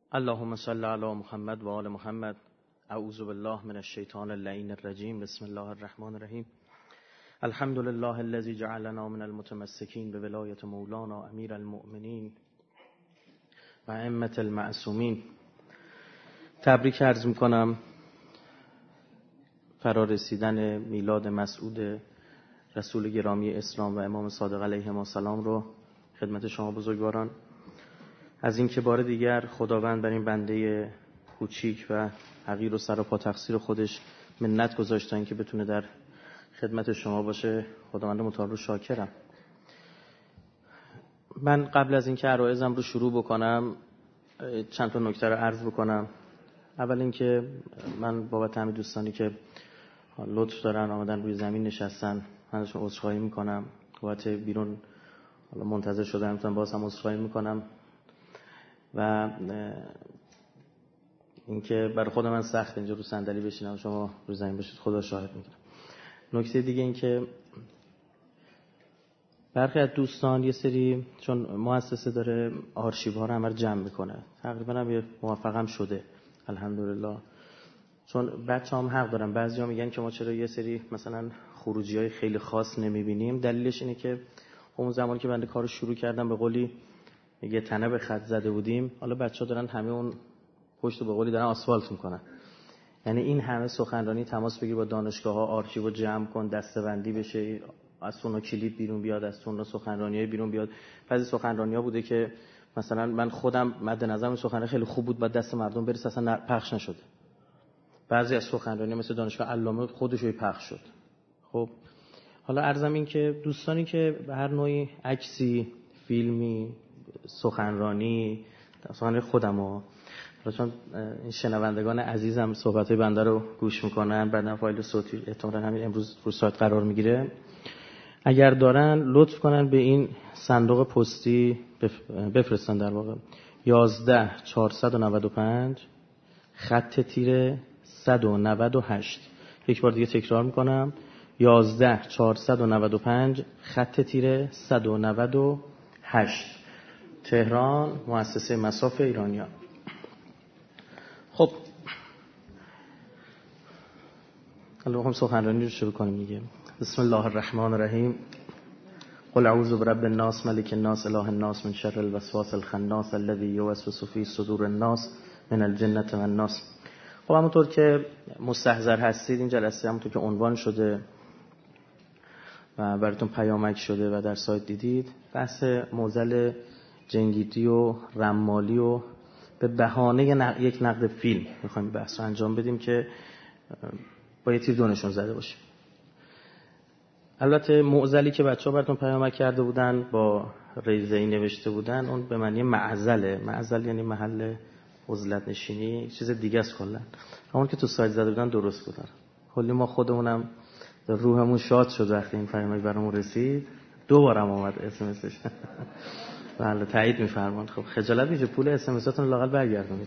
اللهم صل علی محمد و آل محمد. اعوذ بالله من الشیطان اللعین الرجیم. بسم الله الرحمن الرحیم. الحمد لله الذی جعلنا من المتمسکین بولایت مولانا امیر المؤمنین و ائمة المعصومین. تبریک عرض میکنم فرارسیدن میلاد مسعود رسول گرامی اسلام و امام صادق علیهم السلام رو خدمت شما بزرگواران. از این که بار دیگر خداوند بر این بنده کوچیک و حقیر و سراپا تقصیر خودش منت گذاشتن که بتونه در خدمت شما باشه، خداوند متعال رو شاکرم. من قبل از اینکه عرایزم رو شروع بکنم چند تا نکته رو عرض بکنم. اول اینکه من بابت همین دوستانی که لطف دارن آمدن روی زمین نشستن من ازشون عذرخواهی میکنم. بابت بیرون حالا منتظر شدن میتونم باز هم عذرخواهی میکنم و اینکه برای خود من سخت اینجا رو صندلی بشینم شما روی زمین باشید، خدا شاهد میگیرم. نکته دیگه این که برخی از دوستان یه سری چون مؤسسه داره آرشیوها رو همه جمع میکنه، تقریبا هم یه موفقم شده الحمدلله. چون بچه‌ام حق دارن، بعضیا میگن که ما چرا یه سری مثلا خروجی‌های خیلی خاص نمیبینیم. دلیلش اینه که اون زمانی که بنده کارو شروع کردم به قولی یه تنه به خط زده بودیم، حالا بچه‌ها دارن همه اون پشت به قولی دارن آسفالت میکنن. یعنی این همه سخنرانی تماس بگیر با دانشگاه‌ها، آرشیو جمع کن، دسته‌بندی بشه، از اون کلید بیرون بیاد، از اون سخنرانی‌های بیرون بیاد. بعضی سخنرانی‌ها بوده که مثلا من خودم مد نظرم سخنرانی خیلی خوب بود، بعد دست مردم برسه اصلا پخش نشده. بعضی از سخنرانی‌ها مثل دانشگاه علامه خودش پخش شد. خب حالا عرضم این که دوستانی که به هر نوعی عکسی، فیلمی، سخنرانی خودمو، چون این شنوندگان عزیزم صحبت‌های بنده رو گوش میکنن، بعدن فایل صوتی احتمالاً همین امروز رو سایت قرار میگیره، اگر دارن لطف کنن به این صندوق پستی بفرستن، در واقع 11495 خط تیره 198. یک بار دیگه تکرار میکنم 11495 خط تیره 198 تهران، مؤسسه مصاف ایرانیان. خب حالا هم سخنرانی رو شروع کنیم دیگه. بسم الله الرحمن الرحیم. قل اعوذ برب الناس ملک الناس اله الناس من شر الوسواس الخناس الذی یوسوس فی صدور الناس من الجنة والناس. خب همونطور که مستحضر هستید این جلسه همونطور که عنوان شده و براتون پیامک شده و در سایت دیدید، بحث معضل جنگیدی و رمالی و به بهانه یک نقد فیلم میخوایم بحث رو انجام بدیم که با یه تیر دونشون زده باشیم. البته معضلی که بچه‌ها براتون پیامک کرده بودن با ریزه‌ای نوشته بودن اون به معنی معزله. معزل یعنی محل عزلت نشینی، چیز دیگه است کلا. همون که تو سایت زده بودن درست بودن. کلی ما خودمونم روحمون شاد شد وقتی این پیامک برامون رسید. دوبارم اومد اس ام اسش. بله تایید می‌فرمایید. خب خجالت میشه پول اس ام اساتون لااقل برگردونید.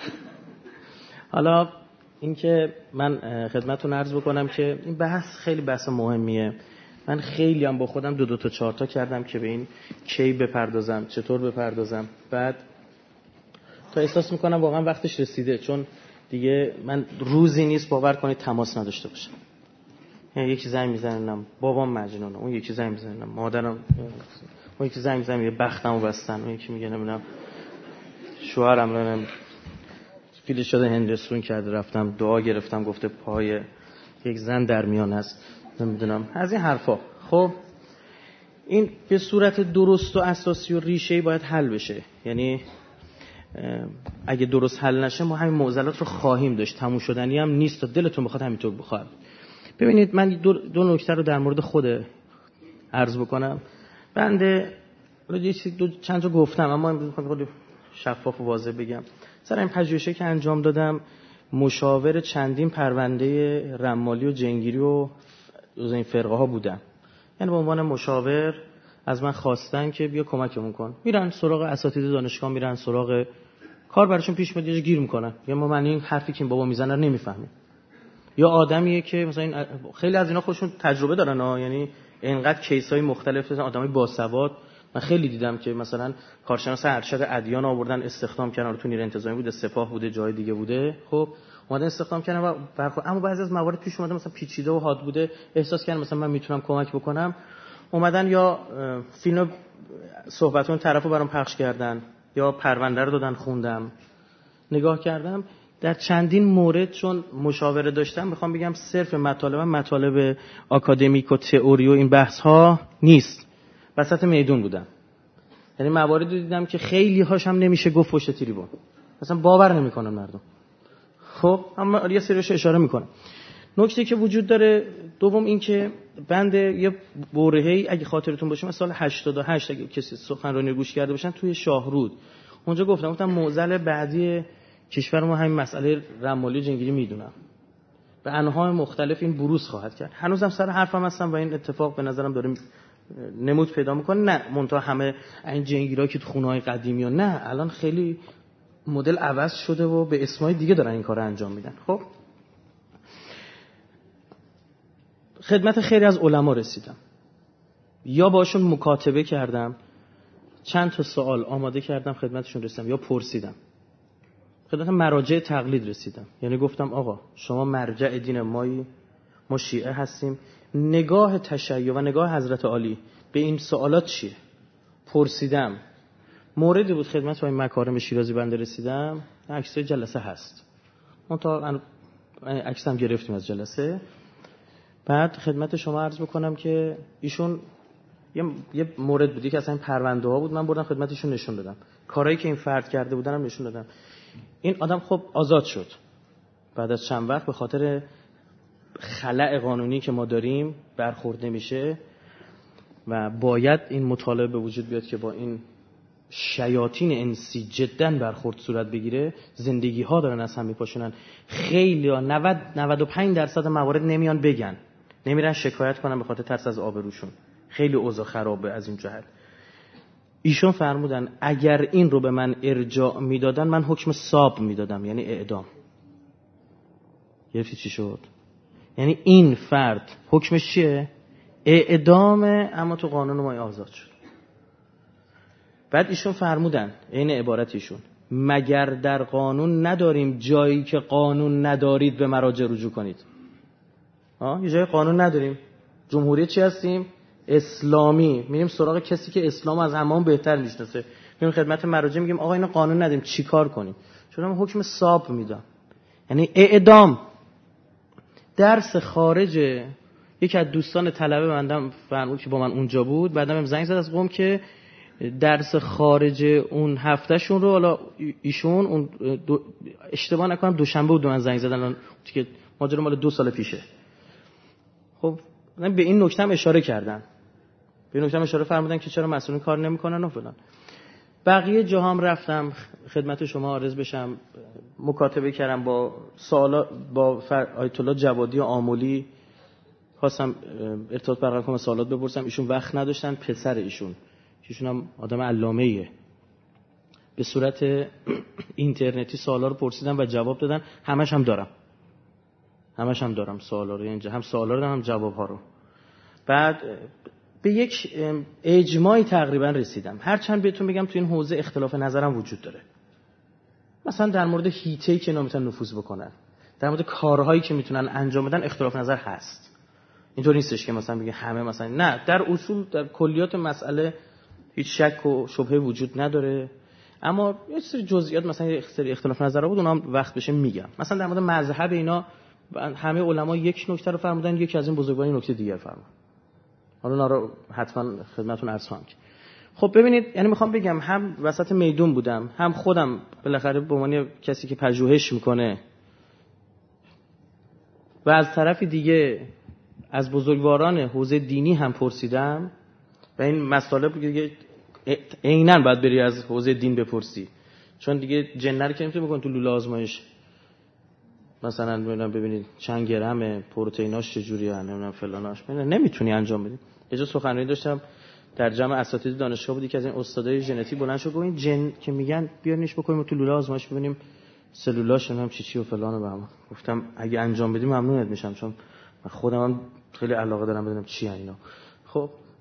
حالا اینکه من خدمتتون عرض بکنم که این بحث خیلی بحث مهمیه. من خیلی هم با خودم دو تا چهار تا کردم که به این کی بپردازم، چطور بپردازم. بعد تا احساس میکنم واقعا وقتش رسیده، چون دیگه من روزی نیست باور کنید تماس نداشته باشم. یعنی یکی زنگ میزنم بابام مجنونه، اون یکی زنگ میزنم مادرم، اون یکی زنگ میزنم یه بختمو بستن، اون یکی میگه نمیدونم شوهرم رفتم فیلش شده هندستون کرده، رفتم دعا گرفتم گفته پای یک زن در میان است، نمیدونم از این حرفا. خب این به صورت درست و اساسی و ریشه‌ای باید حل بشه. یعنی اگه درست حل نشه ما همین معضلات رو خواهیم داشت، تموم شدنی هم نیست تا دلتون بخواد همینطور بخواد. ببینید من دو نکته رو در مورد خود عرض بکنم. بنده چند تا گفتم اما امروز میخوام خیلی شفاف و واضح بگم. سر این پژوهشی که انجام دادم مشاور چندین پرونده رمالی و جنگیری و این فرقه ها بودم. یعنی به عنوان مشاور از من خواستن که بیا کمکمون کن. میرن سراغ اساتید دانشگاه، میرن سراغ کار براشون پیش میاد، یه گیر میکنن. یا ما معنی این حرفی که این بابا میزنه رو نمیفهمیم. یا آدمیه که مثلا خیلی از اینا خودشون تجربه دارن یعنی اینقدر کیس‌های مختلف دارن، آدمای باسواد من خیلی دیدم که مثلا کارشناس ارشد ادیان آوردن استخدام کردن، تو نیروی انتظامی بوده، سپاه بوده، جای دیگه بوده، خب اومدن استخدام کردن و اما بعضی از موارد پیش اومده مثلا پیچیده و حاد بوده، احساس کردن مثلا من میتونم کمک بکنم، اومدن یا فیلم صحبتون طرفو برام پخش کردن یا پرونده رو دادن خوندم، نگاه کردم. در چندین مورد چون مشاوره داشتم، میخوام بگم صرف مطالب آکادمیک و تئوری و این بحث ها نیست، وسط میدون بودم. یعنی مواردی دیدم که خیلی هاش هم نمیشه گفت پشت تریبون، مثلا باور نمیکنن مردم. خب اما یه سریش اشاره میکنم. نکته که وجود داره دوم این که بند یه برهه‌ای اگه خاطرتون باشه سال 88 اگه کسی سخنرانی گوش کرده باشن توی شاهرود، اونجا گفتم معضل بعدی کشور ما همین مسئله رمالی جنگیری میدونم، به انواع مختلف این بروز خواهد کرد. هنوزم سر حرفم هستم و این اتفاق به نظرم داره نمود پیدا میکنه. نه منتها همه این جنگیرا که تو خونه‌های قدیمی ها، نه الان خیلی مدل عوض شده و به اسمای دیگه دارن این کارو انجام میدن. خب خدمت خیلی از علما رسیدم، یا باشون مکاتبه کردم، چند تا سوال آماده کردم خدمتشون رسیدم، یا پرسیدم. خدمت مراجع تقلید رسیدم، یعنی گفتم آقا شما مرجع دین مایی، ما شیعه هستیم، نگاه تشیع و نگاه حضرت عالی به این سوالات چیه؟ پرسیدم. موردی بود خدمت های مکارم شیرازی بنده رسیدم، عکسای جلسه هست، اون تا عکسم گرفتیم از جلسه. بعد خدمت شما عرض بکنم که ایشون یه مورد بودی که اصلا پرونده ها بود، من بردم خدمتشون نشون دادم، کارهایی که این فرد کرده بودن هم نشون دادم. این آدم خب آزاد شد بعد از چند وقت، به خاطر خلأ قانونی که ما داریم برخورد نمیشه و باید این مطالبه به وجود بیاد که با این شیاطین انسی جداً برخورد صورت بگیره. زندگی ها دارن از هم میپاشونن. خیلی ها 90-95% موارد نمیان بگن، نمیرن شکایت کنن به خاطر ترس از آبروشون. خیلی اوضاع خرابه از این جهت. ایشون فرمودن اگر این رو به من ارجاع میدادن من حکم صاب میدادم، یعنی اعدام. یعنی چی شد؟ یعنی این فرد حکمش چیه؟ اعدامه، اما تو قانون ما آزاد شد. بعد ایشون فرمودن این عبارت ایشون، مگر در قانون نداریم جایی که قانون ندارید به مراجع رجوع کنید؟ یه جای قانون نداریم، جمهوری چی هستیم؟ اسلامی. میریم سراغ کسی که اسلام از همون بهتر میشناسه، میریم خدمت مراجع میگیم آقا اینا قانون نداریم چیکار کنیم؟ چون من حکم صاب میدم، یعنی اعدام. درس خارج یکی از دوستان طلبه بندم فرمود که با من اونجا بود، بعدم هم زنگ زد از قم که درس خارج اون هفتهشون رو، حالا ایشون اون اشتباه نکنم دوشنبه بود من زنگ زدن که ماجرا مال 2 سال پیشه. خب من به این نکته هم اشاره کردم، به این نکته هم اشاره فرمودن که چرا مسئولین کار نمی‌کنن و فلان. بقیه جاها هم رفتم خدمت شما عرض بشم، مکاتبه کردم با آیت الله جوادی آملی، خواستم ارتباط برقرار کنم، سوالات بپرسم، ایشون وقت نداشتن. پسر ایشون هم آدم علامه‌ایه، به صورت اینترنتی سوالا رو پرسیدم و جواب دادن. همش هم دارم سوالا رو، اینجا هم سوالا رو دارم هم جواب‌ها رو. بعد به یک اجماعی تقریبا رسیدم. هرچند بهتون بگم تو این حوزه اختلاف نظرم وجود داره. مثلا در مورد هیته‌ای که نمیتونن نفوذ بکنن، در مورد کارهایی که میتونن انجام بدن اختلاف نظر هست. اینطور نیستش که مثلا بگه همه مثلا، نه، در اصول در کلیات مسئله هیچ شک و شبهه وجود نداره، اما یه سری جزئیات مثلا یه سری اختلاف نظر بود، اونم وقت بشه میگم. مثلا در مورد مذهب اینا همه علما یک نکته رو فرمودن، یکی از این بزرگواران نکته دیگر فرمود. حالا اونا رو حتما خدمتتون عرض خواهم کرد. خب ببینید، یعنی میخوام بگم هم وسط میدون بودم، هم خودم بالاخره به عنوان کسی که پژوهش میکنه و از طرف دیگه از بزرگواران حوزه دینی هم پرسیدم و این مطالب دیگه عیناً باید بری از حوزه دین بپرسی، چون دیگه جنر که نمیتونی بکن تو لوله آزمایش مثلا ببینید چند گرمه، پروتئیناش چجوریه، نمیدونم فلاناش، نمیتونی انجام بدی. یه جا سخنرانی داشتم در جمع اساتید دانشگاه بودی که از این استادای ژنتیک بلند شد گفت این جن که میگن بیارینش بکنیم تو لوله آزمایش ببینیم سلولاش هم چی و فلان و بهمان. گفتم اگه انجام بدیم ممنونت میشم، چون خودم هم خیلی علاقه دارم بدونم چی اینا. خب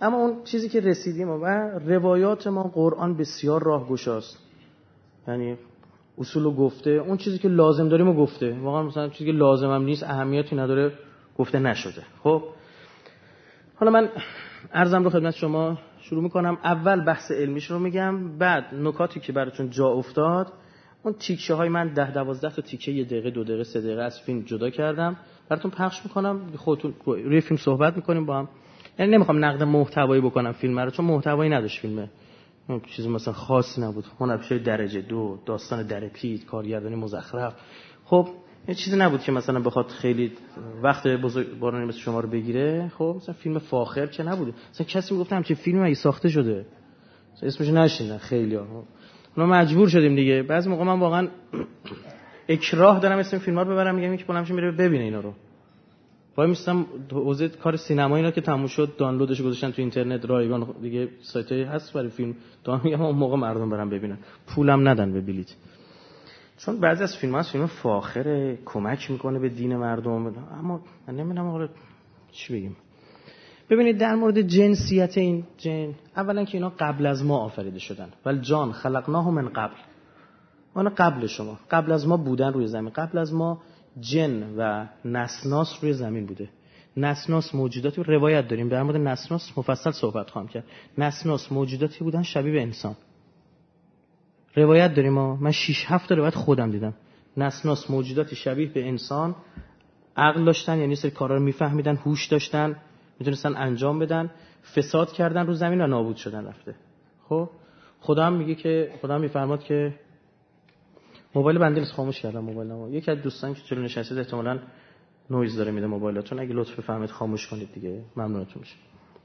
اما اون چیزی که رسیدیم و روایات ما قرآن بسیار راهگشاست، یعنی اصولو گفته، اون چیزی که لازم داریم رو گفته، واقعا مثلا چیزی که لازم هم نیست اهمیتی نداره گفته نشده. خب حالا من عرضم رو خدمت شما شروع میکنم. اول بحث علمیش رو میگم، بعد نکاتی که براتون جا افتاد، اون تیکه های من 10-12 تا تیکه 1 دقیقه 2 دقیقه 3 دقیقه از فیلم جدا کردم براتون پخش میکنم، خودتون روی فیلم صحبت میکنیم با هم. یعنی نمیخوام نقد محتوایی بکنم فیلم رو، چون محتوایی نداشت فیلمه، چیزی مثلا خاصی نبود، هنرپیشه درجه 2، داستان در پیت، کارگردانی مزخرف، خب یه چیزی نبود که مثلا بخواد خیلی وقت بزرگوارانه مثل شما رو بگیره. خب مثلا فیلم فاخر که نبود، مثلا کسی میگفت همچین فیلمی مگه ساخته شده، اسمش نشیندن خیلی‌ها. ما مجبور شدیم دیگه. بعضی موقع من واقعا اکراه دارم اسم فیلم‌ها رو ببرم، میگم که بلند میشه میره ببینه اینا رو. وای میستم حوزه کار سینما اینا که تموم شد دانلودش گذاشتن تو اینترنت، رایگان دیگه سایتایی هست برای فیلم، تا میگم اون موقع مردم برن ببینن، پولم ندن به بلیت. چون بعضی از فیلم‌ها فیلم فاخره، کمک میکنه به دین مردم، اما من نمیدونم حالا چی بگیم. ببینید در مورد جنسیت این جن، اولا که اینا قبل از ما آفریده شدن، ولی جان خلقناه من قبل، اونا قبل شما، قبل از ما بودن روی زمین، قبل از ما جن و نسناس روی زمین بوده. نسناس موجوداتی، روایت داریم در مورد نسناس مفصل صحبت خواهم کرد. نسناس موجوداتی بودن شبیه به انسان، روایت داریم من 6-7 تا روایت خودم دیدم. نسناس موجوداتی شبیه به انسان، عقل داشتن، یعنی سری کارا رو میفهمیدن، هوش داشتن، میتونستن انجام بدن، فساد کردن رو زمین و نابود شدن رفته. خب خدا هم میگه که، خدا هم میفرماد که موبایل بنده خاموش کردم، موبایلمو. یکی از دوستان که جلو نشسته احتمالاً نویز داره میده موبایلاتون، اگه لطف بفرمایید خاموش کنید دیگه، ممنونتون میشه.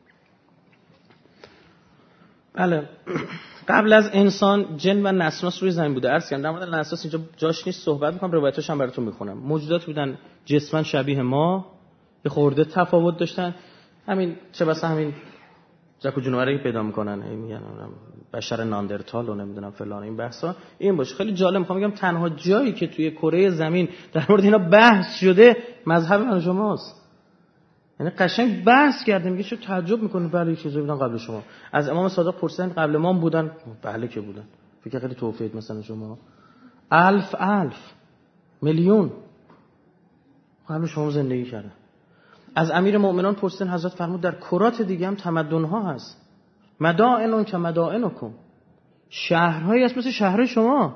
بله، قبل از انسان جن و نسناس روی زمین بوده. عرض کردم در مورد نسناس اینجا جاش نیست صحبت میکنم، روایتاش هم براتون میخونم. موجودات بودن جسماً شبیه ما، یه خورده تفاوت داشتن، همین چه بسا همین زکو جونوری پیدا میکنن، میگن بشر ناندرتال و نمیدونم فلان، این بحثا این باشه. خیلی جالب، میخوام بگم تنها جایی که توی کره زمین در مورد اینا بحث شده مذهب من شماست. یعنی قشنگ بحث کرده، میگه چه تعجب میکنه، بله چیزا بودن قبل شما. از امام صادق پرسیدن قبل ما بودن؟ بله که بودن. فکر خیلی توفیق مثلا شما 1000 میلیون قبل شما زندگی کردن. از امیر مؤمنان پرسیدن، حضرت فرمود در کرات دیگه هم تمدن ها هست، مدائن که مدائنکم، شهرهایی هست مثل شهرهای شما،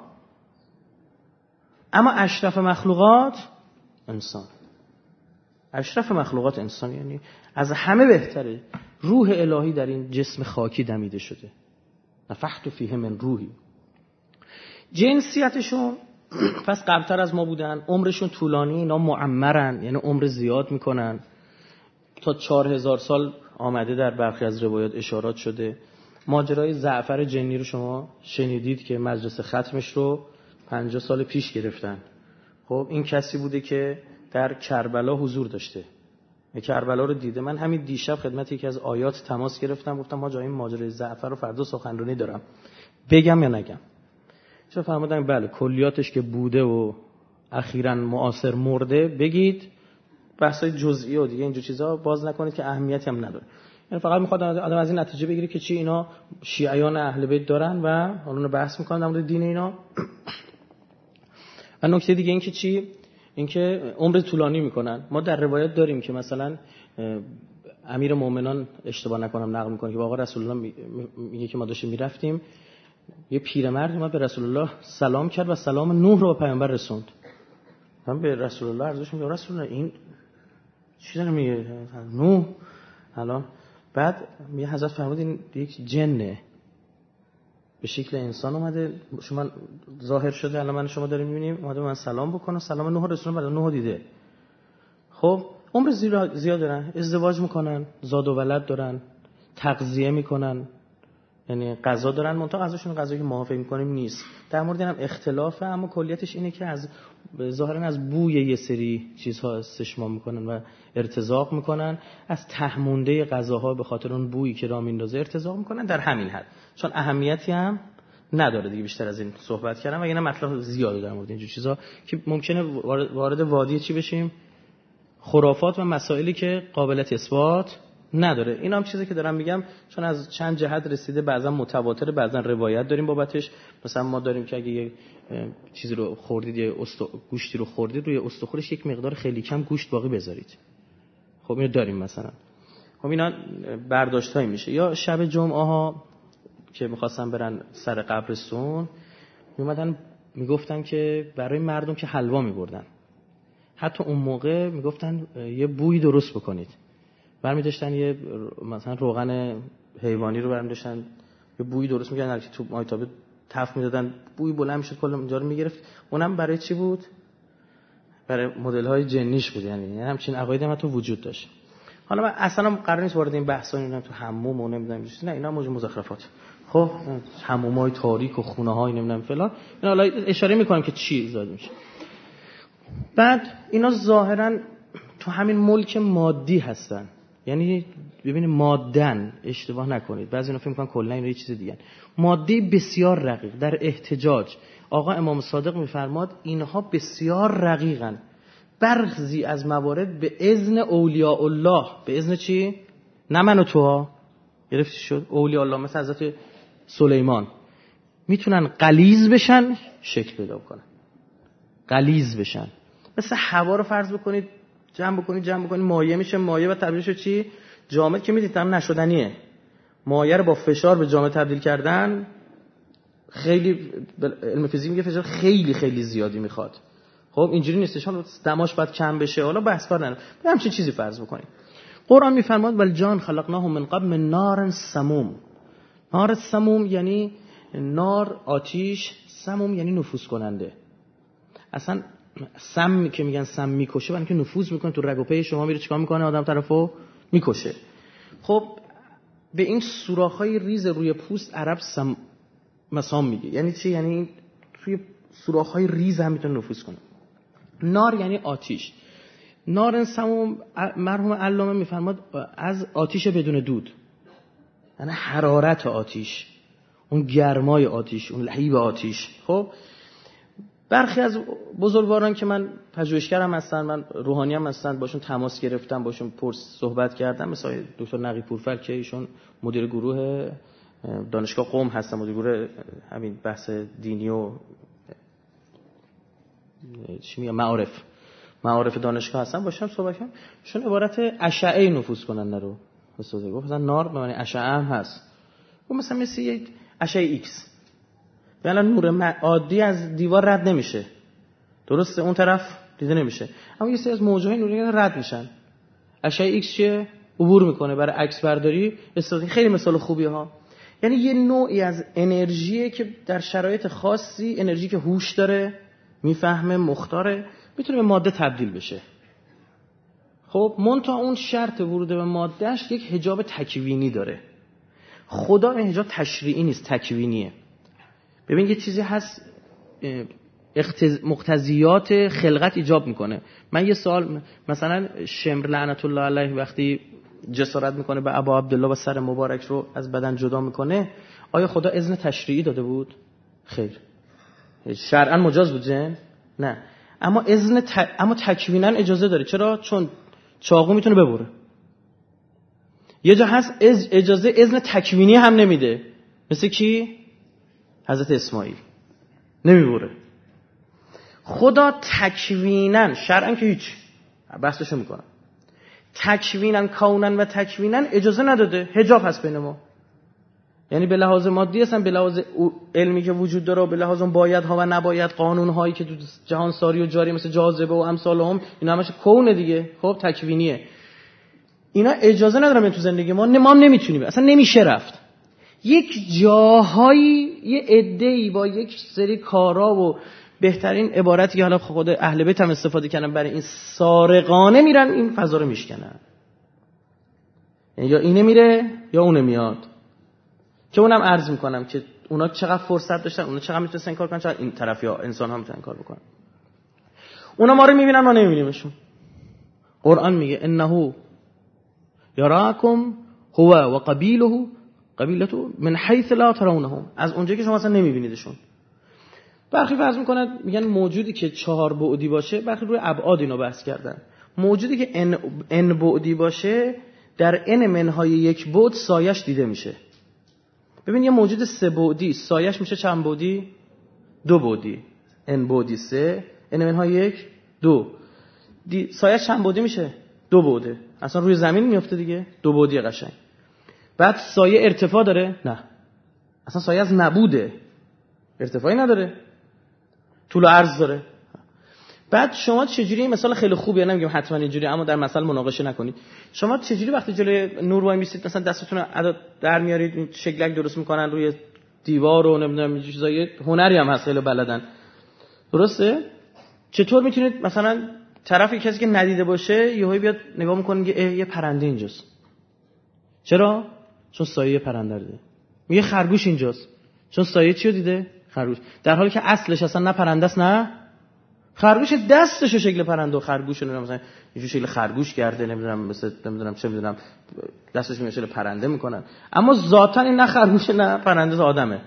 اما اشرف مخلوقات انسان. اشرف مخلوقات انسان یعنی از همه بهتره. روح الهی در این جسم خاکی دمیده شده، نفخت فیه من روحی. جنسیتشون پس قبلتر از ما بودن، عمرشون طولانی، اینا معمرن یعنی عمر زیاد میکنن، تا 4000 سال آمده در برخی از روایات اشارات شده. ماجرای زعفر جنی رو شما شنیدید که مجلس ختمش رو 50 سال پیش گرفتن. خب این کسی بوده که در کربلا حضور داشته، کربلا رو دیده. من همین دیشب خدمت یکی از آیات تماس گرفتم، گفتم ما جای این ماجرای زعفر رو فردا سخنرانی دارم، بگم یا نگم؟ چرا فرمودن بله کلیاتش که بوده و اخیراً معاصر مرده بگید، بحثای جزئی و دیگه اینجور چیزا باز نکنید که اهمیتی هم نداره. یعنی فقط میخواد آدم از این نتیجه بگیره که چی اینا شیعیان اهل بیت دارن و حالا بحث میکنن در مورد دین اینا. و نکته دیگه این که چی، این که عمر طولانی میکنن. ما در روایت داریم که مثلا امیر مومنان اشتباه نکنم نقل میکنه که آقا رسول الله میگه که ما داشتیم میرفتیم، یه پیرمرد اومد به رسول الله سلام کرد و سلام نوح رو به پیامبر رسوند. من به رسول الله عرض میگم رسول الله این چی داره میگه نوح؟ الان بعد میگه حضرت فرمودین یک جنه به شکل انسان اومده، شما ظاهر شده، الان من شما داریم میبینیم، اومده من سلام بکنه، سلام نوح رسول الله، بعد نوح دیده. خب عمر زیاد دارن، ازدواج میکنن، زاد و ولد دارن، تغذیه میکنن، یعنی غذا دارن، منتها غذاشون غذایی که ما فکر می‌کنیم نیست. در مورد اینم اختلافه، اما کلیتش اینه که از ظاهرا از بوی یه سری چیزها استشمام میکنن و ارتزاق میکنن، از تهمونده غذاها به خاطر اون بویی که راه میندازه ارتزاق میکنن، در همین حد. چون اهمیتی هم نداره دیگه، بیشتر از این صحبت کردم و اینا مطلب زیاده در مورد اینجور چیزا که ممکنه وارد وادی چی بشیم، خرافات و مسائلی که قابلیت اثبات نداره. این هم چیزی که دارم میگم چون از چند جهت رسیده، بعضا متواتر، بعضا روایت داریم بابتش. مثلا ما داریم که اگه یه چیزی رو خوردید، یه گوشتی رو خوردید، روی استخورش یک مقدار خیلی کم گوشت باقی بذارید. خب اینو داریم مثلا. خب اینا برداشتایی میشه. یا شب جمعه ها که می‌خواستن برن سر قبرستون، میومدن میگفتن که برای مردم که حلوا می‌بردن. حتی اون موقع میگفتن یه بوی درست بکنید. برمی داشتن یه مثلا روغن حیوانی رو برمی داشتن یه بوی درست می‌کردن که تو مایتابه تف می‌دادن، بوی بلند می‌شد کلا اونجا رو می‌گرفت. اونم برای چی بود؟ برای مدل‌های جنیش بود. یعنی همچین عقایدی هم تو وجود داشت. حالا من اصلا قرار نیست وارد این بحثا نمی‌شم تو حموم و نمی‌دونم چی، نه اینا موضوع مزخرفات. خب حمومای تاریک و خونه‌های نمی‌دونم فلان، اینا حالا اشاره می‌کنم که چی زاده میشه. بعد اینا ظاهراً تو همین ملک مادی هستن. یعنی ببینید مادن، اشتباه نکنید، بعضی اینا فکر می‌کنن کلا اینا یه چیز دیگه. ماده بسیار رقیق. در احتجاج آقا امام صادق می‌فرماد اینها بسیار رقیقن. برخی از موارد به اذن اولیاء الله، به اذن چی؟ نه من و تو گرفتی شد. اولیاء الله مثل حضرت سلیمان میتونن غلیظ بشن، شکل پیدا کنن، غلیظ بشن. مثل هوا رو فرض بکنید جمع بکنید مایع میشه، مایع و تبدیل شد چی؟ جامد، که میدید هم نشدنیه. مایع رو با فشار به جامد تبدیل کردن خیلی، علم فیزیک میگه فشار خیلی خیلی زیادی میخواد. خب اینجوری نیستش، دماش باید کم بشه. حالا بحث کار ندارم، همین چیزی فرض بکنید. قرآن میفرماد والجان خلقناه من قبل من نار سموم. نار سموم یعنی نار، آتیش، سموم یعنی نفوذ کننده. اصلا سم که میگن سم میکشه، برای اینکه نفوذ میکنه تو رگ و پی شما، میره چیکار میکنه؟ آدم طرفو میکشه. خب به این سوراخ‌های ریز روی پوست عرب مسام میگه. یعنی چی؟ یعنی توی سوراخ‌های ریز هم میتونه نفوذ کنه. نار یعنی آتیش. نار سموم مرحوم علامه میفرماد از آتیش بدون دود، یعنی حرارت آتیش، اون گرمای آتیش، اون لهیب آتیش. خب برخی از بزرگواران که من پژوهشگرم هستن، من روحانی هم هستن، باشون تماس گرفتم، باشون صحبت کردم، مثلا دکتر نقی پورفر که ایشون مدیر گروه دانشگاه قم هستن، مدیر گروه همین بحث دینی و چی میگم معارف دانشگاه هستن، باشم صحبت کردم. ایشون عبارت اشعه نفوذ کننده رو استفاده گفت. مثلا نار به معنی اشعه هم هست. و مثل یک اشعه ایکس، یعنی نور عادی از دیوار رد نمیشه، درسته؟ اون طرف دیده نمیشه، اما یه سری از موجهای نوری رد میشن. اشعه ایکس چیه؟ عبور میکنه. برای عکس برداری استفاده. خیلی مثال خوبیه ها. یعنی یه نوعی از انرژیه که در شرایط خاصی، انرژی که هوش داره، میفهمه، مختاره، میتونه به ماده تبدیل بشه. خب منتها اون شرط ورود به مادهش یک حجاب تکوینی داره. خدا این حجاب تشریعی نیست، تکوینیه. ببین یه چیزی هست مقتضیات خلقت ایجاب میکنه. من یه سوال، مثلا شمر لعنت الله علیه وقتی جسارت میکنه به ابا عبدالله و سر مبارک رو از بدن جدا میکنه، آیا خدا اذن تشریعی داده بود؟ خیر. شرعاً مجاز بود جن؟ نه. اما اما تکویناً اجازه داره. چرا؟ چون چاقو میتونه ببره. یه جا هست اذن تکوینی هم نمیده. مثل کی؟ حضرت اسماعیل نمیبره. خدا تکویناً، شرعاً که هیچ بحثشو میکنم، تکویناً، کوناً و تکویناً اجازه نداده. حجاب هست بین ما. یعنی به لحاظ مادی هستن، به لحاظ علمی که وجود داره، به لحاظ بایدها و نباید، قانون‌هایی که تو جهان ساری و جاری مثل جاذبه و امثالهم، اینا همش کونه دیگه. خب تکوینیه. اینا اجازه ندارن تو زندگی ما هم نمیتونیم، اصلا نمیشه رفت. یک جاهایی یه عده‌ای با یک سری کارا و بهترین عبارتی که حالا خود اهل بیت هم استفاده کردن برای این، سارقانه میرن این فضا رو میشکنن. یعنی یا اینه میره یا اونه میاد. که اونم عرض میکنم که اونا چقدر فرصت داشتن، اونا چقدر میتونستن کار کنن، چقدر این طرفی ها انسان ها میتونن کار بکنن. اونا ما رو میبینن، ما نمیبینیمشون. قرآن میگه انه یراکم هو و قبیلته من حیث لا ترونهم، از اونجایی که شما اصلا نمیبینیدشون. برخی فرض میکنن میگن موجودی که 4 بعدی باشه، برخی روی ابعاد اینو بحث کردن. موجودی که n بعدی باشه در n منهای یک بعد سایش دیده میشه. ببین یه موجود 3 بعدی سایش میشه چند بعدی؟ 2 بعدی. n بعدی 3 n منهای 1 2. سایش چند بعدی میشه؟ 2 بعده. اصلا روی زمین میفته دیگه، 2 بعدی قشنگ. بعد سایه ارتفاع داره؟ نه. اصلا سایه از نبوده، ارتفاعی نداره، طول و عرض داره. بعد شما چجوری، مثال خیلی خوبیه، نمیگم حتما اینجوری، اما در مثال مناقشه نکنید. شما چجوری وقتی جلوی نور وای میسید مثلا دستتون رو در میارید، این شکلک درست میکنن روی دیوار و نمیدونم این چیزای هنری هم هست خیلی بلدن، درسته؟ چطور میتونید مثلا طرفی کسی که ندیده باشه یهو بیاد نگاه میکنه میگه یه پرنده اینجاست؟ چرا؟ چون سایه پرنده رو دیده. میگه خرگوش اینجاست، چون سایه چی رو دیده؟ خرگوش. در حالی که اصلش اصلا نه پرنده است نه خرگوش، دستشو شکل پرنده و خرگوش نمیدونم مثلا اینجوری شکل خرگوش کرده، نمیدونم مثلا نمیدونم چه میدونم دستش میشه شکل پرنده میکنن، اما ذاتاً این نه خرگوش نه پرنده، آدمه.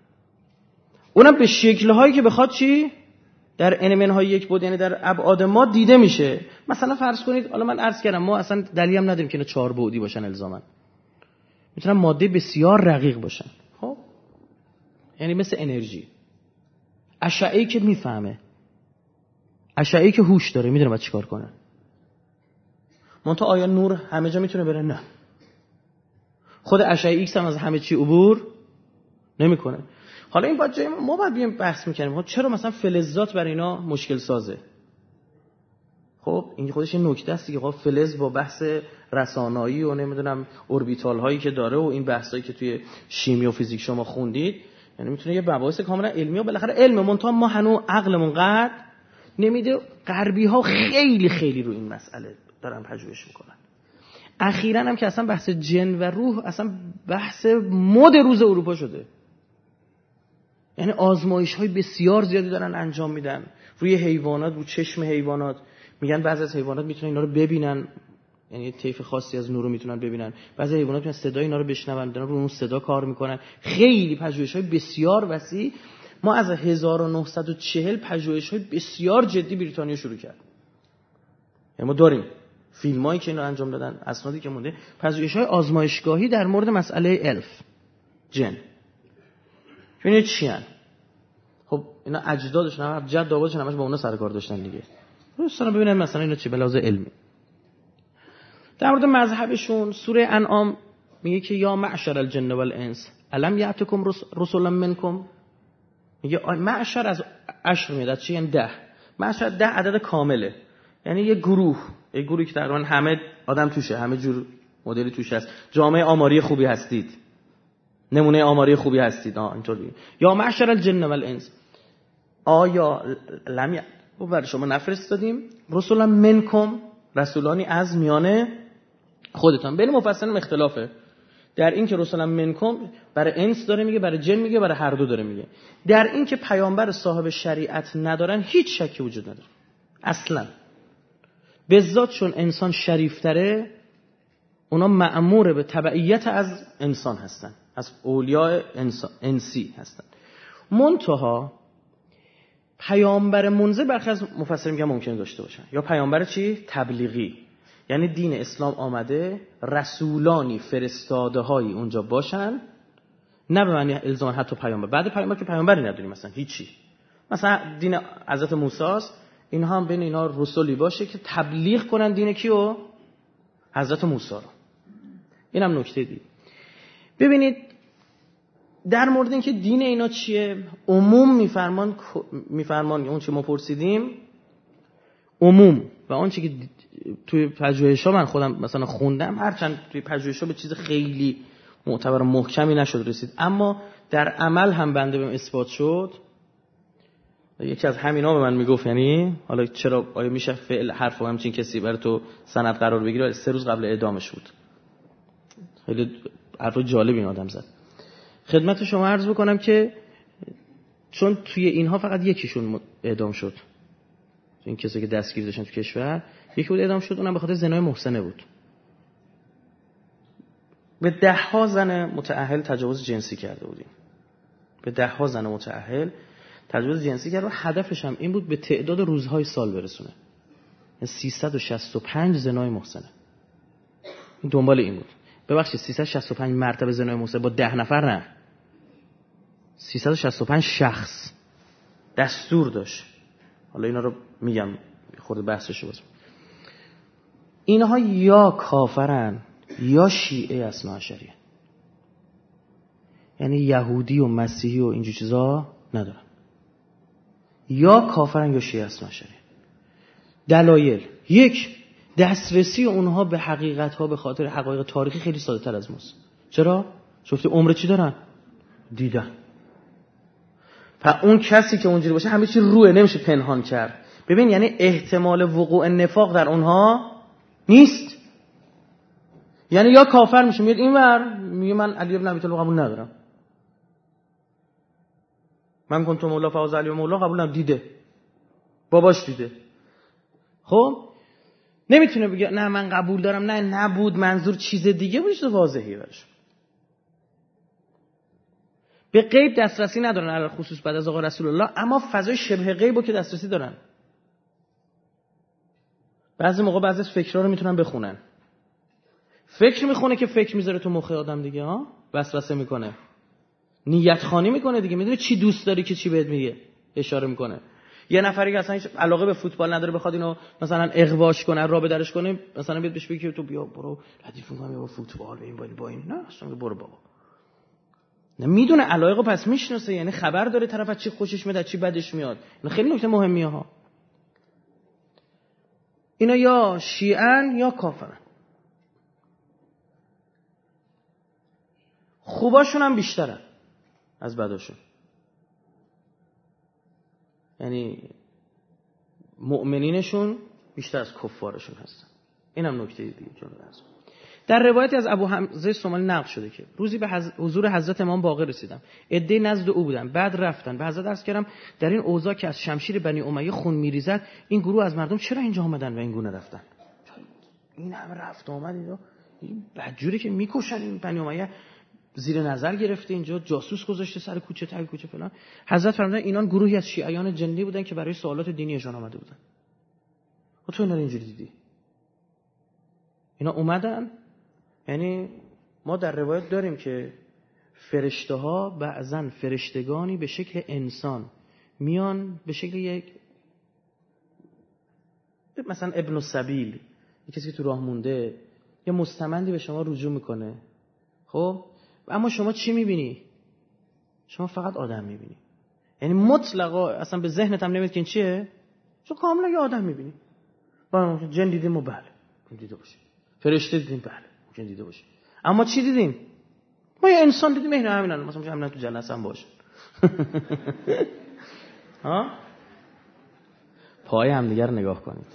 اونم به شکل‌هایی که بخواد چی در n منهای یک بود، یعنی در ابعاد ما دیده میشه. مثلا فرض کنید، حالا من عرض کردم ما اصلا دلیلی هم نداریم که اینا 4 بعدی باشن الزاما، میتونن ماده بسیار رقیق باشن. خب یعنی مثل انرژی، اشعه‌ای که میفهمه، اشعه‌ای که هوش داره، میدونه باید چیکار کنه. منتها آیا نور همه جا میتونه بره؟ نه. خود اشعه ایکس هم از همه چی عبور نمیکنه. حالا این باید ما باید بیم بحث میکنیم چرا مثلا فلزات برای اینا مشکل سازه. خب این خودش یه نکته است دیگه. خب فلز با بحث رسانایی و نمیدونم اوربیتال هایی که داره و این بحثایی که توی شیمی و فیزیک شما خوندید، یعنی میتونه یه مباحث کاملا علمی و بالاخره علم، منتها ما هنوز عقلمون قد نمیده. غربی ها خیلی خیلی رو این مسئله دارن پژوهش میکنن. اخیراً هم که اصلا بحث جن و روح اصلا بحث مد روز اروپا شده. یعنی آزمایش‌های بسیار زیادی دارن انجام میدن روی حیوانات، رو چشم حیوانات. میگن بعضی از حیوانات میتونن اینا رو ببینن، یعنی طیف خاصی از نور رو میتونن ببینن. بعضی حیوانات میتونن صدای اینا رو بشنون، دارن رو اون صدا کار میکنن. خیلی پژوهش‌های بسیار وسیع. ما از 1940 پژوهش‌های بسیار جدی بریتانیا شروع کرد. یعنی ما داریم فیلمایی که اینا انجام دادن، اسنادی که مونده، پژوهش‌های آزمایشگاهی در مورد مسئله الف جن. ببینید چی ان. خب اینا اجدادشون هم جد آبادشون همش با اونا سر کار داشتن دیگه. دوستان ببینید مثلا اینا چی به لحاظ علمی. در مورد مذهبشون سوره انعام میگه که یا معشر الجن والانس الم یاتکم رسلا منکم. میگه معشر از عشر میاد، چی یعنی 10. معشر 10 عدد کامله، یعنی یه گروهی که تقریبا همه آدم توشه، همه جور مدلی توش هست. جامعه آماری خوبی هستید، نمونه آماری خوبی هستید. اینطوری. یا معشر الجن والانس آیا لم برای شما نفرستادیم رسولا منکم، رسولانی از میان خودتان. بین مفسرین اختلافه در این که رسولا منکم برای انس داره میگه، برای جن میگه، برای هر دو داره میگه. در این که پیامبر صاحب شریعت ندارن هیچ شکی وجود نداره اصلا. بذات چون انسان شریفتره، اونا مأمور به تبعیت از انسان هستن، از اولیاء انسی هستن. منتها پیامبر منزل برخی از مفسرین میگن ممکنه داشته باشن، یا پیامبر چی؟ تبلیغی، یعنی دین اسلام آمده رسولانی فرستاده هایی اونجا باشن، نه به معنی الزاما حتی پیامبر. بعد پیامبر که پیامبری نداریم مثلا هیچی، مثلا دین حضرت موسی است، اینها هم بین اینا رسولی باشه که تبلیغ کنن دین کیو؟ حضرت موسی رو. اینم نکته دی. ببینید در مورد اینکه دین اینا چیه، عموم میفرمان اون چه ما پرسیدیم، عموم و اون چی که توی پژوهش‌ها من خودم مثلا خوندم، هرچند توی پژوهش‌ها به چیز خیلی معتبر و محکمی نشد رسید، اما در عمل هم بنده بهم اثبات شد. یکی از همینا به من میگفت، یعنی حالا چرا آیا میشه فعل حرف و همچین کسی برای تو سند قرار بگیره؟ 3 روز قبل اعدامش بود. خیلی حرف جالب این آدم زد. خدمت شما عرض بکنم که چون توی اینها فقط یکیشون اعدام شد، این کسی که دستگیر داشتن تو کشور، یکی بود اعدام شد، اونم به خاطر زنای محسنه بود. به 10 زن متأهل تجاوز جنسی کرده بودیم، به 10 زن متأهل تجاوز جنسی کرد و هدفش هم این بود به تعداد روزهای سال برسونه. 365 زنای محسنه. دنبال این بود. ببخشید 365 مرتبه زنای موسی با 10 نفر نه، 365 شخص دستور داشت. حالا اینا رو میگم خورده بحثش باز. اینها یا کافرن یا شیعه اثناعشریه، یعنی یهودی و مسیحی و اینجور چیزا ندارن، یا کافرن یا شیعه اثناعشریه. دلایل: یک، دسترسی اونها به حقیقت ها به خاطر حقایق تاریخی خیلی ساده تر از ماست. چرا؟ شفته عمر چی دارن؟ دیدن. اون کسی که اونجوری باشه همه چی روه، نمیشه پنهان کرد. ببین یعنی احتمال وقوع نفاق در اونها نیست. یعنی یا کافر میشه میاد اینور میگه من علی ابن ابی طالب قبول ندارم، من کنت مولا فاز علی و مولا قبول ندارم، دیده باباش دیده. خب نمیتونه بگه نه من قبول دارم، نه نبود منظور چیز دیگه بود، چیز واضحی برش. به غیب دسترسی ندارن علی خصوص بعد از آقا رسول الله، اما فضای شبه غیبو که دسترسی دارن. بعضی موقع بعضی از فکرها رو میتونن بخونن. فکر میخونه که فکر میذاره تو مخ آدم دیگه، ها وسوسه میکنه، نیت خوانی میکنه دیگه، میدونه چی دوست داری که چی بهت میگه، اشاره میکنه. یه نفری که اصلا هیچ علاقه به فوتبال نداره بخواد اینو مثلا اغواش کنه، راه به درش کنه، مثلا بیاد بهش بگه تو بیا برو ردیف میکنم با فوتبال با این نه، اصلا برو بابا. نه میدونه علایقو پس میشناسه، یعنی خبر داره طرف از چی خوشش میاد چی بدش میاد. این خیلی نکته مهمیه ها. اینا یا شیعن یا کافرن. خوباشون هم بیشترن از بداشون، یعنی مؤمنینشون بیشتر از کفارشون هستن. اینم نکته دیگه جلو درس. در روایتی از ابو حمزه سومالی نقل شده که روزی به حضور حضرت امام باقر رسیدم، عده‌ای نزد او بودن، بعد رفتن. به حضرت عرض کردم در این اوضاع که از شمشیر بنی امیه خون میریزد، این گروه از مردم چرا اینجا آمدن و این گونه رفتن؟ این همه رفت آمد اینجا، این بدجوری که میکشن این بنی امیه زیر نظر گرفته، اینجا جاسوس گذاشته سر کوچه تگ کوچه فلان. حضرت فرمودن اینان گروهی از شیعیان جنی بودن که برای سوالات دینیشان آمده بودن. و تو اینا رو اینجوری دیدی؟ اینا اومدن، یعنی ما در روایت داریم که فرشته ها بعضن فرشتگانی به شکل انسان میان، به شکل یک مثلا ابن السبیل، یک کسی که تو راه مونده، یه مستمندی به شما رجوع میکنه. خب اما شما چی میبینی؟ شما فقط آدم میبینی، یعنی مطلقا اصلا به ذهنت هم نمیاد که این چیه، چون کاملا یه آدم میبینی. با جن دیدیم و بله ممکن دیده باشیم، فرشته دیدیم بله ممکن دیده باشیم، اما چی دیدیم؟ ما یه انسان دیدیم. اینا همینن، مثلا همین تو جلسه هم باشه. ها پای هم دیگه رو نگاه کنید.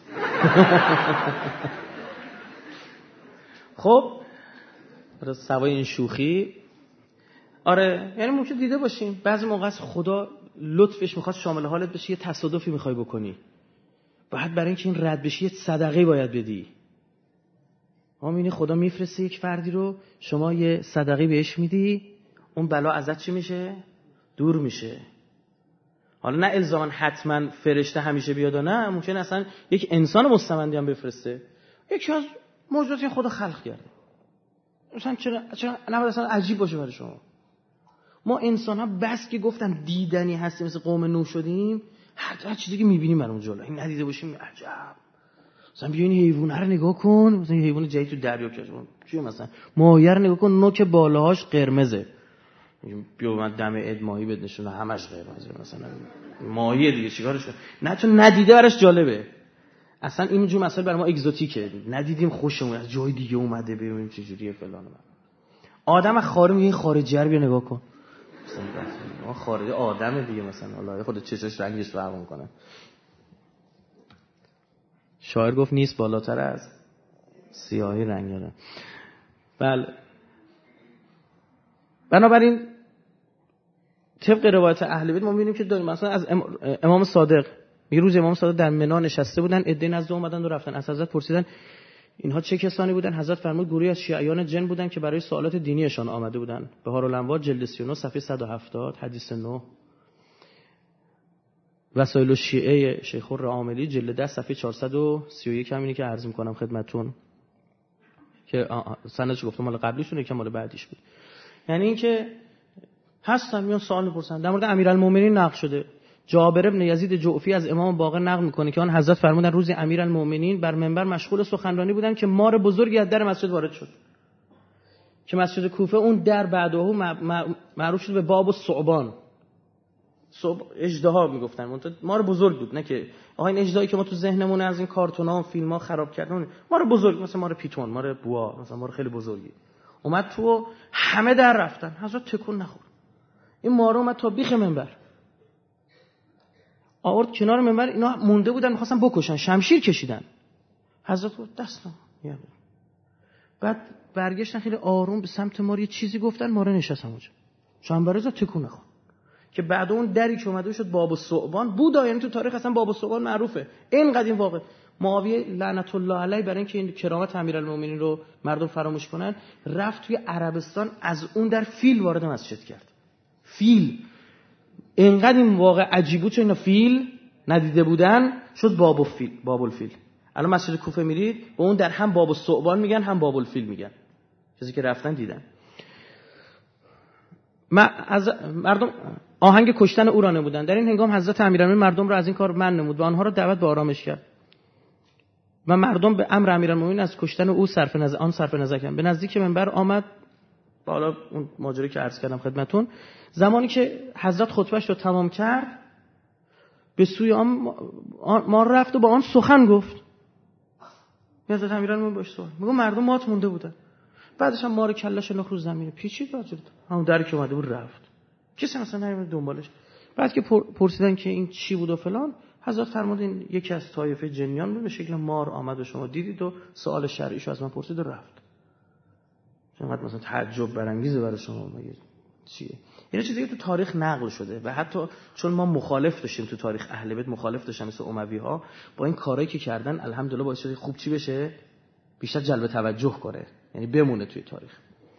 خب سوای این شوخی، آره یعنی ممکن دیده باشیم. بعضی موقع از خدا لطفش میخواد شامل حالت بشه، یه تصادفی میخوای بکنی، بعد برای اینکه این رد بشی یه صدقه باید بدی. آمینه خدا میفرسته یک فردی رو، شما یه صدقه بهش میدی، اون بلا ازت چی میشه؟ دور میشه. حالا نه الزاما حتما فرشته همیشه بیاد، نه ممکن اصلا یک انسان مستمندی هم بفرسته. یکی از موجوداتی خدا خلق کرده، مثلا چرا نباید اصلا عجیب باشه برای شما؟ ما انسان ها بس که گفتم دیدنی هستیم، مثل قوم نوح شدیم، هر چیزی که میبینیم برامون جلو، این ندیده باشیم عجب. مثلا بیا این حیوانه رو نگاه کن، مثلا یه حیوان جدید تو دریا کشون چیه، مثلا ماهی رو نگاه کن، نوک بالاهاش قرمزه، بیا من دم عید ماهی بد نشونه همش قرمزه، مثلا ماهی دیگه چیکارش کنم؟ نه تو ندیده براش جالبه. اصلا اینجور مسائل برای ما اگزوتیکه، ندیدیم خوشمون از جای دیگه اومده، ببینیم چه جوریه فلان. آدم خارج میگه خارجی رو بیا نگاه کن، مثلا خارجی آدم دیگه، مثلا الله خود چشاش رنگش فرق میکنه. شاعر گفت نیست بالاتر از سیاهی رنگ داره. بله، بنابراین طبق روایت اهل بیت ما می‌بینیم که مثلا از امام صادق، یه روز امام صادق در منی نشسته بودن، عده‌ای نزد اومدن و رفتن. از حضرت پرسیدن اینها چه کسانی بودن؟ حضرت فرمود گروهی از شیعیان جن بودن که برای سوالات دینیشان آمده بودن. بهار الانوار جلد 39 صفحه 170 حدیث 9. وسایل الشیعه شیخ الرعاملی جلد 10 صفحه 431 همینی که عرض می‌کنم خدمتتون. که سندش گفتم مال قبلیشونه که مال بعدیش بود. یعنی اینکه هستن میان سوال میپرسن. در مورد امیرالمومنین نقل شده، جابر ابن یزید جعفی از امام باقر نقل میکنه که آن حضرت فرمودن روزی امیرالمومنین بر منبر مشغول سخنرانی بودن که مار بزرگی از در مسجد وارد شد، که مسجد کوفه اون در بعدها معروف شد به باب الثعبان، اژدها میگفتن. مار بزرگ بود، نه که آقا این اژدهایی که ما تو ذهنمون از این کارتون‌ها و فیلم‌ها خراب کردن، مار بزرگ مثلا مار پیتون، مار بوا، مثلا مار خیلی بزرگی اومد تو، همه در رفتن، حضرت تکون نخورد. این مار اومد تا بیخ منبر، آورد کنار منبر، اینا مونده بودن می‌خواستن بکشن، شمشیر کشیدن. حضرت گفت دستم. بعد برگشتن خیلی آروم به سمت مار، یه چیزی گفتن، مار نشست اونجا. چنبرزا تکون نخورد. که بعد اون دری که اومده شد باب الثعبان بود. یعنی تو تاریخ اصلا باب الثعبان معروفه. این قدیم واقع معاویه لعنت الله علیه برای اینکه این کرامت امیرالمومنین رو مردم فراموش کنن، رفت توی عربستان از اون در فیل وارد مسجد کرد. فیل اینقدر این واقع عجیب بود چون اینا فیل ندیده بودن، شد باب الفیل. الان مسجد کوفه میرید به اون در هم باب الثعبان میگن هم باب الفیل میگن، کسی که رفتن دیدن. از مردم آهنگ کشتن او را نمودن. در این هنگام حضرت امیرالمومنین مردم را از این کار منع نمود و آنها را دعوت به آرامش کرد و مردم به امر امیرالمومنین از کشتن او صرف نظر کردند. به نزدیک منبر آمد، بالا اون ماجرایی که عرض کردم خدمتون، زمانی که حضرت خطبهش رو تمام کرد به سوی ما رفت و با آن سخن گفت. حضرت امیرالمومنین باش سوال میگه، مردم مات مونده بودن. بعدش هم مار کلهش انداخت رو زمین، پیچید راجد همون در که اومده بود رفت، کسی مثلا نمیاد دنبالش. بعد که پرسیدن که این چی بود و فلان، حضرت فرمودین یکی از طایفه جنیان بود به شکل مار آمد و شما دیدید و سوال شرعیشو از من پرسید و رفت. چقدر مثلا تعجب برانگیزه برای شما، مگه چیه؟ اینا چیزی که تو تاریخ نقل شده و حتی چون ما مخالف داشتیم تو تاریخ اهل بیت، مخالف داشتن مثل اموی‌ها، با این کارهایی که کردن الحمدلله باعث شده خوب چی بشه، بیشتر جلب توجه کنه، یعنی بمونه توی تاریخ.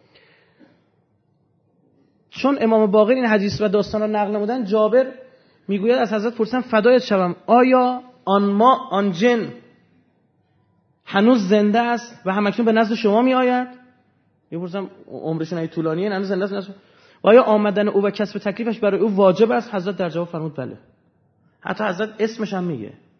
چون امام باقر این حدیث و داستان رو نقل نمودن، جابر میگوید از حضرت پرسیدم فدایت شوم آیا آن جن هنوز زنده است و همکنون به نزد شما می آید؟ میپرسم عمرشون ای طولانیه، هنوز زنده است؟ و آیا آمدن او و کسب تکلیفش برای او واجب است؟ حضرت در جواب فرمود بله. حتی حضرت اسمش هم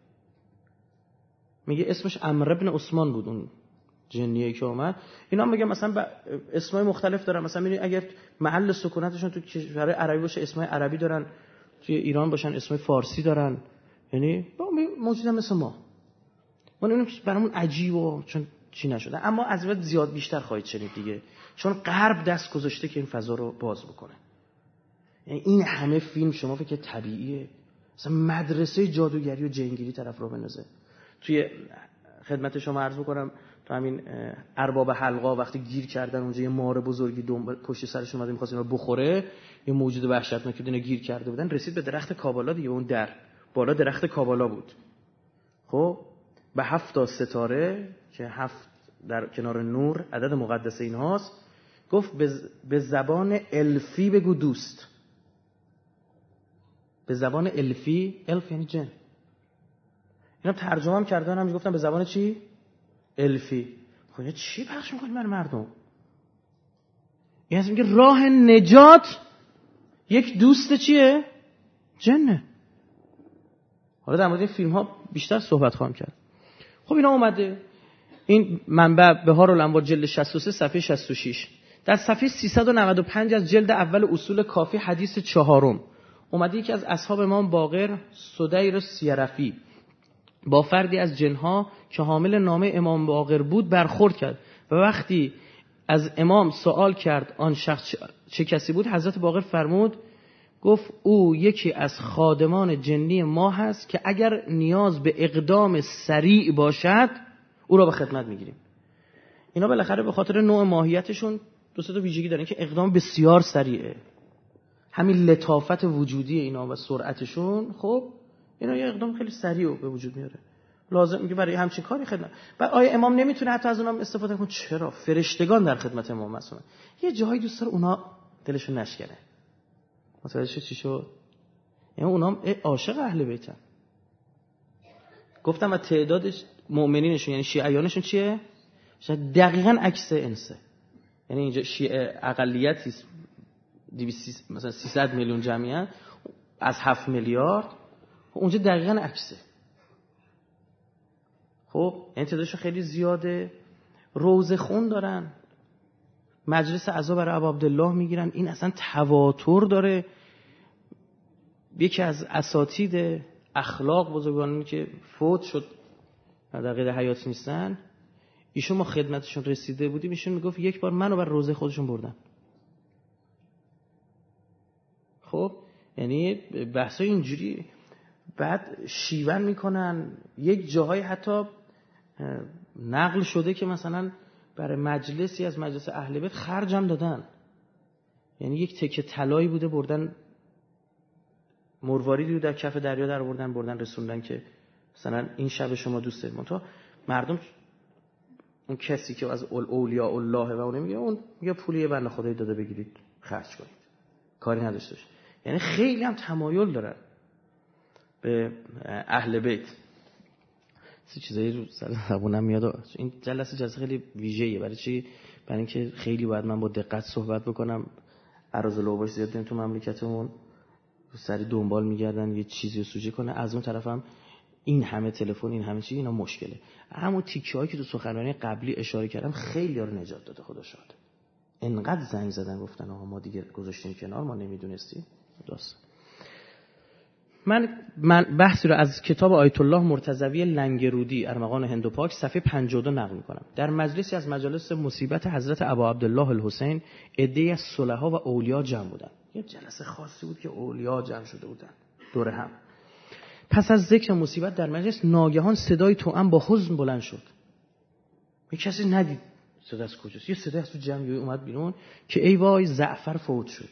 میگه اسمش عمرو بن عثمان بود اون جنیه که اومد. اینا میگن مثلا اسمای مختلف دارن، مثلا ببینید اگر محل سکونتشون تو کشور عربی باشه اسمای عربی دارن، توی ایران باشن اسمای فارسی دارن، یعنی موجودن مثل ما. اون برامون عجیب و چون چی نشده، اما از وقت زیاد بیشتر خواهید شنید دیگه، چون غرب دست گذاشته که این فضا رو باز بکنه. یعنی این همه فیلم شما فکر طبیعیه، مثلا مدرسه جادوگری و جنگیری طرف رو بندازه. توی خدمت شما عرض بکنم تو همین ارباب حلقا وقتی گیر کردن اونجا یه مار بزرگی پشت سرشون اومد می‌خواست اینا رو بخوره، یه موجود وحشتناکی اینا گیر کرده بودن، رسید به درخت کابالا دیگه، اون در بالا درخت کابالا بود. خب به 7 ستاره که 7 در کنار نور عدد مقدس اینهاست، گفت به زبان الفی بگو دوست. به زبان الفی، الف یعنی جن. اینا ترجمه هم کردن، هم گفتن به زبان چی؟ الفی. خب چی پخش میکنید برای مردم؟ این هست میگه راه نجات یک دوست چیه؟ جنه. حالا در مورد این فیلم ها بیشتر صحبت خواهم کرد. خب اینا اومده این منبع بهار الانوار جلد 63 صفحه 66 در صفحه 395 از جلد اول اصول کافی حدیث 4 اومده یکی از اصحاب امام باقر سدیر سیرفی با فردی از جنها که حامل نامه امام باقر بود برخورد کرد و وقتی از امام سوال کرد آن شخص چه کسی بود، حضرت باقر فرمود گفت او یکی از خادمان جنی ما هست که اگر نیاز به اقدام سریع باشد او را به خدمت میگیریم. اینا بالاخره به خاطر نوع ماهیتشون دو سه تا ویژگی دارن که اقدام بسیار سریعه، همین لطافت وجودی اینا و سرعتشون، خب اینا یه اقدام خیلی سریع به وجود میاره، لازم میگه برای همچین کاری خدمت. بعد آیا امام نمیتونه حتی از اونام استفاده کنه؟ چرا؟ فرشتگان در خدمت امام مثلا یه جایی دوست داره اونا دلشون نشکنه. متوجه چی شد؟ یعنی اونا عاشق اهل بیتن. گفتم و تعداد مؤمنینشون یعنی شیعیانشون چیه؟ شاید دقیقاً عکس انسه. یعنی اینجا شیعه اقلیتی مثلا 300 میلیون جمعیت از 7 میلیارد، اونجا دقیقاً عکسه. خب این تعدادش خیلی زیاده. روزه خون دارن، مجلس عزا برای ابو عبدالله میگیرن. این اصلا تواتر داره. یکی از اساتید اخلاق بزرگانی که فوت شد در قید حیات نیستن، ایشون ما خدمتشون رسیده بودیم، ایشون میگفت یک بار منو بر روزه خودشون بردن. خب یعنی بحثای اینجوری. بعد شیون میکنن. یک جاهای حتی نقل شده که مثلا برای مجلسی از مجلس اهل بیت خرجم دادن. یعنی یک تکه طلایی بوده بردن، مرواریدی رو در کف دریا در بردن رسوندن که مثلا این شب شما دوست دارید. منتها مردم، اون کسی که از اولیاء الله و اون میگه، اون میگه پولی بنده خدای داده بگیرید خرج کنید، کاری نداشته باشه. یعنی خیلی هم تمایل دارن به اهل بیت. چیزایی رو زبونم میاد. این جلسه خیلی ویژه‌ایه. برای چی؟ برای اینکه خیلی باید من با دقت صحبت بکنم. عراض لوباش زیاد داریم تو مملکتمون، سری دنبال میگردن یه چیزی رو سوژه کنه. از اون طرفم این همه تلفن، این همه چیز، اینا مشکله. همون تیکه‌هایی که تو سخنرانی قبلی اشاره کردم خیلی‌ها رو نجات داده خدا شاهد. انقدر زنگ زدن گفتن آقا ما دیگه گذاشتیم کنار، ما نمیدونستیم. درست. من بحثی رو از کتاب آیت الله مرتضوی لنگرودی ارمغان هندوپاک صفحه 52 نقل می‌کنم. در مجلسی از مجالس مصیبت حضرت ابا عبدالله الحسین عده‌ای از صلحا و اولیا جمع بودند. یه جلسه خاصی بود که اولیا جمع شده بودن دور هم. پس از ذکر مصیبت در مجلس ناگهان صدای توأم با حزن بلند شد. یه کسی ندید صدا از کجاست. یه صدای از تو جمع اومد بیرون که ای وای زعفر فوت شد.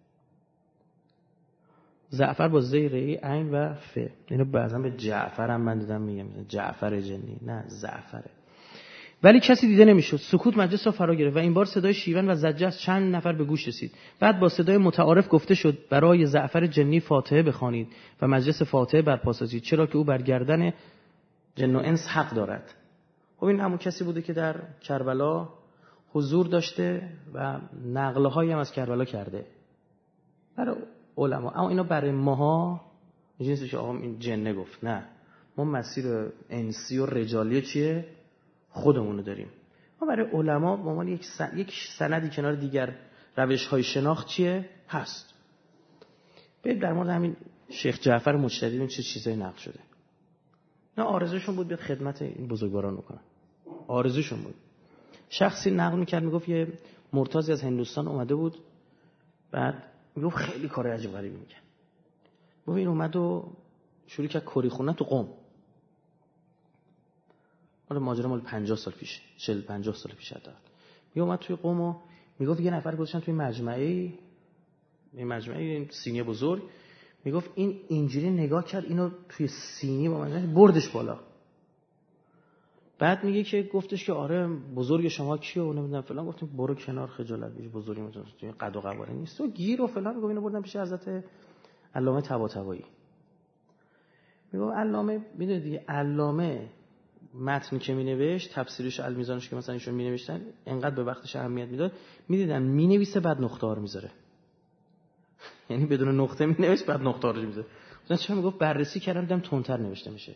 زعفر با زیره عین و ف. اینو بعضا به جعفر هم من دیدم میگم جعفر جنی، نه زعفره. ولی کسی دیده نمیشد. سکوت مجلس را فرا گرفت و این بار صدای شیون و زجه از چند نفر به گوش رسید. بعد با صدای متعارف گفته شد برای زعفر جنی فاتحه بخوانید و مجلس فاتحه برپا سازید، چرا که او بر گردن جن و انس حق دارد. خب این همون کسی بوده که در کربلا حضور داشته و نقل‌هایی هم از کربلا کرده برای علما. اما اینا برای ماها اینجوریه که آقا این جنه گفت، نه، ما مسیر انسی و رجالی چیه خودمونو داریم. ما برای علما به عنوان یک سندی کنار دیگر روش‌های شناخت چیه هست. بریم در مورد همین شیخ جعفر مجتهدی ببین چه چیزایی نقل شده. نه آرزوشون بود بیاد خدمت این بزرگواران بکنن. آرزوشون بود. شخصی نقل می‌کرد میگفت یه مرتضی از هندوستان اومده بود، بعد میگفت خیلی کار عجیب غریبی می‌کرد. گفت این اومد و شروع کرد کری خوندن تو قم. حالا ماجرا مال 50 سال پیش، 40-50 سال پیش حتی. میگه اومد توی قم و میگفت یه نفر گذاشتن توی مجمعی، این سینی بزرگ، میگفت این اینجوری نگاه کرد اینو توی سینی با من بردش بالا. بعد میگه که گفتش که آره بزرگ شما کیه و نمیدونم فلان. گفتیم برو کنار خجالت بکش، بزرگی مثلا توی قد و قواره نیست و گیر و فلان. میگه اینو بردن پیش حضرت علامه طباطبایی. میگه علامه میدونید دیگه، علامه متنی که مینوشت، تفسیرش المیزانش که مثلا ایشون مینوشتن، انقدر به وقتش اهمیت میداد، میدیدن مینویسه بعد نقطه ها رو میذاره. یعنی بدون نقطه مینوشت بعد نقطه ها رو میذاره. مثلا چرا میگفت بررسی کردم دیدم تندتر نوشته میشه.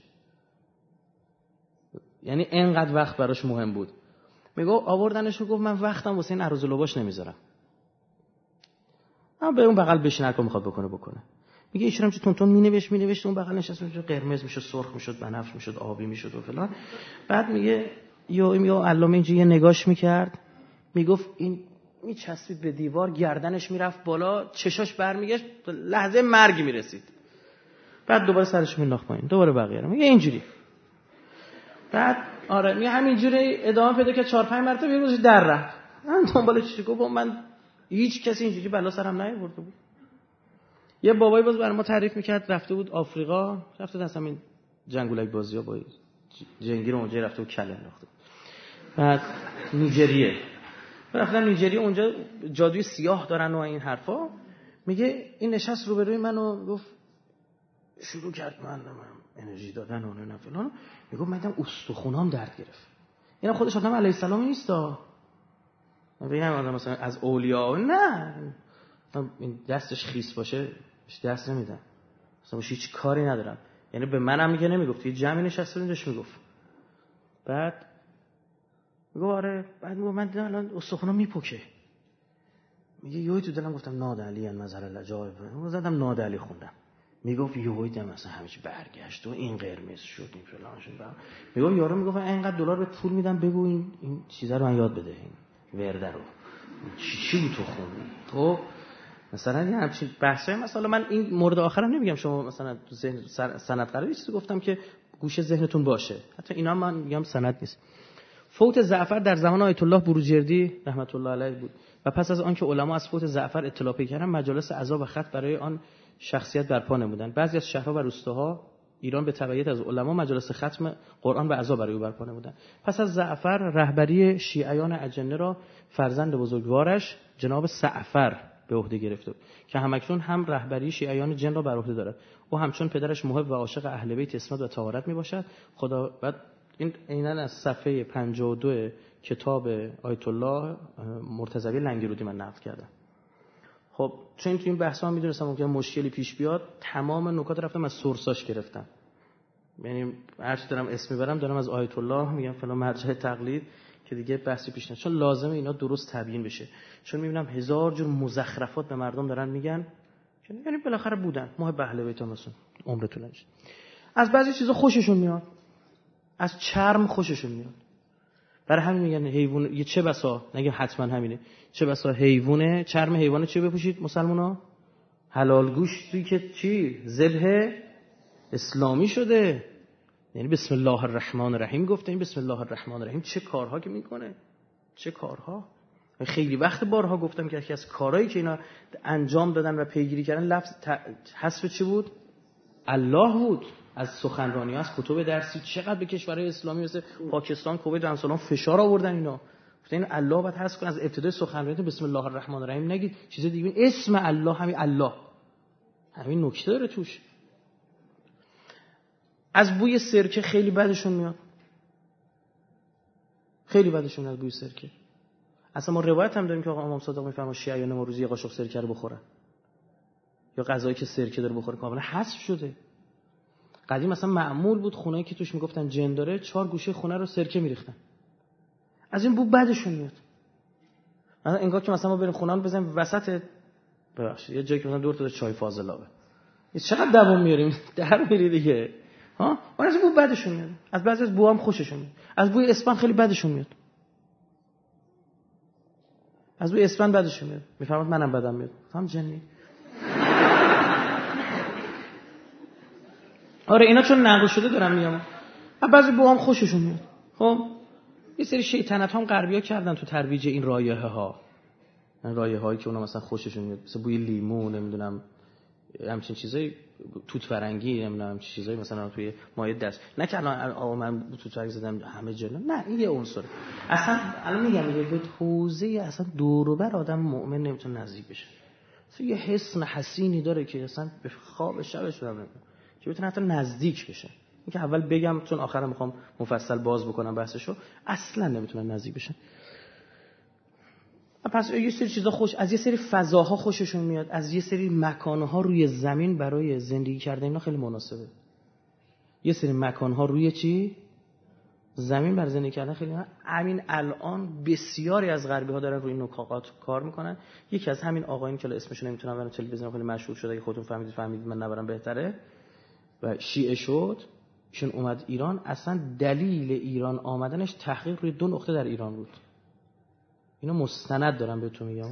یعنی انقدر وقت براش مهم بود. میگه آوردنش و گفت من وقتم واسه این عروض لباش نمیذارم. اما به اون بغل بشین هر کاری میخواد بکنه. میگه ایشون هم چه تون مینوشت اون بغل نشسته میشه، قرمز میشد، سرخ میشد، بنفش میشد، آبی میشد و فلان. بعد میگه یا علامه اینجوری یه نگاش میکرد، میگفت این میچسبید به دیوار، گردنش میرفت بالا، چشاش برمیگشت، لحظه مرگ میرسید. بعد دوباره سرش مینداخت پایین، دوباره بقیه رو میگه اینجوری. بعد آره میگه همینجوری ادامه پیدا که 4-5 مرتبه یه روز در رفت. من دنبال چیزی گفتم، من هیچ کسی اینجوری بلا سرم نیاورده بود. یه بابایی باز برای ما تعریف میکرد، رفته بود آفریقا، رفته دست همین جنگولک بازی‌ها با جنگیر اونجا رفته و کله انداخته. بعد نیجریه رفتن نیجریه، اونجا جادوی سیاه دارن و این حرفا. میگه این نشست روبروی منو گفت، شروع کرد من انرژی دادن و نه فلان. میگه من دیدم استخونام درد گرفت. اینا خودش آدم علیه السلام نیستا. ببینم آدم مثلا از اولیاء نه، این دستش خیس باشه بهش دست نمیدم، مثلا باشه هیچ کاری ندارم. یعنی به منم میگه نمیگفت، یه جمعی نشسته بودیم داشت میگفت. بعد میگه آره، بعد میگه من دیدم الان استخوانم میپکه. میگه یهو تو دلم گفتم نادعلی ان مظهر العجایب، زدم نادعلی خوندم. میگفت یهو دیدم مثلا همه چی برگشت و این قرمز شد این فلان شد. میگه یارو میگفت اینقدر دلار بهت پول میدم بگو این چیزا رو من یاد بده، این ورده رو چی بود تو خوندی. خب مثلا یه همچین بحثای، مثلا من این مورد آخرم نمیگم شما مثلا تو ذهن سند قرار یه چیزی گفتم که گوشه ذهنتون باشه، حتی اینا من میگم سند نیست. فوت جعفر در زمان آیت الله بروجردی رحمت الله علیه بود و پس از آن که علما از فوت جعفر اطلاع پیدا کردند مجالس عزا و خط برای آن شخصیت برپا نمودند. بعضی از شهرها و روستاها ایران به تبعیت از علما مجالس ختم قرآن و عزا برای او برپا نمودند. پس از جعفر رهبری شیعیان اجنه را فرزند بزرگوارش جناب سعفر به عهده گرفته بود که همکنون هم رهبری شیعیان جن را بر عهده دارد. او همچون پدرش محب و عاشق اهل بیت اسمت و طهارت میباشد. خدا بعد این عیناً از صفحه 52 کتاب آیت الله مرتضوی لنگرودی من نقل کردم. خب چون تو این بحثا من میدونستم ممکنه مشکلی پیش بیاد، تمام نکات رفتم از سورساش گرفتم. یعنی هر چی دارم اسم میبرم دارم از آیت الله میگم فلان مرجع تقلید که دیگه بحثی پیش نشه، چون لازمه اینا درست تبیین بشه. چون میبینم هزار جور مزخرفات به مردم دارن میگن، یعنی بالاخره بودن محب اهل بیت مثلا عمر طولانی شد. از بعضی چیزا خوششون میاد، از چرم خوششون میاد. برای همین میگن حیوان، یه چه بسا نگه حتما همینه، چه بسا حیوانه، چرم حیوانه چی بپوشید مسلمونا؟ حلال گوشتی که چی؟ ذبح اسلامی شده. یعنی بسم الله الرحمن الرحیم گفته، این بسم الله الرحمن الرحیم چه کارها که میکنه، چه کارها. خیلی وقت بارها گفتم که یکی از کارهایی که اینا انجام دادن و پیگیری کردن لفظ حذف چی بود؟ الله بود. از سخنرانی ها، از کتب درسی چقدر به کشورهای اسلامی مثل پاکستان، کویت و امثال فشار آوردن اینا. گفتن الله باید حذف کن از ابتدای سخنرانی بسم الله الرحمن الرحیم نگید، چیز دیگه اسم الله همین الله. همین نکته داره توش. از بوی سرکه خیلی بدشون میاد. خیلی بدشون از بوی سرکه. اصلا ما روایت هم داریم که آقا امام صادق میفرما شیعیان ما روزی یه قاشق سرکه رو بخورن. یا غذایی که سرکه داره بخوره کاملا حذف شده. قدیم مثلا معمول بود خونه‌ای که توش میگفتن جن داره 4 گوشه خونه رو سرکه میریختن. از این بو بدشون میاد. مثلا انگار که مثلا ما بریم خونه رو بزنیم وسط ببخشید یه جایی که مثلا دور تا چای فاضلابه. این چقدر دووم میاریم در میری دیگه. ها؟ اون از بو بدشون میاد. از بعضی از بوام خوششون میاد. از بوی اسپند خیلی بدشون میاد. از بوی اسپند بدشون میاد. میفهمید منم بدم میاد. هم جنی. آره اینا چون نقل شده دارم میگم. بعضی بوام خوششون میاد. خب یه سری شیطنت هم غربی‌ها کردن تو ترویج این رایحه‌ها. این رایحه‌هایی که اونا مثلا خوششون میاد. مثلا بوی لیمو نمیدونم همچین چیزایی، توت فرنگی نمیدونم چه چیزایی مثلا توی مایع دست. نه که الان آقا من توت فرنگی زدم همه جا. نه این یه عنصره. اصلا الان میگم به حوزه اصلا دور و بر آدم مؤمن نمیتونه نزدیک بشه. اصلا یه حسن حسینی داره که اصلا به خواب شبش رو که بتونه حتی نزدیک بشه. این که اول بگم چون آخرام میخوام مفصل باز بکنم بحثشو، اصلا نمیتونن نزدیک بشن. پس یه سری چیزا خوش، از یه سری فضاها خوششون میاد، از یه سری مکانها روی زمین برای زندگی کردن اینا خیلی مناسبه. یه سری مکانها روی چی؟ زمین برای زندگی کردن خیلی همین الان بسیاری از غربی‌ها دارن روی نکات کار میکنن. یکی از همین آقایون که اسمشو نمیتونم برام تلویزیون خیلی مشهور شده، اگه خودتون فهمیدید من نبرم بهتره، و شیعه شد، ایشون اومد ایران. اصلا دلیل ایران آمدنش تحقیق روی 2 نقطه در ایران بود. اینا مستند دارم بهتون میگم.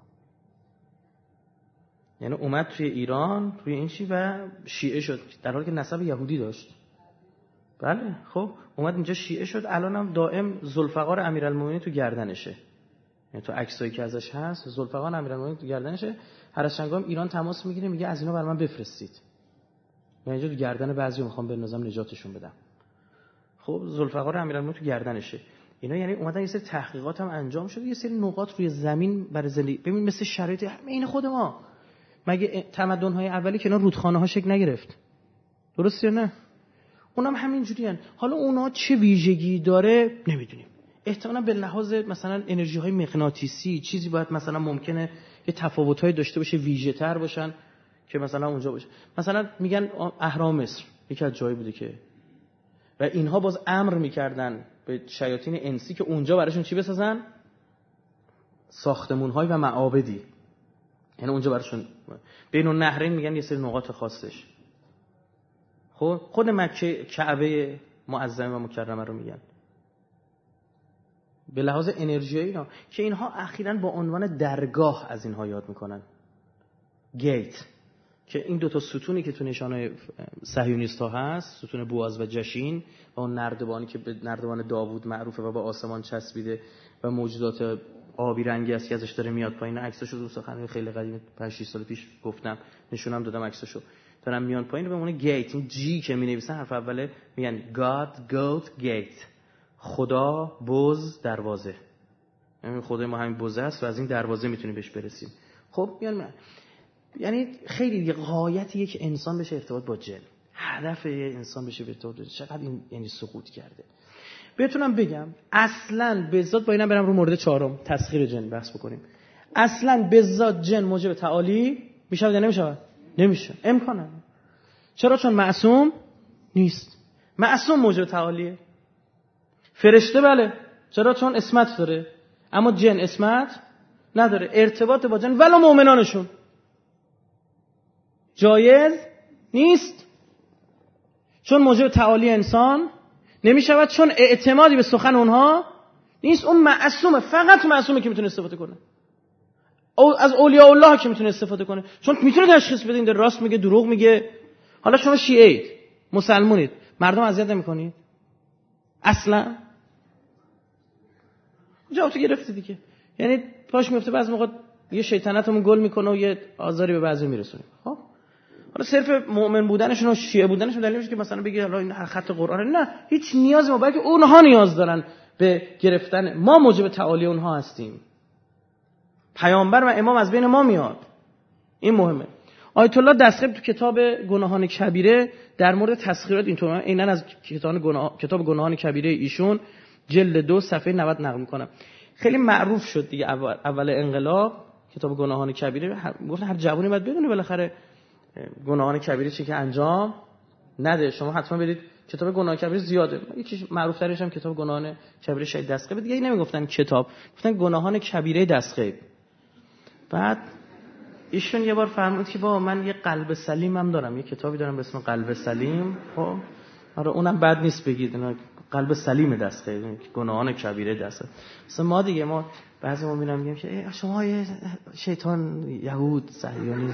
یعنی اومد توی ایران روی این چی و شیعه شد در حالی که نسب یهودی داشت. بله خب اومد اینجا شیعه شد. الانم دائم ذوالفقار امیرالمومنین تو گردنشه. یعنی تو عکسایی که ازش هست ذوالفقار امیرالمومنین تو گردنشه. هر از چنگام ایران تماس میگیره میگه از اینا برام من بفرستید. یعنی اینجا تو گردن بعضیو میخوام بندازم نجاتشون بدم. خب ذوالفقار امیرالمومنین تو گردنشه. اینا یعنی اومدن یه سری تحقیقات هم انجام شده، یه سری نقاط روی زمین برای زندگی. ببین مثل شرایط همین خود ما، مگه تمدن‌های اولی که اینا رودخانه‌ها شکل نگرفت؟ درسته یا نه؟ اونم همین جوریان. حالا اونا چه ویژگی داره نمیدونیم. احتمالاً به لحاظ مثلا انرژی های مغناطیسی چیزی باید مثلا ممکنه یه تفاوت های داشته باشه، ویژه تر باشن که مثلا اونجا باشه. مثلا میگن اهرام مصر یکی از جایی بوده که و اینها باز امر میکردن به شیاطین انسی که اونجا براشون چی بسازن؟ ساختمون‌های و معابدی. یعنی اونجا براشون بین النهرین میگن یه سری نقاط خاصش. خب خود مکه کعبه معظمه و مکرمه رو میگن. به لحاظ انرژی اینا که اینها اخیراً با عنوان درگاه از اینها یاد میکنن. گیت که این دو تا ستونی که تو نشانه صهیونیست‌ها هست، ستون بوآز و جشین و اون نردبانی که به نردبان داوود معروفه و به آسمان چسبیده و موجودات آبی رنگی است که ازش داره میاد پایین. عکساشو تو سخنرانی خیلی قدیم 5 6 سال پیش گفتم، نشونم دادم عکساشو. دارن میان پایین به اون گیت، این جی که می‌نویسن حرف اوله میگن God goat gate، خدا بز دروازه. یعنی خدای ما همین بز است و از این دروازه میتونیم بهش برسیم. خب یعنی خیلی غایت یک انسان بشه ارتباط با جن، هدف انسان بشه به طور چقدر این یعنی سقوط کرده. بتونم بگم اصلاً به ذات با اینا برم رو مورد چهارم تسخیر جن بحث بکنیم. اصلاً به ذات جن موجب تعالی میشه یا نمیشه؟ نمیشه، امکان نداره. چرا؟ چون معصوم نیست. معصوم موجب تعالیه. فرشته بله، چرا؟ چون اسمت داره. اما جن اسمت نداره. ارتباط با جن ولو مؤمنانشون جایز نیست، چون موجب تعالی انسان نمیشود، چون اعتمادی به سخن اونها نیست. اون معصومه، فقط معصومه که میتونه استفاده کنه، او از اولیاء الله که میتونه استفاده کنه، چون میتونه تشخیص بده این راست میگه دروغ میگه. حالا شما شیعید، مسلمونید، مردم اذیت نمیکنید اصلا؟ جواب تو گرفتی دیگه. یعنی پاش میفته بعضی موقع یه شیطنتمون گل میکنه و یه آزاری به بعضی میرسونه. خب حالا صرف مؤمن بودنشون و شیعه بودنشون دلیل نمیشه که مثلا بگی حالا این خط قرآن، نه، هیچ نیازی ما، بلکه اونها نیاز دارن به گرفتن، ما موجب تعالی اونها هستیم. پیامبر و امام از بین ما میاد، این مهمه. آیت الله دستخیب تو کتاب گناهان کبیره در مورد تسخیرات اینطور عیناً از کتاب گناهان کبیره ایشون جلد 2 صفحه 90 نقل میکنم. خیلی معروف شد دیگه اول انقلاب کتاب گناهان کبیره، گفتن هر جوونی باید بدونه بالاخره گناهان کبیره چی که انجام نده. شما حتما برید کتاب گناهان کبیره زیاده، یکی معروف ترش هم کتاب گناهان کبیره شهید دستخیب دیگه. نمیگفتن کتاب، گفتن گناهان کبیره دستخیب. بعد ایشون یه بار فرمود که با من یه قلب سلیم هم دارم، یه کتابی دارم به اسم قلب سلیم. خب آره اونم بد نیست بگید، اینا قلب سلیم دستخیب، گناهان کبیره دستخیب. مثلا ما دیگه ما بعضی ما میگیم که شما یه شیطان یهود صهیونی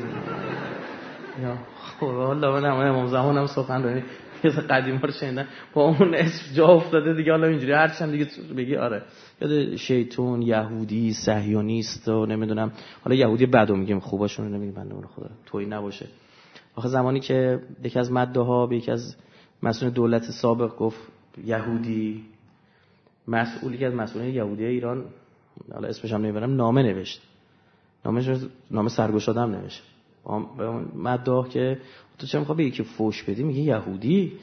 یا خب والله من امام زمان هم سخنرانی قدیما رو شنیدم با اون اسم جا افتاده دیگه. حالا اینجوری هر چند دیگه بگی آره یاد شیطان یهودی صهیونیست و نمیدونم، حالا یهودی بدو میگیم خوباشون رو نمیگیم، بنده خدا تویی نباشه. آخه زمانی که یکی از مدعاها به یکی از مسئول دولت سابق گفت یهودی، مسئولی که از مسئولین یهودی ایران، حالا اسمش هم نمیبرم، نامه نوشت، نامه سرگشاده هم نوشت به مدعا که تو چه میخوای بگی که فوش بدی، میگه یهودی.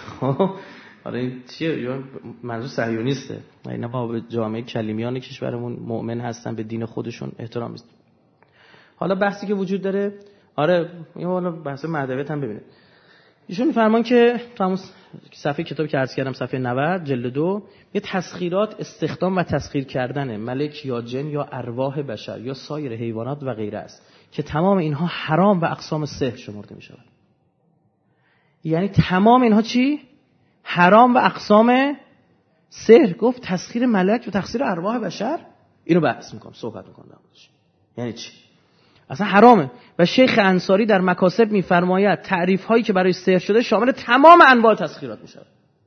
آره این چیه؟ منظور صهیونیسته. اینا ما به جامعه کلیمیان کشورمون مؤمن هستن، به دین خودشون احترام میذارن. حالا بحثی که وجود داره، آره این حالا بحث مدویت هم ببینید. ایشون میفرمان که تو همون صفحه کتابی که عرض کردم صفحه 90 جلد 2 یه تسخیرات استخدام و تسخیر کردن ملک یا جن یا ارواح بشر یا سایر حیوانات و غیره است که تمام اینها حرام و اقسام سحر شمرده می شود. یعنی تمام اینها چی؟ حرام و اقسام سحر. گفت تسخیر ملک و تسخیر ارواح بشر، اینو بحث میکنم، صحبت میکنم. یعنی چی؟ اصلا حرامه. و شیخ انصاری در مکاسب میفرماید تعریف هایی که برای سحر شده شامل تمام انواع تسخیرات میشه.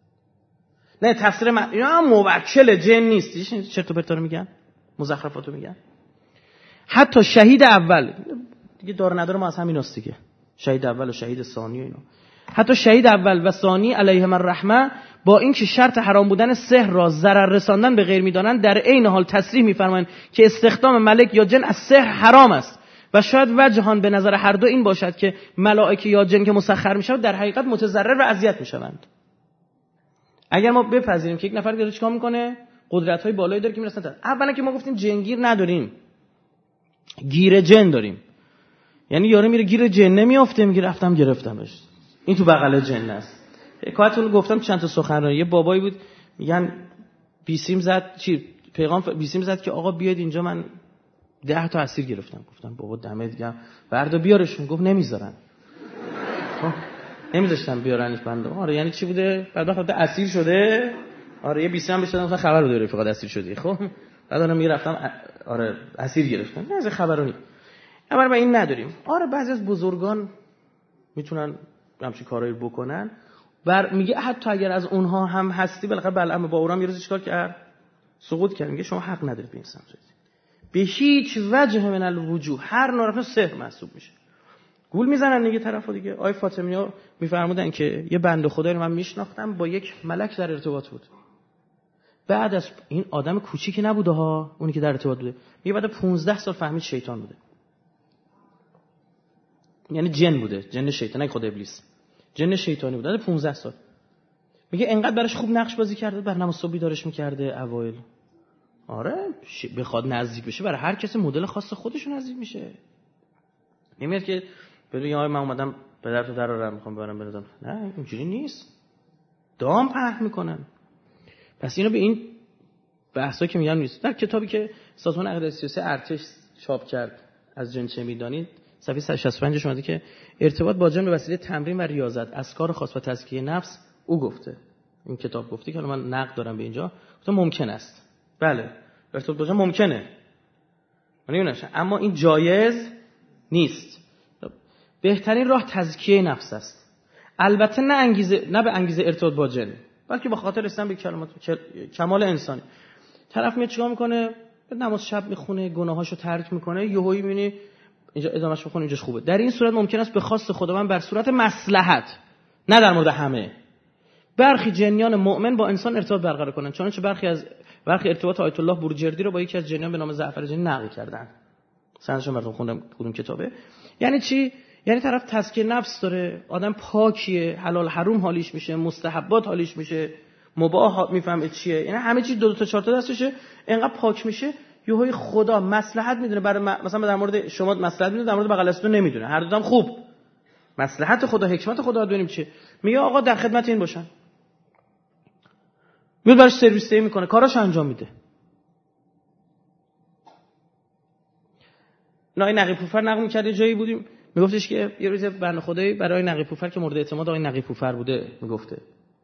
نه تفسیر اینا موکل جن نیست، چرت و پرتا رو میگن، مزخرفاتو میگن. حتی شهید اول دیگه دار نداره، ما از همیناست دیگه، شهید اول و شهید ثانی و اینا. حتی شهید اول و ثانی علیهم الرحمه با اینکه شرط حرام بودن سحر را ضرر رساندن به غیر میدانند، در عین حال تصریح میفرمایند که استخدام ملک یا جن از سحر حرام است و شاید وجهان به نظر هر دو این باشد که ملائکه یا جن که مسخر میشوند در حقیقت متضرر و اذیت میشوند. اگر ما بپذیریم که یک نفر داره چیکار میکنه، قدرت‌های بالایی داره که میرسن. اولا که ما گفتیم جنگیر نداریم، گیر جن داریم. یعنی یارو میره گیر جن نمیافته، میگه رفتم گرفتمش، این تو بغل جن است. حکایتون گفتم چند تا سخنرانی. یه بابایی بود میگن بیسیم زد، پیغام بیسیم زد که آقا بیاید اینجا، من 10 تا اسیر گرفتم. گفتم بابا دمت گرم، بردا بیارشون. گفت نمیذارن. نمیذاشتن بیارنش بنده. آره یعنی چی بوده؟ بعد وقت اسیر شده. آره یه بیسیم بهش دادن، خبر بده رفیقات اسیر شدی. خب بعد اونم میرفتم آره اسیر گرفتم. نه از خبرونی. اما ما این نداریم. آره بعضی از بزرگان میتونن همچین کارایی بکنن. میگه حتی اگر از اونها هم هستی، بالاخره بلعم با اورام یه روز چیکار کرد؟ سقوط کرد. میگه شما حق ندارید به این سمت برید. به هیچ وجه من الوجوه هر نوع سحر محسوب میشه. گول میزنن دیگه طرفا دیگه. آی فاطمی‌ها میفرمودن که یه بنده خدایی رو من میشناختم، با یک ملک در ارتباط بود. بعد از این آدم کوچیکی نبوده ها، اونی که در ارتباط بوده. میگه بعد 15 سال فهمید شیطان بوده. یعنی جن بوده، جن شیطان، نه خود ابلیس. جن شیطانی بوده. 15 سال. میگه انقدر براش خوب نقش بازی کرده، برنامه صبحی دارش میکرده اوایل. آره بخواد نزدیک بشه، برای هر کسی مدل خاص خودش نزدیک میشه. نمیاد که بگه آقا من اومدم پدرتو درارم میخوام برام بندازم. نه اینجوری نیست. دام پهن میکنن. پس اینو به این بحثا که میگم نیست. در کتابی که سازمان عقاید سیاسی ارتش چاپ کرد از جن چه میدانید، صفحه 165 اومده که ارتباط با جن به وسیله تمرین و ریاضت، اذکار خاص و تزکیه نفس، او گفته. این کتاب گفته که من نقد دارم به اینجا، گفتم ممکن است. بله ارتباط با جن ممکنه. اما این جایز نیست. بهترین راه تزکیه نفس است. البته نه به انگیزه ارتباط با جن، بلکه به خاطر رسیدن به کمال انسانی. طرف میاد چیکار میکنه؟ نماز شب میخونه، گناهاشو ترک میکنه، یهویی میبینی اینجا ادامهش بخونه اینجاش خوبه. در این صورت ممکن است به خواست خداوند بر صورت مصلحت، نه در مورد همه، برخی جنیان مؤمن با انسان ارتباط برقرار کنن. چنانچه برخی ارتباط آیت الله بروجردی رو با یکی از جنیان به نام زعفر جنی نقل کردن. سندشون براتون خوندم کدوم کتابه. یعنی چی؟ یعنی طرف تزکیه نفس داره، آدم پاکیه، حلال حروم حالیش میشه، مستحبات حالیش میشه، مباح میفهمه چیه، یعنی همه چی 2 تا 4 تا دستشه، اینقدر پاک میشه یهوی خدا مصلحت میدونه. برای مثلا در مورد شما مصلحت میدونه، در مورد بغل دستتون نمیدونه. هر دوام خوب. مصلحت خدا، حکمت خدا ببینیم چیه. میگه آقا در خدمت این باشن. میاد براش سرویس دهی میکنه، کاراش انجام میده. نای نقی پوفر نقل می‌کرد، جایی بودیم میگفتش که یه روز بنده خدایی برای نقی پوفر که مورد اعتماد آقای نقی پوفر بوده میگفته.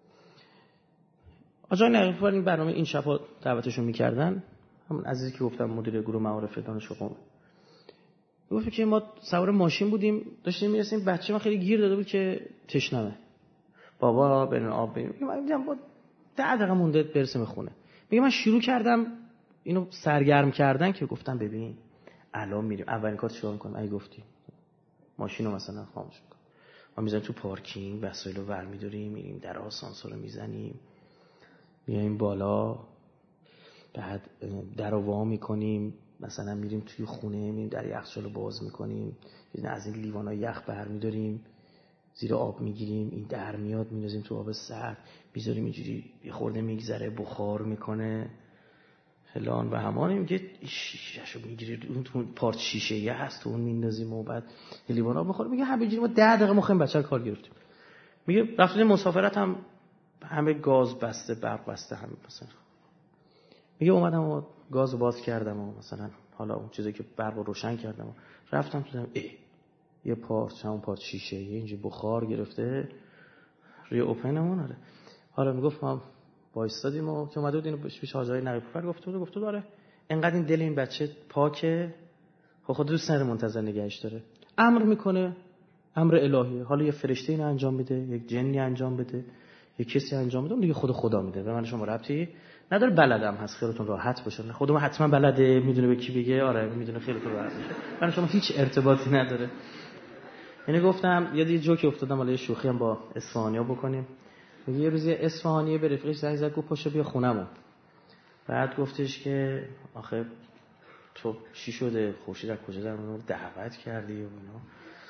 آقای نقی پوفر این برنامه این شبا دعوتشون می‌کردن، همون عزیزی که گفتم مدیر گروه معارف دانش قم. میگفت که ما سوار ماشین بودیم داشتیم میرسیم، بچه ما خیلی گیر داده بود که تشنمه. بابا برین آب بریم. میگم با 10 دقیقه مونده برسیم خونه. میگه من شروع کردم اینو سرگرم کردن که گفتم ببین الان میریم اولین کار چیکار می‌کنیم؟ اگه گفتی ماشینو مثلا خاموش می‌کنیم، ما میذاریم تو پارکینگ، وسایلو برمی‌داریم، میریم در آسانسور رو میزنیم، میایم بالا، بعد درو وا می‌کنیم، مثلا میریم توی خونه، میریم در یخچالو باز می‌کنیم، از این لیوانای یخ برمی‌داریم، زیر آب می‌گیریم، این در میاد می‌ندازیم تو آب سرد، می‌ذاریم اینجوری یه خورده میگذره بخار می‌کنه فلان و همان. میگه شیشه‌شو میگیرید اون تو پارت شیشه‌ای هست تو اون میندازیم و بعد لیوان آب میخوره. میگه همینجوری ما 10 دقیقه مخیم بچه‌ها کار گرفتیم. میگه رفتیم مسافرت هم همه گاز بسته، برق بسته، هم مثلا میگه اومدم و گازو باز کردم و مثلا حالا اون چیزی که برقو روشن کردم و رفتم تو یه پارت، همون پارت شیشه‌ای اینجوری بخار گرفته روی اوپنمون. آره حالا میگفت ما وایستادیم و که اومده بود اینو پیش حاجی نقی پوفر گفته داره انقدر این دل این بچه پاکه، خود دوست نداره منتظر نگهش داره، امر میکنه، امر الهیه. حالا یه فرشته اینو انجام میده، یک جنی انجام بده، یک کسی انجام بده، دیگه خدا میده. به من شما ربطی نداره. بلدم هست، خیلیتون راحت باشه. خودم حتما بلده، میدونه به کی بگه. آره میدونه، خیلیتون راحت باشه. من شما هیچ ارتباطی نداره. یعنی گفتم یه جوکی افتادم، حالا یه شوخی هم با اصفهانی‌ها بکنیم. میگه یه روزی اصفهانی به رفیقش زنگ زد، گفت پاشو بیا خونمون. بعد گفتش که آخه تو چی شده؟ خورشید از کجا در منو دعوت کردی و اینا.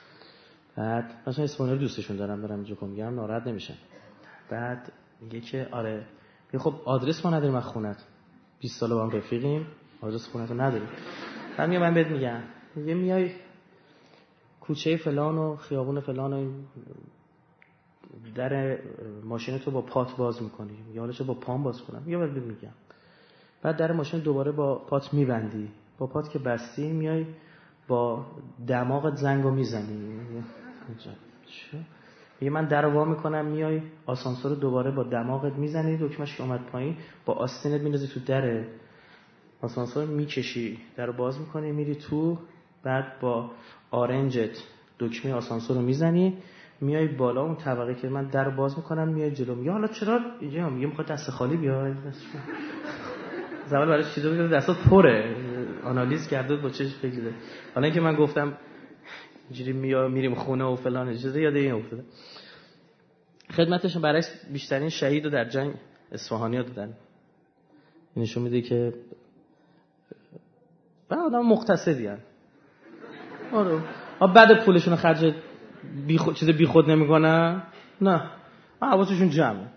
بعد مثلا اصفهانی رو دوستشون دارم اینجا میگم ناراحت نمیشن. بعد میگه که آره. میگه خب آدرس ما نداریم از خونت. 20 سال با هم رفیقیم، آدرس خونه‌تو نداریم. بعد من بهت میگم یه میای کوچه فلان و خیابون فلان و در ماشین تو با پات باز میکنی، یا حالا چه با پام باز کنم، یا بعد میگم بعد در ماشین دوباره با پات میبندی، با پات که بستی میای با دماغت زنگو میزنی. یه من در وا میکنم، میای آسانسور دوباره با دماغت میزنی، دکمه‌اش که اومد پایین با آستینت میندازی تو در آسانسور، میکشی درو باز میکنی میری تو، بعد با آرنجت دکمه آسانسور رو میزنی، میای بالا اون طبقه که من درو باز میکنم میای جلو. میگه حالا چرا اینجا میگه میخواد دست خالی بیای؟ زبال برای چیزا بگیره دستات پره، آنالیز کرده با چش بگیره. حالا اینکه من گفتم اینجوری میریم خونه و فلان اجازه یاد این افتاده. خدمتشون برای بیشترین شهید رو در جنگ اصفهانی‌ها دادن. این نشون میده که آدم مقتصدی ان. آره. بعد پولشون رو خرج چیز بیخود نمیکنن. نه. حواسشون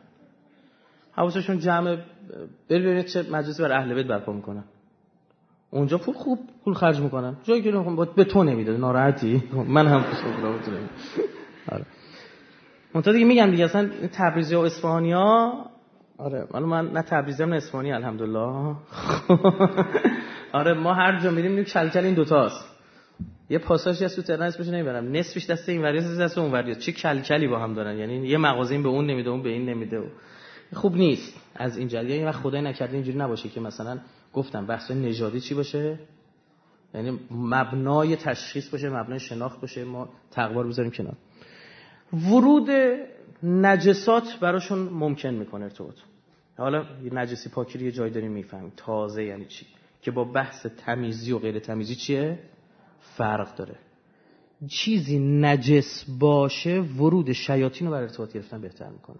جمعه. ببینید چه مجلسی برای اهل بیت برپا میکنن. اونجا خوب پول خرج میکنن. جایی که به تو نمیده ناراحتی. من هم خوشم. آره. منتها دیگه میگم دیگه اصلا تبریزی و اصفهانی‌ها، آره من نه تبریزی نه اصفهانی الحمدلله. آره ما هر جا میریم کلکل این دوتاست. یه پاساژی از تو تهران اسمش نمیبرم، نصفش دست این وریاست نصفش دست اون وریاست. چه کلکلی با هم دارن، یعنی یه مغازه این به اون نمیده اون به این نمیده. خوب نیست از این جریان. این وقت خدای نکرده اینجوری نباشه که مثلا گفتم بحث نژادی چی باشه، یعنی مبنای تشخیص باشه، مبنای شناخت باشه، ما تقوا رو بذاریم کنار. ورود نجسات براشون ممکن میکنه ارتباط. حالا نجسی پاکی رو یه جای داریم میفهمیم تازه یعنی چی، که با بحث تمیزی و غیر تمیزی چیه فرق داره. چیزی نجس باشه ورود شیاطین رو بر ارتباط گرفتن بهتر میکنه.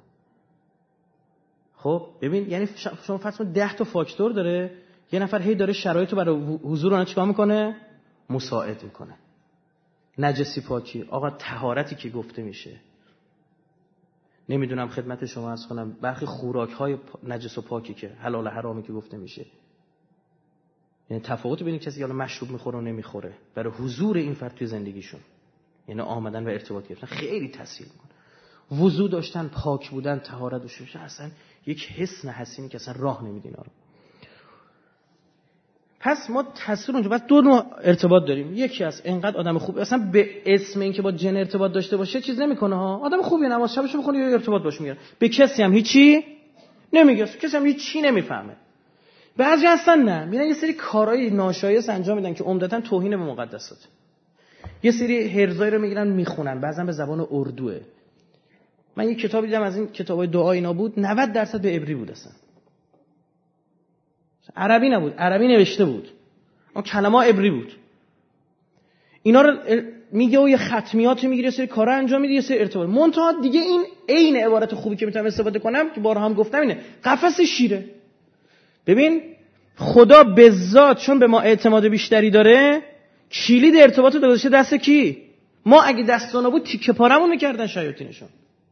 خب ببین یعنی شما فرض کن 10 تا فاکتور داره، یه نفر هی داره شرایطو برای حضور اون چیکار میکنه؟ مساعد میکنه. نجسی پاکی، آقا طهارتی که گفته میشه، نمیدونم خدمت شما عرض کنم برخی خوراک‌های نجس و پاکی که حلال و حرامی که گفته میشه، یعنی تفاوت بین کسی که حالا مشروب میخوره و نمیخوره برای حضور این فرد توی زندگیشون، یعنی آمدن و ارتباط گرفتن خیلی تاثیر میکنه. وضو داشتن، پاک بودن، طهارت داشتن، اصلا یک حسن حسینی که اصلا راه نمیدین اینا رو. پس ما تصویر اونجا بعد دو نوع ارتباط داریم. یکی از اینقدر آدم خوب اصلا به اسم این که با جن ارتباط داشته باشه چیز نمیکنه ها، آدم خوبی نماز شبش بخونه یا ارتباط باشه میگیره، به کسی هم هیچی نمیگه، کسی هم هیچی نمیفهمه. بعضی هستن نه میرن یه سری کارهای ناشایست انجام میدن که عمدتاً توهین به مقدسات. یه سری هرزایی رو میگیرن میخونن، بعضن به زبان اردوئه. من یه کتاب دیدم از این کتابای دعا اینا بود، 90% به عبری بود اصلا. عربی نبود، عربی نوشته بود. اون کلمات عبری بود. اینا رو میگه و یه ختمیات میگیره، یه سری کارا انجام میده، یه سری ارتباط. منتها دیگه این عین عبارت خوبی که میتونم استفاده کنم که بارها هم گفتم اینه، قفس شیره. ببین خدا به ذات چون به ما اعتماد بیشتری داره، کلید ارتباط رو گذاشته دست کی؟ ما اگه دستانا بود تیکه پارمون میکردن شیاطینشون.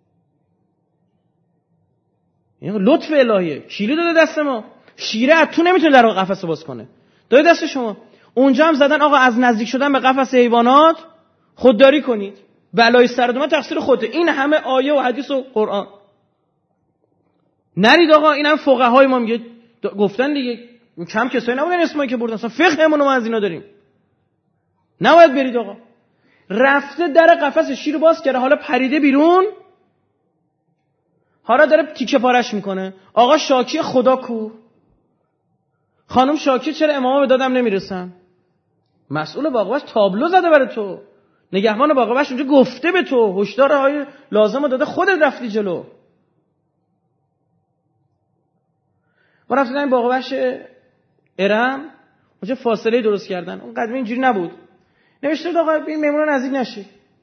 این لطف الهیه، کلید داده دست ما. شیره از تو نمیتونه در قفس رو باز کنه، داده دست شما. اونجا هم زدن آقا از نزدیک شدن به قفس حیوانات خودداری کنید، بلای سر اومد تقصیر خودته. این همه آیه و حدیث و قرآن نرید آقا. اینم فقهای ما میگه گفتن دیگه، کم کسایی نبودن اسمایی که بردن، اصلا فقهمون ما از اینا داریم. نباید برید آقا. رفته در قفس شیر باز کرده، حالا پریده بیرون، حالا داره تیکه پارش میکنه. آقا شاکی خدا کو؟ خانم شاکی چرا اماما به دادم نمیرسن؟ مسئول باغبش تابلو زده برای تو، نگهبان باغبش اونجا گفته به تو، هشدارهای لازم رو داده، خودت رفتی جلو. ما رفتیم این باغبش ارم اونجا فاصله درست کردن، اون قدیمی اینجوری نبود، نوشته بود آقا این میمون نزدیک نشی.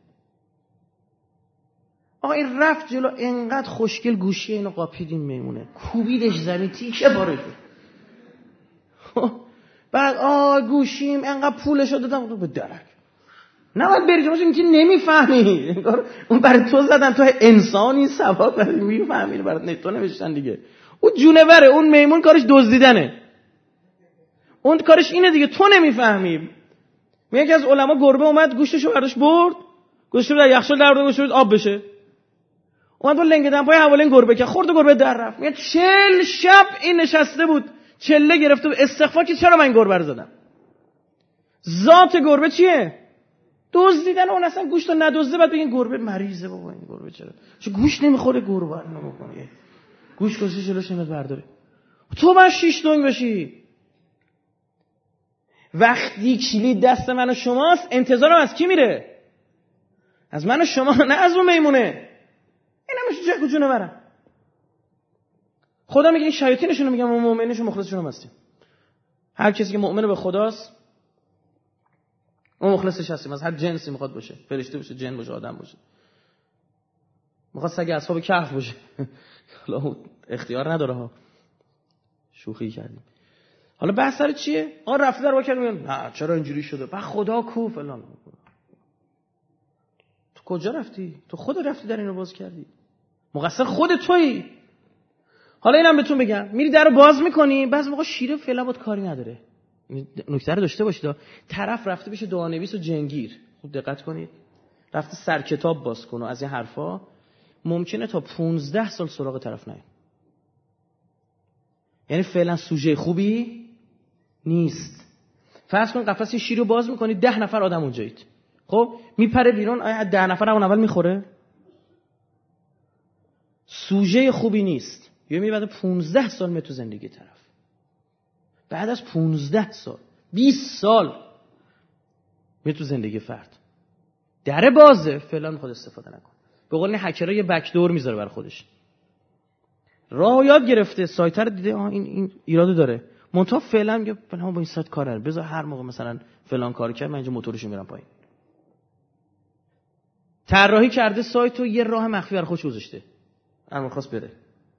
آقا این رفت جلو، انقدر خوشگل گوشی اینو قاپید، این میمونه کوبیدش زمین تیکه پاره شد. بعد گوشیم انقدر پولشو دادم به درک. نباید بری جلوش، اینکه نمیفهمی، اون برای تو زدن، تو انسانی ثواب برای میفهمی، برات تو نوشتن دیگه. اون جونوره، اون میمون کارش دزدیدنه. اون کارش اینه دیگه، تو نمیفهمی. میگه از علما گربه اومد گوشتشو برداشت برد، گوشتو در یخچال در آورد، گوشتو آب بشه. اومد با لنگ دمپای حوالین گربه که خورد و گربه در رفت. میگه 40 شب این نشسته بود، چله گرفته بود استغفار که چرا من این گربه رو زدم. ذات گربه چیه؟ دزدیدن. اون اصلا گوشت رو ندزده بعد بگین گربه مریضه. بابا این گربه چه گوشت نمیخوره گربه رو بکنه، گوشت کسی جلوش نمیاد برداره. تو باید 6 دنگ بشی. وقتی کلید دست من و شماست انتظارم از کی میره؟ از من و شما، نه از اون میمونه. این همش جک و جونه برم. خدا میگه این شیاطینشون میگم ما مؤمنینشون مخلصشون هم هستیم. هر کسی که مؤمن به خداست اون مخلصش هستیم. از هر جنسی میخواد باشه، فرشته باشه، جن باشه، آدم باشه. میخواد سگ اصحاب کهف باشه حالا اختیار نداره ها، شوخی کردیم. حالا بحث سر چیه؟ آن رفته در واقع میگن نه چرا اینجوری شده؟ بعد خدا کو فلان. تو کجا رفتی؟ تو خود رفتی در اینو باز کردی. مقصر خود تویی. حالا اینم بهتون بگم، میری درو باز میکنی، بعضی موقع شیره فعلا بود کاری نداره. نکته رو داشته باشید، طرف رفته بشه دعانویس و جنگیر، خوب دقت کنید، رفته سر کتاب باز کنه از این حرفا، ممکنه تا 15 سال سراغ طرف نیاد. یعنی فعلا سوژه خوبی نیست. فرض کن قفس شیر رو باز میکنی 10 نفر آدم اونجایید، خب میپره بیرون، آیا 10 نفر اون اول میخوره؟ سوژه خوبی نیست. یا بعد 15 سال می تو زندگی طرف، بعد از 15 سال 20 سال می تو زندگی فرد، در بازه فعلا میخواد استفاده نکن. به قول هکرها یه بکدور میذاره برای خودش، راه یاد گرفته، سایت رو دیده این ایرادو داره، منتها فعلا میگه فلان با این سایت کار نداره، بذار هر موقع مثلا فلان کار کرد من اینجا موتورشو میرم پایین. طراحی کرده سایتو یه راه مخفی برای خودش گذاشته، اما خواست بره.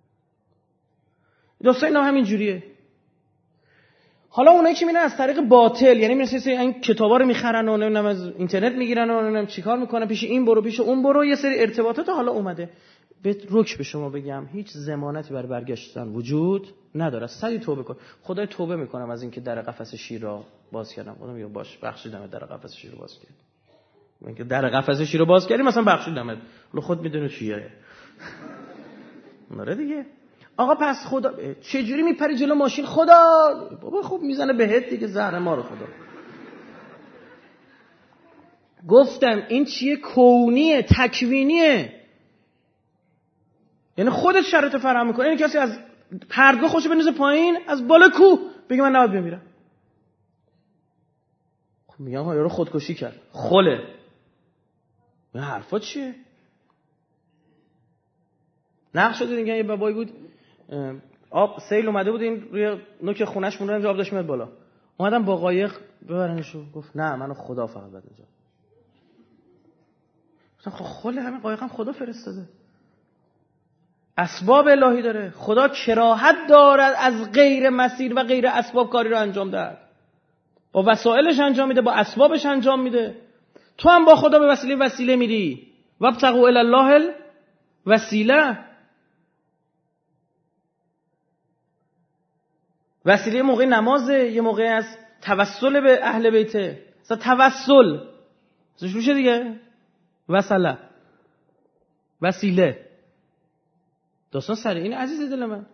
دوستان اینا همین جوریه. حالا اونایی که میرن از طریق باطل، یعنی مثلا این کتابا رو میخرن و نمیدونم از اینترنت میگیرن و نمیدونم چیکار میکنن، پیش این برو پیش اون برو، یه سری ارتباطات حالا اومده. به رک به شما بگم هیچ ضمانتی برای برگشتن وجود نداره. سری توبه کن. خدای توبه میکنم از اینکه در قفس شیر را باز کردم. خدا میگه باش بخشیدم در قفس شیر رو باز کردم. اینکه در قفس شیر رو باز کردی مثلا بخشیدم. حالا خود میدونی چیه. نره دیگه. آقا پس خدا چه جوری میپری جلو ماشین؟ خدا بابا خوب میزنه بهت دیگه، زهر ما رو خدا. گفتم این چیه؟ کونیه، تکوینیه. یعنی خودت شرط فراهم میکنه. یعنی کسی از پرتگاه خوشو بندازه پایین از بالا کوه بگه من نباید بمیرم. خب میگم ها یارو خودکشی کرد، خله. این حرفا چیه؟ نقش شده دیگه. یه بابایی بود آب سیل اومده بود، این روی نوک خونش موندن، آب داشت میاد بالا، اومدن با قایق ببرنشو. گفت نه منو خدا فقط بعد اینجا. گفتم خب خله همین قایقم خدا فرستاده، اسباب الهی داره، خدا کراهت دارد از غیر مسیر و غیر اسباب کاری رو انجام دهد. با وسایلش انجام میده، با اسبابش انجام میده. تو هم با خدا به وسیله میری. وابتغوا الی الله الوسیله. وسیله موقع نمازه، یه موقع از توسل به اهل بیته. مثلا توسل ازش میشه دیگه، وسله، وسیله. داستان سر این عزیز دل من.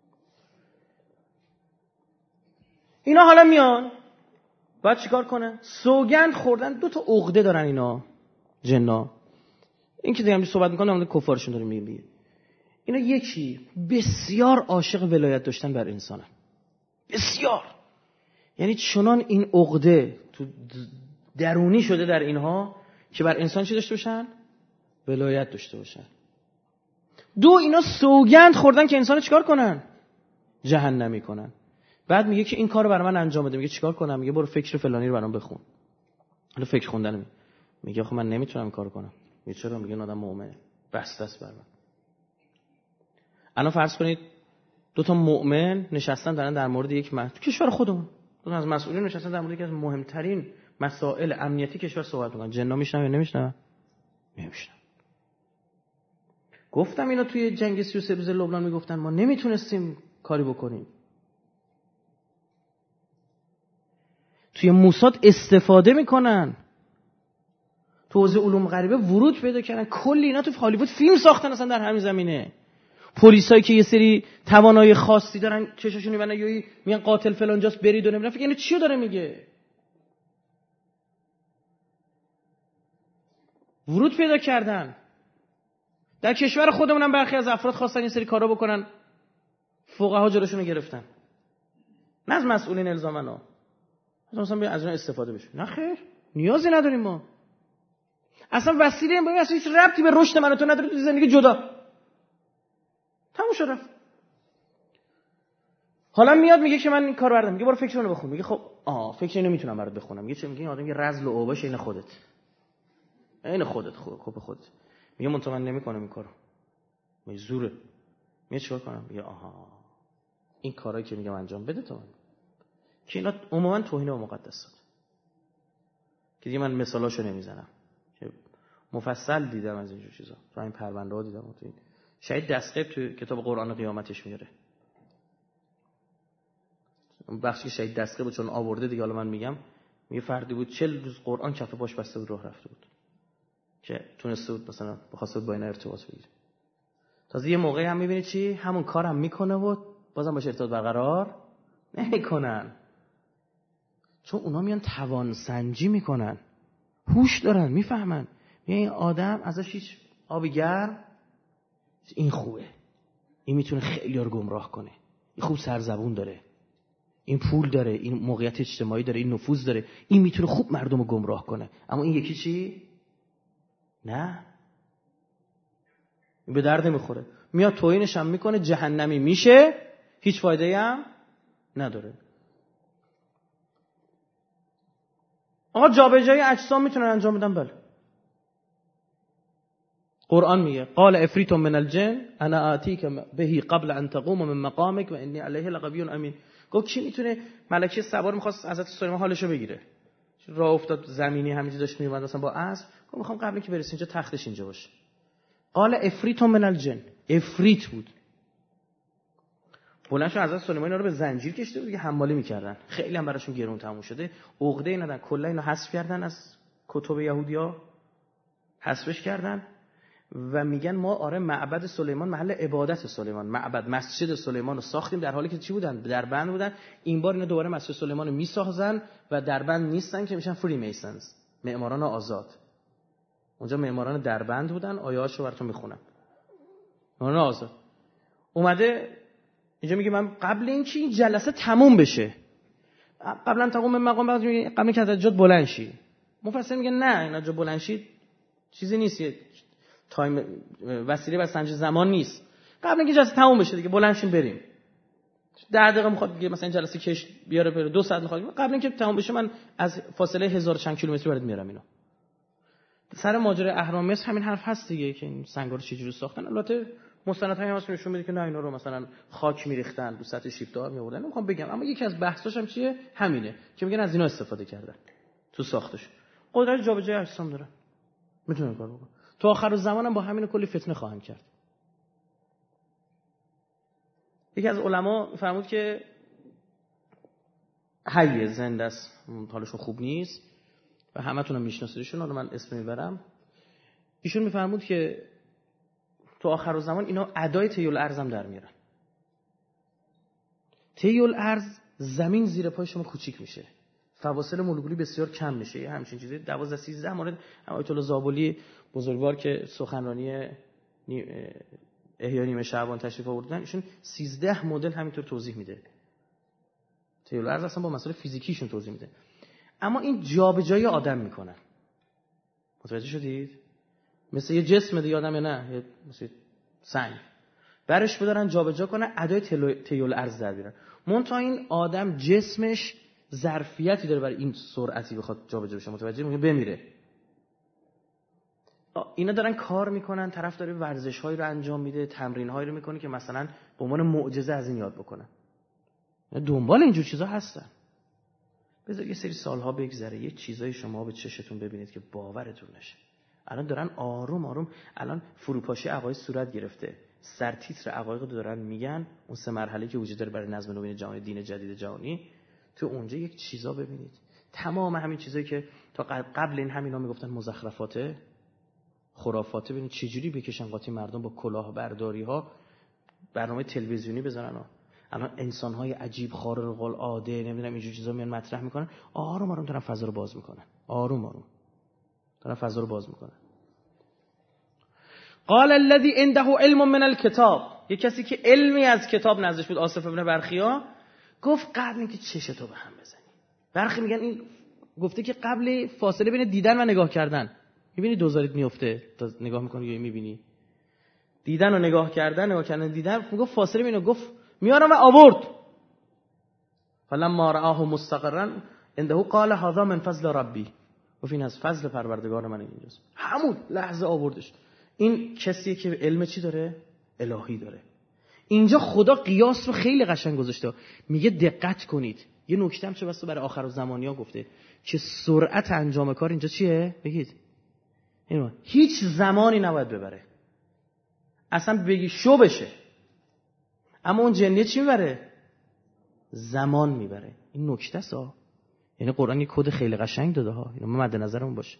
اینا حالا میان باید چیکار کنه؟ سوگند خوردن. 2 تا عقده دارن اینا جنا. این که دیگه صحبت میکنم در مورد کفارشون داریم میگیم. اینا یکی بسیار عاشق ولایت داشتن بر انسانن، بسیار. یعنی چنان این عقده تو درونی شده در اینها که بر انسان چی داشته باشن؟ ولایت داشته باشن. 2 اینا سوگند خوردن که انسان چیکار کنن؟ جهنمی کنن. بعد میگه که این کارو برای من انجام بده. میگه چیکار کنم؟ میگه برو فکر فلانی رو برام بخون. حالا فکر خوندن میگه خب من نمیتونم این کارو کنم. میگه چرا؟ میگه این آدم مؤمنه، بسته است بر من. الان فرض کنید 2 تا مؤمن نشستن دارن در مورد یک تو کشور خودمون، 2 تا از مسئولین نشستن در مورد یکی از مهمترین مسائل امنیتی کشور صحبت میکنن. جنا میشنن یا نمیشنن؟ نمیشنن. گفتم اینا توی جنگ 33 روز لبنان میگفتن ما نمیتونستیم کاری بکنیم. توی موساد استفاده میکنن، تو حوزه علوم غریبه ورود پیدا کردن. کلی اینا تو هالیوود فیلم ساختن اصلا در همین زمینه. پلیسایی که یه سری توانایی خاصی دارن چشاشون میبندن یا میگن قاتل فلانجاست برید و نمیدونم، فکر اینو چیو داره میگه. ورود پیدا کردن. در کشور خودمون هم برخی از افراد خواستن این سری کارا بکنن، فقها جلوشون رو گرفتن. نه از مسئولین الزامنا، مثلا از اون استفاده بشه. نه خیر، نیازی نداریم ما. اصلا وسیله این اصلا هیچ ربطی به رشد من و تو نداره، تو زندگی جدا. تموم شد رفت. حالا میاد میگه که من این کارو بردم، میگه برو فکر اونو بخون. میگه خب فکر اینو میتونم برات بخونم. میگه چه؟ میگه این آدم یه رذل و اوباش این خودت. این خودت خوب خودت. میگه من نمیکنم این کارو. میگه زوره. میگه چیکار کنم؟ میگه این کارایی که میگم انجام بده تو. که اینا عموما توهین به مقدسات. که دیگه من مثالاشو نمیزنم. که مفصل دیدم از اینجور چیزا. تو این پرونده ها دیدم. تو این شهید دستقیب تو کتاب قرآن قیامتش میاره. اون بخشی که شهید دستقیب چون آورده دیگه، حالا من میگم، میگه فردی بود 40 روز قرآن کف پاش بسته بود راه رفته بود. که تونسته بود مثلا بخواسته با اینا ارتباط بگیره. تازه یه موقعی هم میبینی چی؟ همون کارم میکنه و بازم باشه ارتباط برقرار نمیکنن. چون اونا میان توان سنجی میکنن، هوش دارن، میفهمن. این آدم ازش هیچ آبی گرم، این خوبه، این میتونه خیلی ها رو گمراه کنه، این خوب سرزبون داره، این پول داره، این موقعیت اجتماعی داره، این نفوذ داره، این میتونه خوب مردم رو گمراه کنه. اما این یکی چی؟ نه، این به درد نمیخوره. میاد توهینش هم میکنه، جهنمی میشه، هیچ فایده‌ای هم نداره. آقا جابجایی اجسام میتونن انجام بدن؟ بله. قرآن میگه قال افریت من الجن انا آتیک بهی قبل ان تقوم من مقامک و انی علیه لقوی امین. گفت کی میتونه؟ ملکه سوار میخواست حضرت سلیمان حالشو بگیره، راه افتاد زمینی همینجوری داشت میومد مثلا با اسب، گفت میخوام قبل اینکه برسه اینجا تختش اینجا باشه. قال افریت من الجن، افریت بود. بلند شد حضرت سلیمان اینا رو به زنجیر کشیده بود دیگه، حمالی میکردن. خیلی هم براشون گرون تموم شده، عقده ای ندن، کلا اینو حذف کردن از کتب یهودیا، حذفش کردن و میگن ما معبد سلیمان، محل عبادت سلیمان، معبد مسجد سلیمان رو ساختیم، در حالی که چی بودن؟ در بند بودن. این بار اینا دوباره مسجد سلیمان رو میسازن و در بند نیستن که میشن فری میسنز، معماران آزاد. اونجا معماران در بند بودن. آیه‌هاشو براتون میخونم. معماران آزاد اومده اینجا میگه من قبل اینکه این جلسه تموم بشه، قبلا تموم مقام، بعد قبل اینکه از جات بلند شی، مفسر میگه نه، اینا جا بلند شید چیزی نیست، تایم وسیله برای سنج زمان نیست. قبل اینکه جلسه تموم بشه دیگه بلند شین بریم. 10 دقیقه میخواد دیگه مثلا این جلسه کش بیاره بره، 2 ساعت میخواد، قبل اینکه تموم بشه من از فاصله 1000 چند کیلومتری برات میارم. اینا سر ماجرای اهرام مصر همین حرف هست دیگه، که این سنگا رو چجوری ساختن. البته مستندهای هم نشون میده که نه، اینا رو مثلا خاک میریختن، رو سطح شیب‌دار میآوردن. نمیخوام بگم، اما یکی از بحثاش هم چیه؟ همینه که میگن از اینا استفاده کردن تو ساختش. قدرت جابجایی اجسام دارن، میتونن کار بکنن. تا آخر الزمان هم با همین کلی فتنه خواهند کرد. یکی از علما فرمود که حی زنده است، حالشون خوب نیست و همتون هم میشناسیدشون، حالا من اسم میبرم. ایشون میفرمود که تو آخر الزمان اینا ادای طی الارض هم در میارن. طی الارض، زمین زیر پای شما کوچیک میشه، فواصل مولکولی بسیار کم میشه. یه همچین چیزی 12-13 مورد آیت الله زابلی بزرگوار که سخنرانی احیای نیمه شعبان تشریف آوردن، ایشون 13 مدل همینطور توضیح میده. طی الارض اصلا با مسائل فیزیکیشون توضیح میده. اما این جابجایی آدم میکنن. متوجه شدید؟ مثل یه جسم دیگه آدم، نه مثل سنگ، برش بدارن جابجا کنن، ادای طی الارض در بیارن. منتها این آدم جسمش ظرفیتی داره برای این سرعتی بخواد جابجا بشه. متوجه میگه بمیره. اینا دارن کار میکنن، طرف داره ورزش‌هایی رو انجام میده، تمرین‌هایی رو میکنه که مثلا به عنوان معجزه از این یاد بکنن. دنبال اینجور چیزا هستن. بذار یه سری سالها بگذره، یه چیزای شما به چشتون ببینید که باورتون نشه. الان دارن آروم آروم، الان فروپاشی عقاید صورت گرفته، سرتیتر عقاید رو دارن میگن، اون 3 مرحله که وجود داره برای نظم نوین جهانی، دین جدید جهانی. تو اونجا یک چیزا ببینید، تمام همین چیزایی که تا قبل این همینا میگفتن مزخرفاته، خرافاته، ببینید چجوری بکشن قاطی مردم با کلاهبرداری ها، برنامه تلویزیونی بزنن ها. الان انسان های عجیب خارق العاده نمیدونم اینجور چیزا میان مطرح میکنن، آروم آروم دارن فضا رو باز میکنن، آروم آروم دارن فضا رو باز میکنن. قال الذي عنده علم من الكتاب، یه کسی که علمی از کتاب نزدش بود، آصف ابن برخیا، گفت قبل اینکه چشتو به هم بزنی. برخی میگن این گفته که قبل فاصله بین دیدن و نگاه کردن، میبینی دوزاریت میفته تا نگاه میکنی یا میبینی دیدن و نگاه کردن دیدن، میگفت فاصله بینو، گفت میارم و آورد. فلما رآه مستقرا عنده قال هذا من فضل ربی، گفت این از فضل پروردگار من اینجاست، همون لحظه آوردش. این کسیه که علم چی داره؟ الهی داره. اینجا خدا قیاس رو خیلی قشنگ گذاشته، میگه دقت کنید. یه نکته هم چه بسا برای آخرالزمانی‌ها گفته که سرعت انجام کار اینجا چیه؟ بگید اینو هیچ زمانی نباید ببره، اصلا بگی شو بشه، اما اون جنیه چی میبره؟ زمان میبره. این نکته است. یعنی قرآن یه کد خیلی قشنگ داده ها، اینو مد نظرمون باشه.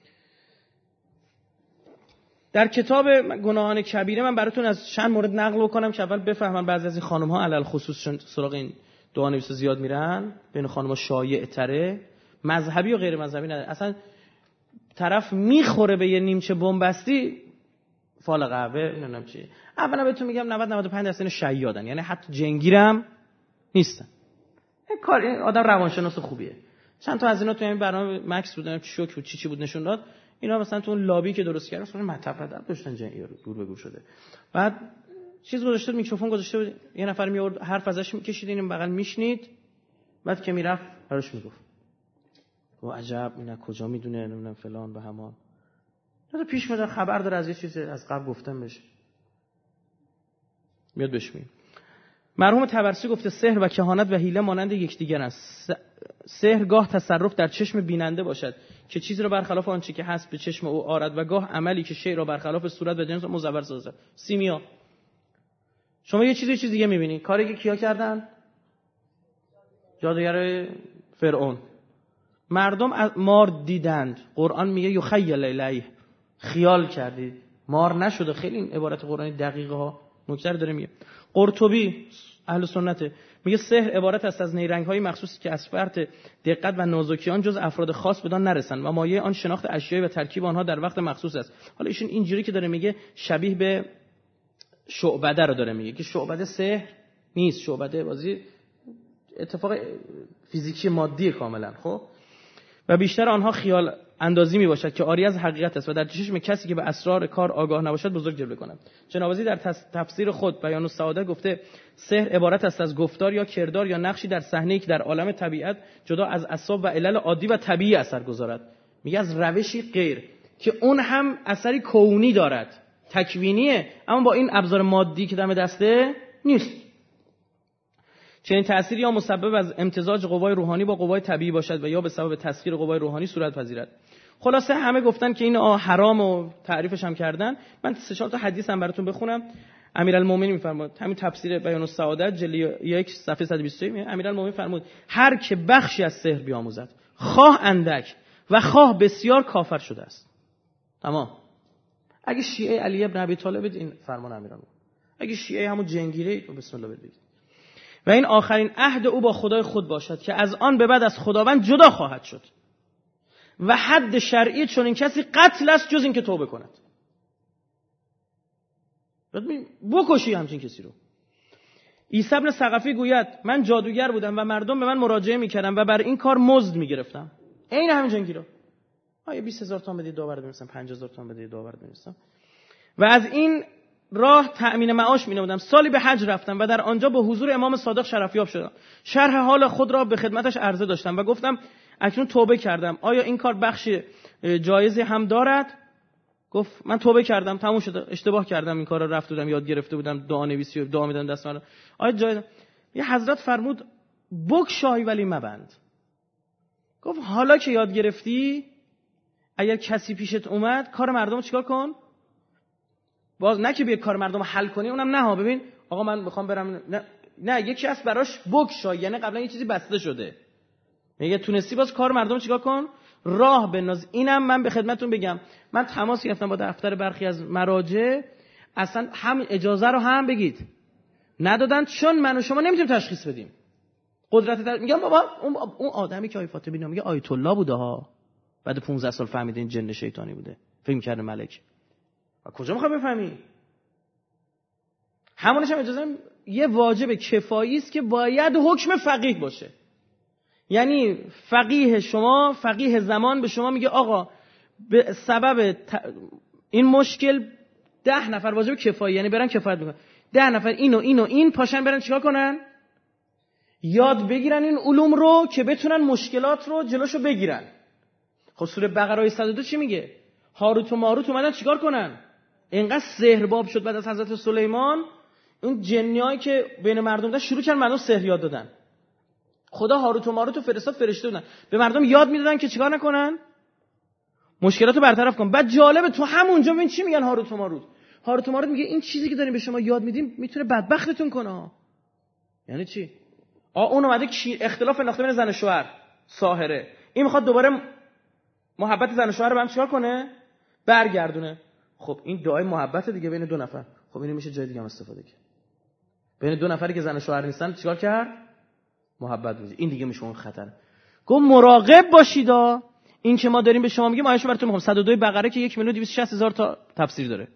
در کتاب گناهان کبیره من براتون از چند مورد نقل بکنم که اول بفهمن بعضی از این خانم ها علل خصوص سراغ این دعا نویسا زیاد میرن، بین خانم ها شایع تره، مذهبی و غیر مذهبی نداره. اصلا طرف میخوره به یه نیمچه بنبستی فال قهوه نمیدونم چی. اولا بهتون میگم 90-95% شیادن، یعنی حتی جنگیرم نیستن. این کار آدم روانشناس خوبیه. چند تا از اینا تو این برنامه مکس بودن، شوک بود، چی بود نشون داد. اینا مثلا تو اون لابی که درست کردن اصلا مطب داشتن جنگی دور به گور شده. بعد چیز گذاشته، میکروفون گذاشته بود، یه نفر میورد حرف ازش میکشید، این بغل میشنید، بعد که میرفت براش میگفت و عجب اینا کجا میدونه نمیدونم فلان به همان. تا پیش میاد خبر داره از یه چیزی از قبل گفتم بشه، میاد بهش میگه. مرحوم طبرسی گفته سحر و کهانت و حیله مانند یکدیگر است. سحر گاه تصرف در چشم بیننده باشد که چیزی را برخلاف آنچه که هست به چشم او آرد، و گاه عملی که شیء را برخلاف صورت و جنس مزور سازد. سیمیا، شما یه چیز دیگه میبینی. کاری که کیا کردن؟ جادوگر فرعون. مردم مار دیدند، قرآن میگه یخیل الیه، خیال کردید، مار نشده. خیلی این عبارت قرآنی دقیقه ها نکته داره میگه. قرطبی اهل سنته میگه سحر عبارت است از نیرنگ‌های مخصوصی که از فرط دقت و نازکی آن جز افراد خاص بدان نرسند و مایه آن شناخت اشیاء و ترکیب آنها در وقت مخصوص است. حالا ایشون اینجوری که داره میگه شبیه به شعبده رو داره میگه که شعبده سحر نیست، شعبده بازی اتفاق فیزیکی مادی کاملا. خب و بیشتر آنها خیال اندازی می باشد که عاری از حقیقت است و در چشم کسی که به اسرار کار آگاه نباشد بزرگ جلوه کند. جنابازی در تفسیر خود بیان السعاده گفته سحر عبارت است از گفتار یا کردار یا نقشی در صحنه‌ای که در عالم طبیعت جدا از اسباب و علل عادی و طبیعی اثر گذارد. میگه از روشی غیر که اون هم اثری کونی دارد، تکوینیه، اما با این ابزار مادی که دم دسته نیست. چنین تأثیری یا مسبب از امتزاج قوای روحانی با قوای طبیعی باشد و یا به سبب تسخیر قوای روحانی صورت پذیرد. خلاصه همه گفتن که این حرام و تعریفش هم کردن. من 3-4 تا حدیث هم براتون بخونم. امیرالمومنین میفرماد، همین تفسیر بیان السعادت جلد 1 صفحه 123 امیرالمومنین فرمود هر که بخشی از سحر بیاموزد خواه اندک و خواه بسیار کافر شده است. تمام. اگه شیعه علی ابن ابی طالب این فرمان امیرالمومنین، اگه شیعه همون جنگیره بسم الله بگید. و این آخرین عهد او با خدای خود باشد که از آن به بعد از خداوند جدا خواهد شد و حد شرعی چون این کسی قتل است جز این که توبه کند. بکشی همچین کسی رو. عیسی بن ثقفی گوید من جادوگر بودم و مردم به من مراجعه میکردن و بر این کار مزد میگرفتم. این همین جنگیرا. آیا 20,000 تومان بدید داور بنویسم، 50,000 تومان بدید داور بنویسم. و از این راه تأمین معاش می‌نمودم. سالی به حج رفتم و در آنجا به حضور امام صادق شرفیاب شدم. شرح حال خود را به خدمتش عرضه داشتم و گفتم اکنون توبه کردم. آیا این کار بخش جایزی هم دارد؟ گفت من توبه کردم، تموم شده، اشتباه کردم، این کارا رفته بودم یاد گرفته بودم، دعا نویسی و دعا میدادم دستم. آیا جایز؟ یه حضرت فرمود بگشای ولی مبند. گفت حالا که یاد گرفتی اگر کسی پیشت اومد کار مردم چیکار کن؟ باز نه که بیا کار مردم حل کنی، اونم نه ها. ببین آقا من میخوام برم، نه یکی از براش بگشای، یعنی قبلا یه چیزی بسته شده، میگه تونستی باز کار مردم چیکار کن؟ راه بنداز. اینم من به خدمتتون بگم، من تماس گرفتم با دفتر برخی از مراجع، اصلا هم اجازه رو هم بگید ندادن، چون من و شما نمیتونیم تشخیص بدیم. میگم بابا اون آدمی که آیه فاطمی میگه آیت الله بوده ها، بعد 15 سال فهمیده این جن شیطانی بوده، فکر کرده ملک. کجا میخوای بفهمی؟ همونش هم اجازه یه واجب کفایی است که باید حکم فقیه باشه. یعنی فقیه شما، فقیه زمان به شما میگه آقا به سبب این مشکل 10 نفر واجب کفایی، یعنی برن کفایت میکنن، 10 نفر این پاشن برن چیکار کنن؟ یاد بگیرن این علوم رو که بتونن مشکلات رو جلوشو بگیرن. خب سوره بقره آیه 102 چی میگه؟ هاروت و ماروت اومدن چیکار کنن؟ اینقدر سحرباب شد بعد از حضرت سلیمان، اون جنیایی که بین مردم داشت شروع کردن مردم سحر یاد دادن. خدا هاروت و ماروت و فرشته بودن به مردم یاد میدادن که چیکار نکنن؟ مشکلاتو برطرف کن. بعد جالبه تو همونجا ببین چی میگن هاروت و ماروت. هاروت و ماروت میگه این چیزی که داریم به شما یاد میدیم میتونه بدبختتون کنه. یعنی چی؟ اون اومده اختلاف انداخته بین زن و شوهر، ساحره. این میخواد دوباره محبت زن و شوهر رو به هم چیکار کنه؟ برگردونه. خب این دعای محبت دیگه بین دو نفر. خب اینو میشه جای دیگه هم استفاده کرد. بین دو نفری که زن و شوهر نیستن چیکار کرد؟ محبت بودی. این دیگه میشه اون خطر. گفت مراقب باشید. این که ما داریم به شما میگیم آیه‌شو براتون میخونم. 102 بقره که 1,260,000 تا تفسیر داره.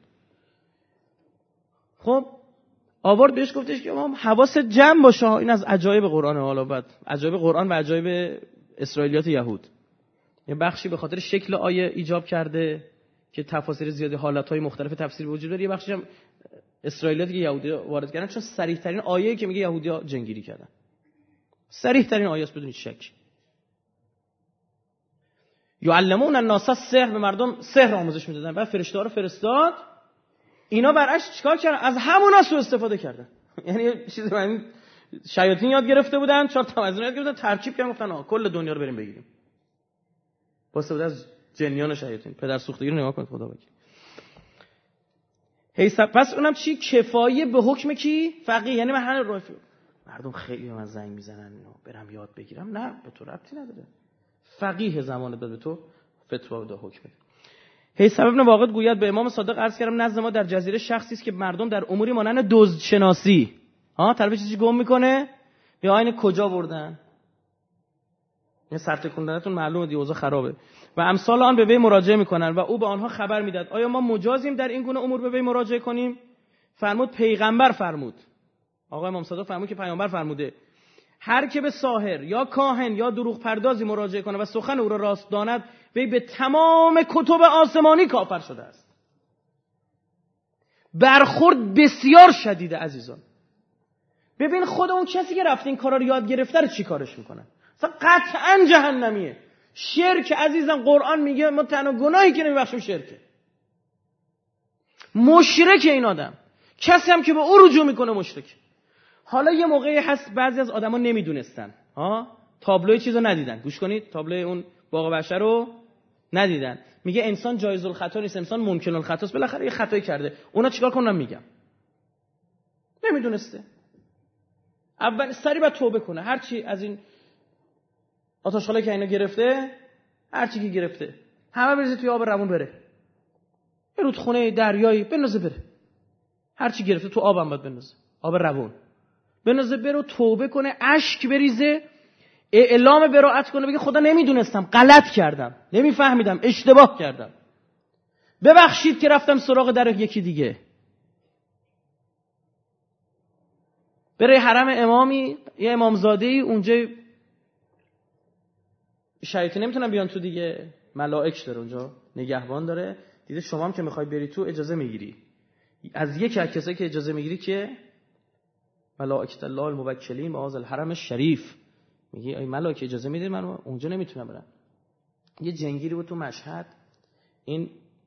خب آورد بهش گفتش که ما حواست جمع باشه. این از عجایب قرآن. حالا بعد عجایب قرآن و عجایب اسرائیلیات یهود، یه بخشی به خاطر شکل آیه ایجاب کرده که تفاسیر زیادی حالتهای مختلف تفسیر وجود داره، یه بخشی هم اسرائیلیاتی که یهودی وارد کردن، چون صریح ترین آیه‌ای که میگه یهودی‌ها جنگیری کردن، صریح ترین آیه است بدون شک. یعلمون الناس السحر، به مردم سحر آموزش میدادن. بعد فرشته‌ها رو فرستاد، اینا برعکس چیکار کردن؟ از همونا سوء استفاده کردن. یعنی چیزی من شیاطین یاد گرفته بودن، 4 تا از اون یاد گرفتن، ترکیب کردن، گفتن کل دنیا رو بریم بگیریم. با استفاده از جنیان و شیاطین. پدر سوختگی رو نگاه کن خدا بگی. پس اونم چی؟ کفایه به حکم کی؟ فقیه. یعنی من هر رافی مردم خیلی به من زنگ میزنن برم یاد بگیرم، نه به تو ربطی نداره. فقیه زمانه به تو فتوا بده، حکم بده. حیثم ابن واقد گوید به امام صادق عرض کردم نزد ما در جزیره شخصی است که مردم در اموری مانند دزدشناسی طرف چیزی گم میکنه، یا این کجا بردن، این سرتکوندنتون معلومه دی اوضاع خرابه، و امثال آن به وی مراجعه میکنن و او به آنها خبر میداد. آیا ما مجازیم در این گونه امور به وی مراجعه کنیم؟ فرمود پیغمبر فرمود، آقا امام صادق فرمود که پیامبر فرموده هر که به ساحر یا کاهن یا دروغ پردازی مراجعه کنه و سخن او را راست داند، وی به تمام کتب آسمانی کافر شده است. برخورد بسیار شدیده عزیزان. ببین خود اون کسی که رفته این کارا رو یاد گرفته رو چی کارش میکنن؟ اصلا قطعا جهنمیه. شرک عزیزان، قرآن میگه ما تنها گناهی که نمیبخشیم شرکه. مشرک این آدم، کسی هم که به او رجوع میکنه مشرک. حالا یه موقعی هست بعضی از آدما نمیدونستن، تابلوی چیزو ندیدن. گوش کنید، تابلوی اون باغ بشر رو ندیدن. میگه انسان جایز الخطا نیست، انسان ممکن الخطا است. بالاخره یه خطایی کرده. اونا چیکار کنن؟ میگم نمیدونسته. اول سری بعد توبه کنه. هر چی از این آتشخاله که اینا گرفته، هر چی که گرفته همه بریزه توی آب روون بره. یه رودخونه دریایی بندازه بره. هر چی گرفته تو آبم باید بندازه. آب روون. بندازه بره، توبه کنه، اشک بریزه، اعلام براءت کنه، بگه خدا نمیدونستم، غلط کردم، نمیفهمیدم، اشتباه کردم، ببخشید که رفتم سراغ در یکی دیگه. بره حرم امامی، یه امامزاده‌ای اونجا، شیاطین نمیتونن بیان تو دیگه، ملائک داره اونجا، نگهبان داره. دیده شما هم که میخوای بری تو اجازه میگیری از یکی از کسایی که اجازه میگیری که ملائکه الله الموکلین به هذا الحرم الشریف، میگی ای ملائکه اجازه میدید من اونجا نمیتونم برم. یه جنگیری بود تو مشهد، این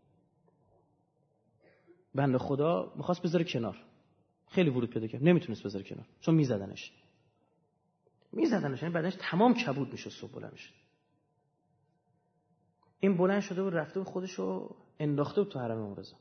بنده خدا میخواست بذاره کنار، خیلی ورود پیدا کرد، نمیتونست بذاره کنار چون میزدنش، یعنی بدنش تمام کبود میشه، صبح بلند میشه. این بلند شده بود رفته بود خودشو انداخته بود تو حرم امام رضا.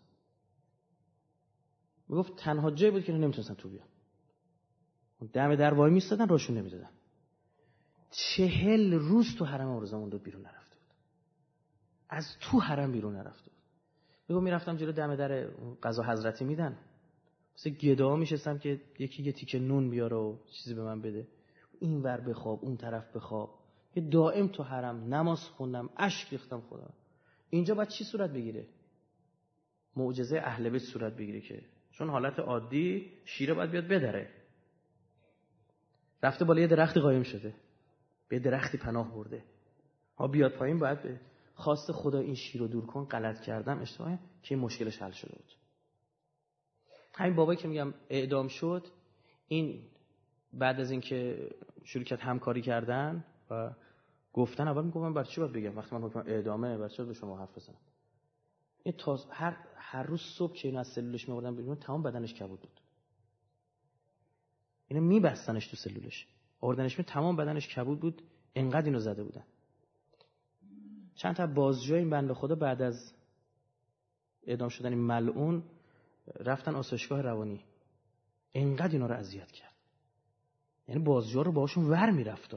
میگفت تنها جایی بود که نمیتونستن تو بیان. دم در وای میستادن، راشون نمیدادن. 40 روز تو حرم آرزو مونده بیرون نرفته بود. از تو حرم بیرون نرفته بود. میگم میرفتم جلو دم در قضا حضرتی میدن. مثل گدا میشستم که یکی یه تیکه نون بیاره و چیزی به من بده. این ور بخواب، اون طرف بخواب. یه دائم تو حرم نماز خوندم، اشک ریختم خدا. اینجا باید چی صورت بگیره؟ معجزه اهل بیت صورت بگیره که چون حالت عادی شیره باید بیاد بدره. رفته بالا یه درختی قایم شده. به درختی پناه برده. ها بیاد پایین باید به خواست خدا این شیر رو دور کن. غلط کردم اشتباهه که این مشکلش حل شده بود. همین بابایی که میگم اعدام شد، این بعد از اینکه شروع کرد همکاری کردن و گفتن، اول میگم من برای چی باید بگم وقتی من حکم اعدامه برای چی به شما حرف بزنم؟ این هر روز صبح که اینو از سلولش می‌آوردن بیرون تمام بدنش کبود بود. اینو میبستنش تو سلولش. آوردنش تمام بدنش کبود بود، انقدر اینو زده بودن. چند تا بازجوی این بنده خدا بعد از اعدام شدن این ملعون رفتن آسایشگاه روانی. انقدر اینا رو اذیت کرد. یعنی بازجوها رو باهاشون ور میرفت.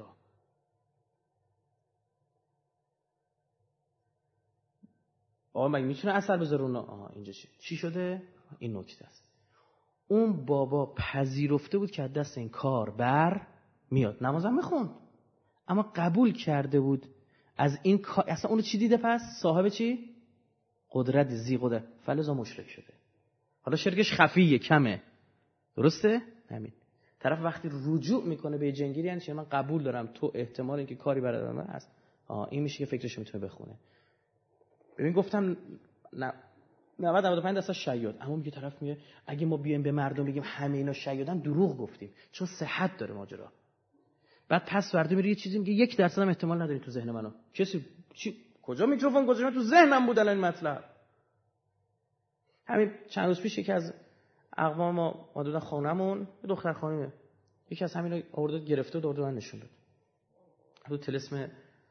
آقا مگه میتونه اثر بذاره اونا؟ اینجا چی شده؟ این نکته است. اون بابا پذیرفته بود که از دست این کار بر میاد. نمازم میخوند اما قبول کرده بود از این کار. اصلا اونو چی دیده؟ پس صاحب چی؟ قدرت، ذی قدرت. فلزا مشرک شده. حالا شرکش خفیه، کمه، درسته؟ همین طرف وقتی رجوع میکنه به جنگیری، یعنی من قبول دارم تو احتمال اینکه کاری برای من هست، این میشه که فکرش میتونه بخونه. ببین گفتم 90-95 درصد شیاد، اما میگه طرف میگه اگه ما بیایم به مردم بگیم همه اینا شیادن دروغ گفتیم، چون صحت داره ماجرا. بعد پس فردا میره یه چیزی میگه 1% هم احتمال نداری تو ذهن منو. کسی کجا میکروفون گذاشتن؟ تو ذهنم بود الان این مطلب. همین چند روز پیش یکی از اقوام ما دادن خونمون، یه دختر خانومه، یکی از همینا آورد گرفته و دورد من نشون داد. تو طلسم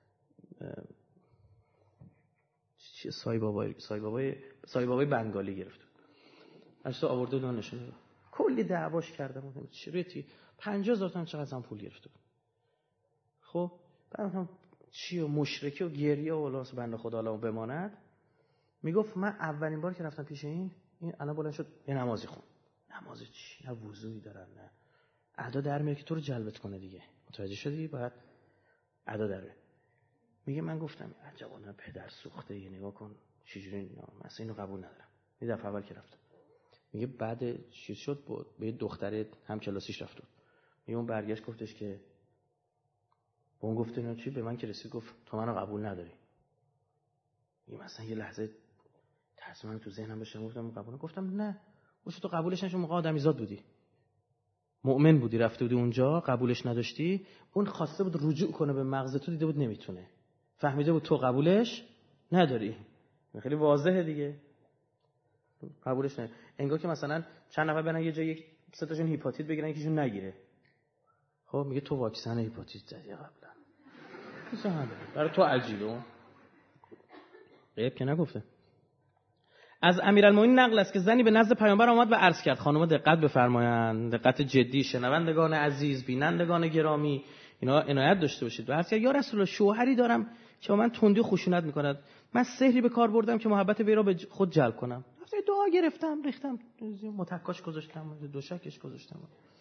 چی سایبابای بنگالی گرفت. اشتا آورده دون نشون داد. کلی دعواش کردم. چریتی 50,000 تومان چقدر هم پول گرفته. خب بعدم چی و مشرکی و گریه و ولاس بنده خدا الان بماند. میگفت من اولین بار که رفتم پیش این الان بلند شد یه نمازی خون. نماز چی؟ نه وضوئی دارن، نه ادا در میاد که تو رو جلبت کنه دیگه. متوجه شدی؟ باید ادا در بیاد. میگه من گفتم عجبانه پدر سوخته، یه نگاه کن چجوری مثلا اینو قبول ندارم. یه دفعه اول که رفتم میگه بعد چیز شد بود به دختره هم کلاسیش رفت. میگه اون برگشت گفتش که اون گفت اینا چی؟ به من که رسید گفت تو منو قبول نداری. میگه مثلا یه لحظه تصمیم تو ذهنم بشه گفتم قبول، گفتم نه واسه تو قبولش نشون، موقع آدمیزاد بودی، مؤمن بودی، رفته بودی اونجا قبولش نداشتی. اون خواسته بود رجوع کنه به مغز تو، دیده بود نمیتونه، فهمیده بود تو قبولش نداری. خیلی واضحه دیگه، قبولش نه. انگار که مثلا چند نفر برن یه جایی سه تاشون هپاتیت بگیرن یکیشون نگیره. خب میگه تو واکسن هپاتیت زدی قبلا، مثلا برای تو عجیبه. غیب که نگفته. از امیرالمومنین نقل است که زنی به نزد پیامبر آمد و عرض کرد. خانم دقت بفرمایند، دقت جدی. شنوندگان عزیز، بینندگان گرامی، اینا عنایت داشته باشید. و عرض کرد یا رسول الله شوهری دارم که با من تندی و خشونت میکند. من سحری به کار بردم که محبت وی را به خود جلب کنم. رفتم دعا گرفتم، ریختم متکاش گذاشتم، دوشکش گذاشتم.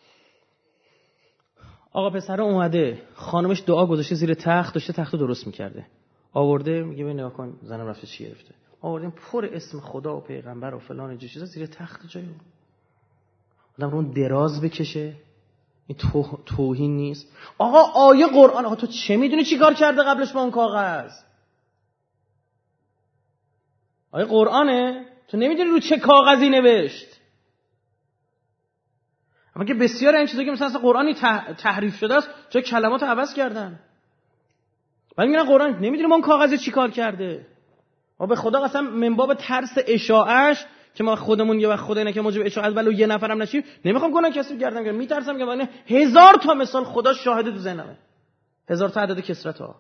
آقا پسر اومده، خانمش دعا گذاشته زیر تخت، داشته تختو درست میکرده. آورده میگه ببین نگاه کن زنم رفته چی گرفته. آوردیم پر اسم خدا و پیغمبر و فلان اینجا چیزا زیر تخت جای آدم رو دراز بکشه. این توهین نیست؟ آقا آیه قرآن، آقا تو چه میدونی چی کار کرده قبلش با اون کاغذ؟ آیه قرآنه، تو نمیدونی رو چه کاغذی نوشت. اما که بسیار این چیزا که مثلا قرآنی تحریف شده است، چه کلمات رو عوض کردن. بعد میگن قرآن نمیدونی ما اون کاغذ چی کار کرده. ما به خدا قسم من باب ترس اشاعش که ما خودمون یه وقت خدا اینا که موجب اشاعت ولو یه نفرم نشیم، نمیخوام کنم کسی گردن گرم، میترسم که من 1000 تا مثال خدا شاهد تو ذهنمه، 1000 تا عدد کسرت ها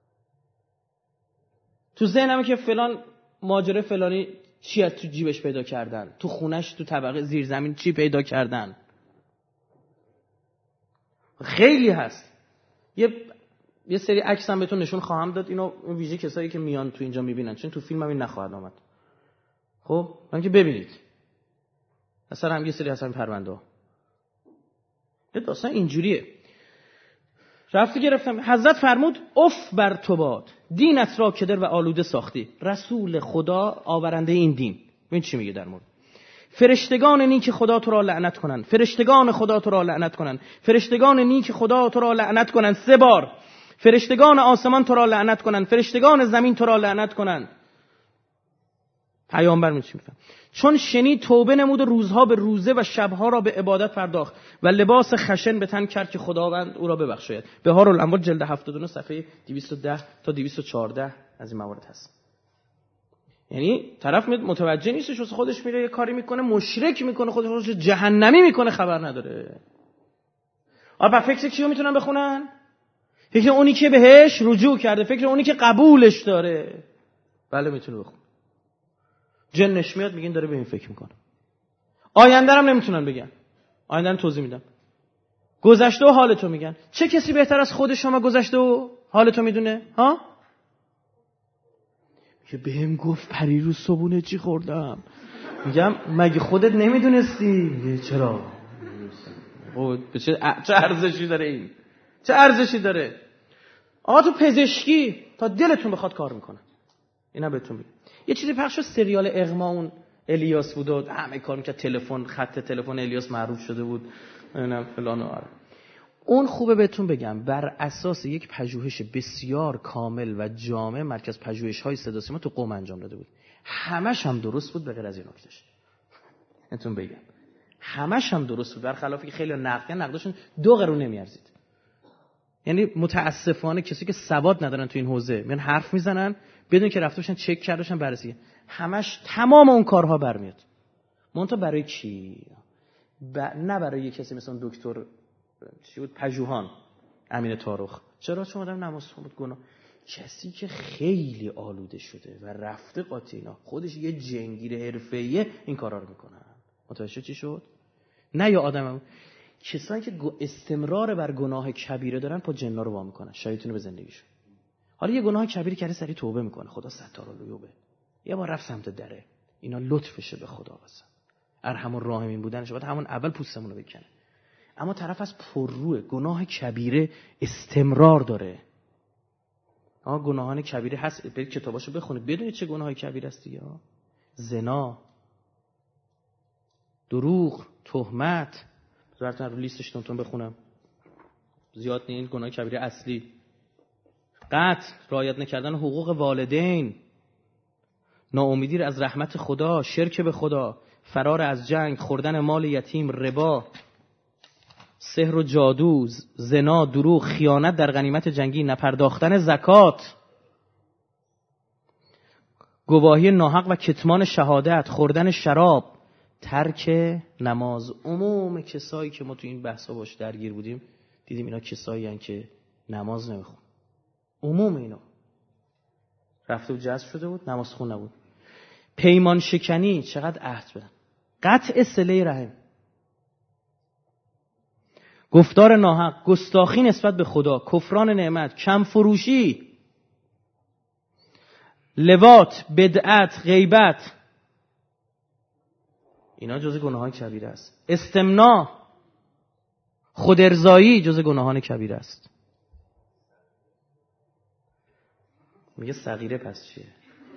تو ذهنمه که فلان ماجرا فلانی چی از تو جیبش پیدا کردن، تو خونش تو طبقه زیر زمین چی پیدا کردن. خیلی هست. یه یه سری عکس هم بهتون نشون خواهم داد، اینو ویژه کسایی که میان تو اینجا میبینن، چون تو فیلم هم این نخواهد آمد. خب من که ببینید اصلا هم یه سری اصلا پرونده ها یه داستان اینجوریه. رفتی گرفتم، حضرت فرمود اف بر تو باد، دینت را کدر و آلوده ساختی. رسول خدا آورنده این دین، ببین چی میگه در مورد فرشتگان نیک خدا تو را لعنت کنن، فرشتگان خدا تو را لعنت کنن، فرشتگان نیک خدا تو را لعنت کنن 3 بار، فرشتگان آسمان تو را لعنت کنن، فرشتگان زمین تو را لعنت کنن. پیامبر میگه چون شنید توبه نمود و روزها به روزه و شبها را به عبادت پرداخت و لباس خشن به تن کرد که خداوند او را ببخشاید. بهار الانوار جلد 79 صفحه 210 تا 214 از این موارد هست. یعنی طرف متوجه نیستش، واسه خودش میره یه کاری میکنه، مشرک میکنه، خودش جهنمی میکنه، خبر نداره. آبا فکر کیو میتونن بخونن؟ فکر اونی که بهش رجوع کرده، فکر اونی که قبولش داره. بله میتونه بخونه. جنش میاد میگین داره به این فکر میکنه. آینده هم نمیتونن بگن. آینده رو توضیح میدم. گذشته و حالتو میگن. چه کسی بهتر از خود شما گذشته و حالتو میدونه؟ ها؟ که بهم گفت پریروز صبحونه چی خوردم. میگم مگه خودت نمیدونستی؟ میگه چرا؟ چه ارزشی داره این؟ چه ارزشی داره؟ آقا تو پزشکی تا دلتون بخواد کار میکنه. اینا بهتون میگم. یه چیزی پخش شد سریال اغما، اون الیاس بود و همه کار میکرد، تلفن، خط تلفن الیاس معروف شده بود، اینا فلان و آره. اون خوبه بهتون بگم بر اساس یک پژوهش بسیار کامل و جامع مرکز پژوهش‌های صدا سیما تو قم انجام داده بود. همش هم درست بود به غیر از این نکتهش. بهتون بگم همش هم درست بود، برخلافی که خیلی نقدشون 2 قرون نمیارزید. یعنی متاسفانه کسی که سواد ندارن تو این حوزه میان حرف میزنن بدون که رفته باشن چک کرده باشن بررسی. همش تمام اون کارها برمیاد. منتها برای کی؟ نه برای کسی مثلا دکتر چی بود پژوهان امین تارخ. چرا؟ چون آدم نماز خوند گناه. کسی که خیلی آلوده شده و رفته قاطینا خودش یه جنگیر حرفه‌ایه این کارا رو میکنن. متوجه چی شد؟ نه یا آدم کسایی که استمرار بر گناه کبیره دارن پا جنا رو وا میکنن شیاطین به زندگیشون. حالا یه گناه کبیره کرده سری توبه میکنه، خدا ستار العیوبه، یه بار رفت سمت دره، اینا لطفشه به خدا واسه ارحم الراحمین بودنش، باید همون اول پوستمون رو بکنه. اما طرف از پرروه گناه کبیره استمرار داره. گناهان کبیره هست، برید کتاباشو بخونید بدونید چه گناهی کبیره است دیگه. زنا، دروغ، تهمت، براتون رو لیستشون بخونم زیاد نیست. گناه کبیره اصلی قتل، رعایت نکردن حقوق والدین، ناامیدی از رحمت خدا، شرک به خدا، فرار از جنگ، خوردن مال یتیم، ربا، سحر و جادو، زنا، دروغ، خیانت در غنیمت جنگی، نپرداختن زکات، گواهی ناحق و کتمان شهادت، خوردن شراب، ترک نماز. عموم کسایی که ما تو این بحثا باش درگیر بودیم دیدیم اینا کسایی هستن که نماز نمیخونن. عموم اینا رفته و جذب شده بود، نماز خون نبود. پیمان شکنی، چقدر عهد بدن، قطع صله رحم، گفتار ناحق، گستاخی نسبت به خدا، کفران نعمت، کم فروشی، لواط، بدعت، غیبت، اینا جزء گناهان کبیره است. استمناء، خودارضایی جزء گناهان کبیره است. میگه صغیره پس چیه؟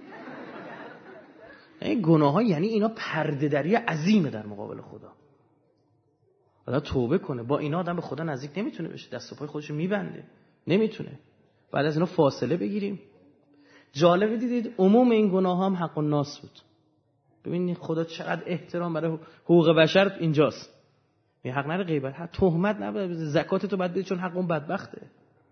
این گناهان یعنی اینا پرده‌دری عظیمه در مقابل خدا. آدم توبه کنه، با اینا آدم به خدا نزدیک نمیتونه بشه، دست و پای خودش میبنده، نمیتونه. بعد از اینا فاصله بگیریم. جالبه دیدید عموم این گناه‌ها هم حق الناس بود. ببینید خدا چقدر احترام برای حقوق بشر اینجاست. می حق نره غیبت، تهمت نباید، زکات تو باید بدی چون حق اون بدبخته.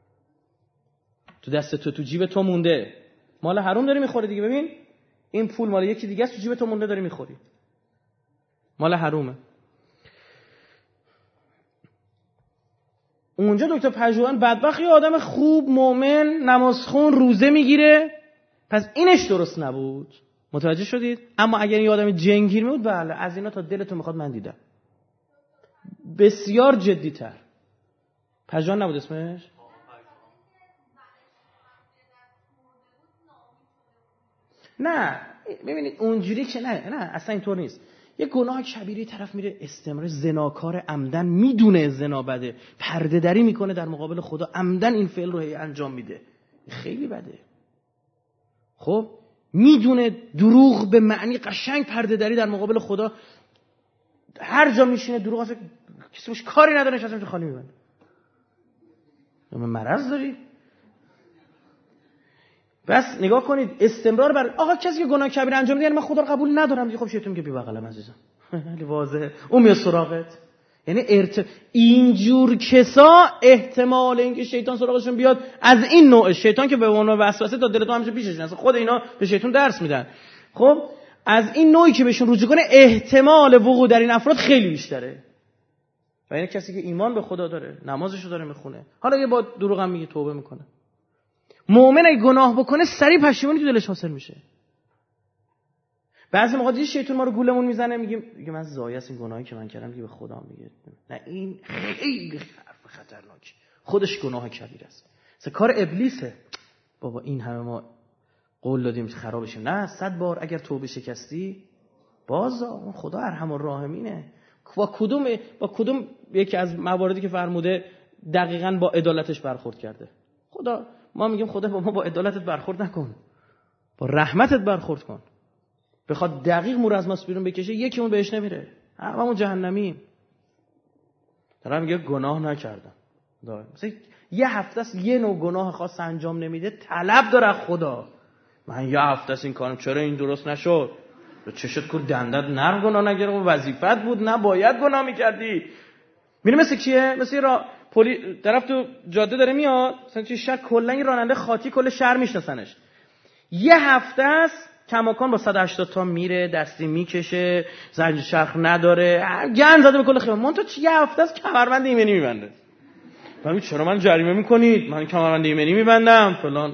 تو دست تو جیب تو مونده، مال حرام داری میخوری دیگه. ببین این پول مال یکی دیگه است، تو جیب تو مونده داری میخوری، مال حرامه. اونجا دکتر پژوهان بدبخت یه آدم خوب مؤمن نمازخون روزه میگیره، پس اینش درست نبود. متوجه شدید؟ اما اگر یه آدم جنگیر بود، بله از اینا تا دلتون میخواد من دیدم. بسیار جدی‌تر. پژوهان نبود اسمش؟ نه ببینید اونجوری که نه اصلا اینطور نیست. یه گناه کبیره طرف میره استمرار زناکار عمدن، میدونه زنا بده، پرده دری میکنه در مقابل خدا، عمدن این فعل رو انجام میده، خیلی بده. خب میدونه دروغ به معنی قشنگ پرده دری در مقابل خدا، هر جا میشینه دروغ اصلا کسی باش کاری نداره، اصلا خالی میبنده. مرض داری؟ بس نگاه کنید استمرار بر آقا کسی که گناه کبیره انجام میده یعنی من خدا رو قبول ندارم. خب شیطان که بی بغلم عزیزم، خیلی واضحه، اون میاد سراغت. یعنی اینجور کسا احتمال اینکه شیطان سراغشون بیاد از این نوع شیطان که به عنوان وسوسه تا دلتون همیشه پیشش نشه، خود اینا به شیطان درس میدن. خب از این نوعی که بهشون رجوع کنه احتمال وقوع در این افراد خیلی بیشتره. و یعنی کسی که ایمان به خدا داره، نمازشو داره میخونه، حالا یه با دروغ هم میگه توبه میکنه، مؤمن اگه گناه بکنه سریع پشیمونی تو دلش حاصل میشه. بعضی موقع دیگه شیطان ما رو گولمون میزنه، میگه من زایه است این گناهی که من کردم، دیگه به خدا میگه نه این خیلی حرف خطرناک، خودش گناه کبیره است، مثلا کار ابلیسه. بابا این همه ما قول دادیم خراب بشیم، نه 100 بار اگر توبه شکستی بازا، خدا ارحم الراحمینه. با کدوم یکی از مواردی که فرموده دقیقاً با عدالتش برخورد کرده؟ خدا ما میگیم خدا با ما با عدالتت برخورد نکن، با رحمتت برخورد کن. بخواد دقیق مور از ما بیرون بکشه یکیمون بهش نمیره، هممون جهنمیم. طرف میگه گناه نکردم، مثلا یه هفته است یه نوع گناه خاص انجام نمیده، طلب داره خدا، من یه هفته است این کارم، چرا این درست نشد؟ چشت کو دندت نرم گناه نگرم، وظیفت بود، نه باید گناه میکردی. میره مثل کیه؟ مثل طرف تو جاده داره میاد، مثلا چه شهر کلا این راننده خاطی کل شهر میشناسنش، یه هفته است کماکان با 180 تا میره، دستی میکشه، زنجیر چرخ نداره، گند زده به کل خیابون. من تو یه هفته است کمربند ایمنی میبنده. من چرا من جریمه میکنید؟ من کمربند ایمنی میبندم فلان.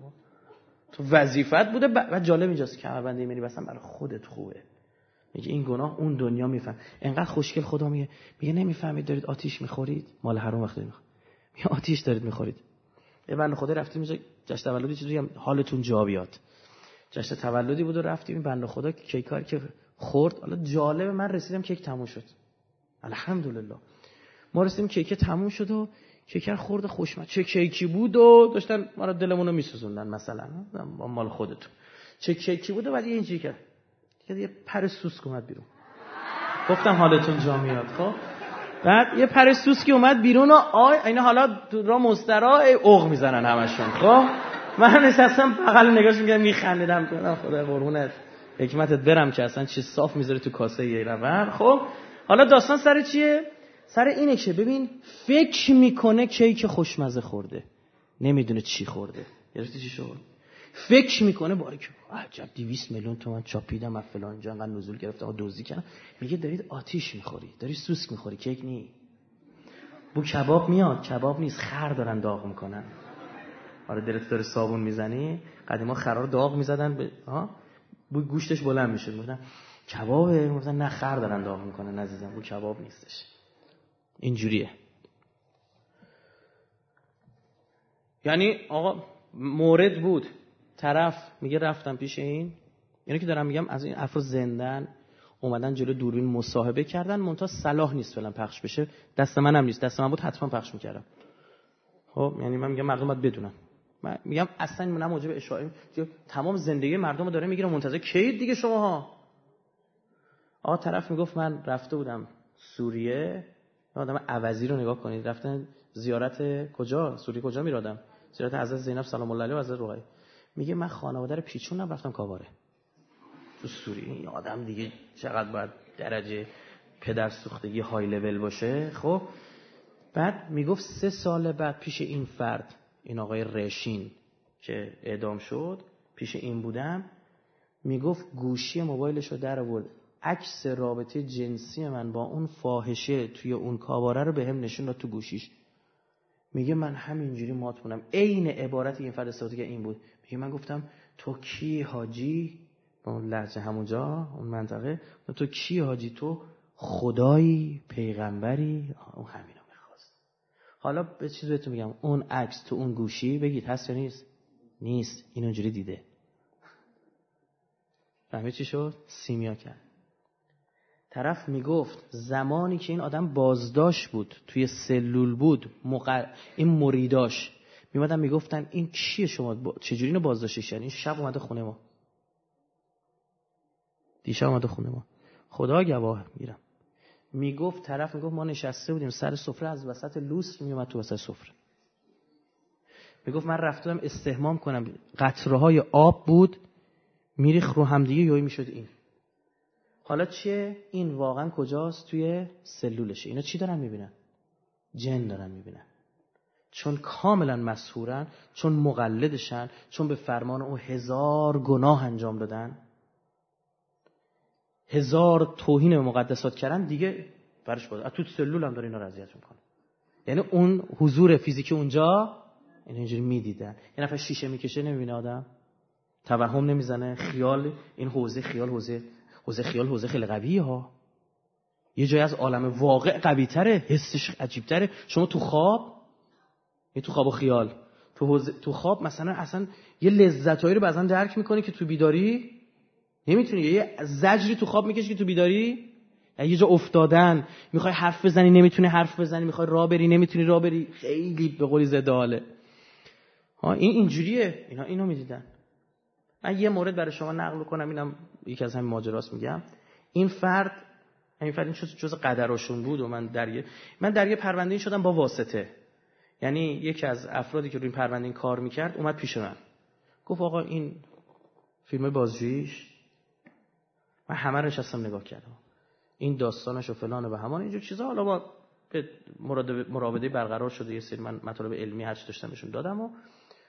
تو وظیفت بوده. و جالب اینجاست کمربند ایمنی بسن برای خودت خوبه. میگه این گناه اون دنیا میفهم. اینقدر خوشگل خدا میگه نمیفهمید دارید آتیش میخورید، مال حرام وقتی میخورید، میگه آتیش دارید میخورید. یه بنده خدا رفتیم اینجا جشن تولدی چیزی هم حالتون جا بیاد. جشن تولدی بود و رفتیم، این بنده خدا کیکار که خورد، حالا جالب من رسیدم کیک تموم شد، الحمدلله ما رسیدیم کیک تموم شد و کیک خورد خوشمزه. چه کیکی بود و داشتن ما رو دلمون رو میسوزوندن، مثلا مال خودتون چه کیکی بود و بعد اینجوری کرد یه پر سوسک اومد بیرون. گفتم حالتون جا میاد. خب بعد یه پر سوسکی اومد بیرون و اینا حالا را مسترا اوق میزنن همشون. خب من نشستم بغل نگاش میکردم میخندیدم، گفتم خدا قربونت حکمتت برم که اصلا چی صاف میذاری تو کاسه یه ربر. خب حالا داستان سر چیه؟ سر اینه که ببین فکر میکنه کیک خوشمزه خورده، نمیدونه چی خورده. گرفتی چی شد؟ فکر میکنه باریک عجب 200 میلیون تومان چاپیدم از فلان جا، انقدر نزول گرفتم و دزدی کردم. میگه دارید آتیش میخوری، داری سوسک میخوری، کیک نی. بو کباب میاد، کباب نیست، خر دارن داغ میکنن. آره دلت داره صابون میزنی، قدیما خرا رو داغ میزدن به بو گوشتش بلند میشد، میگفتن کبابه، میگفتن نه خر دارن داغ میکنن عزیزم، بو کباب نیستش. اینجوریه. یعنی آقا مورد بود، طرف میگه رفتم پیش این، یعنی که دارم میگم از این افراد زندن اومدن جلو دوربین مصاحبه کردن، منتها صلاح نیست فعلا پخش بشه، دست منم نیست، دست من بود حتما پخش میکردم. خب یعنی من میگم مردم باید بدونن، من میگم اصلا من موجب اشاعه تمام زندگی مردم رو داره میگیره، منتظر کی دیگه شماها. آقا طرف میگفت من رفته بودم سوریه، آدم عوضی رو نگاه کنید، رفتن زیارت کجا؟ سوریه کجا میرادم؟ زیارت حضرت زینب سلام الله علیها و حضرت رقیه. میگه من خانواده رو پیچوندم رفتم کاواره تو سوریه. این آدم دیگه چقدر باید درجه پدر سوختگی های لول باشه. خب بعد میگفت 3 سال بعد پیش این فرد، این آقای رشین که اعدام شد، پیش این بودم، میگفت گوشی موبایلش رو در آورد، عکس رابطه جنسی من با اون فاحشه توی اون کاواره رو بهم نشون داد تو گوشیش. میگه من همینجوری مات موندم. عین عبارت این فرد استفاده که این بود. میگه من گفتم تو کی حاجی؟ اون لهجه همونجا اون منطقه، تو کی حاجی؟ تو خدایی، پیغمبری؟ اون همینا میخواست. حالا به چیز بهتون میگم، اون عکس تو اون گوشی بگید هست یا نیست؟ نیست. این اونجوری دیده. فهمید چی شد؟ سیمیا کرد. طرف میگفت زمانی که این آدم بازداشت بود، توی سلول بود، این مریداش میمدن میگفتن این کیه شما؟ چجوری اینو بازداشتش کردین؟ این شب اومده خونه ما، دیشب اومده خونه ما. خدا گواه میرم. میگفت طرف میگفت ما نشسته بودیم سر سفره، از وسط لوس میومد تو وسط سفره. میگفت من رفتم استحمام کنم، قطره های آب بود میریخ رو هم دیگه، یهو میشد این. حالا چیه؟ این واقعا کجاست؟ توی سلولشه. اینا چی دارن میبینن؟ جن دارن میبینن. چون کاملا مسحورن، چون مقلدشن، چون به فرمان او 1000 گناه انجام دادن، 1000 توهین به مقدسات کردن، دیگه برش بود. تو سلول هم داره اینا رو اذیت میکنه. یعنی اون حضور فیزیکی اونجا اینا اینجوری میدیدن. یه نفر شیشه میکشه نمیبینه آدم، توهم نمیزنه، خیال، این حوزه خیال، حوزه خیلی قویه ها. یه جای از عالم واقع قوی تره، حسش عجیب تره. شما تو خواب، تو خواب و خیال، تو خواب مثلا اصلا یه لذتایی رو بعضا درک میکنی که تو بیداری نمیتونی. یه زجری تو خواب میکشی که تو بیداری، یه جا افتادن، میخوای حرف بزنی نمیتونی حرف بزنی، میخوای راه بری نمیتونی راه بری، خیلی به قولی ضد حاله. این اینجوریه. اینو میدیدن. من یه مورد برای شما نقل کنم، اینم یکی از همین ماجراست. میگم این فرد این جز قدرشون بود و من در یه پرونده شدم با واسطه. یعنی یکی از افرادی که روی این پرونده کار میکرد اومد پیش من، گفت آقا این فیلم بازجوییش، من همه رو نشستم نگاه کردم، این داستانش و فلانه و همان اینجور چیزا. حالا با مراوده برقرار شده، یه سری من مطالب علمی هرچی داشتم بهشون دادم و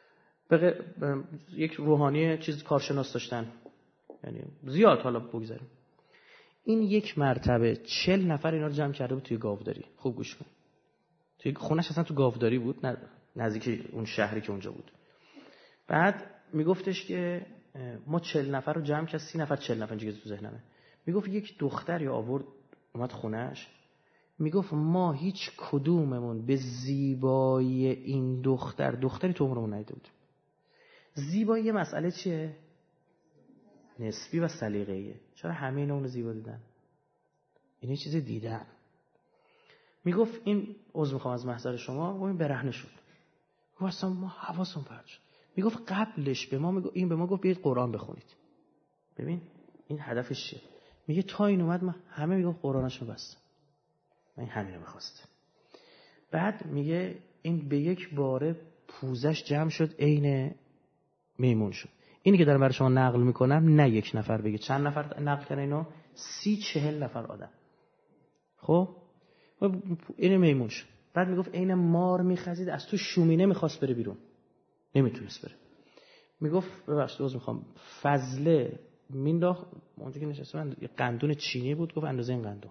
یک روحانی چیز کارشناس داشتن، یعنی زیاد. حالا بگذاریم این یک مرتبه 40 نفر اینا رو جمع کرده بود توی گاوداری. خوب گوش کن. توی خونش اصلا تو گاوداری بود، نزدیک اون شهری که اونجا بود. بعد میگفتش که ما 40 نفر رو جمع کرد، 30 نفر 40 نفر اینجوری تو ذهنمه. میگفت یک دختری آورد اومد خونش، میگفت ما هیچ کدوممون به زیبایی این دختری تو عمرمون ندیده بودیم. زیبایی یه مسئله چیه؟ نسبی و سلیقه‌ایه. چرا همه اینا اون رو زیبا دیدن؟ این یه چیز دیدن. میگفت این عذر میخوام از محضر شما، این برهنه شد. گفت اصلا ما حواسمون پرت شد. میگفت قبلش به ما گفت بیاید قرآن بخونید. ببین این هدفش چیه؟ میگه تا این اومد من همه میگفت قرآنشو بستم. من همین رو می‌خواستم. بعد میگه این به یک باره پوزش جمع شد، عین میمون شد. اینی که دارم برای شما نقل میکنم نه یک نفر بگه، چند نفر نقل کردن اینو؟ 30-40 نفر آدم. خب این میمون شد. بعد میگفت عین مار میخزید، از تو شومینه میخواست بره بیرون، نمیتونست بره. میگفت ببخشید عذر میخوام، فضله مینداخت اونجا که نشسته، من یه قندون چینی بود، گفت اندازه این قندون،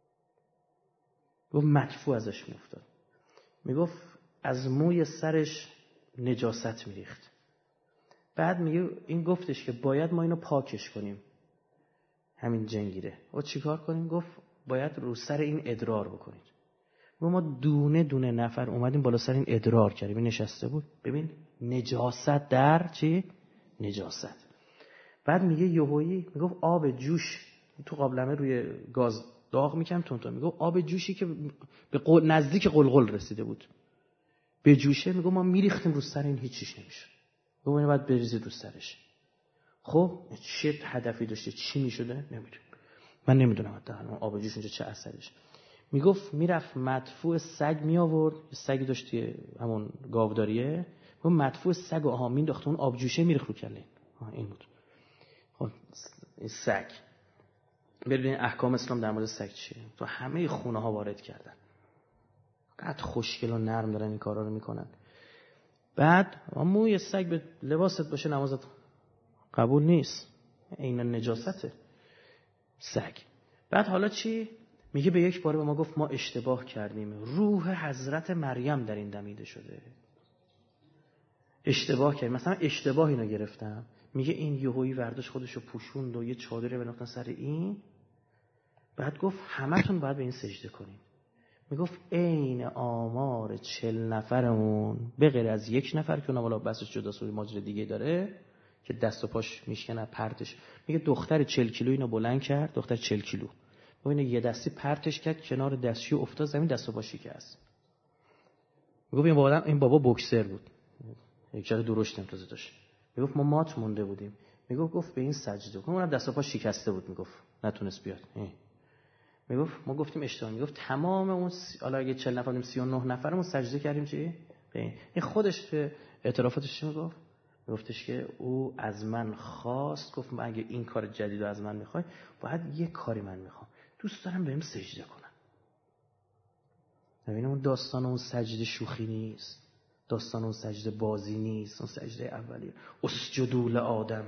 گفت مدفوع ازش میافتاد. میگفت از موی سرش نجاست میریخت. بعد میگه این گفتش که باید ما اینو پاکش کنیم، همین جنگیره. و چیکار کنیم؟ گفت باید رو سر این ادرار بکنید. و ما دونه دونه نفر اومدیم بالا سر این ادرار کردیم. این نشسته بود، ببین نجاست در چی؟ نجاست. بعد میگه یهویی میگفت آب جوش تو قابلمه روی گاز داغ میکنم تون. میگفت آب جوشی که به نزدیک قلقل رسیده بود به جوشه، میگفت ما میریختیم رو سر این، هیچیش نمیشد. گفت اینو باید بریزید رو سرش. خب چه هدفی داشته؟ چی میشده؟ نمیدونم. من نمیدونم حتی آب جوش اونجا چه اثرش. میگفت میرفت مدفوع سگ می آورد، سگی داشت توی همون گاوداریه، گفت مدفوع سگ و آها مینداخت اون آب جوشه میریخت رو کله. این بود. خب این سگ، ببینید احکام اسلام در مورد سگ چیه؟ تو همه خونه ها وارد کردن. قد خوشگل و نرم دارن این کارا رو میکنن. بعد موی سگ به لباست باشه نمازت قبول نیست، این نجاسته سگ. بعد حالا چی؟ میگه به یک باره به ما گفت ما اشتباه کردیم، روح حضرت مریم در این دمیده شده، اشتباه کردیم. مثلا اشتباه اینو گرفتم. میگه این یهویی ورداش خودشو پوشوند و یه چادری بناختن سر این. بعد گفت همتون باید به این سجده کنید. میگفت عین آمار 40 نفرمون به غیر از یک نفر که اونم والا بسش جدا سوی ماجرا دیگه داره، که دست و پاش میشکنه پرتش. میگه دختر 40 کیلو اینو بلند کرد، دختر 40 کیلو و اینو یه دستی پرتش کرد کنار دستشوی، افتاد زمین، دست و پاش شکست. میگه این بابا بوکسر بود، یک جای درشت امتازه داشت. میگفت ما مات مونده بودیم. گفت به این سجده کن. اونم دست و پا شکسته بود، میگفت نتونست بیاد. میگفت ما گفتیم اشتباه. میگفت تمام اون حالا اگه 40 نفر 39 نفرمون سجده کردیم چی؟ به این خودش به اعترافاتش چی میگفت؟ میگفتش که او از من خواست، گفت من اگه این کار جدید رو از من میخوای باید یه کاری من میخوام، دوست دارم بهم سجده کنم. ببینید اون داستان اون سجده شوخی نیست، داستان اون سجده بازی نیست، اون سجده اولیه اسجدوا لآدم.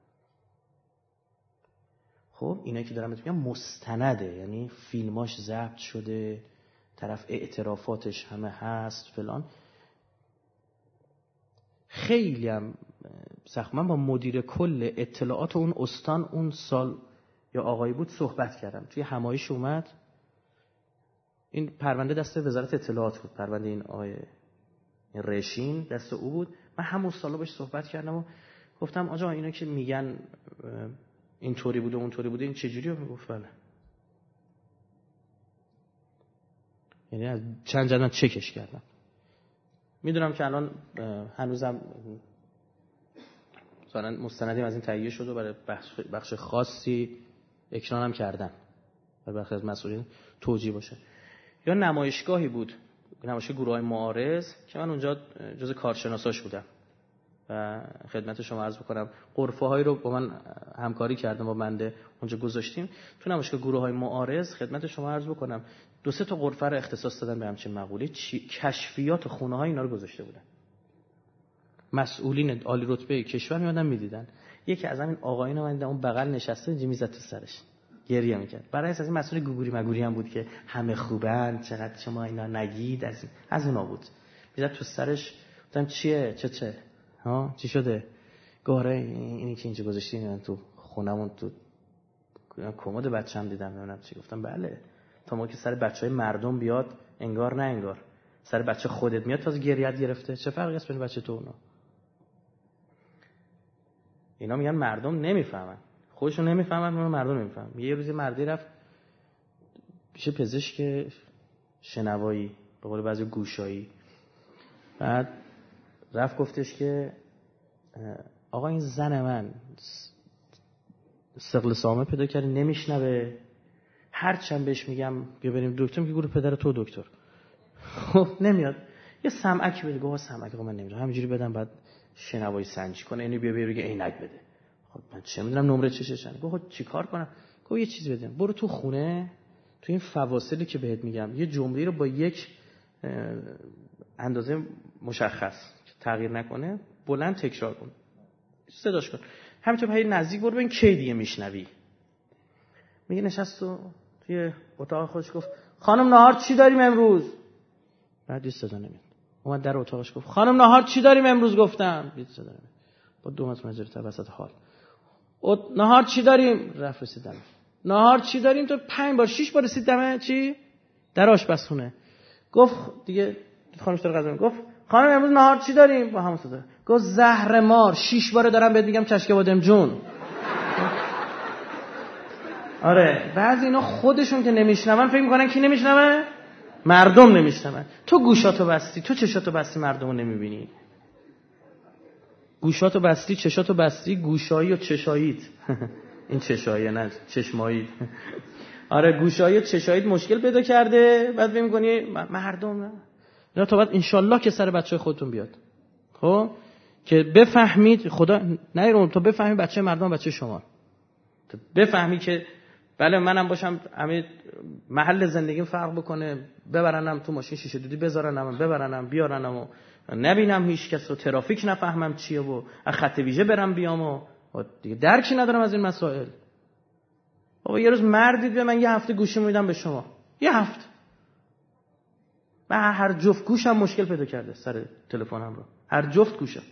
خب اینا که دارم میگم مستنده، یعنی فیلماش ضبط شده، طرف اعترافاتش همه هست فلان. خیلی هم سخت. من با مدیر کل اطلاعات اون استان اون سال یا آقایی بود صحبت کردم، توی همایش اومد. این پرونده دست وزارت اطلاعات بود، پرونده این آقای رشین دست او بود. من همون سالا باش صحبت کردم و گفتم آقا اینا که میگن اینطوری بوده اونطوری بوده این چجوریه؟ میگفت بله. یعنی از چند جد من چکش کردم. میدونم که الان هنوزم مثلا مستندی از این تهیه شده و برای بخش خاصی اکران هم کردن، برای بخش از مسئولین توجیه باشه. یا نمایشگاهی بود، نمایشگاه گروه‌های معارض که من اونجا جز کارشناساش بودم و خدمت شما عرض بکنم غرفه‌هایی رو با من همکاری کردم، با بنده اونجا گذاشتیم. تو نمایشگاه گروه‌های معارض خدمت شما عرض بکنم 2-3 تا غرفه رو اختصاص دادن به همچین مقوله، کشفیات خونه‌های اینا رو گذاشته بودن. مسئولین عالی رتبه کشور میادن میدیدن. یکی از همین آقایون من دیدم اون بغل نشسته اینجا میزد تو سرش گریه میکرد. برای اساس این مسئول گوگوری مگوری هم بود که همه خوبن چقدر شما اینا نگید، از اونا بود. میزد تو سرش. گفتم چیه چه ها چی شده؟ گاره اینی که اینجا گذاشتین من تو خونمون تو کمد بچه‌م دیدم نمیدونم چی. گفتم بله، تا ما که سر بچهای مردم بیاد انگار نه انگار، سر بچه خودت میاد تازه گریت گرفته، چه فرقی هست بین بچه تو اونا؟ اینا میگن مردم نمیفهمن، خودشون نمیفهمن، مردم نمیفهمن. یه روزی مردی رفت پیش پزشک شنوایی، به قول بعضی گوشایی، بعد رفت گفتش که آقا این زن من ثقل سامه پیدا کرده نمیشنوه، هر چند بهش میگم بیا بریم دکتر میگه گروه پدر تو دکتر. خب نمیاد. یه سمعک بده. گفت سمعک من نمیدونم همینجوری بدم بعد شنوایی سنجی کنه، اینو بیا بگه عینک بده. خب من چه میدونم نمره چششن. گفت چیکار کنم؟ گفت یه چیزی بده، برو تو خونه تو این فواصلی که بهت میگم یه جمله رو با یک اندازه مشخص تغییر نکنه بلند تکرار کن، صداش کن، همینطور پای نزدیک برو ببین کی دیگه میشنوی. میگه نشست و توی اتاق خودش گفت خانم نهار چی داریم امروز؟ بعد صدا نمیاد. اومد در اتاقش گفت خانم نهار چی داریم امروز؟ گفتم دید صدا نمیاد. با دو متر مجری توسط حال نهار چی داریم؟ رفت رسید دمه. نهار چی داریم؟ تو 5 بار 6 بار رسید دمه چی؟ در آشپزخونه. گفت دیگه خانمش داره غذا. گفت خانم امروز نهار چی داریم؟ با همون صدا. گفت زهر مار 6 بار دارم بهت میگم چشک بادم جون. آره بعضی اینا خودشون که نمیشنون فکر میکنن کی نمیشنوه؟ مردم نمیشنون. تو گوشاتو بستی، تو چشاتو بستی، مردمو نمیبینی. گوشاتو بستی، چشاتو بستی، گوشایی و چشایید. این چشاییه نه چشمایید. آره گوشایی و چشایید مشکل پیدا کرده، بعد فکر می‌کنی مردم نه. اینا تا بعد انشالله که سر بچه‌های خودتون بیاد. خب که بفهمید خدا نه تو بفهمی بچه مردم بچه شما. تو بفهمی که بله منم باشم همه محل زندگیم فرق بکنه، ببرنم تو ماشین شیشه دودی بذارنم، ببرنم بیارنم و نبینم هیچ کس و ترافیک نفهمم چیه و از خط ویژه برم بیام و دیگه درکی ندارم از این مسائل. بابا یه روز مردید به من یه هفته گوشی میدم به شما، یه هفته من هر جفت گوشم مشکل پیدا کرده سر تلفنم رو، هر جفت گوشم.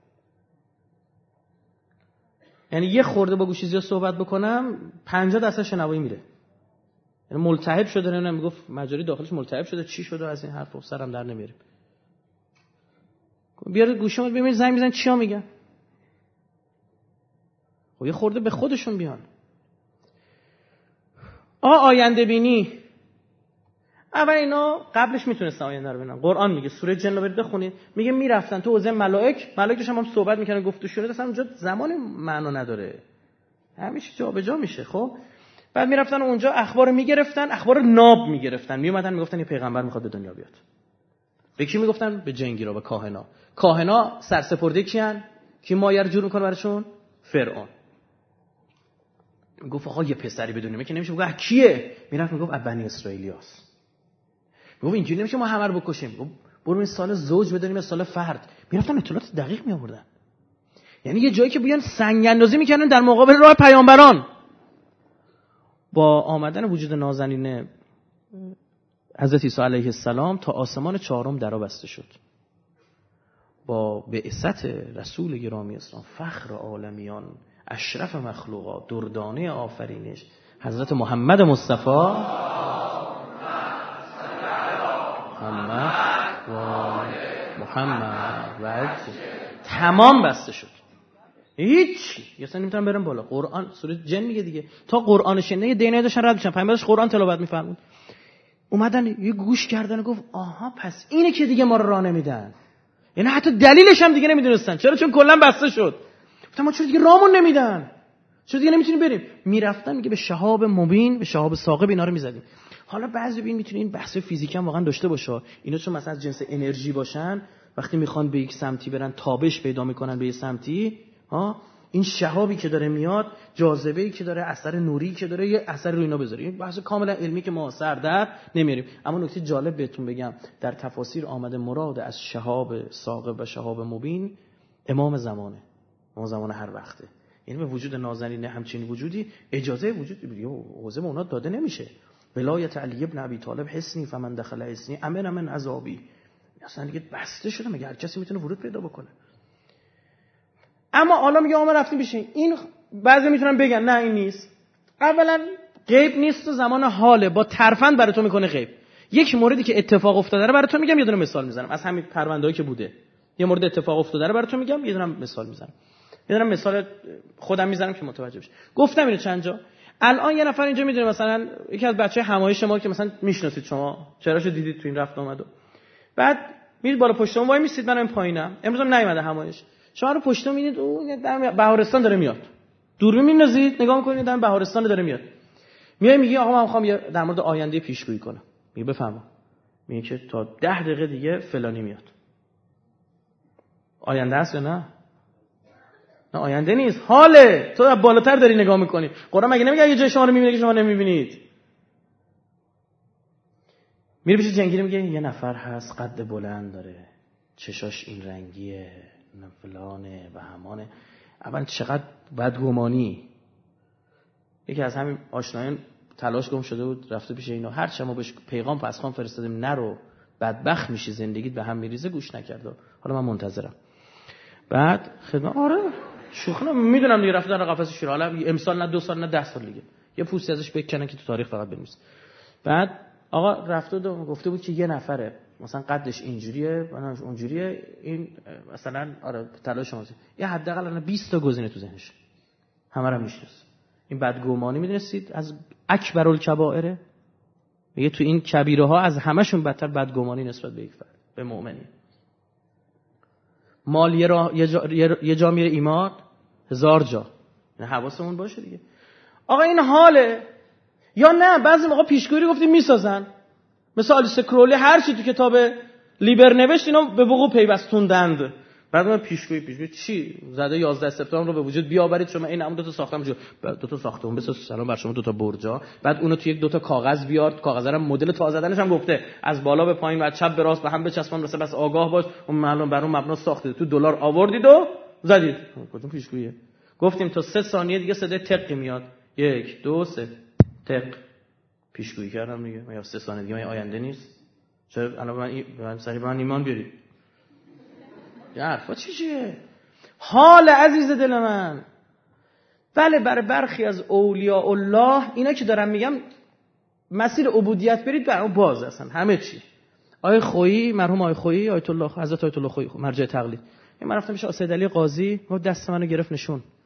یعنی یه خورده با گوشی زیاد صحبت بکنم 50% شنوایی میره. یعنی ملتهب شده، نمیدونم میگفت مجاری داخلش ملتهب شده، چی شده از این حرفا سرم در نمیاریم. بیار گوشیمو ببین زنگ میزنن چیا میگن. و یه خورده به خودشون بیان. آینده بینی، اول اینا قبلش میتونستن آینده رو ببینن. قرآن میگه، سوره جن رو برید بخونید، میگه میرفتن تو حوزه ملائک داشتن هم صحبت میکنن، گفتگو اصلا اونجا زمان معنا نداره، همیشه جا به جا میشه. خب بعد میرفتن اونجا اخبار میگرفتن، اخبار ناب میگرفتن، میومدن میگفتن یه پیغمبر میخواد به دنیا بیاد. به کی میگفتن؟ به جنگیرا، به کاهنا سرسپرده کیان؟ کی مایه رو جور میکنه براشون؟ فرعون. میگفت آقا یه پسری به دنیا میاد که نمیشه، میگفت کیه؟ میرفت میگفت بنی اسرائیلیاست. میگفت اینجوری نمیشه ما همه رو بکشیم، میگفت برو این سال زوج بدونیم سال فرد. میرفتن اطلاعات دقیق میآوردن، یعنی یه جایی که بیان سنگ اندازی میکنن در مقابل راه پیامبران. با آمدن وجود نازنین حضرت عیسی علیه السلام تا آسمان چهارم درا بسته شد. با بعثت رسول گرامی اسلام، فخر عالمیان، اشرف مخلوقات، دردانه آفرینش، حضرت محمد مصطفی محمد و تمام بسته شد. هیچ اصلا نمیتونن برن بالا. قرآن سوره جن میگه دیگه، تا قرآن شنیده دینه داشتن رد میشن، پیامبرش قرآن تلاوت میفرمود، اومدن یه گوش کردن و گفت آها پس اینه که دیگه ما رو راه نمیدن. یعنی حتی دلیلش هم دیگه نمیدونستن. چرا؟ چون کلا بسته شد. گفتم ما چرا دیگه راهمون نمیدن، چرا دیگه نمیتونیم بریم؟ میرفتن میگه به شهاب مبین، به شهاب ثاقب اینا رو میزدیم. حالا بعضی ببین میتونه این بحث فیزیک هم واقعا داشته باشه، اینا چون مثلا از جنس انرژی باشن، وقتی میخوان به یک سمتی برن تابش پیدا میکنن به یک سمتی، این شهابی که داره میاد، جاذبه‌ای که داره، اثر نوری که داره، یه اثر رو اینا بذاره. این بحث کاملا علمی که ما سر در نمیاریم. اما نکته جالب بهتون بگم، در تفاسیر آمده مراد از شهاب ثاقب و شهاب مبین امام زمانه، امام زمان هر وقته. یعنی به وجود نازنین همچین وجودی اجازه وجود حوزه به اونا داده نمیشه. ولایت علی ابن ابی طالب حسنی فمن دخل حسنی امن من عذابی، اصلا دیگه بسته شده، مگه هر کسی میتونه ورود پیدا بکنه؟ اما حالا میگه ما رفتیم بشین. این بعضی میتونن بگن نه این نیست. اولا غیب نیست و زمان حاله، با ترفند برای تو میکنه غیب. یک موردی که اتفاق افتاده رو برای تو میگم، یه دونه مثال میزنم از همین پرونده‌ای که بوده. یه مورد اتفاق افتاده رو برای تو میگم، یه دونه مثال میزنم. یه دونه مثال خودم میزنم که متوجه بشی. گفتم اینو چند جا. الان یه نفر اینجا میدونه، مثلا یکی از بچهای همایش ما که مثلا میشناسید شما، چراشو دیدید تو این رفت آمدو، بعد میرید بالا پشتم وای میسید، منم پایینم، امروز هم نیومده همایش، شما رو پشتم میبینید اون در بهارستان داره میاد، دوربین میندازید نگاه میکنید در بهارستان داره میاد، میای میگی آقا من میخوام در مورد آینده پیشگویی کنم. میگه بفهمم. میگه که تا 10 دقیقه دیگه فلانی میاد. آینده است یا نه؟ نه آینده نیست، حاله. تو از بالاتر داری نگاه میکنی. قرآن مگه نمیگه یه جای شما رو میبینه که شما نمیبینید؟ میره پیش جنگیری میگه یه نفر هست قد بلند داره، چشاش این رنگیه، فلانه و همانه. اول چقدر بدگمانی. یکی از همین آشنایان تلاش گم شده بود رفته پیش اینو، هر چه ما بهش پیغام پسخان فرستادیم نرو بدبخت میشی زندگیت به هم میریزه، گوش نکرد. حالا من منتظرم. بعد خدمت آره شوخی میدونم دیگه رفته در قفس شیر، حالا امسال نه 2 سال نه 10 سال دیگه یه پوستی ازش بکنن که تو تاریخ فقط بنویسه. بعد آقا رفته و گفته بود که یه نفره مثلا قدش اینجوریه منش اونجوریه، این مثلا آره تلاش شما یه حداقل الان 20 تا گزینه تو ذهنش، همه رو میشناسه. این بدگمانی میدونستید از اکبر الکبائره؟ میگه تو این کبیره ها از همشون بدتر بدگمانی نسبت به یک فرد، به مؤمنی. مال یه جا میره ایمان 1000 جا. نه حواسمون باشه دیگه. آقا این حاله یا نه؟ بعضی موقع پیشگویی گفتیم میسازن، مثل آلیس کرولی هر چی تو کتاب لیبر نوشت اینا به وقوع پیوستوندند. بعد من پیشگویی چی زده 11 سپتامبر رو به وجود بیاورید، شما این همون 2 تا ساختم جو 2 تا ساختمون بس سلام بر شما 2 تا برجا، بعد اونو تو یک 2 تا کاغذ بیار، کاغذا رو مدل تازه زدنش هم گفته از بالا به پایین و از چپ به راست به هم بچسبون، مثلا بس آگاه باش اون معلوم بر اون مبنا ساخته، تو دلار آوردید و زدید. کدوم پیشگوییه؟ گفتیم تا 3 ثانیه دیگه صدای تق میاد، 1 2 3 تق. پیشگویی کردم دیگه. یا 3 ثانیه دیگه آینده نیست؟ چرا الان من سری به من ایمان بیارید؟ یه حرفا چیه؟ حال عزیز دل من. بله برای برخی از اولیاء الله اینا که دارم میگم مسیر عبودیت برید برای باز هستن همه چی. آیه خویی، مرحوم آیه خویی، آیت الله حضرت آیت الله خویی مرجع تقلید. من رفتم پیش سید علی قاضی، و دست منو گرفت نشون.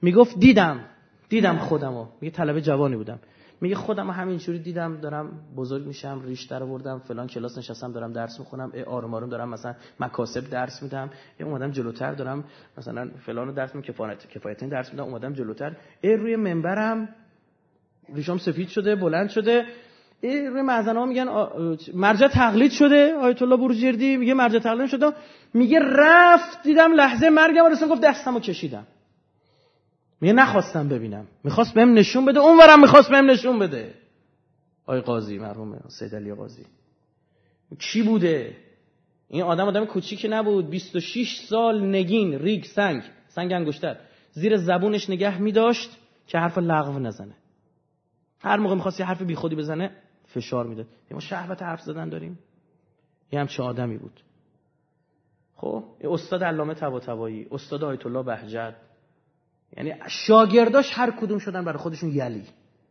میگفت دیدم خودمو. میگه طلبه جوانی بودم. میگه خودمو همینجوری دیدم دارم بزرگ میشم، ریش در آوردم، فلان کلاس نشستم دارم درس میخونم، آروم آروم دارم مثلا مکاسب درس میدم، اومدم جلوتر دارم مثلا فلانو درس میدم، کفایتین درس میدم، اومدم جلوتر، روی منبرم ریشام سفید شده، بلند شده، روی معزن‌ها میگن مرجع تقلید شده، آیت الله بروجردی میگه مرجع تقلید شده، میگه رفت دیدم لحظه مرگم رسید، گفت دستمو کشیدم. میگه نخواستم ببینم، میخواست بهم نشون بده، اونورم میخواست بهم نشون بده. آقای قاضی مرحوم سید علی قاضی کی بوده؟ این آدم کوچیکی نبود، 26 سال نگین، ریگ، سنگ انگشتر زیر زبونش نگه می‌داشت که حرف لغو نزنه. هر موقع می‌خواست یه حرف بیخودی بزنه فشار میداد. ما شهوت حرف زدن داریم. یه همچین آدمی بود. خب استاد علامه طباطبایی، استاد آیت الله بهجت، یعنی شاگرداش هر کدوم شدن برای خودشون یلی.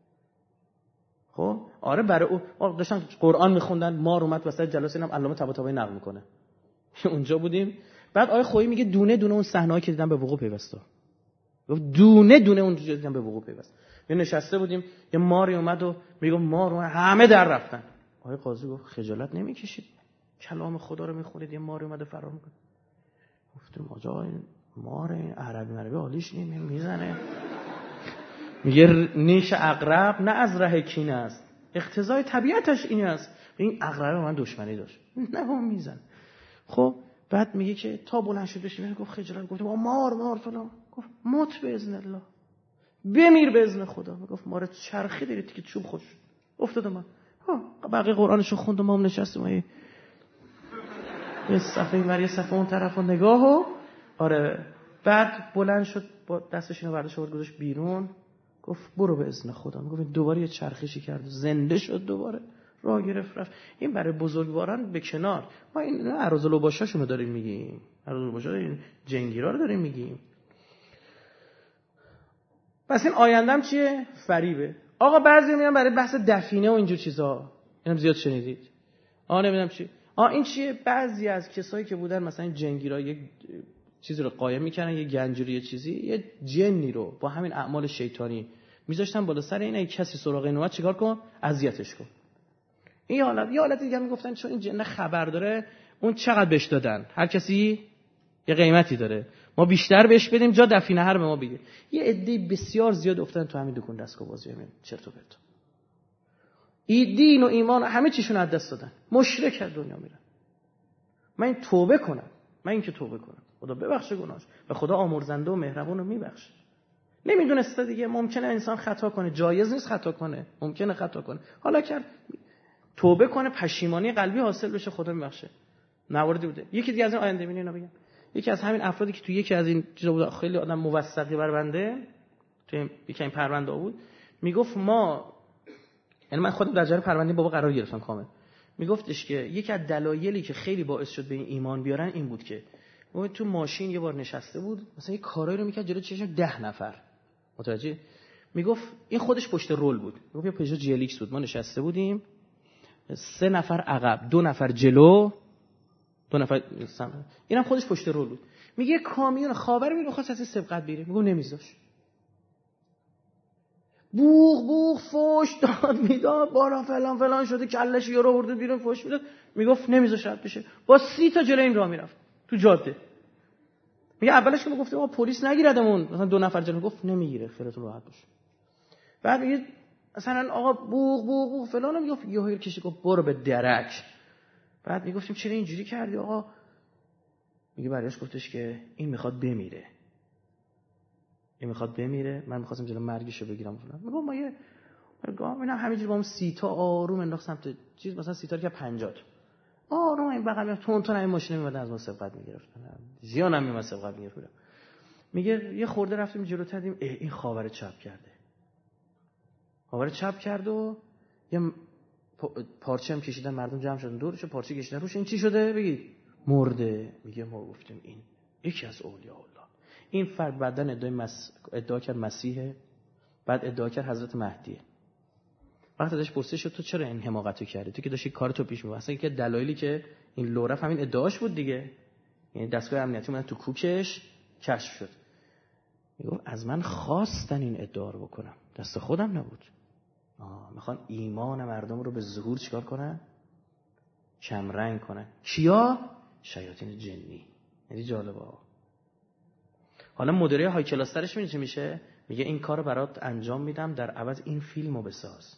خب آره برای او داشتن قرآن میخوندن، مار اومد وسط جلسه، اینم علامه طباطبایی نقل میکنه. اونجا بودیم. بعد آیه خویی میگه دونه دونه اون صحنه‌ای که دیدم به وقوع پیوسته. گفت دونه دونه اون چیزا دیدم به وقوع پیوست. یه نشسته بودیم، یه ماری اومد و میگه مار اومد، همه در رفتن. آیه قاضی گفت خجالت نمیکشید؟ کلام خدا رو میخونید، یه ماری اومده فرار میکنه. گفتم آقا این مار این عربی حالیش میزنه. میگه نیش عقرب نه از ره کینه است، اقتضای طبیعتش این است. این عقرب من دشمنی داشت، نه هم میزن. خب بعد میگه که تا بلند شد بشیم، گفت خجالت، گفتم مار فلان، گفت موت به اذن الله، بمیر به اذن خدا. گفت مار چرخی دارید که چوب خوش افتاده. من بقیه قرآنشو خوند و ما هم نشستیم یه صفحه ور یه صفحه اون طرفو نگاهو. آره بعد بلند شد با دستش اینو برداشت آورد گذاشت بیرون، گفت برو به اذن خدا. میگفت دوباره یه چرخشی کرد، زنده شد، دوباره راه گرفت رفت. این برای بزرگواران به کنار. ما این اراذالباشاشونو داریم میگیم، اراذالباشا این جنگیرا رو داریم میگیم. پس این آیندهم چیه؟ فریبه. آقا بعضی میگن برای بحث دفینه و اینجور چیزا، اینم زیاد شنیدید. نمیدونم چی. این چیه؟ بعضی از کسایی که بودن مثلا جنگیرا یک چیزی رو قایم میکنن، یه گنجوری یه چیزی، یه جنی رو با همین اعمال شیطانی میذاشتن بالا سر این، کسی سراغ این اومد چیکار کن؟ اذیتش کن. این یه حالت دیگه میگفتن چون این جن خبر داره، اون چقدر بهش دادن، هر کسی یه قیمتی داره، ما بیشتر بهش بدیم جا دفینه هر به ما بگه. یه عده بسیار زیاد افتادن تو همین دکون دستگاه بازی، همین چرت و پرت. دین و ایمان همه چیشون از دست دادن، مشرک از دنیا میرن. من توبه کنم، خدا ببخشه گناهش و خدا آمرزنده و مهربون رو میبخشه. نمیدونسته دیگه، ممکنه انسان خطا کنه، جایز نیست خطا کنه، ممکنه خطا کنه، حالا کرد توبه کنه، پشیمانی قلبی حاصل بشه، خدا میبخشه. مواردی بوده. یکی دیگه از این آینده بینی اینا بگم، یکی از همین افرادی که تو یکی از این چیزا بود، خیلی آدم موثقی بر بنده، تو یکی این پرونده بود، میگفت ما، یعنی من خودم در جریان پرونده بابا قرار گرفتم کامل، میگفتش که یکی از دلایلی که خیلی باعث شد به این ایمان بیارن این بود که ما تو ماشین یه بار نشسته بود، مثلا یه کارایی رو میکرد جلو چشم 10 نفر، متوجه؟ میگفت این خودش پشت رول بود، میگفت یه پژو جی ال ایکس بود، ما نشسته بودیم 3 نفر عقب، 2 نفر جلو، 2 نفر سمت، اینم خودش پشت رول بود. میگه کامیون خاور میخواست از سبقت بگیره، میگم نمیذاش، بوغ فوش داد میداد، بالا فلان شده، کلش یارو آورده بیرون فوش میداد، میگفت نمیذاش رد بشه، با 30 تا جلوی این راه میرفت تو جاده. میگه اولش که گفتم ما پلیس نگیردمون، مثلا 2 نفر جلو، گفت نمیگیره، خیرتون راحت باشه. بعد میگه مثلا آقا بوغ فلان، میگفت یهو کشی گفت برو به درک. بعد میگفتیم چرا اینجوری کردی آقا؟ میگه برایش گفتش که این میخواد بمیره، من می‌خواستم جلو مرگشو بگیرم فلان. میگم ما یه اینا همینجوری با اون 30 تا آروم انداخت سمت چیز، مثلا 30 تا که 50 تا آروم این بغل تون این ماشین میومد از ما سبقت میگرفتن، زیان هم میومد سبقت میگرفت. میگه یه خورده رفتیم جلوتر دیدیم این خاور چپ کرد و یه پارچه هم کشیدن، مردم جمع شدن دورش، پارچه کشیدن روش، این چی شده بگید؟ مرده. میگه ما گفتیم این یکی از اولیاء الله. این فرد بعدن ادعا کرد مسیحه، بعد ادعا کرد حضرت مهدیه. وقتی ازش پرسش شد تو چرا این حماقتو کردی؟ تو که داشتی کارتو پیش می‌بردی. اصلا یکی از دلایلی که این لورف همین ادعاش بود دیگه. یعنی دستگاه امنیتی اومدن تو کوکش کشف شد. میگفت از من خواستن این ادعا رو بکنم، دست خودم نبود. میخوان ایمان مردم رو به ظهور چیکار کنن؟ کمرنگ کنن. کیا؟ شیاطین جنی. یعنی جالبه. حالا مدیره های کلاسترش می‌دونی چی میشه؟ میگه این کارو برات انجام میدم، در عوض این فیلمو بساز.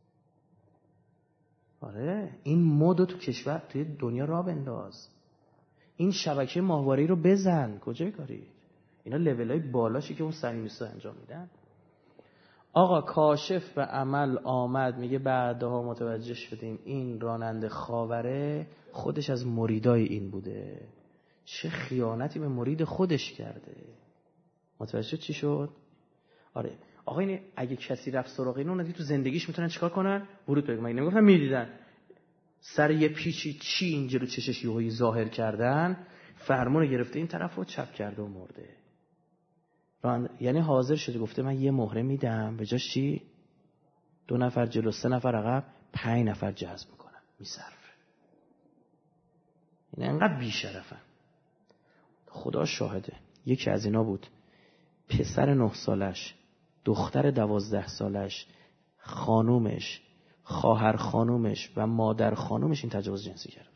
آره، این مودو تو کشور، توی دنیا راه بنداز. این شبکه ماهواره‌ای رو بزن. کجای کاری؟ اینا لولای بالاشی که اون صهیونیست‌ها انجام میدن. آقا کاشف به عمل آمد، میگه بعدها متوجه شدیم این راننده خاوره خودش از مریدای این بوده. چه خیانتی به مرید خودش کرده. متوجه چی شد؟ آره آقا این اگه کسی رفت سراغ اینو ندی تو زندگیش میتونن چیکار کنن؟ ورود بگم. مگه نمیگفتن میدیدن سر یه پیچی چی اینجا رو چشش یهویی ظاهر کردن، فرمون گرفته این طرفو چپ کرده و مرده. یعنی حاضر شده گفته من یه مهره میدم به جاش چی؟ 2 نفر جلو، 3 نفر عقب، 5 نفر جذب میکنم، میصرفه. این انقدر بی‌شرفن. خدا شاهده یکی از اینا بود پسر 9 سالش، دختر 12 سالش، خانومش، خواهر خانومش و مادر خانومش این تجاوز جنسی کرد.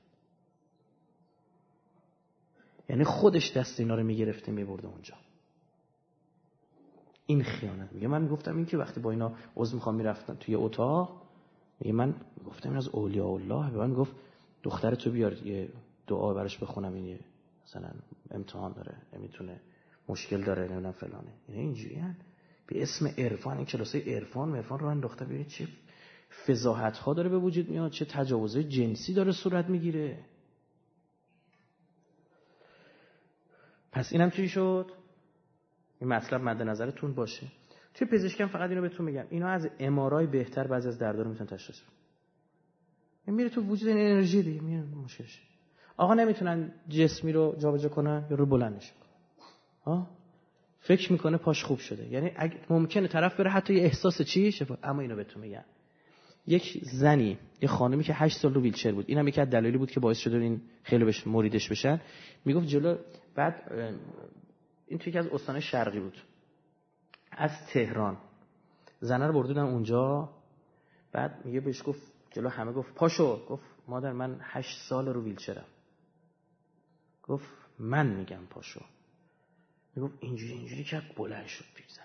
یعنی خودش دست اینا رو میگرفته میبرده اونجا. این خیانت. میگه من میگفتم این که وقتی با اینا عضو میخوام میرفتن توی اتاق، میگه من گفتم این از اولیاء الله، به من گفت دختر تو بیار یه دعا براش بخونم، این مثلا امتحان داره نمیتونه، مشکل داره نمیدونم فلانه. اینا اینجوریه به اسم عرفان. این کلاسای عرفان رو انداخته. ببینید چه فضاحت ها داره به وجود میاد، چه تجاوزهای جنسی داره صورت میگیره. پس اینم چی شد؟ این مطلب مد نظرتون باشه. توی پزشکی هم فقط اینو بهتون میگم، اینا از MRI بهتر بعضی از دردا رو میتونن تشخیص بدن. میره تو وجود این انرژی دیگه، میره مشکلش. آقا نمیتونن جسمی رو جابجا کنن یا رو بلندش کنن. فکر میکنه پاش خوب شده. یعنی ممکنه طرف بره حتی یه احساس چی شفا. اما اینو بهتون میگم، یک زنی، یه خانمی که 8 سال رو ویلچر بود، اینم یکی از دلایلی بود که باعث شده این خیلی بهش مریدش بشن. میگفت جلو بعد این توی یکی از استان‌های شرقی بود، از تهران زنه رو بردودن اونجا. بعد میگه بهش گفت جلو همه گفت پاشو. گفت مادر من 8 سال رو ویلچرم. گفت من میگم پاشو. میگفت اینجوری که بلند شد پیش زنه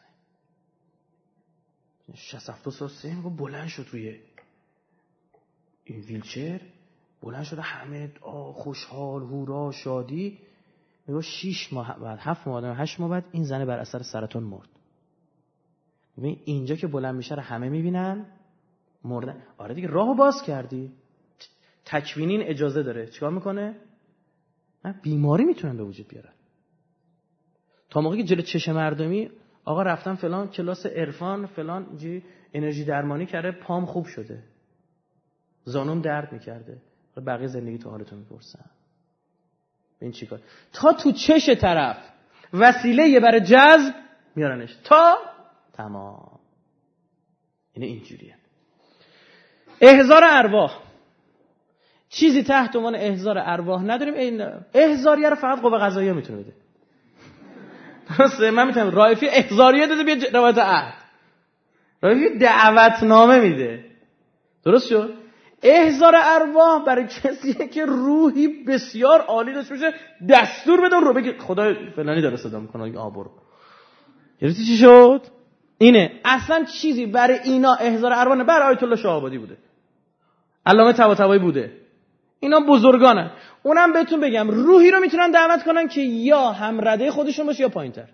60 سال سن. گفت بلند شد روی این ویلچر، بلند شد، همه خوشحال هورا شادی. میگه 6 ماه بعد 7 ماه بعد 8 ماه بعد این زنه بر اثر سرطان مرد. ببین اینجا که بلند میشه رو همه میبینن مردن. آره دیگه راهو باز کردی. تکوینین اجازه داره چیکار میکنه؟ بیماری میتونن به وجود بیارن. تا موقعی که جلو چشم مردمی آقا رفتم فلان کلاس عرفان فلان انرژی درمانی کرده، پام خوب شده، زانوم درد میکرده، بقیه زندگی تو حالتون میپرسن این چیکار؟ تا تو چش طرف وسیله برای جذب میارنش تا تمام. اینجوریه. احضار ارواح چیزی تحت عنوان احضار ارواح نداریم. این احضاریه رو فقط قوه قضاییه میتونه بده. درسته؟ من میتونم رایفی احضاریه داده بیا روایت عهد، رایفی دعوتنامه میده. درست شد؟ احضار ارواح برای کسیه که روحی بسیار عالی داشته باشه، دستور بده رو بگه خدا فلانی داره صدا میکنه برو. گرفتی چی شد؟ اینه اصلا چیزی برای اینا احضار ارواح نه. برای آیت الله شاه آبادی بوده، علامه طباطبایی بوده، اینا بزرگانن. اونم بهتون بگم روحی رو میتونن دعوت کنن که یا هم رده خودشون باشه یا پایینتر.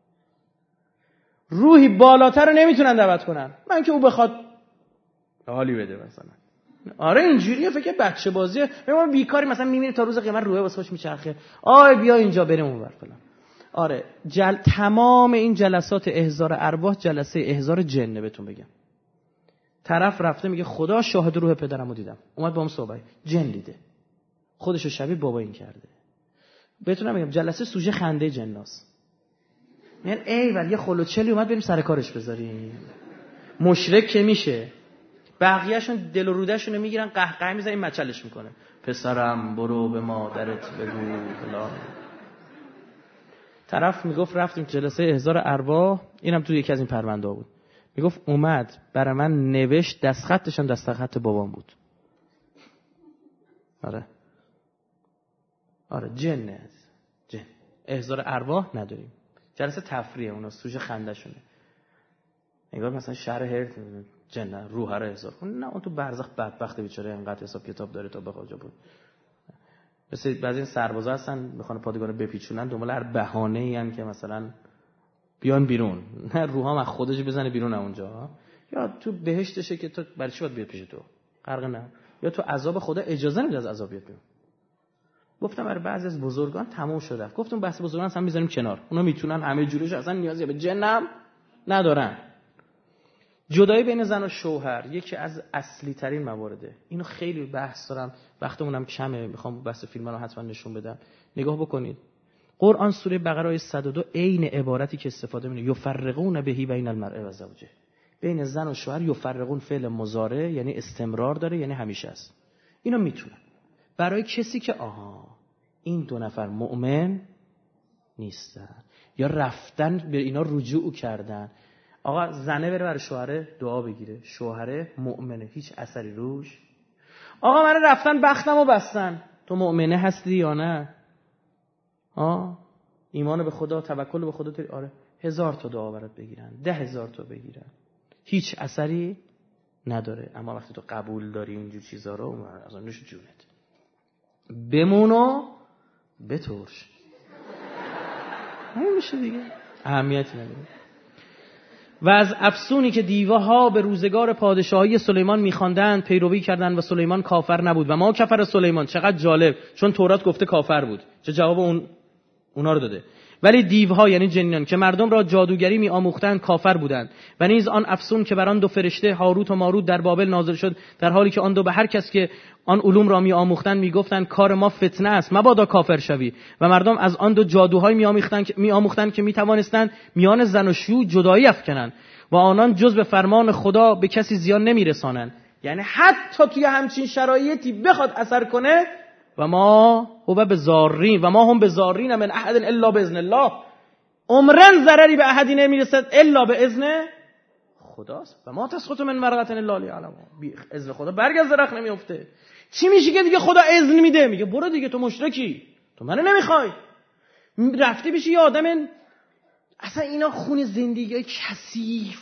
روحی بالاتر رو نمیتونن دعوت کنن، من که او بخواد حالی بده مثلا. آره اینجوریه، فکر بچه بازیه. ما بیکاری مثلا میمیره تا روز قیامت روحه واسه خوش میچرخه، بیا اینجا بریم اونور فلان. آره تمام این جلسات احضار ارواح جلسه احضار جنه. بهتون بگم طرف رفته میگه خدا شاهد روح پدرمو دیدم، اومد با هم صحبت، جن دیده، خودشو شبیه بابا این کرده. بهتون میگم جلسه سوژه خنده جناس. میگن ایول یه خلوچلی اومد بریم سر کارش بذاریم. مشرک که میشه، بقیه‌شون دل و روده‌شون رو میگیرن قهقه میزنن، این مچلش میکنه پسرم برو به مادرت بگو فلان. طرف میگفت رفتیم جلسه احضار ارواح، اینم تو یکی از این پرونده بود، میگفت اومد برای من نوشت، دستخطش هم دستخط بابام بود. آره جن احضار ارواح نداریم، جلسه تفریح، اونا سوژه خنده شونه. انگار مثلا شهر هرت جن روح رو احضار کن، نه اون تو برزخ بدبخت بیچاره انقدر حساب کتاب داره تا بخواد جا بود. مثل بعضی این سربازا هستن میخوان پادگان بپیچونن، دنبال هر بهانه‌ای ان که مثلا بیان بیرون، نه روحام از خودش بزنه بیرون اونجا، یا تو بهشتشه که تو برای چی باید بیاد پیش تو غرق، نه یا تو عذاب خدا اجازه نمیده از عذاب بیاد بیرون. گفتم برای بعضی از بزرگان تموم شده، گفتم بحث بزرگان هم میذاریم کنار، اونا میتونن همه جورش، اصلا نیازی به جنم ندارن. جدایی بین زن و شوهر یکی از اصلی ترین موارده، اینو خیلی بحث دارم، وقتمونم کمه، میخوام بحث فیلم رو حتما نشون بدم. نگاه بکنید قرآن سوره بقره آیه 102 عین عبارتی که استفاده می‌کنه یفرقون بهی بین المرء و زوجه، بین زن و شوهر. یفرقون فعل مضارع یعنی استمرار داره، یعنی همیشه است. اینو میتونن برای کسی که این دو نفر مؤمن نیستن یا رفتن به اینا رجوع کردن. آقا زنه بره برای شوهره دعا بگیره، شوهره مؤمنه، هیچ اثری روش. آقا من رفتن بختمو بستن، تو مؤمنه هستی یا نه؟ ایمان به خدا، توکل به خدا داری؟ آره. 1000 تا دعا برات بگیرن، 10,000 تا بگیرن، هیچ اثری نداره. اما وقتی تو قبول داری اینجور چیزا رو، از اون نوش جونت بمون و بترش، همین میشه دیگه، اهمیتی نداره. و از افسونی که دیوها به روزگار پادشاهی سلیمان می‌خواندند پیروی کردند و سلیمان کافر نبود و ما کفر سلیمان. چقدر جالب، چون تورات گفته کافر بود، چه جواب اونا رو داده. ولی دیوها یعنی جنیان که مردم را جادوگری می‌آموختند کافر بودند. و نیز آن افسون که بر آن دو فرشته هاروت و ماروت در بابل نازل شد، در حالی که آن دو به هر کس که آن علوم را می‌آموختند می‌گفتند کار ما فتنه است، مبادا کافر شوی. و مردم از آن دو جادوهای می‌آموختند که می‌توانستند میان زن و شو جدایی افکنند و آنان جز به فرمان خدا به کسی زیان نمی‌رسانند. یعنی حتی توی همچین شرایطی بخواد اثر کنه، و ما هم بزارین من احد الا باذن الله، عمرن ضرری به احدی نمیرسد الا به اذن خداست. و ما تسقط من ورقه الا لیعلم، بی اذن خدا برگ از درخت نمیفته. چی میشه که دیگه خدا اذن میده؟ میگه برو دیگه، تو مشرکی، تو منو نمیخوای، رفتی بشی یه آدم. اصلا اینا خون زندگی کثیف.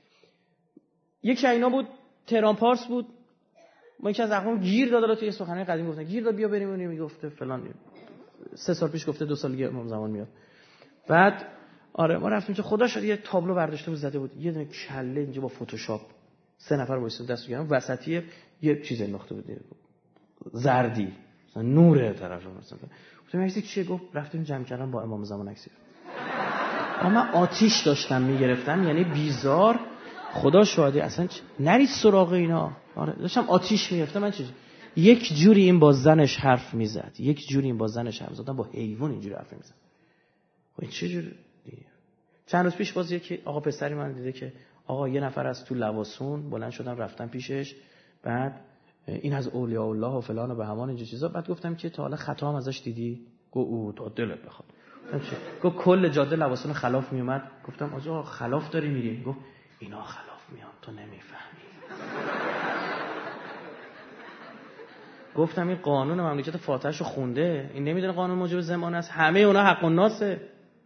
یکی اینا بود تهران پارس بود، ما یکی از اخوان گیر داد، توی سخنرانی قدیم گفتن گیر داد بیا بریم اون، میگفته فلان 3 سال پیش گفته 2 سال دیگه امام زمان میاد. بعد آره ما رفتیم، چه خدا شد یه تابلو برداشته بود زده بود، یه دونه کله اینجا با فتوشاپ 3 نفر وایساد دستو گرفتن، وسطی یه چیز انداخته بود زردی مثلا نور طرف مثلا. گفتم عکس چیه؟ گفت رفتیم جمع کردن با امام زمان عکس. اما آتیش داشتم میگرفتم، یعنی بیزار، خدا شاهده اصلا نرید سراغ اینا. آره داشتم آتیش میگرفتم. من چیزی یک جوری این با زنش حرف میزد، یک جوری این با زنش حرف زدن، با حیوان اینجوری حرف میزد. این چه جوری؟ چند روز پیش باز یکی آقا پسری من دیده که آقا یه نفر از تو لواسون بلند شدن رفتن پیشش، بعد این از اولیاء الله و فلان و به همان اینجور چیزا. بعد گفتم که تا حالا خطا هم ازش دیدی؟ گفت او تا دلت بخواد. گفت کل جاده لواسون خلاف میومد. گفتم آقا خلاف داری میری؟ گفت اینا خلاف میان تو نمیفهمی. گفتم این قانون مملکت فاتحه‌شو خونده، این نمیدونه قانون موجب زمان است؟ همه اونا حق الناسه.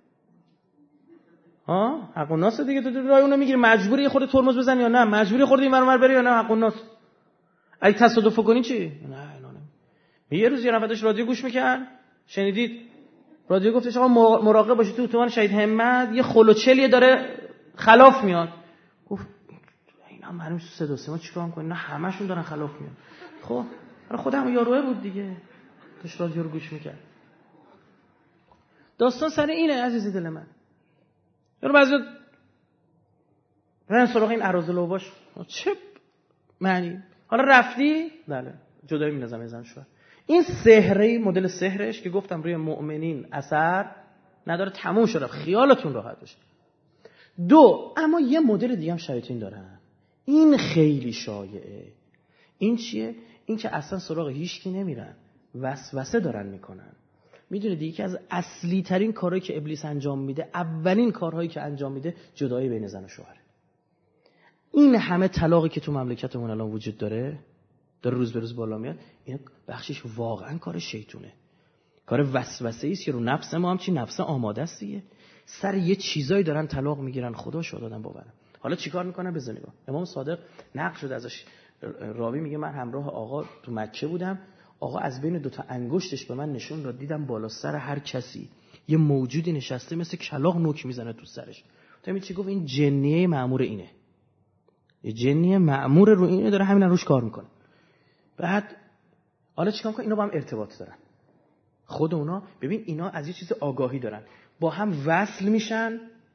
حق الناس دیگه. تو راه اونو میگیری، مجبوری خودت ترمز بزنی یا نه؟ مجبوری خودت این ور بری یا نه؟ حق الناس. اگه تصادف کنی چی؟ نه اینا نه. یه روز یه نفر داشت رادیو گوش میکرد، شنیدید رادیو گفتش آقا مراقب باشید تو اتوبان شهید همت یه خلوچلیه داره خلاف میاد. گفت اینا معلومه صدا سیما چیکار میکنن؟ نه همشون دارن خلاف میاد. خب خودم یاروه بود دیگه، داشت رادیو رو گوش میکرد. داستان سر اینه عزیزی دل من. یارو بعضی رن سراغ این اراذل و باش چه معنی؟ حالا رفتی؟ بله جدایی می‌نازم ازن شو. این سحری مدل سحرش که گفتم روی مؤمنین اثر نداره، تموم شده، خیالتون راحت باشه. 2 اما یه مدل دیگه هم شیاطین دارن، این خیلی شایعه. این چیه؟ این که اصلا سراغ هیچکی نمیرن، وسوسه دارن میکنن. میدونید یکی از اصلی ترین کارهایی که ابلیس انجام میده، اولین کارهایی که انجام میده جدایی بین زن و شوهر. این همه طلاقی که تو مملکتمون الان وجود داره روز به روز بالا میاد، این بخشش واقعا کار شیطونه، کار وسوسه‌ای است که رو نفس ما هم چی نفس آماده است دیگه. سر یه چیزایی دارن طلاق میگیرن، خدا شاهد آدم باورم. حالا چیکار میکنن بزنید نگاه. امام صادق نقل شده ازش، راوی میگه من همراه آقا تو مکه بودم، آقا از بین 2 انگشتش به من نشون داد، دیدم بالا سر هر کسی یه موجودی نشسته مثل کلاغ نوک میزنه تو سرش. تو چی گفت؟ این جنیه مأمور اینه، یه جنیه مأمور رو اینه، داره همین روش کار میکنه. بعد حالا چیکار میکنه؟ اینا با هم ارتباط دارن، خود اونا ببین اینا از یه چیز آگاهی دارن، با هم وصل میشن،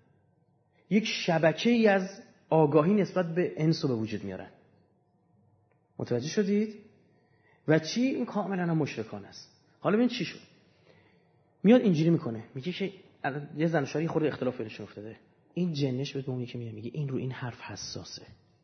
یک شبکه‌ای از آگاهی نسبت به انس رو به وجود میارن. متوجه شدید؟ و چی؟ این کاملا مشرکانه است. حالا ببین چی شد. میاد اینجوری میکنه، میگه که یه زن و شوهر خورده اختلاف بینشون افتاده، این جنش به اون یکی میگه این رو این حرف حساسه،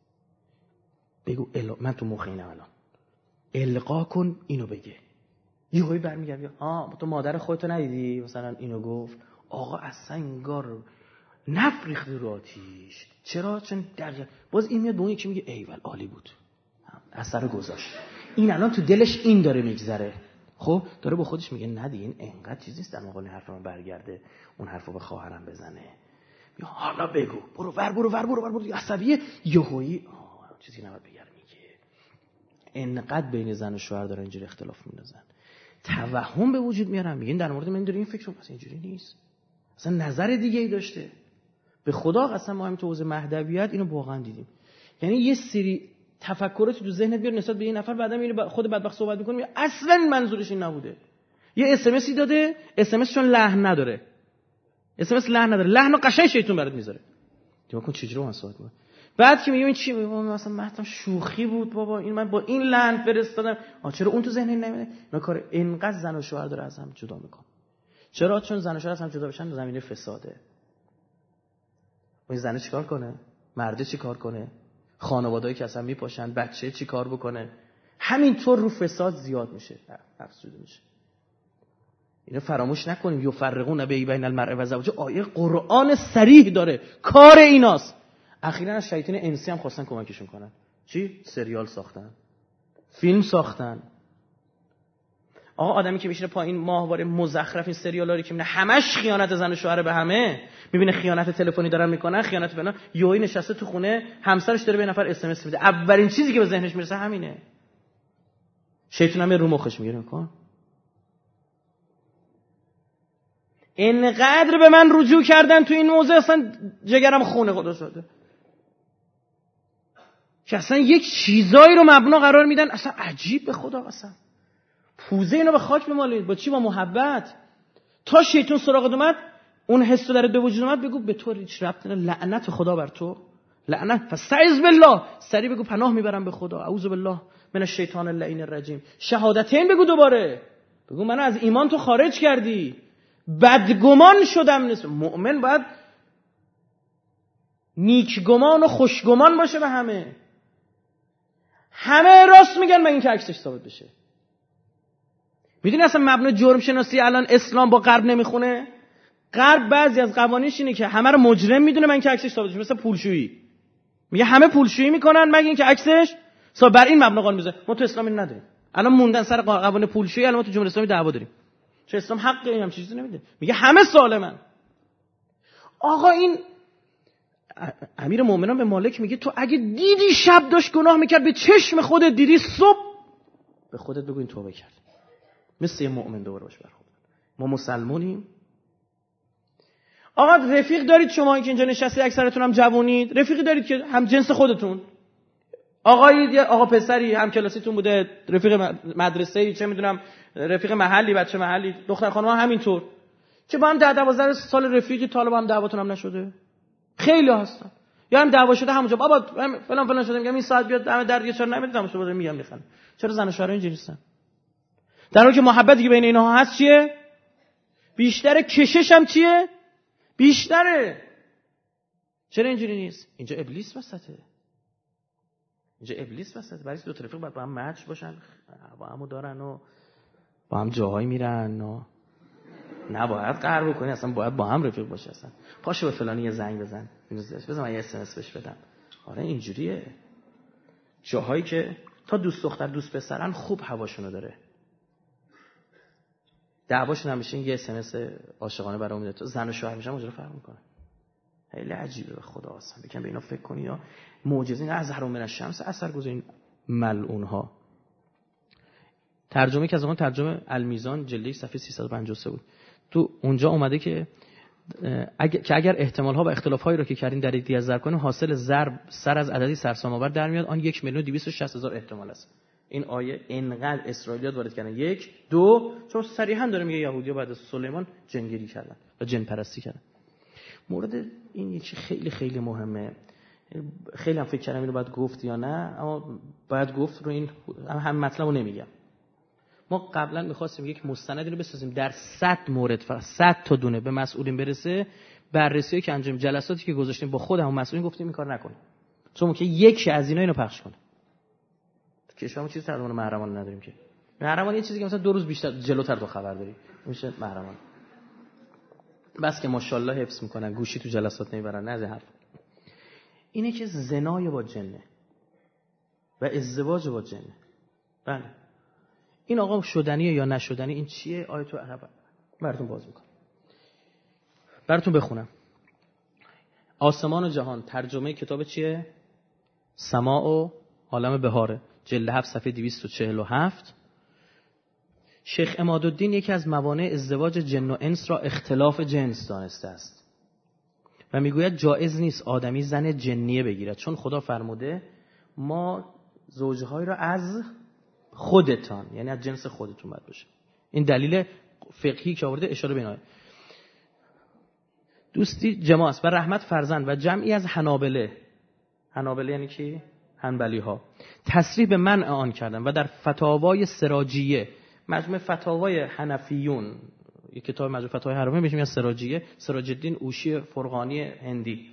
بگو من تو مخ اینم الان القا کن اینو بگه. یهویی برمیگرده تو مادر خودتو ندیدی مثلا اینو گفت؟ آقا اصلا انگار نفریخت رو آتیش. چرا؟ چون دقیقا باز این میاد به اون یکی میگه ایول عالی بود، اثر گذاشت. این الان تو دلش این داره میگذره، خب داره با خودش میگه ندی این انقدر چیزی نیست در مقابل حرف من برگرده اون حرفو به خواهرم بزنه. یا حالا بگو برو ور عصبیه. یهویی چیزی نباید بگم میگه. انقدر بین زن و شوهر داره اینجوری اختلاف میندازن، توهم به وجود میارن، میگن در مورد من داره این فکر رو، اصلا اینجوری نیست، اصلا نظر دیگه ای داشته. به خدا قسم ما همین تو حوزه مهدویت اینو واقعا دیدیم. یعنی یه سری تفکراتی تو ذهنت بیاد نسبت به این نفر، بعدم اینو خود بدبخت صحبت می‌کنه میگه اصلا منظورش این نبوده. یه اس ام اسی داده، اس ام اس چون لحن نداره، اس ام اس لحن نداره، لحنو قشنگ شیطون برات میذاره. نگاه کن چجوری من صحبت می‌کنم. بعد که میگم این چی؟ مثلا متن شوخی بود بابا، این من با این لحن فرستادم. چرا اون تو ذهن نمیاد؟ اینا کار اینقدر زن و شوهر داره از هم جدا می‌کنه. چرا؟ چون زن و شوهر از هم جدا بشن زمینه فساده. اون زنه چیکار کنه؟ مرده چیکار کنه؟ خانواده‌ای که اصلا میپاشن، بچه چیکار بکنه؟ همینطور رو فساد زیاد میشه، افزوده میشه. اینو فراموش نکنیم. یفرقون بین المرء و زوجه آیه قرآن صریح داره، کار ایناست. اخیراً از شیاطین انسی هم خواستن کمکشون کنن. چی؟ سریال ساختن، فیلم ساختن. آقا آدمی که بشینه پایین ماهواره مزخرف این سریالاری که میبینه همش خیانت زن و شوهر به همه، میبینه خیانت تلفنی دارن میکنن، خیانت بنا، یوهی نشسته تو خونه همسرش داره به نفر اس ام اس میده، اولین چیزی که به ذهنش میرسه همینه. شیطان هم رو مخش میگیره میکنه. اینقدر به من رجوع کردن تو این موضوع اصلا جگرم خونه خدا شده که اصلا یک چیزایی رو مبنا قرار میدن، اصلا عجیب به خدا قسم. پوزه اینو به خاک بمالید. با چی؟ با محبت. تا شیطان سراغت اومد، اون حس رو در به وجود اومد، بگو به تو هیچ ربطی نداره، لعنت خدا بر تو، لعنت. فاستعذ بالله، سری بگو پناه میبرم به خدا، اعوذ بالله من الشیطان اللعین الرجیم. شهادتین بگو دوباره، بگو منو از ایمان تو خارج کردی، بدگمان شدم. نیست مؤمن باید نیکگمان و خوشگمان باشه به همه. همه راست میگن مگه اینکه عکسش ثابت بشه. میدونی اصلا مبنای جرم شناسی الان اسلام با غرب نمیخونه؟ غرب بعضی از قوانینش اینه که همه رو مجرم میدونه من که عکسش ثابت بشه. مثلا پولشویی میگه همه پولشویی میکنن مگه اینکه عکسش ثابت، بر این مبنا قانون میذاره. ما تو اسلام این نداریم. الان موندن سر قوانین پولشویی، الان ما تو جمهوری اسلامی دعوا داریم. چه اسلام حق اینم چیزی نمیده، میگه همه سالمن. آقا این امیر مومنان به مالک میگه تو اگه دیدی شب داشت گناه میکرد، به چشم خودت دیدی، صبح به خودت بگو این توبه کرد. مثل یه مؤمن دوباره باش برخورد. ما مسلمونیم. آقا رفیق دارید شما که اینجا نشستی، اکثرتون هم جوونید، رفیقی دارید که هم جنس خودتون، آقایی آقا پسری هم کلاسیتون بوده، رفیق مدرسه‌ای، چه میدونم رفیق محلی، بچه محلی، دختر خانم ها همینطور، که با هم 10-12 سال رفیقی، تا با هم دعواتون هم نشده. خیلی هستن. یا هم دعوا شده همونجا بابا فلان شده، میگم این ساعت بیاد دم در دیگه، چرا نمیدونم شو بده میگم میخوام. چرا زن و شوهر اینجوری هستن؟ در حالی که محبتی که بین اینها هست چیه؟ بیشتره. کشش هم چیه؟ بیشتره. چرا اینجوری نیست؟ اینجا ابلیس وسطه. اینجا ابلیس وسطه. برای دو طرفی باید با هم مچ باشن، با همو دارن و با هم جاهای میرن و نباید قهر بکنی، اصلا باید با هم رفیق باشی، اصلا پاشو به فلانی یه زنگ بزن، بزن من یه اس ام اس بهش بدم. آره اینجوریه. جاهایی که تا دوست دختر دوست پسرن خوب هواشونو داره، دعواشون هم میشه یه اس ام اس عاشقانه برام میده، تو زن و شوهر میشن اونجوری فرق میکنه. خیلی عجیبه به خدا. اصلا بگم به اینا فکر کنی یا معجزه این از هرم من الشمس اثر گذارین ملعون ها. ترجمه که از اون ترجمه المیزان جلد صفحه 353 بود. تو اونجا اومده که اگر احتمال ها و اختلاف هایی رو که کردین در دیگه ضرب کنیم، حاصل ضرب سر از عددی سرسام آور در میاد، آن 1,260,000 احتمال است. این آیه اینقدر اسرائیلیات وارد کردن. 1 2 چون صریحا داره میگه یهودی‌ها بعد از سلیمان جنگیری کردن و جن پرستی کردن. مورد این یه چیز خیلی خیلی مهمه. خیلی هم فکر کردم اینو باید گفت یا نه، اما باید گفت رو این هم مطلبو نمیگم. ما قبلا می‌خواستیم یک مستندی رو بسازیم در 100 مورد، فقط 100 تا دونه به مسئولین برسه، بررسی‌ای که انجام جلساتی که گذاشتیم با خود هم مسئولین گفتیم این کار نکنیم، چون ممکنه یکی از اینا اینو پخش کنه. کشورمون چیزی ترجمه محرمان نداریم که. محرمان یه چیزی که مثلا 2 روز بیشتر جلوتر تو خبر داری میشه محرمان. بس که ماشاءالله حفظ میکنن، گوشی تو جلسات نمیبرن، نه از حرف. اینه که زنای با جنه و ازدواج با جنه. بله این آقا شدنیه یا نشدنی، این چیه؟ آیه عرب براتون باز میکنم، براتون بخونم. آسمان و جهان، ترجمه کتاب چیه؟ سماع و عالم بهاره، جلد 7 صفحه 247. شیخ عمادالدین یکی از موانع ازدواج جن و انس را اختلاف جنس دانسته است و میگوید جایز نیست آدمی زن جنیه بگیرد، چون خدا فرموده ما زوجهای را از خودتان، یعنی از جنس خودتون باید باشه. این دلیل فقهی که آورده اشاره به اینه. دوستی جماع است و رحمت فرزند و جمعی از حنابله یعنی کی؟ حنبلی ها تصریح به منع آن کردن و در فتاوای سراجیه، مجموع فتاوای حنفیون، یک کتاب مجموع فتاوای حرامه بهش میگن سراجیه، سراج الدین اوشی فرغانی هندی،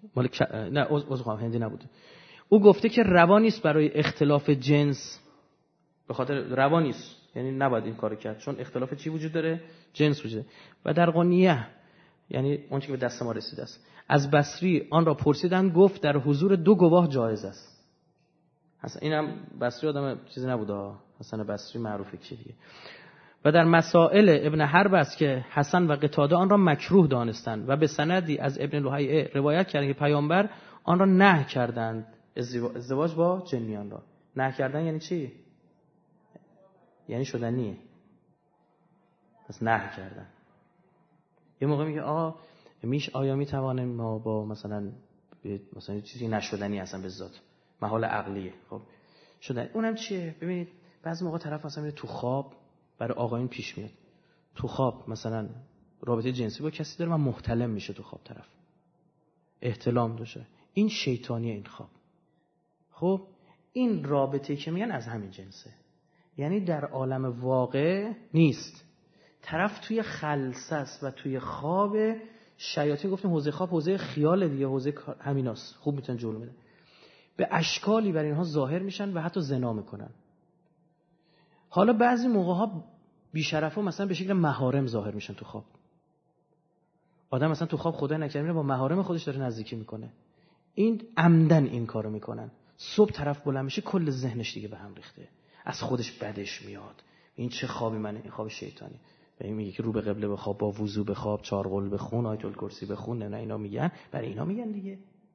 هندی نبوده. او گفته که روا نیست برای اختلاف جنس، به خاطر روا نیست یعنی نباید این کارو کرد، چون اختلاف چی وجود داره؟ جنس وجود داره. و در قنیه یعنی اون چیزی که به دست ما رسیده است، از بصری آن را پرسیدند، گفت در حضور 2 گواه جایز است. اصلا اینم بصری آدم چیزی نبوده، حسن بصری معروفه که دیگه. و در مسائل ابن حرب است که حسن و قتاده آن را مکروه دانستند و به سندی از ابن لهیعه روایت کردند که پیامبر آن را نهی کردند، ازدواج با جنیان را نهی کردن. یعنی چی؟ یعنی شدنیه، پس نهی کردن. یه موقع میگه آیا میتوانیم ما با مثلا چیزی نشدنی اصلا به ذات محال عقلیه، خب شدن اونم چیه؟ ببینید بعضی موقع طرف مثلا میره تو خواب، برای آقایون پیش میاد تو خواب مثلا رابطه جنسی با کسی داره و محتلم میشه تو خواب، طرف احتلام داشته، این شیطانیه این خواب. خب این رابطه که میگن از همین جنسه، یعنی در عالم واقع نیست، طرف توی خلسه است و توی خواب. شیاطین گفتیم حوزه خواب حوزه خیال دیگه، حوزه همیناست، خوب میتونن جلو بدن، به اشکالی بر اینها ظاهر میشن و حتی زنا میکنن. حالا بعضی موقع ها بی‌شرفا مثلا به شکل محارم ظاهر میشن تو خواب. آدم مثلا تو خواب خدای نکرده با محارم خودش داره نزدیکی میکنه، این عمدن این کارو میکنن. صبح طرف بلند میشه کل ذهنش دیگه به هم ریخته، از خودش بدش میاد، این چه خوابی منه، این خواب شیطانی. و این میگه که رو به قبله بخواب، با وضو بخواب، 4 قول بخون، آیت الکرسی بخون، نه اینا میگن، برای اینا میگن دیگه.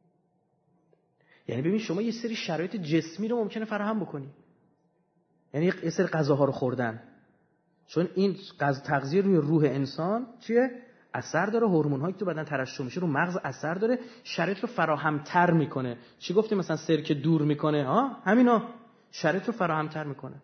یعنی ببین شما یه سری شرایط جسمی رو ممکنه فراهم بکنی، یعنی یه سری غذاها رو خوردن، چون این تغذیه روی روح انسان چیه؟ اثر داره، هورمون‌هایی که تو بدن ترشح میشه رو مغز اثر داره، شرایط رو فراهم‌تر میکنه. چی گفتیم مثلا سرکه دور میکنه، همینا شرایط رو فراهم‌تر میکنه.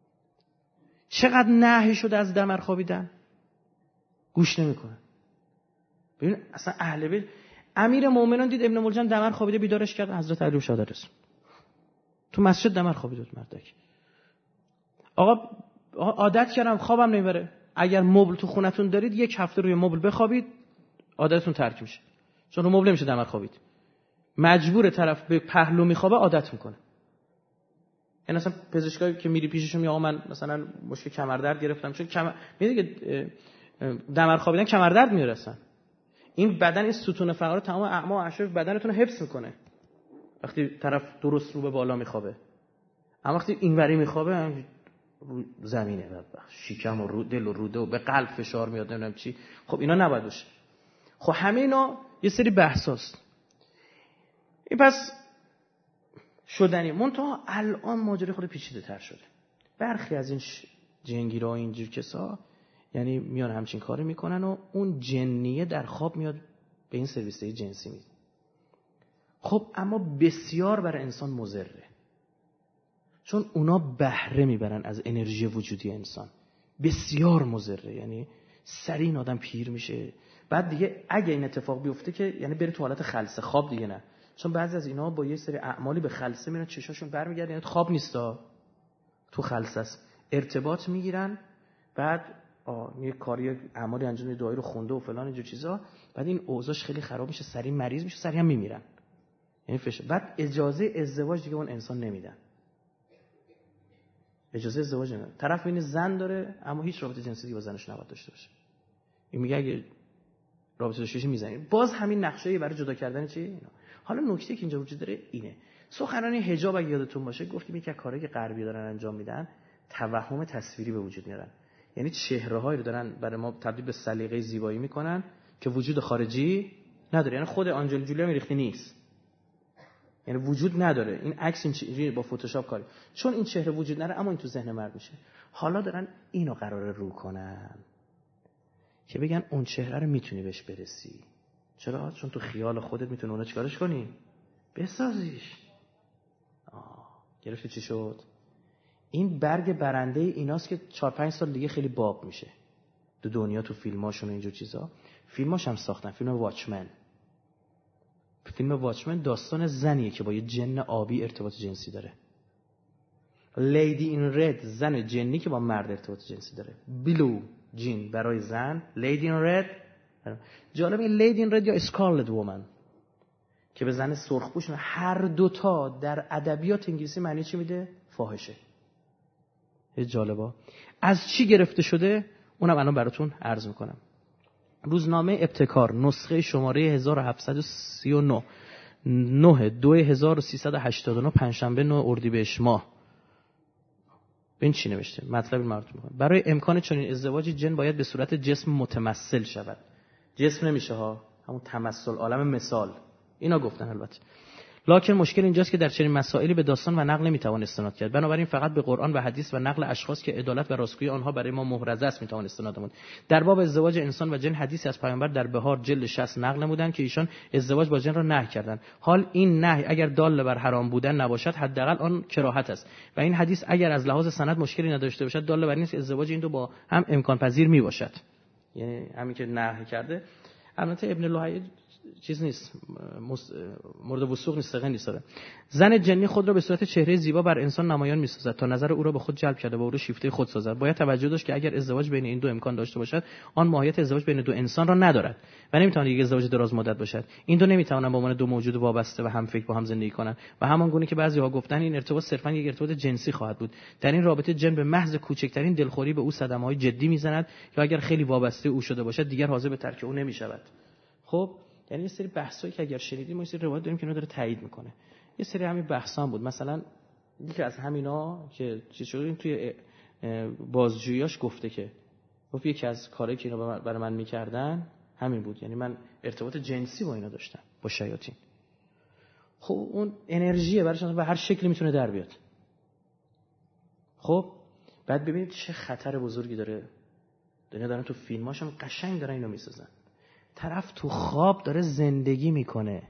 چقدر نهی شده از دمر خوابیدن، گوش نمیکنه. ببین اصلا اهل بیت، امیر مومنان دید ابن ملجم دمر خوابیده، بیدارش کرد، حضرت علی شاه رسول تو مسجد دمر خوابیده بود مردک. آقا عادت کردم خوابم نمیبره، اگر مبل تو خونتون دارید 1 هفته روی مبل بخوابید عادتتون ترک میشه، چون رو مبل نمیشه دمر خوابید. مجبور طرف به پهلو میخوابه عادت میکنه. یعنی مثلا پزشکایی که میری پیششون میگه آقا من مثلا مشکل کمر درد گرفتم، چون میگه دمر خوابیدن کمر درد میاره اصلا. این بدن، این ستون فقرات تمام اعضا و اعشاب بدنتون رو حفظ میکنه وقتی طرف درست رو به بالا میخوابه. اما وقتی اینوری میخوابه رو زمینه، بدبخت، شکم و رو دل و روده و به قلب فشار میاد نمیدونم چی. خب اینا نباید باشه. خب همه اینا یه سری بحثاست. این پس شدنی. منتها الان ماجرا خود پیچیده تر شده. برخی از این جنگیرا و اینجور کسا یعنی میان همچین کاری میکنن و اون جنیه در خواب میاد به این سرویس‌های جنسی میده. خب اما بسیار برای انسان مضره، چون اونا بهره میبرن از انرژی وجودی انسان. بسیار مضره، یعنی سریع این آدم پیر میشه. بعد دیگه اگه این اتفاق بیفته که یعنی بره تو حالت خلسه، خواب دیگه نه، چون بعضی از اینا با یه سری اعمالی به خلسه میرن، چشاشون برمیگرده، یعنی خواب نیستا، تو خلسه است، ارتباط میگیرن. بعد یه کاری اعمالی انجام میده، دعایی رو خونده و فلان اینجور چیزا، بعد این اوضاعش خیلی خراب میشه، سریع مریض میشه، سریع هم میمیرن. یعنی بعد اجازه ازدواج دیگه اون انسان نمیدن. اجازه ازدواج نمیدن. طرف این زن داره اما هیچ رابطه جنسی دیگه با زنش نباید داشته باشه. این میگه اگه رابطه داشته باشی میزنی. باز همین نقشه برای جدا کردن چی اینا. حالا نکته که اینجا وجود داره اینه، سخنرانی حجاب اگه یادتون باشه گفتیم یکی از کارهایی که غربی دارن انجام میدن توهم تصویری به وجود میارن. یعنی چهره‌هایی رو دارن برای ما تبدیل به سلیقه زیبایی میکنن که وجود خارجی نداره. یعنی خود آنجل جولیا میریختی نیست، یعنی وجود نداره. این عکس اینجوری با فتوشاپ کاری، چون این چهره وجود نداره اما این تو ذهن مرد میشه. حالا دارن اینو قراره رو کنن که بگن اون چهره رو میتونی بهش برسی. چرا؟ چون تو خیال خودت میتونی اونو چیکارش کنی؟ بسازیش. گرفتی چی شد؟ این برگ برنده ایناست که 4-5 سال دیگه خیلی باب میشه تو دنیا، تو فیلماشون و اینجور چیزا. فیلماش هم ساختن، فیلم واچمن. فیلم واچمن داستان زنیه که با یه جن آبی ارتباط جنسی داره. لیدی این رد زن جنی که با مرد ارتباط جنسی داره. بلو جین برای زن، لیدی این رد. جالب این لیدی این رد یا اسکارلت وومن که به زن سرخپوش، هر دوتا در ادبیات انگلیسی معنی چی میده؟ فاحشه. یه جالبا. از چی گرفته شده؟ اونم الان براتون عرض میکنم. روزنامه ابتکار نسخه شماره 1739 9/2389 پنجشنبه 9 اردیبهشت ماه. این چی نوشته؟ مطلب مربوط میکنه. برای امکان چنین ازدواجی جن باید به صورت جسم متمثل شود. جسم نمیشه ها، همون تمثل، عالم مثال. اینا گفتن البته. لکن مشکل اینجاست که در چنین مسائلی به داستان و نقل نمیتوان استناد کرد. بنابراین فقط به قرآن و حدیث و نقل اشخاص که عدالت و راستگویی آنها برای ما محرز است میتوان استناد نمود. در باب ازدواج انسان و جن حدیثی از پیامبر در بهار جلد 60 نقل نمودند که ایشان ازدواج با جن را نهی کردند. حال این نهی اگر دال بر حرام بودن نباشد حداقل آن کراهت است و این حدیث اگر از لحاظ سند مشکلی نداشته باشد دال بر این است ازدواج این دو با هم امکان پذیر میباشد. یعنی همین که نهی کرده. البته ابن لوحی چیز نیست، مورد وثوق نیست، ثقه نیست. زن جنی خود را به صورت چهره زیبا بر انسان نمایان می‌سازد تا نظر او را به خود جلب کرده و او را شیفته خود سازد. باید توجه داشت که اگر ازدواج بین این دو امکان داشته باشد آن ماهیت ازدواج بین دو انسان را ندارد و نمی‌تواند یک ازدواج دراز مدت باشد. این دو نمی‌توانند به عنوان دو موجود وابسته و هم فکر با هم زندگی کنند و همان گونه که بعضی‌ها گفتند این ارتباط صرفاً یک ارتباط جنسی خواهد بود. در این رابطه جن به محض کوچکترین دلخوری به او صدمه‌های جدی می‌زند یا اگر خیلی وابسته او شده باشد دیگر حاضر به ترک او نمی‌شود. خب یعنی یه سری بحثایی که اگر شنیدیم ما یه سری روایت داریم که اینا داره تایید میکنه. یه سری همین بحثا بود. مثلا یکی از همینا که چیز شده این توی بازجوییاش گفته که گفت یکی از کارهایی که اینا برای من میکردن همین بود، یعنی من ارتباط جنسی با اینا داشتم، با شیاطین. خب اون انرژیه برایش به هر شکلی میتونه در بیاد. خب بعد ببینید چه خطر بزرگی داره. دارن تو فیلماش هم قشنگ دارن اینو میسازن. طرف تو خواب داره زندگی میکنه.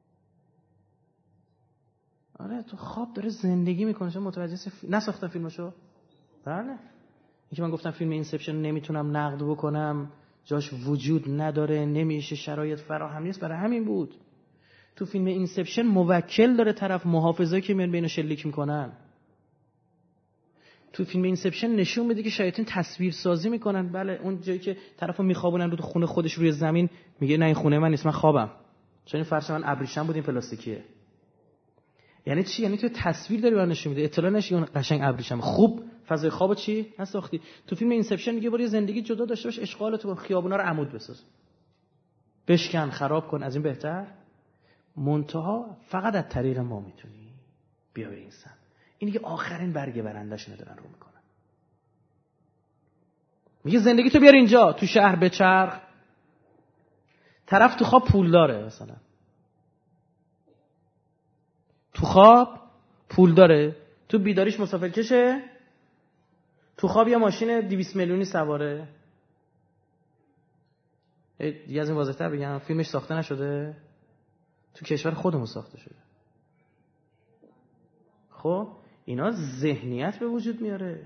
آره تو خواب داره زندگی میکنه. چون متوجه نساختم فیلمشو؟ بله. اینکه من گفتم فیلم اینسپشن نمیتونم نقد بکنم، جاش وجود نداره، نمیشه، شرایط فراهم نیست، برای همین بود. تو فیلم اینسپشن موکل داره طرف، محافظایی که میان بینو شلیک میکنن. تو فیلم اینسپشن نشون میده که شیاطین تصویر سازی میکنن. بله اون جایی که طرفو میخوابونن رو خونه خودش روی زمین، میگه نه این خونه من نیست، من خوابم، چون این فرش من ابریشم بود، این پلاستیکیه. یعنی چی؟ یعنی تو تصویر داری برام نشون میده، اطلاع نشی اون قشنگ ابریشم. خوب فضای خوابو چی نساختی. تو فیلم اینسپشن میگه برو یه زندگی جدا داشته باش، اشغالتو کن، خیابونا رو عمود بساز، بشکن، خراب کن، از این بهتر. منتها فقط از طریق ما میتونی بیا به این سمت. این دیگه آخرین برگ برنده‌شون دارن رو میکنن. میگه زندگی تو بیار اینجا، تو شهر بچرخ. طرف تو خواب پول داره، مثلا تو خواب پول داره، تو بیداریش مسافرکشه، تو خواب یه ماشین 200 میلیونی سواره. دیگه از این واضح‌تر بگم فیلمش ساخته نشده، تو کشور خودمون ساخته شده. خب اینا ذهنیت به وجود میاره.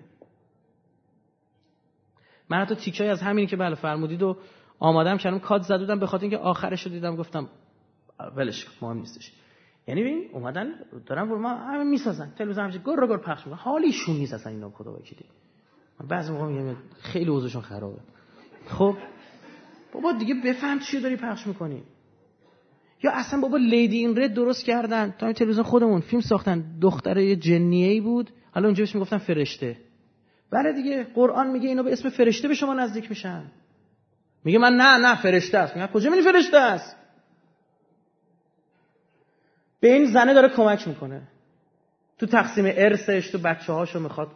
من حتی تیکایی از همینی که بله فرمودید و آمادم کردم کات زدودم، به خاطر اینکه آخرش رو دیدم گفتم ولش مهم نیستش. یعنی ببین اومدن دارن ما همه میسازن، تلویزیون همش گر پخش میکنن، حالیشون نیست اصلا اینا. خدا وکیلی من بعضی موقع میگم خیلی اوضاعشون خرابه. خب بابا دیگه بفهم چی داری پخش میکنی. یا اصلا بابا لیدی این رد درست کردن، تا این تلویزیون خودمون فیلم ساختن، دختره یه جنیه‌ای بود، حالا اونجا بهش میگفتن فرشته. بله دیگه قرآن میگه اینا به اسم فرشته به شما نزدیک میشن. میگه من نه فرشته است. میگه کجا میگی فرشته است؟ به این زنه داره کمک میکنه تو تقسیم ارثش، تو بچه‌هاشو میخواد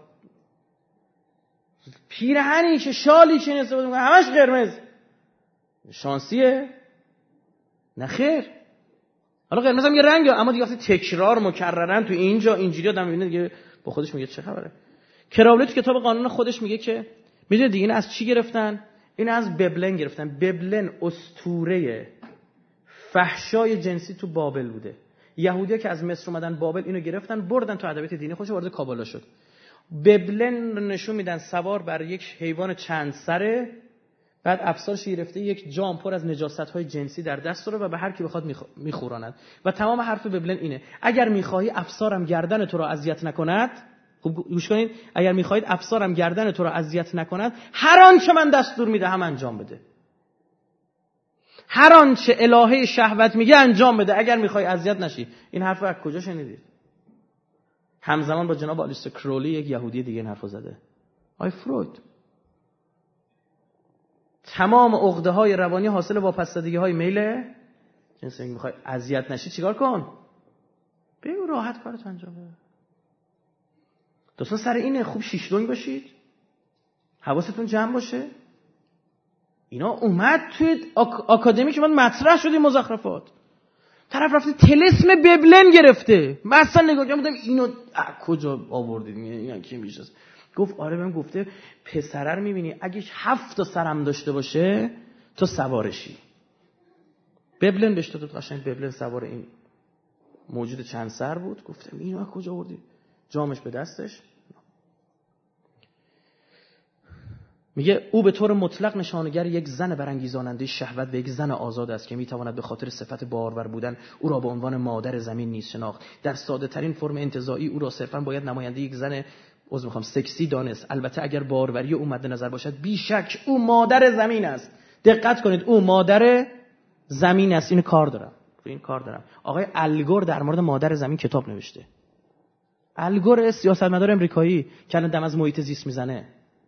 پیرهنی که شالی چین استفاده میکنه همش قرمز. شانسیه؟ نه خیر. حالا قرمز هم یه رنگه، اما دیگه وقتی تکرار مکررن تو اینجا اینجوری آدم میبینه دیگه با خودش میگه چه خبره. کراولی تو کتاب قانون خودش میگه که میدونید دیگه این از چی گرفتن؟ این از ببلن گرفتن. ببلن اسطوره فحشای جنسی تو بابل بوده. یهودی‌ها که از مصر اومدن بابل اینو گرفتن بردن تو ادبیات دینی خودش، وارد کابالا شد. ببلن نشون میدن سوار بر یک حیوان چند سره، بعد افسارش گرفته یک جام پر از نجاست‌های جنسی در دست داره و به هر کی بخواد میخوراند. و تمام حرف ببلن اینه اگر می‌خواهی افسارم گردن تو را اذیت نکند، خوب گوش کنید، اگر می‌خواهید افسارم گردن تو را اذیت نکند، هر آنچه من دستور میدهم انجام بده. هر آنچه الهه شهوت میگه انجام بده اگر می‌خوای اذیت نشی. این حرفو از کجا شنیدید؟ همزمان با جناب آلیستر کرولی یک یهودی دیگه این حرفو زده. آی فروید. تمام عقده‌های روانی حاصل وابستگی‌های میل جنسی. می‌خوای اذیت نشی چیکار کن؟ بگو راحت کارت انجام بده. دوستان سر اینه خوب شیشلونگ باشید، حواستون جمع باشه. اینا اومد توی آکادمی که من مطرح شد این مزخرفات. طرف رفته طلسم ببلن گرفته. من اصلا نگاه کردم اینو کجا آوردید؟ اینا کی میشه؟ گفت آره بهم گفته پسره رو میبینی اگه 7 تا سرم داشته باشه تو سوارشی. ببلن بهش داد قشنگ. ببلن سوار این موجود چند سر بود. گفتم اینو از کجا آوردی؟ جامش به دستش. میگه او به طور مطلق نشانگر یک زن برانگیزاننده شهوت و یک زن آزاد است که میتواند به خاطر صفت بارور بودن او را به عنوان مادر زمین نیز شناخت. در ساده ترین فرم انتزاعی او را صرفا باید نماینده یک زن سکسی دانست. البته اگر باروری او مد نظر باشد بیشک او مادر زمین است. دقت کنید او مادر زمین است. این کار دارم. آقای الگور در مورد مادر زمین کتاب نوشته. الگور سیاستمدار امریکایی که الان دم از محیط زیست میزنه.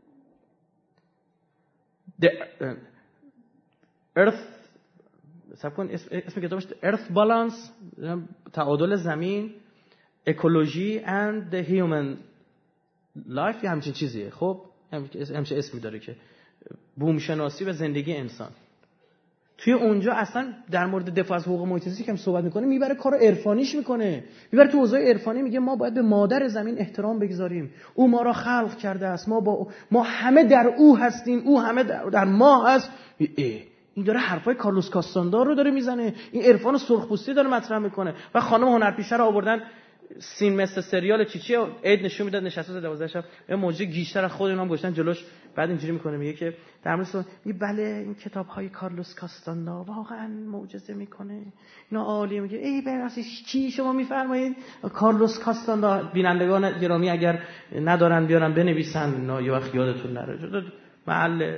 اسم کتابش Earth Balance، تعادل زمین، اکولوژی and the human life، همچین چیزیه. خب همچین اسمی داره که بوم شناسی و زندگی انسان. توی اونجا اصلا در مورد دفاع از حقوق محیط زیستی که هم صحبت میکنه، میبره کارو عرفانیش میکنه، میبره تو حوزه عرفانی. میگه ما باید به مادر زمین احترام بگذاریم، او ما را خلق کرده است، ما همه در او هستیم، او همه در ما هست. این داره حرفای کارلوس کاستاندار رو داره میزنه، این عرفان سرخپوستی داره مطرح میکنه. و خانم هنرپیشه رو آوردن سین مثل سریال چیچی عید نشون میداد، نشسته 12 شب یه موجود گیشتر از خود اونام گشتن جلوش. بعد اینجوری میکنه میگه که در مورد بله این کتاب‌های کارلوس کاستاندا واقعا معجزه میکنه، اینا عالیه. میگه ای ببخشید چی شما میفرمایید؟ کارلوس کاستاندا. بینندگان گرامی اگر ندارن بیارن بنویسن، اینا یه وقت یادتون نره. محل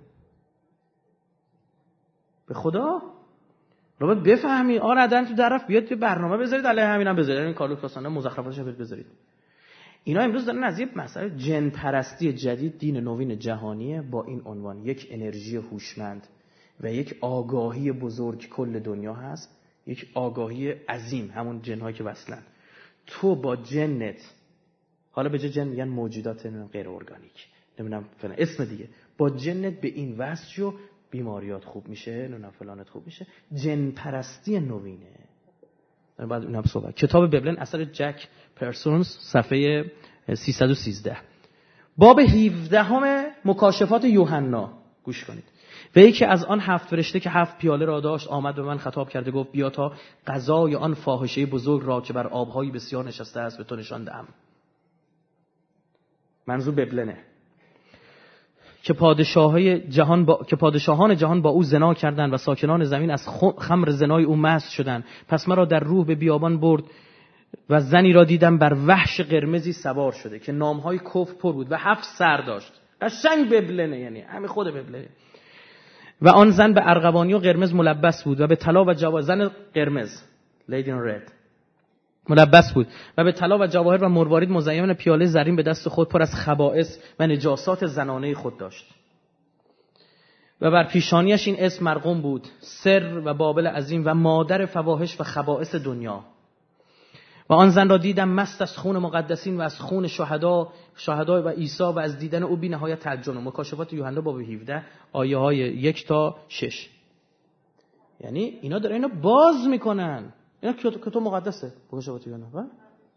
به خدا رو باید بفهمی. آره دادن تو طرف بیاد یه برنامه بذارید علیه همینم بذارید. این کارلوس کاستاندا مزخرفاتش بذارید. اینا امروز دارن از یه مسئله جن پرستی جدید، دین نوین جهانیه با این عنوان، یک انرژی هوشمند و یک آگاهی بزرگ کل دنیا هست، یک آگاهی عظیم، همون جن‌هایی که وصلن. تو با جنت، حالا به جای جن میگن موجودات غیر ارگانیک، نمیدونم فلان اسم دیگه، با جنت به این وصل شو، بیماریات خوب میشه، نمیدونم فلانت خوب میشه. جن پرستی نوینه. بعد اونم صحبت کتاب ببلن اثر جک پرسونز، صفحه 313، باب 17 مکاشفات یوحنا. گوش کنید. و یکی از آن 7 فرشته که 7 پیاله را داشت آمد به من خطاب کرده، گفت بیا تا قضای آن فاحشه بزرگ را که بر آبهای بسیار نشسته است به تو نشان دهم. منظور ببلنه که پادشاهان جهان با او زنا کردند و ساکنان زمین از خمر زنای او مست شدند. پس مرا در روح به بیابان برد و زنی را دیدم بر وحش قرمزی سوار شده که نامهای کفر پر بود و 7 سر داشت. قشنگ ببلنه، یعنی همین خود ببلنه. و آن زن به ارغوانی و قرمز ملبس بود و به طلا و جواهر، زن قرمز Lady in Red ملبس بود و به طلا و جواهر و مروارید مزین پیاله زرین به دست خود پر از خبائث و نجاسات زنانه خود داشت و بر پیشانیش این اسم مرقوم بود: سر و بابل عظیم و مادر فواحش و خبائث دنیا. و آن زن را دیدم مست از خون مقدسین و از خون شهدا و عیسی و از دیدن او بی نهایت تعجب. مکاشفات یوحنا باب 17 آیه های 1 تا 6. یعنی اینا داره اینا باز میکنن. اینا کتاب مقدسه مکاشفات یوحنا.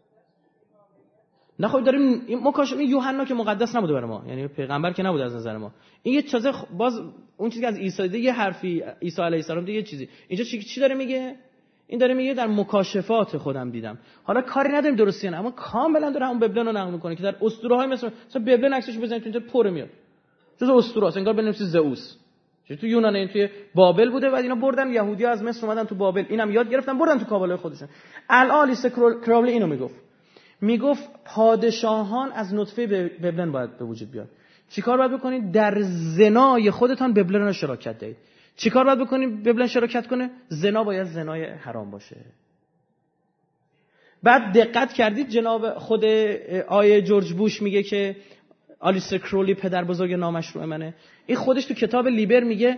نه خب داریم این مکاشفه یوحنا که مقدس نبوده برای ما، یعنی پیغمبر که نبوده از نظر ما. این یه چیزه باز اون چیزی که از عیسی دیده، یه حرفی عیسی علیه السلام دیگه، یه چیزی. اینجا چی داره میگه؟ این داره میگه در مکاشفات خودم دیدم. حالا کاری نداریم درستی نه، اما کاملا داره همون ببلن رو نقل میکنه که در اسطوره‌های مثلا ببلن عکسش بزنید تو اینترنت پر میاد. جز اسطوره است، انگار بنویسی زئوس. چه تو یونان، این توی بابل بوده، بعد اینا بردن یهودی‌ها از مصر اومدن تو بابل، اینم یاد گرفتن بردن تو کابلای خودشون. الان لیست کراولی اینو میگفت پادشاهان از نطفه ببلن باید به وجود بیاد. چیکار باید بکنید؟ در زنای خودتان ببلن رو شراکت دهید. چیکار باید بکنید ببلن شراکت کنه؟ زنا باید زنای حرام باشه. بعد دقت کردید جناب خود آیه جورج بوش میگه که آلیستر کرولی پدر بزرگ نامشروع منه. این خودش تو کتاب لیبر میگه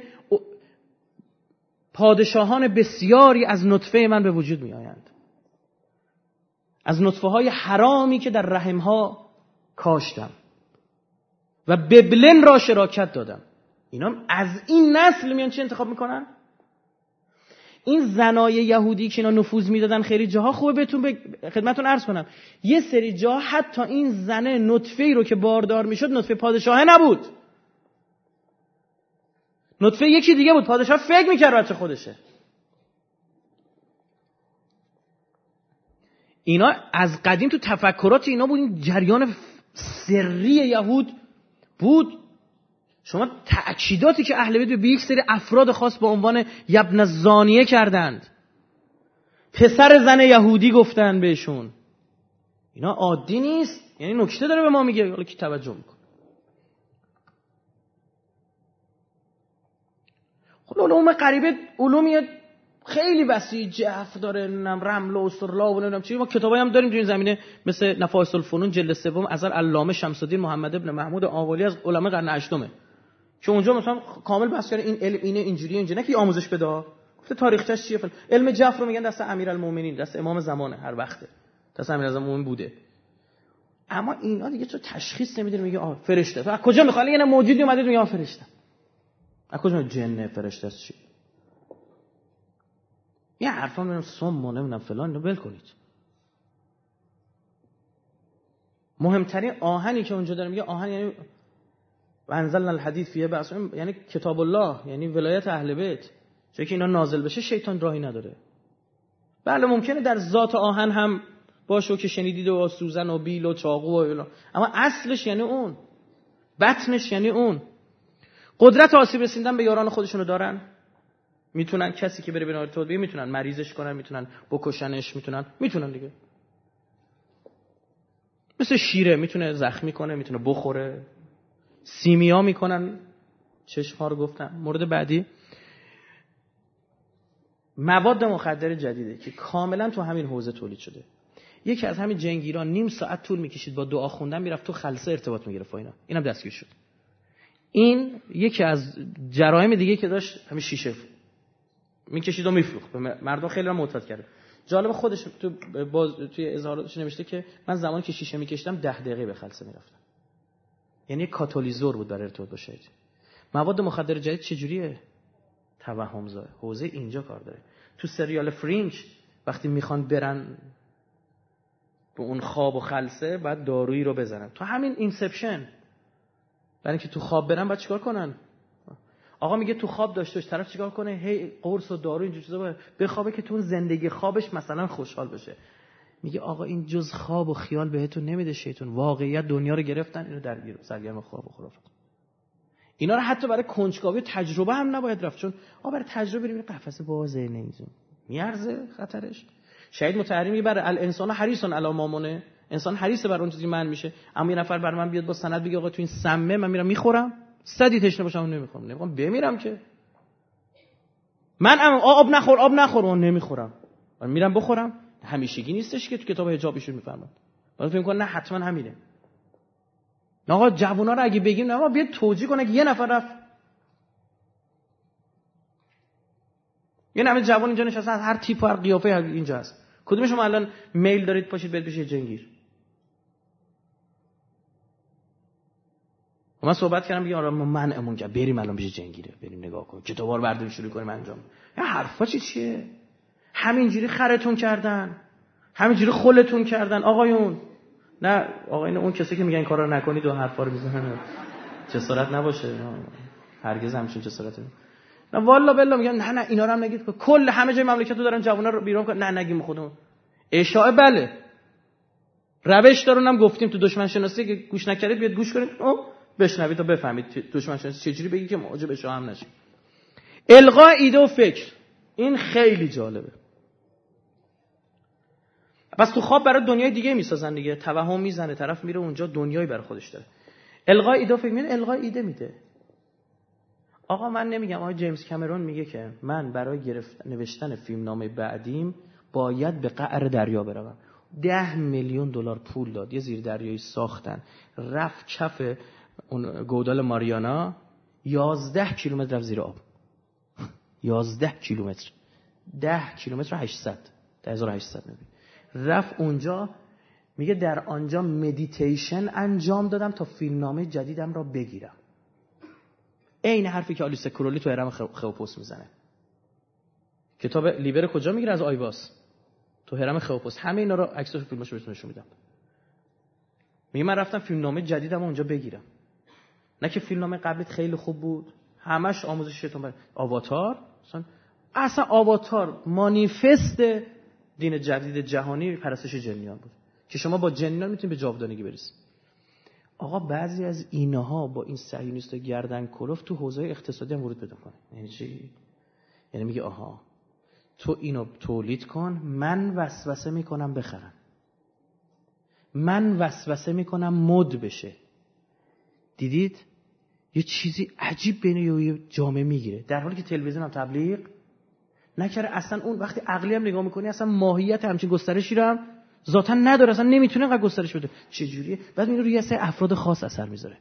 پادشاهان بسیاری از نطفه من به وجود میآیند، از نطفه های حرامی که در رحم ها کاشتم و ببلن را شراکت دادم. اینا از این نسل میان چی انتخاب میکنن؟ این زنای یهودی که اینا نفوذ میدادن خیلی جاها، خوبه بهتون خدمتتون عرض کنم، یه سری جاها حتی این زنه نطفه‌ای رو که باردار میشد نطفه پادشاه نبود، نطفه یکی دیگه بود. پادشاه فکر میکرد بچه خودشه. اینا از قدیم تو تفکرات اینا بود، این جریان سری یهود بود. شما تأکیداتی که اهل بیت به یک سری افراد خاص با عنوان یبن زانیه کردند، پسر زن یهودی گفتن بهشون، اینا عادی نیست. یعنی نکته داره به ما میگه، حالا کی توجه میکنه؟ خب علوم غریبه علومیه خیلی وسیع، جعف داره، رمل و استرلا و نمیدونم چی. ما کتابایی هم داریم تو این زمینه مثل نفائس الفنون جلد 3 اثر علامه شمس الدین محمد ابن محمود آولی از علمای قرن 8 که اونجا مثلا کامل بحث کرده این علم اینه اینجوریه نه که آموزش بده، گفته تاریخچش چیه. علم جعف رو میگن دست امیرالمومنین، دست امام زمانه، هر وقته دست امیرالمومنین بوده. اما اینا دیگه تو تشخیص نمیده، میگه فرشته. تو از کجا میخواد؟ یه موجودی اومده میگه فرشته. از کجا جن فرشته است؟ چی یه حرفا میگم سم و نمیدونم فلان، ول کنید. مهمترین آهنی که اونجا داره میگه آهن یعنی انزلنا الحديد فیه بأس، یعنی کتاب الله، یعنی ولایت اهل بیت. چون که اینا نازل بشه شیطان راهی نداره. بله ممکنه در ذات آهن هم باشه که شنیدید و سوزن و بیل و چاقو و اینا، اما اصلش یعنی اون، بطنش یعنی اون. قدرت آسیب رسوندن به یاران خودشونو دارن، میتونن کسی که بره به نار توبه میتونن مریضش کنن، میتونن بکشنش، میتونن دیگه. مثل شیره میتونه زخمی کنه، میتونه بخوره. سیمیا میکنن چشم‌ها رو گفتم. مورد بعدی مواد مخدر جدیده که کاملا تو همین حوزه تولید شده. یکی از همین جنگیران نیم ساعت طول میکشید با دعا خوندن میرفت تو خلسه ارتباط میگرفت با اینا، اینم دستگیر شد. این یکی از جرایم دیگه که داشت، همین شیشه میکشید و میفروخت، مردم خیلی را معتاد کرد. جالب خودش توی اظهاراتش نوشته که من زمانی که شیشه میکشیدم 10 دقیقه به خلسه میرفتم. یعنی کاتالیزور بود برای ارتباط با شیطان. مواد مخدر جدید چجوریه؟ توهم زا حوزه اینجا کار داره. تو سریال فرینج وقتی میخوان برن به اون خواب و خلسه بعد دارویی رو بزنن. تو همین اینسپشن برای اینکه تو خواب برن بعد چیکار کنن؟ آقا میگه تو خواب داشتهش، طرف چیکار کنه؟ هی قرص و دارو اینجور چیزا بخوابه که تو زندگی خوابش مثلا خوشحال بشه. میگه آقا این جز خواب و خیال بهتون نمیده شیطان، واقعیت دنیا رو گرفتن، اینو درگیر سرگرم خواب و خرافات. اینا رو حتی برای کنجکاوی تجربه هم نباید رفت، چون برای تجربه بریم قفسه بازه نمیزون میارزه خطرش. شهید مطهری میگه برای الانسان حریص علی ما منه، انسان حریصه بر اون چیزی من میشه. اما یه نفر بر من بیاد با سند بگه آقا تو این سمه من میرم میخورم، صدی تشنه باشم نمیخوام بمیرم که من آب نخور اون نمیخورم، من میرم بخورم. همیشگی نیستش که تو کتاب حجاب ایشون میفرماد. من فکر می‌کنم نه حتما همینه. آقا جوونا رو اگه بگیم نه آقا بیاد توجیه کنه که یه نفر رفت، یه همه جوان اینجا نشسته از هر تیپ و هر قیافه اینجا هست، کدوم شما الان میل دارید پاشید برید بشه جنگیر؟ من صحبت کردم بگم آره منعمون کرد بریم الان بشه جنگیره، بریم نگاه کن کتابا رو برداریم شروع کنیم انجام. این حرفا چیه؟ همینجوری خرتون کردن، همینجوری خلتون کردن آقایون. نه آقایون اون کسی که میگن این کارا رو نکنید و حرفا رو میزنن جسارت نباشه، هرگز همچین جسارتی نه والله بالله میگن نه اینا رو هم نگید، کل همه جای مملکت رو دارن جوونا رو بیرون کنن، نه نگیم خودمون اشاعه بله روش دارونم گفتیم تو دشمن شناسی که گوش نکردید بیاد گوش کنید بشنوید تا بفهمید دشمن شناسی چجوری بگی که معجب اشاعه هم نشید. القاء ایده و فکر این خیلی جالبه. پس تو خواب برای دنیای دیگه میسازن دیگه، توهم میزنه طرف میره اونجا دنیایی برای خودش داره. القاء ایده و فکر میگن القاء ایده میده. آقا من نمیگم، آقا جیمز کامرون میگه که من برای نوشتن فیلمنامه بعدیم باید به قعر دریا بروم. 10 میلیون دلار پول داد، یه زیر دریایی ساختن، رفت کف اون گودال ماریانا، 11 کیلومتر رفت زیر آب. 11 کیلومتر، 10 کیلومتر 800 1800 رفت اونجا. میگه در آنجا مدیتیشن انجام دادم تا فیلمنامه جدیدم را بگیرم. این حرفی که آلیس کرولی تو هرم خئوپوس میزنه. کتاب لیبر کجا میگیره؟ از آیواس تو هرم خئوپوس. همه اینا رو عکساشو فیلماشو بهتون نشون میدم. میگه من رفتم فیلمنامه جدیدم اونجا بگیرم، نه که فیلمنامه قبلیت خیلی خوب بود همش آموزش شیطان. آواتار اصلا آواتار مانیفست دین جدید جهانی پرستش جنیان بود که شما با جنیان میتونید به جاودانگی برسید. آقا بعضی از اینها با این صهیونیست گردن کلفت تو حوزه اقتصادی هم ورود پیدا کنه. یعنی چی؟ یعنی میگه آها تو اینو تولید کن، من وسوسه میکنم بخرن، من وسوسه میکنم مد بشه. دیدید یه چیزی عجیب بین یه جامعه میگیره، در حالی که تلویزیون هم تبلیغ نکره. اصلا اون وقتی عقلی هم نگاه میکنی اصلا ماهیت همچین گسترشی رو هم ذاتاً نداره، اصلا نمیتونه اینقدر گسترش بده. چجوریه؟ بعد اینو روی سری افراد خاص اثر میذاره.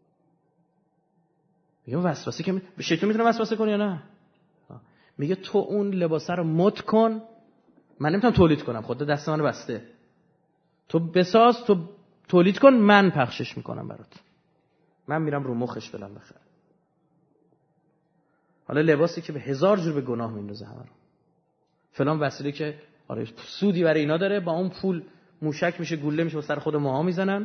میگه وسوسه که شیطان میتونه وسوسه کنه یا نه؟ میگه تو اون لباسه رو مد کن، من نمیتونم تولید کنم، خدا دست منو بسته، تو بساز، تو تولید کن، من پخشش میکنم برات، من میرم رو مخش فلان بخرم. حالا لباسی که به 1000 جور به گناه میندازه همه رو، فلان وسیله که آره سودی برای اینا داره، با اون پول موشک میشه، گوله میشه، سر خود ماها میزنن.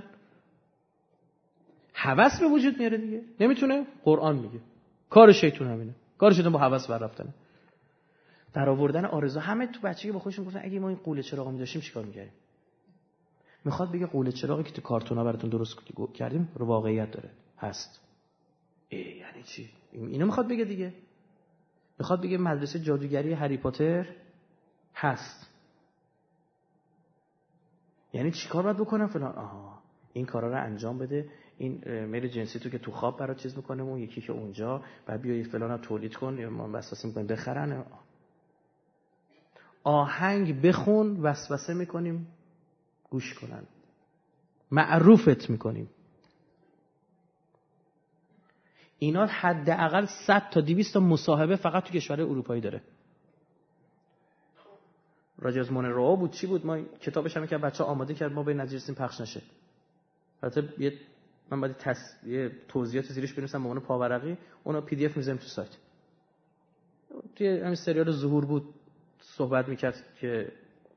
هوس به وجود میاره دیگه، نمیتونه. قرآن میگه کار شیطان همینه، کار شیطان با هوس بر رفتنه، در آوردن آرزو. همه تو بچگی با خودشون گفتن اگه ما این قوله چراغ می‌داشتیم چیکار می‌کردیم؟ میخواد بگه قوله چراغی که تو کارتونا براتون درست کردیم رو واقعیت داره، هست. یعنی چی؟ اینو میخواد بگه دیگه. میخواد بگه مدرسه جادوگری هری پاتر هست. یعنی چیکار باید بکنم فلان؟ آها این کارا رو انجام بده، این میل جنسی تو که تو خواب برات چیز میکنه، اون یکی که اونجا بعد بیا فلان رو تولید کن، یا ما وسوسه میکنیم بخرن. آهنگ بخون وسوسه میکنیم گوش کنن. معروفت میکنیم. اینا حداقل 100 تا 200 تا مصاحبه فقط تو کشور اروپایی داره. راجع از مونرو بود چی بود، ما کتابش هم که بچه‌ها آماده کرد، ما به نتیجه رسیدیم پخش نشه. البته من باید یه توضیحات زیرش بنویسم به عنوان پاورقی، اونو پی دی اف میذارم تو سایت. توی همین سریال ظهور بود صحبت میکرد که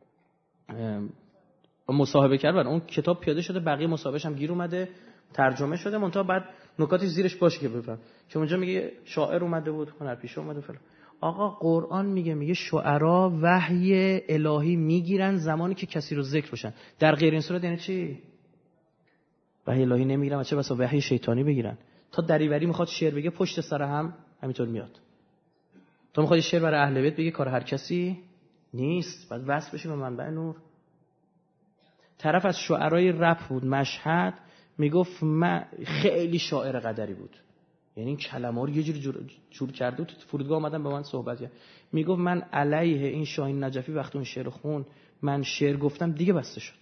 مصاحبه کرد، اون کتاب پیاده شده، بقیه مصاحبهش هم گیر اومده، ترجمه شده، منتها بعد نکاتش زیرش باشه که بفهم. که اونجا میگه شاعر اومده بود، هنرپیشه اومده فلان. آقا قرآن میگه شعرا وحی الهی میگیرن زمانی که کسی رو ذکر بشن. در غیر این صورت یعنی چی؟ وحی الهی نمیگیرن، چه بسا وحی شیطانی بگیرن. تا دریوری میخواد شعر بگه پشت سر هم همینطور میاد. تو میخوای شعر برای اهل بیت بگی، کار هر کسی نیست، بعد وصل بشی به منبع نور. طرف از شعرای رپ بود مشهد، میگفت من خیلی شاعر قدری بود، یعنی این کلمه رو یه جوری جور کرده بود. تو فرودگاه اومدن به من صحبت کرد، میگفت من علیه این شاهین نجفی وقتی اون شعر خون من شعر گفتم دیگه بسته شد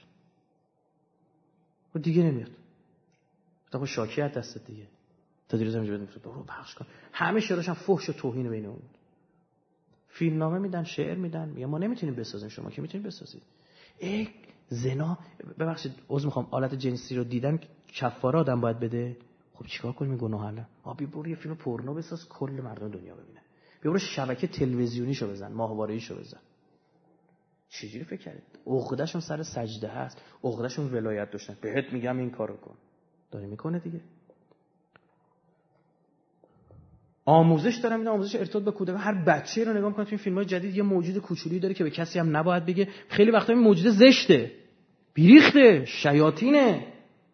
و دیگه نمیاد. گفتم شاکی از دست دیگه تا دیروز همینجا بدیم برو پخش کن. همه شعرش هم فحش و توهین بین اون. فیلمنامه میدن، شعر میدن، میگن ما نمیتونیم بسازیم، شما که میتونید بسازید. زنا، ببخشید عذر میخوام، آلت جنسی رو دیدن کفاره آدم باید بده. خب چیکار کنیم گناه حله؟ بیا برو یه فیلم پورنو بساز کل مردم دنیا ببینه. بیا برو شبکه تلویزیونیشو بزن، ماهواره‌ایشو بزن. چجوری فکر کردید؟ عقده‌شون سر سجده هست، عقده‌شون ولایت داشتن. بهت میگم این کارو کن. داره میکنه دیگه. آموزش دارم، این آموزش ارتباط به کودک. هر بچه‌ای رو نگاه می‌کنید تو این فیلم‌های جدید یه موجود کوچولی داره که به کسی هم نباید بگه. خیلی وقتا این موجود زشته، بیریخته، شیاطینه،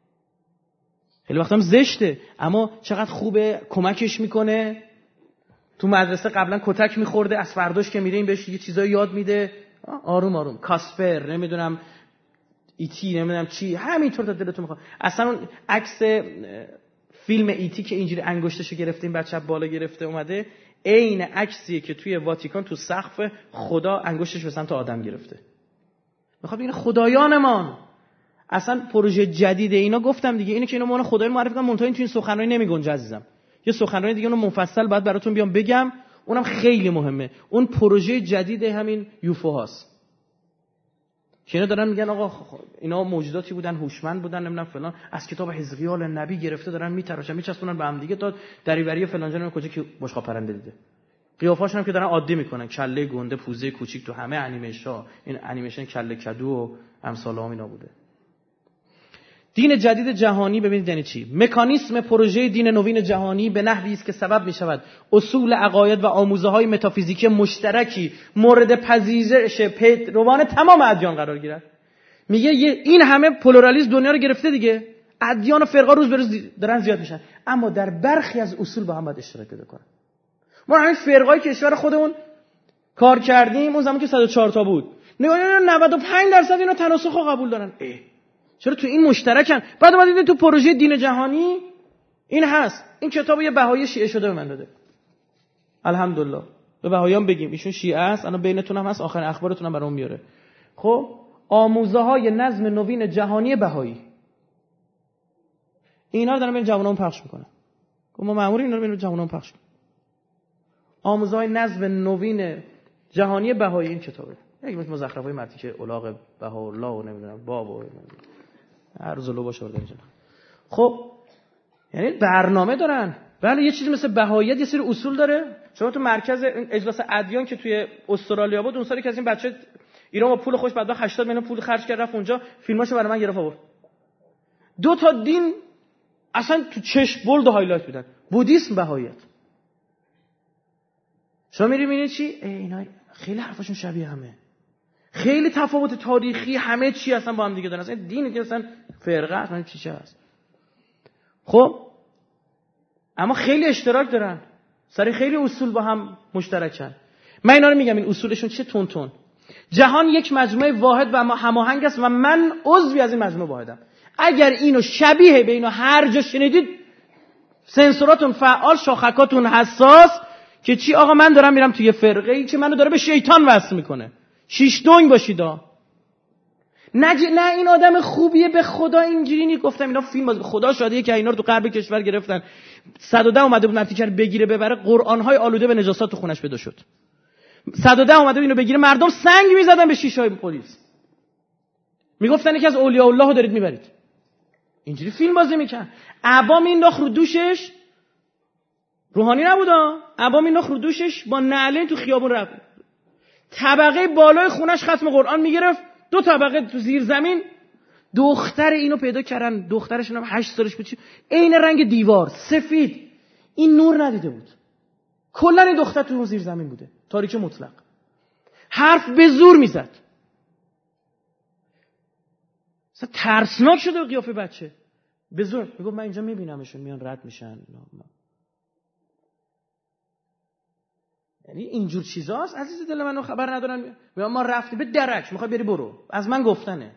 خیلی وقتا هم زشته، اما چقدر خوبه کمکش میکنه. تو مدرسه قبلا کتک میخورده، از فرداش که میره این بهش یه چیزایی یاد میده، آروم آروم. کاسپر، نمیدونم ایتی، نمیدونم چی، همینطور تا دلتون میخواد. اصلا اون عکس فیلم ایتی که اینجوری انگشتشو گرفته این بچه بالا گرفته اومده، عین عکسیه که توی واتیکان تو سقف خدا انگشتش به سمت آدم گرفته. میخواد بگه خدایانمان. اصلا پروژه جدید اینا گفتم دیگه، اینه که اینا مون خدایان معرفی کنن، منتها این تو این سخنرانی نمیگنجه عزیزم. یه سخنرانی دیگه اونو منفصل بعد براتون بیام بگم، اونم خیلی مهمه. اون پروژه جدید همین یوفو هاست که اینا دارن میگن آقا اینا موجوداتی بودن، هوشمند بودن، نمیدونم فلان، از کتاب حزقیال نبی گرفته دارن میتراشن میچسبونن به هم دیگه تا دریوری فلان جا کجا که بشقاب پرنده دیده. قیافاشون هم که دارن عادی میکنن، کله گنده، پوزه کوچیک، تو همه انیمیشن این انیمیشن کله کدو و امثال اینا بوده. دین جدید جهانی ببینید یعنی چی؟ مکانیسم پروژه دین نوین جهانی به نحوی است که سبب می شود اصول عقاید و آموزه‌های متافیزیکی مشترکی مورد پذیرش پیروان تمام ادیان قرار گیرد. میگه این همه پلورالیسم دنیا رو گرفته دیگه، ادیان و فرقا روز به روز دارن زیاد میشن، اما در برخی از اصول با هم باید اشتراک پیدا کنن. ما همین فرقای کشور خودمون کار کردیم اون زمان که 104 تا بود، 95% اینا تناسخ رو قبول دارن. چرا تو این مشترکن؟ بعد ما دیدیم تو پروژه دین جهانی این هست. این کتابو یه بهایی شیعه شده به من داده، الحمدلله. به بهاییان بگیم ایشون شیعه است، الان بینتون هم هست، آخرین اخبارتون هم برام میاره. خب آموزه‌های نظم نوین جهانی بهایی، اینا رو دارن بین جوانان پخش میکنن. ما مأمور اینا رو بین جوانان پخش کنیم. آموزه‌های نظم نوین جهانی بهایی این کتابه. یک مزخرفای مرتی که الاغ بهاءالله و نمیدونم باب و هر زلو باشه بردن جنا. خب یعنی برنامه دارن. بله یه چیزی مثل بهاییت یه سری اصول داره. شما تو مرکز اجلاس ادیان که توی استرالیا بود اون سالی که از این بچه ایران با پول خوش بعد 80 میلیون پول خرج کرد رفت اونجا فیلماشو برای من گرفت آورد. 2 تا دین اصلا تو چشم بولد و هایلایت میدن، بودیسم، بهاییت. شما میری میبینید چی؟ اینا خیلی حرفاشون شبیه همه، خیلی تفاوت تاریخی همه چی اصلا با هم دیگه دارن. اصلا دینی که اصلا فرقه اصلا چی هست. خب اما خیلی اشتراک دارن، سر خیلی اصول با هم مشترکن. من اینا رو میگم این اصولشون چیه؟ تون جهان یک مجموعه واحد و هماهنگ است و من عضوی از این مجموعه واحدم. اگر اینو شبیه به اینو هر جا شنیدید سنسوراتون فعال، شاخکاتون حساس که چی آقا من دارم میرم توی فرقه‌ای که منو داره به شیطان وصل میکنه، شیش دنگ باشیدا. نه این آدم خوبیه، به خدا اینجوری نیست. گفتم اینا فیلم باز، خدا شاده که اینا رو تو غرب کشور گرفتن 110 اومده بود مفتیچر بگیره ببره، قرآن‌های آلوده به نجاسات تو خونش پیدا شد. 110 اومده بود اینو بگیره، مردم سنگ می‌زدن به شیشه‌های پلیس، میگفتن یکی از اولیاء الله رو دارید میبرید. اینجوری فیلم بازی میکنن. عبا مینداخت رو دوشش، روحانی نبودا، عبا مینداخت رو دوشش با نعلین تو خیابون رفت. طبقه بالای خونش ختم قرآن میگرفت، 2 طبقه تو زیر زمین. دختر اینو پیدا کردن، دخترشون هم 8 سالش بود، عین رنگ دیوار سفید، این نور ندیده بود. کلا این دختر تو زیر زمین بوده، تاریکی مطلق. حرف به زور میزد، اصلا ترسناک شده به قیافه بچه. به زور میگفت من اینجا میبینمشون میان رد میشن. یعنی اینجور چیزاست. عزیز دل منو خبر ندارن، ما رفتیم به درک، میخوای بری برو، از من گفتنه.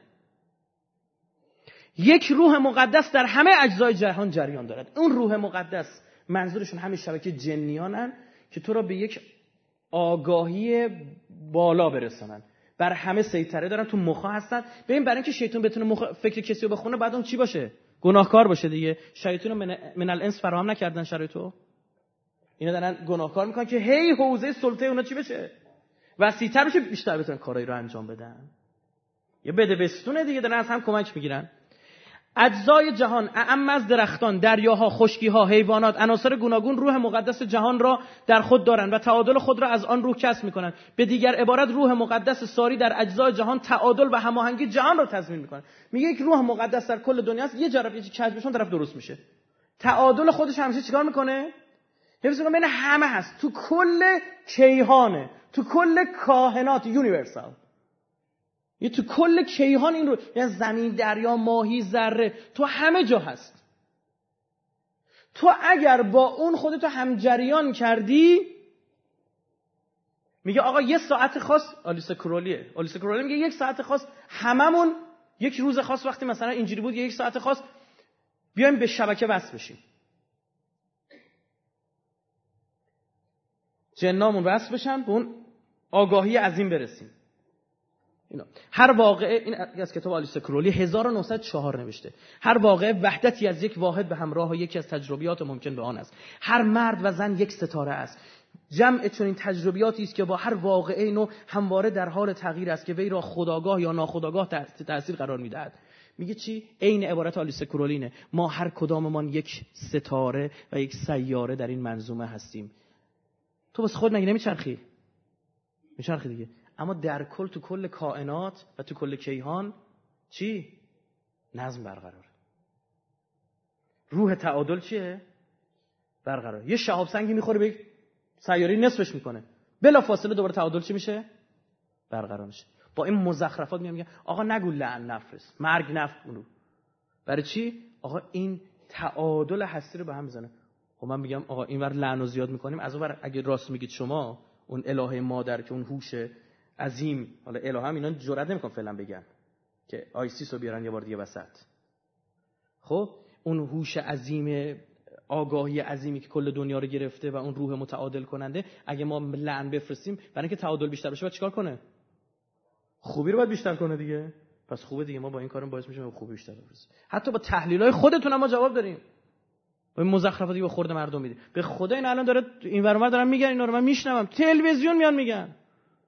یک روح مقدس در همه اجزای جهان جریان دارد. اون روح مقدس منظورشون همین شبکه جنیانن که تو را به یک آگاهی بالا برسونن، بر همه سیطره دارن، تو مخا هستن. ببین برای اینکه شیطان بتونه فکر کسی رو بخونه بعد اون چی باشه؟ گناهکار باشه دیگه. شیطان رو من الانس فراهم نکردن شرایطو، اینا دارن گناهکار میکنن که هی حوزه سلطه اونا چی بشه؟ وسیع‌تر بشه، بیشتر بتونن کارایی رو انجام بدن. یه بده بستونه دیگه، دارن از هم کمک میگیرن. اجزای جهان، اعم از درختان، دریاها، خشکیها، حیوانات، عناصر گوناگون روح مقدس جهان را در خود دارند و تعادل خود را از آن روح کسب می‌کنند. به دیگر عبارت روح مقدس ساری در اجزای جهان تعادل و هماهنگی جهان را تضمین می‌کند. میگه یک روح مقدس در کل دنیا است، یه جرف یه کج بشون طرف درست میشه. تعادل خودش همیشه چیکار می‌کنه؟ حفظ می‌کنه، بین همه هست، تو کل کیهانه، تو کل کائنات، یونیورسال. یه تو کل کیهان این رو، یعنی زمین، دریا، ماهی، ذره، تو همه جا هست. تو اگر با اون خودتو همجریان کردی، میگه آقا یه ساعت خاص، آلیس کرولی میگه یک ساعت خاص هممون، یک روز خاص وقتی مثلا اینجوری بود، یک ساعت خاص بیایم به شبکه وصل بشیم، جنامون وصل بشن، به اون آگاهی عظیم برسیم. اینا هر واقعه، این از کتاب آلیس کرولی 1904 نوشته، هر واقعه وحدتی از یک واحد به همراه یکی از تجربیات ممکن به آن است. هر مرد و زن یک ستاره است. جمع چنین تجربیاتی است که با هر واقعه نو همواره در حال تغییر است که وی را خودآگاه یا ناخودآگاه تأثیر قرار می‌دهد. میگه چی؟ عین عبارت آلیس کرولینه. ما هر کداممان یک ستاره و یک سیاره در این منظومه هستیم. تو واسه خود مگه نمیچرخی؟ میچرخی دیگه. اما در کل، تو کل کائنات و تو کل کیهان چی؟ نظم برقراره. روح تعادل چیه؟ برقراره. یه شهاب سنگی میخوره به سیاره نصفش میکنه، بلا فاصله دوباره تعادل چی میشه؟ برقرار میشه. با این مزخرفات میگم آقا نگو لعن نفرست، مرگ نفرونو. برای چی؟ آقا این تعادل هستی رو به هم میزنه. خب من میگم آقا اینور لعن رو زیاد میکنیم، از اونور اگه راست میگید شما، اون الهه مادر که اون هوش عظیم، حالا الهه هم اینا جرئت نمیکنن فعلا بگن که آیسیس رو بیارن یه بار دیگه وسط. خب اون هوش عظیم، آگاهی عظیمی که کل دنیا رو گرفته و اون روح متعادل کننده، اگه ما لعن بفرستیم برای اینکه تعادل بیشتر بشه، باید چیکار کنه؟ خوبی رو باید بیشتر کنه دیگه. پس خوبه دیگه، ما با این کارم باعث میشیم خوبی بیشتر بفرستیم. حتی با تحلیلای خودتون هم ما جواب داریم. با این مزخرفاتی به خورد مردم میدید. به خدا این الان داره این ور اونور دارن میگن، اینا رو من میشنوم، تلویزیون میان میگن.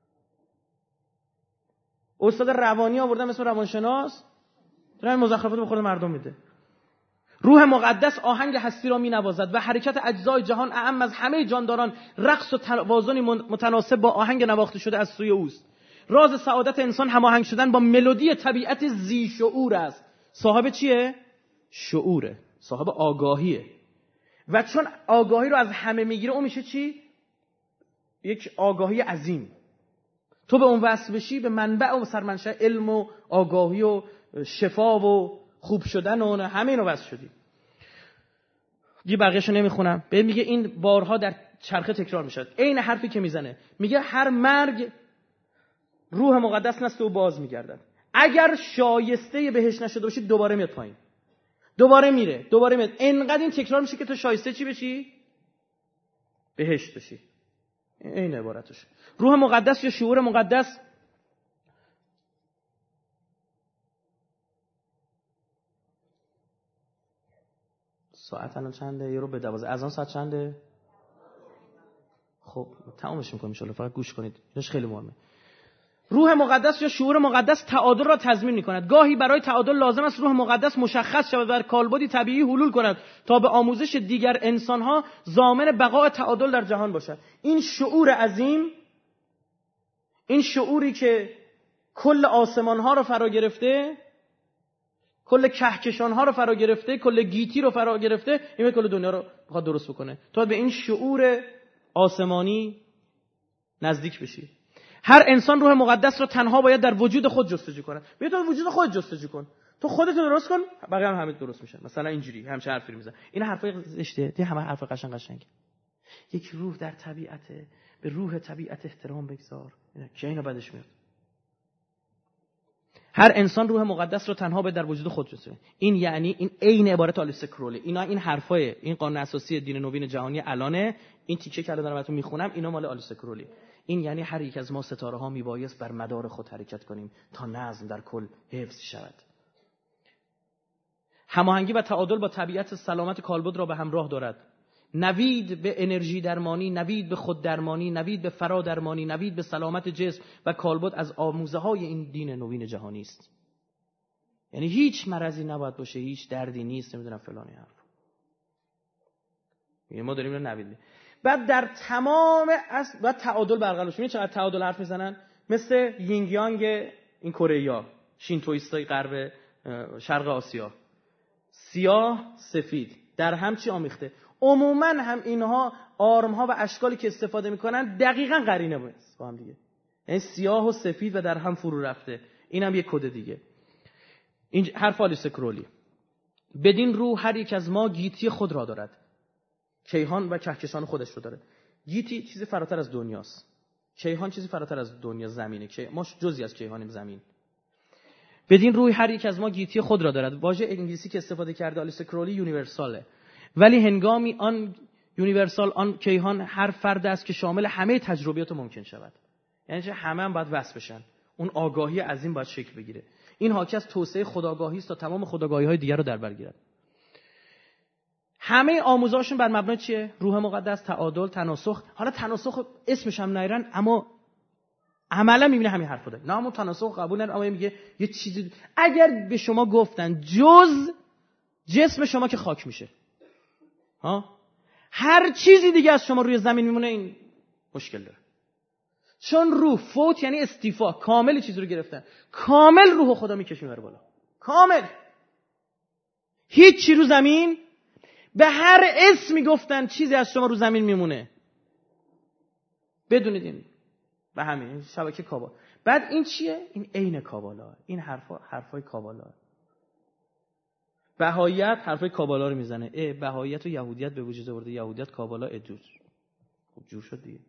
استاد روانی آوردن اسم روانشناس، داره این مزخرفات به خورد مردم میده. روح مقدس آهنگ هستی را می‌نوازد و حرکت اجزای جهان اعم از همه جانداران رقص و توازنی متناسب با آهنگ نواخته شده از سوی اوست. راز سعادت انسان هماهنگ شدن با ملودی طبیعت ذی شعور است. صاحب چیه؟ شعوره، صاحب آگاهیه. و چون آگاهی رو از همه میگیره، اون میشه چی؟ یک آگاهی عظیم. تو به اون وصل بشی، به منبع و سرمنشأ علم و آگاهی و شفا و خوب شدن و همه اینو وصل شدی. یه بقیه‌شو نمیخونم. به میگه این بارها در چرخه تکرار میشد. عین حرفی که میزنه. میگه هر مرگ روح مقدس نست و باز میگردد. اگر شایسته بهش نشده باشی، دوباره میاد پایین. دوباره میره، دوباره میاد. اینقدر این تکرار میشه که تو شایسته چی بشی؟ بهشت بشی. این عبارتش. روح مقدس یا شعور مقدس ساعت الان چنده؟ یه رو به 12. اذان ساعت چنده؟ خب تمامش می‌کنیم ان شاء الله، فقط گوش کنید. اینش خیلی مهمه. روح مقدس یا شعور مقدس تعادل را تضمین می‌کند. گاهی برای تعادل لازم است روح مقدس مشخص شود و در کالبدی طبیعی حلول کند تا به آموزش دیگر انسان‌ها ضامن بقای تعادل در جهان باشد. این شعور عظیم، این شعوری که کل آسمان‌ها رو فرا گرفته، کل کهکشان‌ها رو فرا گرفته، کل گیتی رو فرا گرفته، این کل دنیا رو می‌خواد درست بکنه تا به این شعور آسمانی نزدیک بشی. هر انسان روح مقدس را تنها باید در وجود خود جستجو کنه. بیا تو وجود خود جستجو کن، تو خودت درست کن، بقیه هم درست میشن. مثلا اینجوری همش حرفی میزنه. این حرفای زشته، دی همه حرف قشنگ. یک روح در طبیعته، به روح طبیعت احترام بگذار. کی اینا بعدش میاد. هر انسان روح مقدس رو تنها به در وجود خود جستجو. این یعنی این عین عبارت آلیس کرولی. این حرفای این قانون اساسی دین نوین جهانی الانه. این تیکه که الان دارم براتون میخونم اینا مال آلیس کرولی. این یعنی هر یک از ما ستاره ها میبایست بر مدار خود حرکت کنیم تا نظم در کل حفظ شود. هماهنگی و تعادل با طبیعت سلامت کالبد را به همراه دارد. نوید به انرژی درمانی، نوید به خود درمانی، نوید به فرا درمانی، نوید به سلامت جسم و کالبد از آموزه های این دین نوین جهانی است. یعنی هیچ مرضی نباید باشه، هیچ دردی نیست، نمیدونم فلانی حرف. ما داریم اینو نوید. بعد در تمام و تعادل برقرار بشه. می‌بینید چقدر تعادل حرف میزنن؟ مثل یینگ یانگ این کره‌ای‌ها، شینتوئیستای غرب شرق آسیا. سیاه سفید در هم چی آمیخته. عموما هم اینها آرم‌ها و اشکالی که استفاده میکنن دقیقاً قرینه با هم دیگه. یعنی سیاه و سفید و در هم فرو رفته. اینم یک کد دیگه. این حرف آلیس کرولی. بدین رو هر یک از ما گیتی خود را دارد. کیهان و کهکشان خودش رو داره. گیتی چیزی فراتر از دنیاست. کیهان چیزی فراتر از دنیا زمینه. ما جزئی از کیهانیم زمین. بدین روی هر یک از ما گیتی خود را دارد. واژه انگلیسی که استفاده کرده آلیس کرولی یونیورساله. ولی هنگامی آن یونیورسال، آن کیهان هر فرد است که شامل همه تجربیات ممکن شود. یعنی چه همه هم باید وصل بشن. اون آگاهی عظیم باید شکل بگیره. این حاکی از توسعه خودآگاهی است تا تمام خودآگاهی‌های دیگر رو در بر گیرد. همه آموزهاشون بر مبنای چیه؟ روح مقدس، تعادل، تناسخ. حالا تناسخ اسمش هم نیرن اما عملا میبینه همین حرفو داره. نه همون تناسخ قبول نداره، اما میگه یه چیزی اگر به شما گفتن جز جسم شما که خاک میشه، هر چیزی دیگه از شما روی زمین میمونه، این مشکل داره. چون روح فوت یعنی استیفا، کامل چیز رو گرفتن، کامل روح خدا میکشه میبره بالا، کامل. هیچ چی رو زمین به هر اسمی گفتن چیزی از شما رو زمین میمونه. بدونید این و همین شبکه کابال. بعد این چیه؟ این عین کابالا. این حرفای کابالا. بهاییت حرفای کابالا رو میزنه. بهاییت و یهودیت به وجود آورده. یهودیت کابالا جور شد دیگه.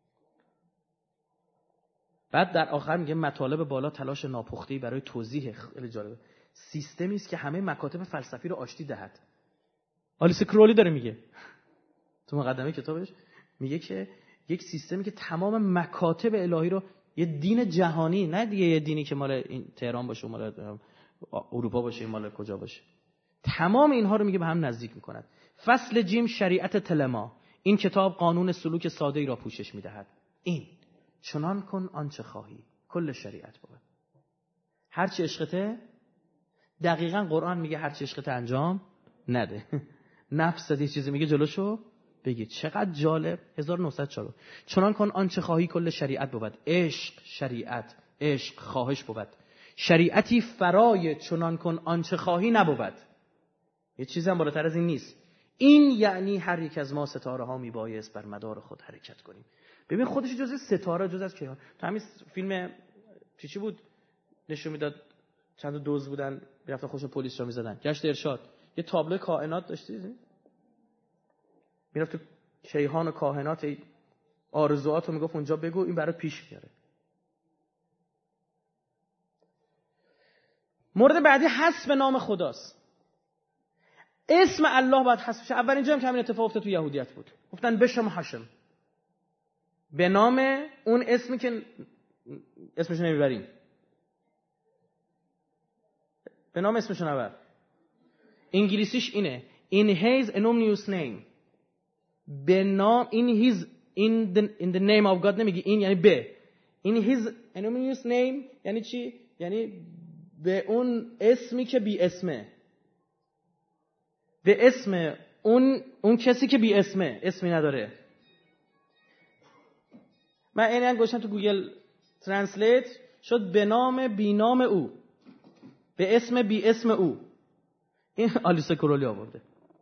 بعد در آخر میگه مطالب بالا تلاش ناپخته‌ای برای توضیح، خیلی جالبه، سیستمی است که همه مکاتب فلسفی رو آشتی دهد. آلیس کرولی داره میگه تو مقدمه کتابش، میگه که یک سیستمی که تمام مکاتب الهی رو، یه دین جهانی، نه دیگه یه دینی که مال این تهران باشه، مال اروپا باشه، مال کجا باشه، تمام اینها رو میگه به هم نزدیک میکند. فصل جیم شریعت تلما. این کتاب قانون سلوک ساده ای را پوشش میدهد. این چنان کن آنچه خواهی، کل شریعت بود. هر چی عشقته، دقیقاً قرآن میگه هر چی عشقته انجام نده. نفست یه چیزی میگه جلوشو بگید. چقدر جالب. 1904. چنان کن آنچه خواهی کل شریعت بود. عشق شریعت، عشق خواهش بود. شریعتی فرای چنان کن آنچه خواهی نبود. یه چیزی هم بالاتر از این نیست. این یعنی هر یک از ما ستاره ها میبایست بر مدار خود حرکت کنیم. ببین خودش جزء ستاره، جزء از کیهان. تو همین فیلم چی بود نشون میداد، چند تا دوز بودن میرفتن خوش پلیس را میزدن، گشت ارشاد، یه تابلو کائنات داشتی، میرفت تو کیهان و کائنات، آرزوهاتو میگفت اونجا بگو، این برات پیش میاره. مورد بعدی حذف نام خداست. اسم الله باید حذف شه. اولین جا هم که همین اتفاق افتاد تو یهودیت بود، گفتن بشم هاشم، به نام اون اسمی که اسمش نمیبریم، به نام اسمش نبر. انگلیسیش اینه. in his anonymous name. به نام in the name of God نمیگی این یعنی به. in his anonymous name یعنی چی؟ یعنی به اون اسمی که بی اسمه. به اسم اون کسی که بی اسمه، اسمی نداره. من اینو گوشم تو گوگل ترنسلیت شد به نام بی نام او، به اسم بی اسم او. این آلیس کورولی آورده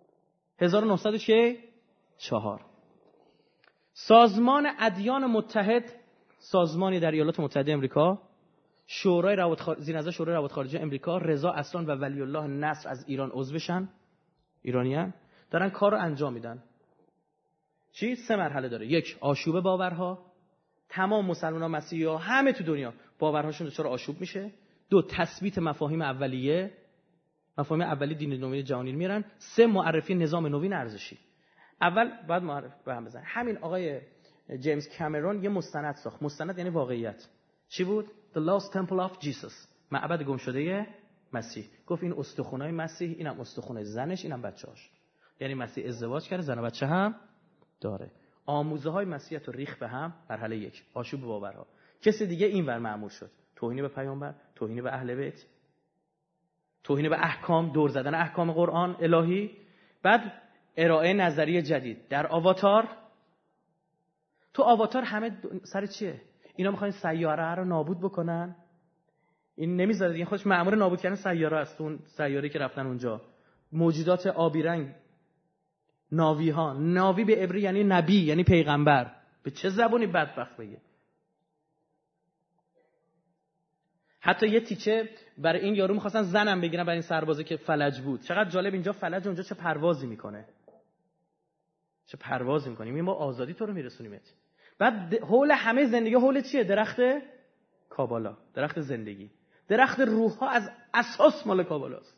1904. سازمان ادیان متحد، سازمانی در ایالات متحده آمریکا، شورای زیر نظر شورای روابط خارجه آمریکا، رضا اصلان و ولی الله نصر از ایران عضوشن، ایرانیان، دارن کار رو انجام میدن. چی؟ 3 مرحله داره. 1 آشوب باورها، تمام مسلمانان مسیحی‌ها همه تو دنیا باورهاشون دچار آشوب میشه. 2 تثبیت مفاهیم اولیه، مفاهیم اولیه دین نوین جهانی میارن. 3 معرفی نظام نوین ارزشی. اول بعد معرفی به هم بزنن. همین آقای جیمز کامرون یه مستند ساخت. مستند یعنی واقعیت. چی بود؟ The Lost Temple of Jesus، معبد گم شده مسیح. گفت این استخونای مسیح، اینم استخونای زنش، اینم بچه‌هاش. یعنی مسیح ازدواج کرده، زن و بچه هم داره. آموزه های مسیحیت رو ریخت به هم. مرحله 1 آشوب باورها. کسی دیگه اینور مأمور شد. توهین به پیامبر، توهین به اهل بیت، توهین به احکام، دور زدن احکام قرآن الهی. بعد ارائه نظریه جدید در آواتار. تو آواتار همه سر چیه؟ اینا میخوان سیاره رو نابود بکنن. این نمیذاره دیگه، خودش مأمور نابود کردن سیاره است. اون سیاره‌ای که رفتن اونجا موجودات آبی رنگ، ناوی ها. ناوی به عبری یعنی نبی، یعنی پیغمبر. به چه زبونی بدبخت بگه؟ حتی یه تیکه برای این یارو می‌خواستن زنم بگیرن برای این سربازه که فلج بود. چقدر جالب، اینجا فلج، اونجا چه پروازی میکنه. چه پروازی میکنیم، ما آزادی تو رو میرسونیمت. بعد حول همه زندگی حول چیه؟ درخت کابالا، درخت زندگی، درخت روح ها. از اساس مال کابالاست،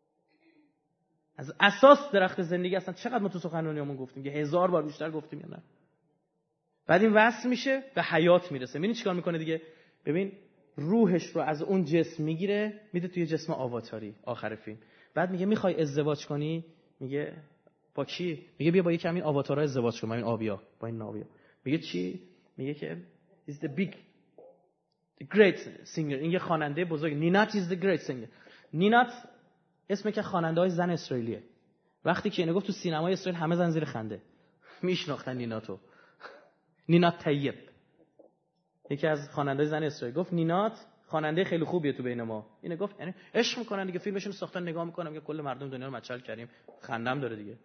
از اساس درخت زندگی. اصلا چقدر ما تو سخنرانیامون گفتیم که 1000 بار بیشتر گفتیم یا نه. بعد این وصل میشه به حیات میرسه. ببین چیکار میکنه دیگه. ببین روحش رو از اون جسم میگیره میده توی جسم آواتاری آخر فیلم. بعد میگه میخوای ازدواج کنی؟ میگه با کی؟ میگه بیا با یکی همین آواتارها ازدواج کن، با این آبیا، با این ناویا. میگه چی؟ میگه که is the big the great singer. این یه خواننده بزرگ. نینات is the great singer. نینات اسم که خواننده های زن اسرائیلیه. وقتی که اینو گفت تو سینمای اسرائیل همه زن زیر خنده میشناختن نیناتو. نینات طیب، یکی از خواننده‌های زن اسرائیل، گفت نینات خواننده خیلی خوبیه تو بین ما. اینو گفت یعنی عشق میکنن دیگه، فیلمشون ساختن، نگاه میکنم که کل مردم دنیا رو مچل کردیم، خندم داره دیگه.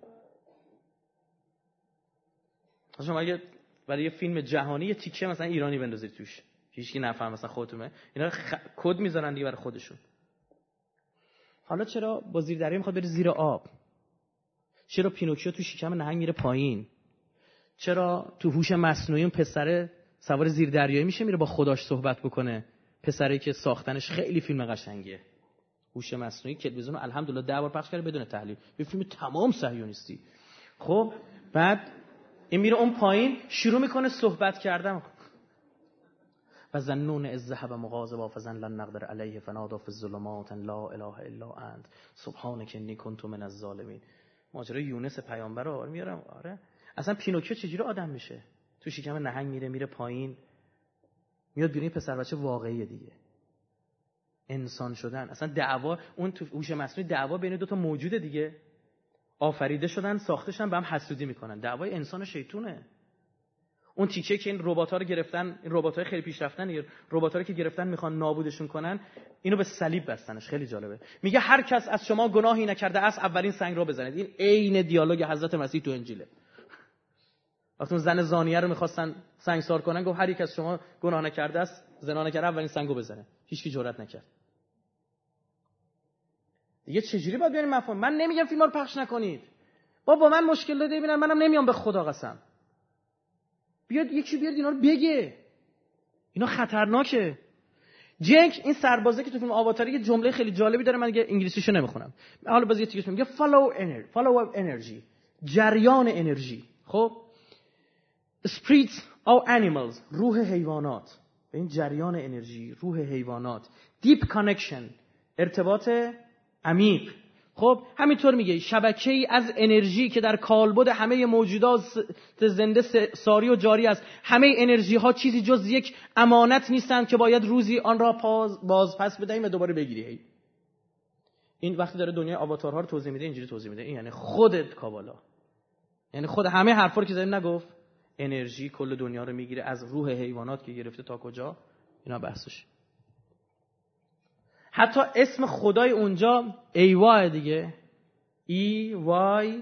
شما اگه برای یه فیلم جهانی یه تیکه مثلا ایرانی بندازید توش، هیچکی نفهم، مثلا خودتونه اینا کد میذارن دیگه برای خودشون. حالا چرا با زیر دریا میخواد بره زیر آب؟ چرا پینوکیو تو شکم نهنگ میره پایین؟ چرا تو هوش مصنوعی اون پسره سوار زیر دریایی میشه میره با خداش صحبت بکنه؟ پسری که ساختنش خیلی فیلم قشنگیه. هوش مصنوعی تلویزیون الحمدلله 10 بار پخش کرده بدون تحلیل. یه فیلم تمام صهیونیستی. خب بعد این میره اون پایین شروع میکنه صحبت کردن. و ظنون اذ ذهب مغاضبا فظن لن نقدر علیه فنادى فی الظلمات لا اله الا انت سبحانک انی کنت من الظالمین. ماجرای یونس پیامبر رو میارم. آره اصلا پینوکیو چجوری آدم میشه؟ تو شکم نهنگ میره پایین، میاد بیرون. پسر بچه واقعیه دیگه. انسان شدن اصلا دعوا، اون تو هوش مصنوعی دعوا بین دو تا موجود دیگه، آفریده شدن ساخته شدن به هم حسودی میکنن. دعوای انسان و شیطونه. اون تیکه که این ربات‌ها رو گرفتن، این ربات‌های خیلی پیشرفتن دیگه، ربات‌ها رو که گرفتن میخوان نابودشون کنن، اینو به صلیب بستنش. خیلی جالبه. میگه هر کس از شما گناهی نکرده است اولین سنگ رو بزنید. این عین دیالوگ حضرت مسیح تو انجیله. وقتی زن زانیه رو می‌خواستن سنگسار کنن گفت هر یک از شما گناه نکرده است، زنا نکرده، اولین سنگو بزنه. هیچکی جرئت نکرد. دیگه چجوری باید بیاریم مفهوم؟ من نمیگم فیلم‌ها رو پخش نکنید. با من مشکل داره ببینن، منم نمیام به خدا قسم. بیاد یکی بیاد اینا رو بگه. اینا خطرناکه. جنگ این سربازه که تو فیلم آواتار یه جمله خیلی جالبی داره، من دیگه انگلیسیشو نمیخونم. حالا باز یه تیکش میگه follow energy. جریان انرژی. خب spirit of animals، روح حیوانات. این جریان انرژی، روح حیوانات. deep connection، ارتباط عمیق. خب همینطور میگه شبکه‌ای از انرژی که در کالبد همه موجودات زنده ساری و جاری است. همه انرژی ها چیزی جز یک امانت نیستند که باید روزی آن را باز پس بدهیم و دوباره بگیری. این وقتی داره دنیای آواتارها رو توضیح میده اینجوری توضیح میده. این یعنی خودت کابالا، یعنی خود همه حرفا رو که زدیم نگفت، انرژی کل دنیا رو میگیره از روح حیوانات که گرفته تا کجا، اینا بحثش. حتی اسم خدای اونجا ایوا دیگه، EYWA،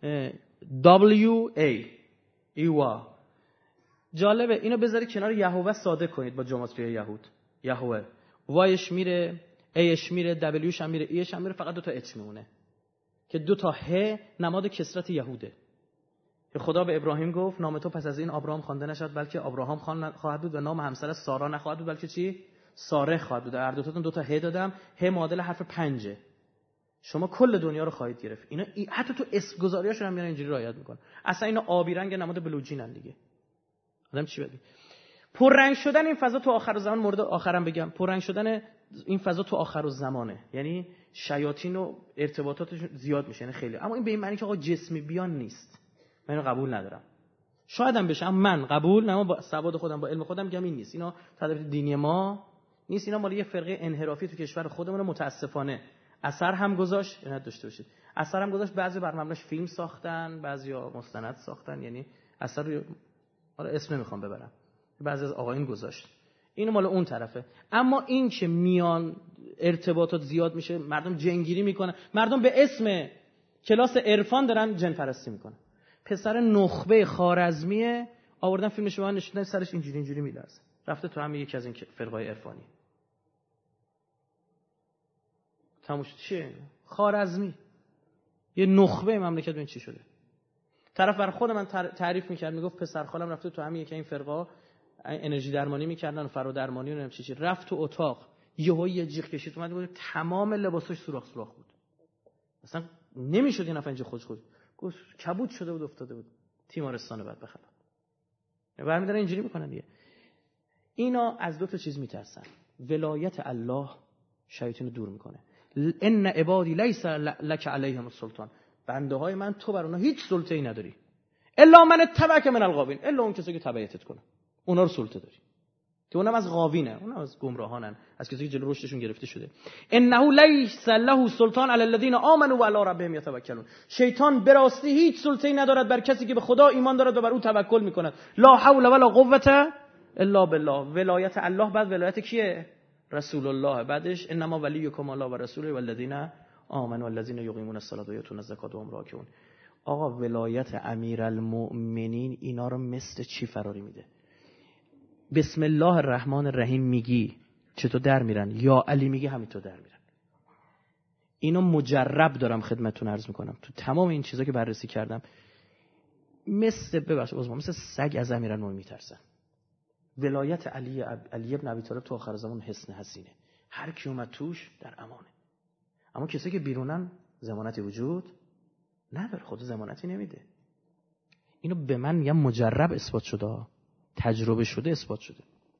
ایوا. جالبه اینو بذاری کنار یهوه ساده کنید با جمعاتری یهود. یهوه وایش میره، ایش میره، دبلیوش هم میره، ایش هم میره، فقط 2 تا اچ میمونه که 2 تا ه نماد کثرت یهوده. که خدا به ابراهیم گفت نام تو پس از این ابراهام خوانده نشد بلکه ابراهام خواهد بود و نام همسر سارا نخواهد بود بلکه چی؟ ساره خواهد بود. هر دوتاتون 2 تا ه دادم، ه معادل حرف 5. شما کل دنیا رو خواهید گرفت. اینا حتی تو اسم گذاریاشون هم میان اینجوری رعایت میکنن. اصلا اینا آبی رنگ نماد بلوجینن دیگه. آدم چی بگه؟ پررنگ شدن این فضا تو آخر زمان، مورد آخرام بگم، پررنگ شدن این فضا تو آخر زمانه، یعنی شیاطین و ارتباطاتشون زیاد میشه، یعنی خیلی. اما این به این معنی که آقا جسمی بیان نیست، من اینو قبول ندارم. شاید هم بشه، اما من قبول نه، با سواد خودم با علم خودم میگم این نیست. اینا تدبیر دینی ما نیست، اینا مال یه فرقه انحرافی تو کشور خودمون متاسفانه اثر هم گذاشت. اینا داشته باشید اثر هم گذاشت، بعضی بر مبناش فیلم ساختن، بعضیا مستند ساختن، یعنی اثر حالا اسم نمیخوام ببرم، بعضی از آقایون گذاشت. اینو مال اون طرفه. اما این که میان ارتباطات زیاد میشه، مردم جنگیری میکنن، مردم به اسم کلاس عرفان دارن جن پرستی میکنن. پسر نخبه خوارزمیه، آوردن فیلمش رو نشوندن، سرش اینجوری میلرزه، رفته تو هم یکی از این فرقای عرفانی. تموش چیه؟ خوارزمی یه نخبه مملکت، ببین چی شده. طرف بر خود من تعریف میکرد، میگفت پسر خالم رفته تو همین یکی این فرقا انرژی درمانی میکردن، فرا درمانی و نمیدونم چی، رفت تو اتاق یهو یه جیغ کشید اومد بود تمام لباسش سوراخ بود، اصلا نمیشد یه نفر اینجا خود گفت کبود شده بود، افتاده بود تیمارستان بعد بخلا. برمی‌دارن اینجوری میکنن دیگه. اینا از 2 تا چیز میترسن، ولایت الله شیاطین رو دور میکنه. ان عبادی لیس لک علیهم السلطان، بنده های من تو بر اونها هیچ سلطه‌ای نداری، الا من تبعک من الغاوین، الا اون کسی که تبعیتت کنه اونا رو سلطه داری، که اونم از غاوینه، اونم از گمراهانن، از کسی که جلو رشدشون گرفته شده. انه لیس له سلطان علی الذین آمنوا و علی ربهم یتوکلون، شیطان به راستی هیچ سلطه‌ای ندارد بر کسی که به خدا ایمان دارد و بر او توکل میکند. لا حول ولا قوة الا بالله. ولایت الله بعد ولایت کیه؟ رسول الله. بعدش انما ولیکم الله و رسوله والذین آمنوا والذین یقیمون الصلاة و یؤتون الزکاة و هم راکعون. آقا ولایت امیرالمؤمنین اینا رو مثل چی فراری میده؟ بسم الله الرحمن الرحیم میگی چطور در میرن، یا علی میگی همینطور در میرن. اینو مجرب دارم خدمتتون عرض میکنم، تو تمام این چیزا که بررسی کردم مثل سگ از امیرالمؤمنین میترسن. ولایت علی ابن ابی طالب تو آخر زمان حصن حسینه، هر کی اومد توش در امانه. اما کسی که بیرونن ضمانتی وجود نداره، خود ضمانتی نمیده. اینو به من میگم مجرب اثبات شده، تجربه شده اثبات شده.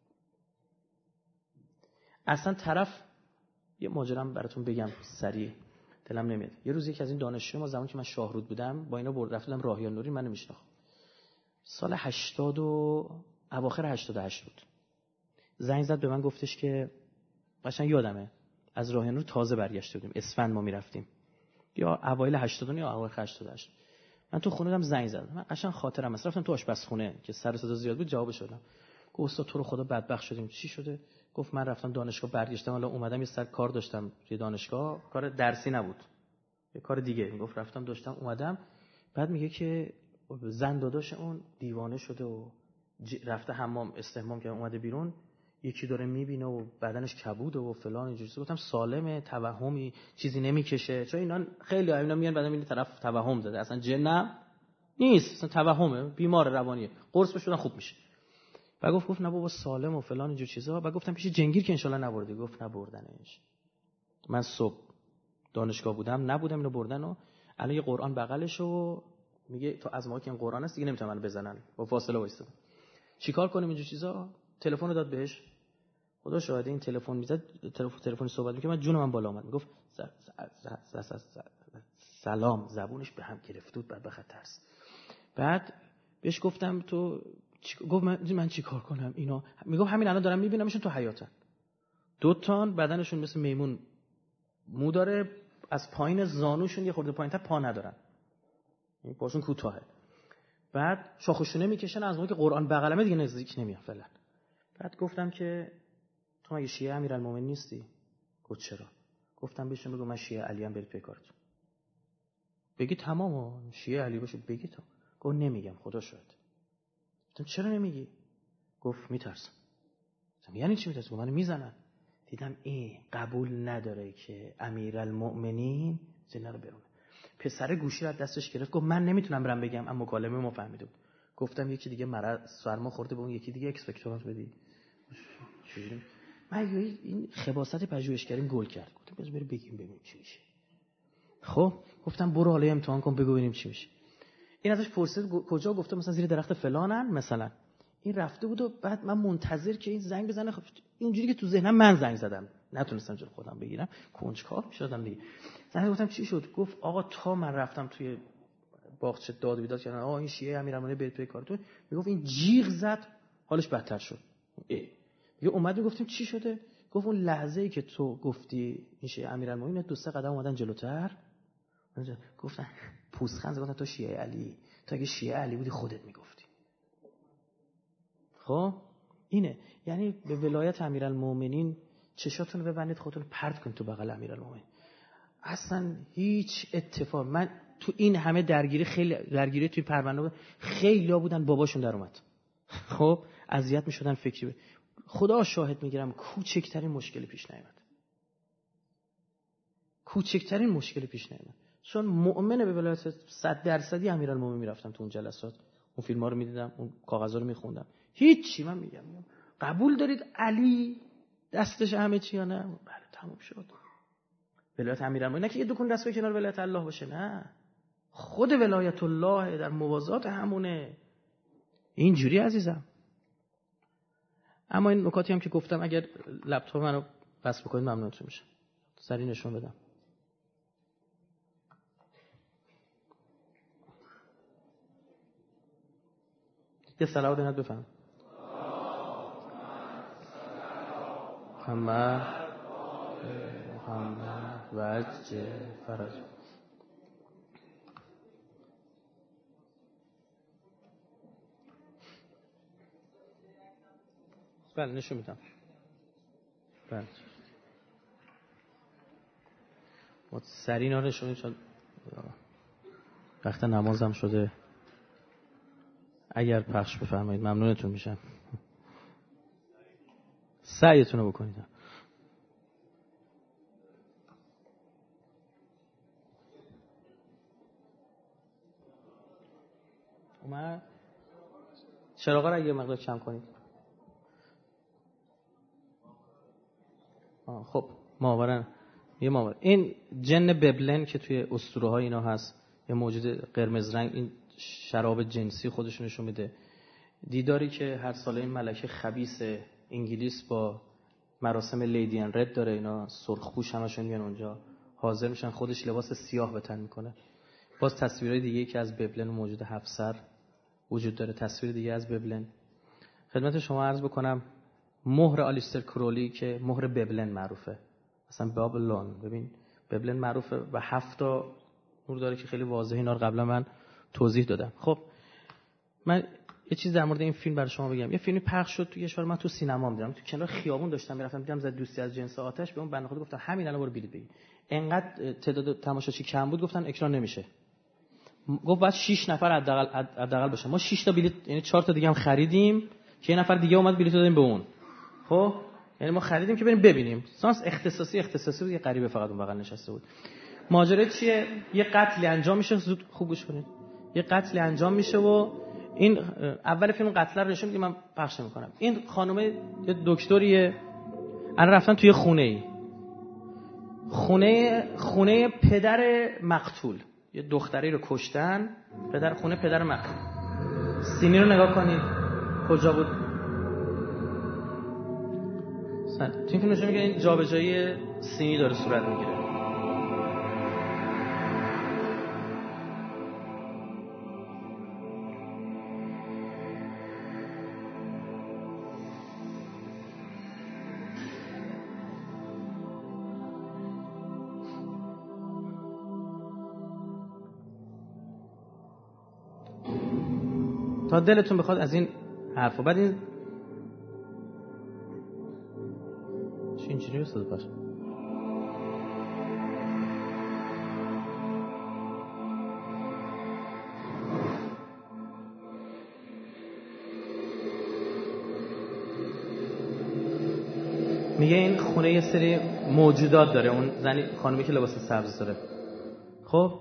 اصلا طرف یه ماجرام براتون بگم سریع، دلم نمیاد. یه روز یکی از این دانشجو ما زمانی که من شاهرود بودم با اینا رفتم راهیان نوری، من نمیشناختم، سال 80 و اواخر 88 بود. زنگ زد به من گفتش که قشنگ یادمه از راهیان نور تازه برگشته بودیم، اسفند ما میرفتیم، یا اوایل 80 یا اواخر 88. من تو خونه زنگ زدم، من قشنگ خاطرم هست، رفتم تو آشپزخونه که سر صدا زیاد بود، جوابش دادم. گفت استاد تو رو خدا بدبخت شدیم. چی شده؟ گفت من رفتم دانشگاه برگشتم، حالا اومدم یه سر کار داشتم توی دانشگاه، کار درسی نبود، یه کار دیگه. گفت رفتم داشتم اومدم، بعد میگه که زن داداش اون دیوانه شده و رفته حمام استحمام که اومده بیرون، یکی داره میبینه و بدنش کبوده و فلان اینجوری. گفتم سالمه، توهمی چیزی نمیکشه، چون اینا خیلی اینا میان بعدم این طرف توهم زده، اصلا جن نیست، اصلا توهمه، بیمار روانیه، قرص بشودن خوب میشه. بعد گفت نه بابا سالم و فلان اینجور چیزا. بعد گفتم پیش جنگیر که ان نبردی؟ گفت نبردنش. من صبح دانشگاه بودم نبودم، اینو بردن و الان یه قرآن بغلشه و میگه تو از ما که این قرآن است دیگه نمیتونن منو بزنن، با فاصله وایسادم. چیکار کنیم اینجور چیزا؟ تلفن رو داد بهش، خدا شاهده این تلفن میزد، تلفن صحبت میکنه، من جون من بالا اومد. میگفت سلام، زبونش به هم گرفته بود بعد بخاطر ترس. بعد بهش گفتم تو گفت من چیکار کنم اینا؟ میگم همین الان دارم میبینمشون تو حیاتن، 2 تا بدنشون مثل میمون مو داره، از پایین زانوشون یه خورده پایین‌تر پا ندارن، این پاشون کوتاهه. بعد شاخشونه میکشن، از اون که قرآن بغلمه دیگه نزدیک نمیان فعلا. بعد گفتم که تو مگه شیعه امیرالمومنین نیستی؟ گفت چرا؟ گفتم بهشون بگو من شیعه علی ام، برید پی کارتون. بگی تمام شیعه علی باشه بگی تا. گفت نمیگم خدا شاهد. گفتم چرا نمیگی؟ گفت میترسم. گفتم یعنی چی میترسی؟ منو میزنن. دیدم این قبول نداره که امیرالمومنین زنده رو برونه. پسر گوشی رو دستش گرفت گفت من نمیتونم برم بگم، اما مکالمه ما فهمیده بود. گفتم یکی دیگه مرض سرما خورده به اون یکی دیگه اکسپکتورانت بدی. چجوری؟ من این خباثت پژوهشگری گل کرد. گفتم بذار بریم بگیم ببینیم چی میشه. خب گفتم برو حالا امتحان کن بگو ببینیم چی میشه. این ازش پرسید کجا؟ گفتم مثلا زیر درخت فلانن مثلا. این رفته بود و بعد من منتظر که این زنگ بزنه. خب اینجوری که تو ذهنم من زنگ زدم، نتونستم جلوی خودم بگیرم، کنجکاو می‌شدم دیگه. زنگ گفتم چی شد؟ گفت آقا تا من رفتم توی باغچه داد و بیداد کردن، آقا این شیعه امیرالمومنین برید پی کارتون. میگفت این جیغ زد حالش بدتر شد. میگه اومد میگفتیم چی شده؟ گفت اون لحظه‌ای که تو گفتی این شیعه امیرالمومنین 2-3 قدم اومدن جلوتر. گفتن پوزخند، گفتن تو شیعه علی، تو اگه شیعه علی بودی خودت میگفتی. خب اینه، یعنی به ولایت امیرالمومنین چشاتون رو ببندید، خودتون رو پرت کنید تو بغل امیرالمومنین. اصلا هیچ اتفاق، من تو این همه درگیری توی پرونده خیلی‌ها بودن باباشون در اومد. خب اذیت می‌شدن فکری. خدا شاهد میگیرم کوچکترین مشکلی پیش نیامد. کوچکترین مشکلی پیش نیامد. چون مؤمن به ولایت 100% امیرالمومنین میرفتم تو اون جلسات، اون فیلم‌ها رو می‌دیدم، اون کاغذا رو می‌خوندم. هیچی. من میگم قبول دارید علی دستش همه چی یا نه؟ بله تموم شد. ولایت امیرالمومنین نه که یه دکون دست به کنار ولایت الله باشه، نه، خود ولایت الله در موازات همونه. اینجوری عزیزم. اما این نکاتی هم که گفتم اگر لپتاپ منو بس بکنید ممنونتون میشم. سریع نشون بدم. یه صلوات نت بفهم. محمد وجه فرج. بله نشون میدم. بله ما سریع اینا رو نشون میدم. وقت نمازم شده، اگر پخش بفرمایید ممنونتون میشم. سعیتون رو بکنید. اومد چراغا رو اگه مقدار کم کنید. خب ماورن یه ماور. این جن ببلن که توی اسطوره ها اینا هست، یه موجود قرمز رنگ، این شراب جنسی خودشون نشون میده. دیداری که هر ساله این ملکه خبیث انگلیس با مراسم لیدی ان رد داره، اینا سرخپوش همشون میان اونجا حاضر میشن، خودش لباس سیاه به تن میکنه. باز تصویرهای دیگه که از ببلن موجود 7 سر وجود داره. تصویر دیگه از ببلن خدمت شما عرض بکنم. مهر آلیستر کرولی که مهر ببلن معروفه، مثلا بابلون، ببین ببلن معروفه و 7 تا مهر داره که خیلی واضحه. اینا رو قبلا من توضیح دادم. خب من یه چیز در مورد این فیلم برای شما بگم. یه فیلمی پخش شد تو کشور، من تو سینما دیدم، تو کنار خیابون داشتم میرفتم، دیدم زد دوستی از جنس آتش. به اون بنده خدا گفتم همین الان برو بلیط بگیر. انقدر تعداد تماشاچی کم بود گفتن اکران نمیشه. گفت بعد 6 نفر حداقل باشه. ما 6 تا بلیط، یعنی 4 تا دیگه هم خریدیم که یه نفر دیگه اومد بلیط دادیم به اون. خب یعنی ما خریدیم که بریم ببینیم. سانس اختصاصی بود، یه غریبه فقط اون بغل نشسته بود. ماجرا چیه؟ یه قتلی انجام میشه. زود خوب گوش کنید. یه قتلی انجام میشه و این اول فیلم قتل رو نشون میدیم، من پخش میکنم. این خانم یه دکتریه، الان رفتن توی خونه پدر مقتول، یه دختری رو کشتن، خونه پدر مقتول. سینی رو نگاه کنید کجا بود. این فیلم نشون میگه این جابجایی سینی داره صورت میگیره. تا دلتون بخواد از این حرفا. بعد این چی اینجوری استاد پاش میگه این خونه یه سری موجودات داره. اون زنی خانمی که لباس سبز داره، خب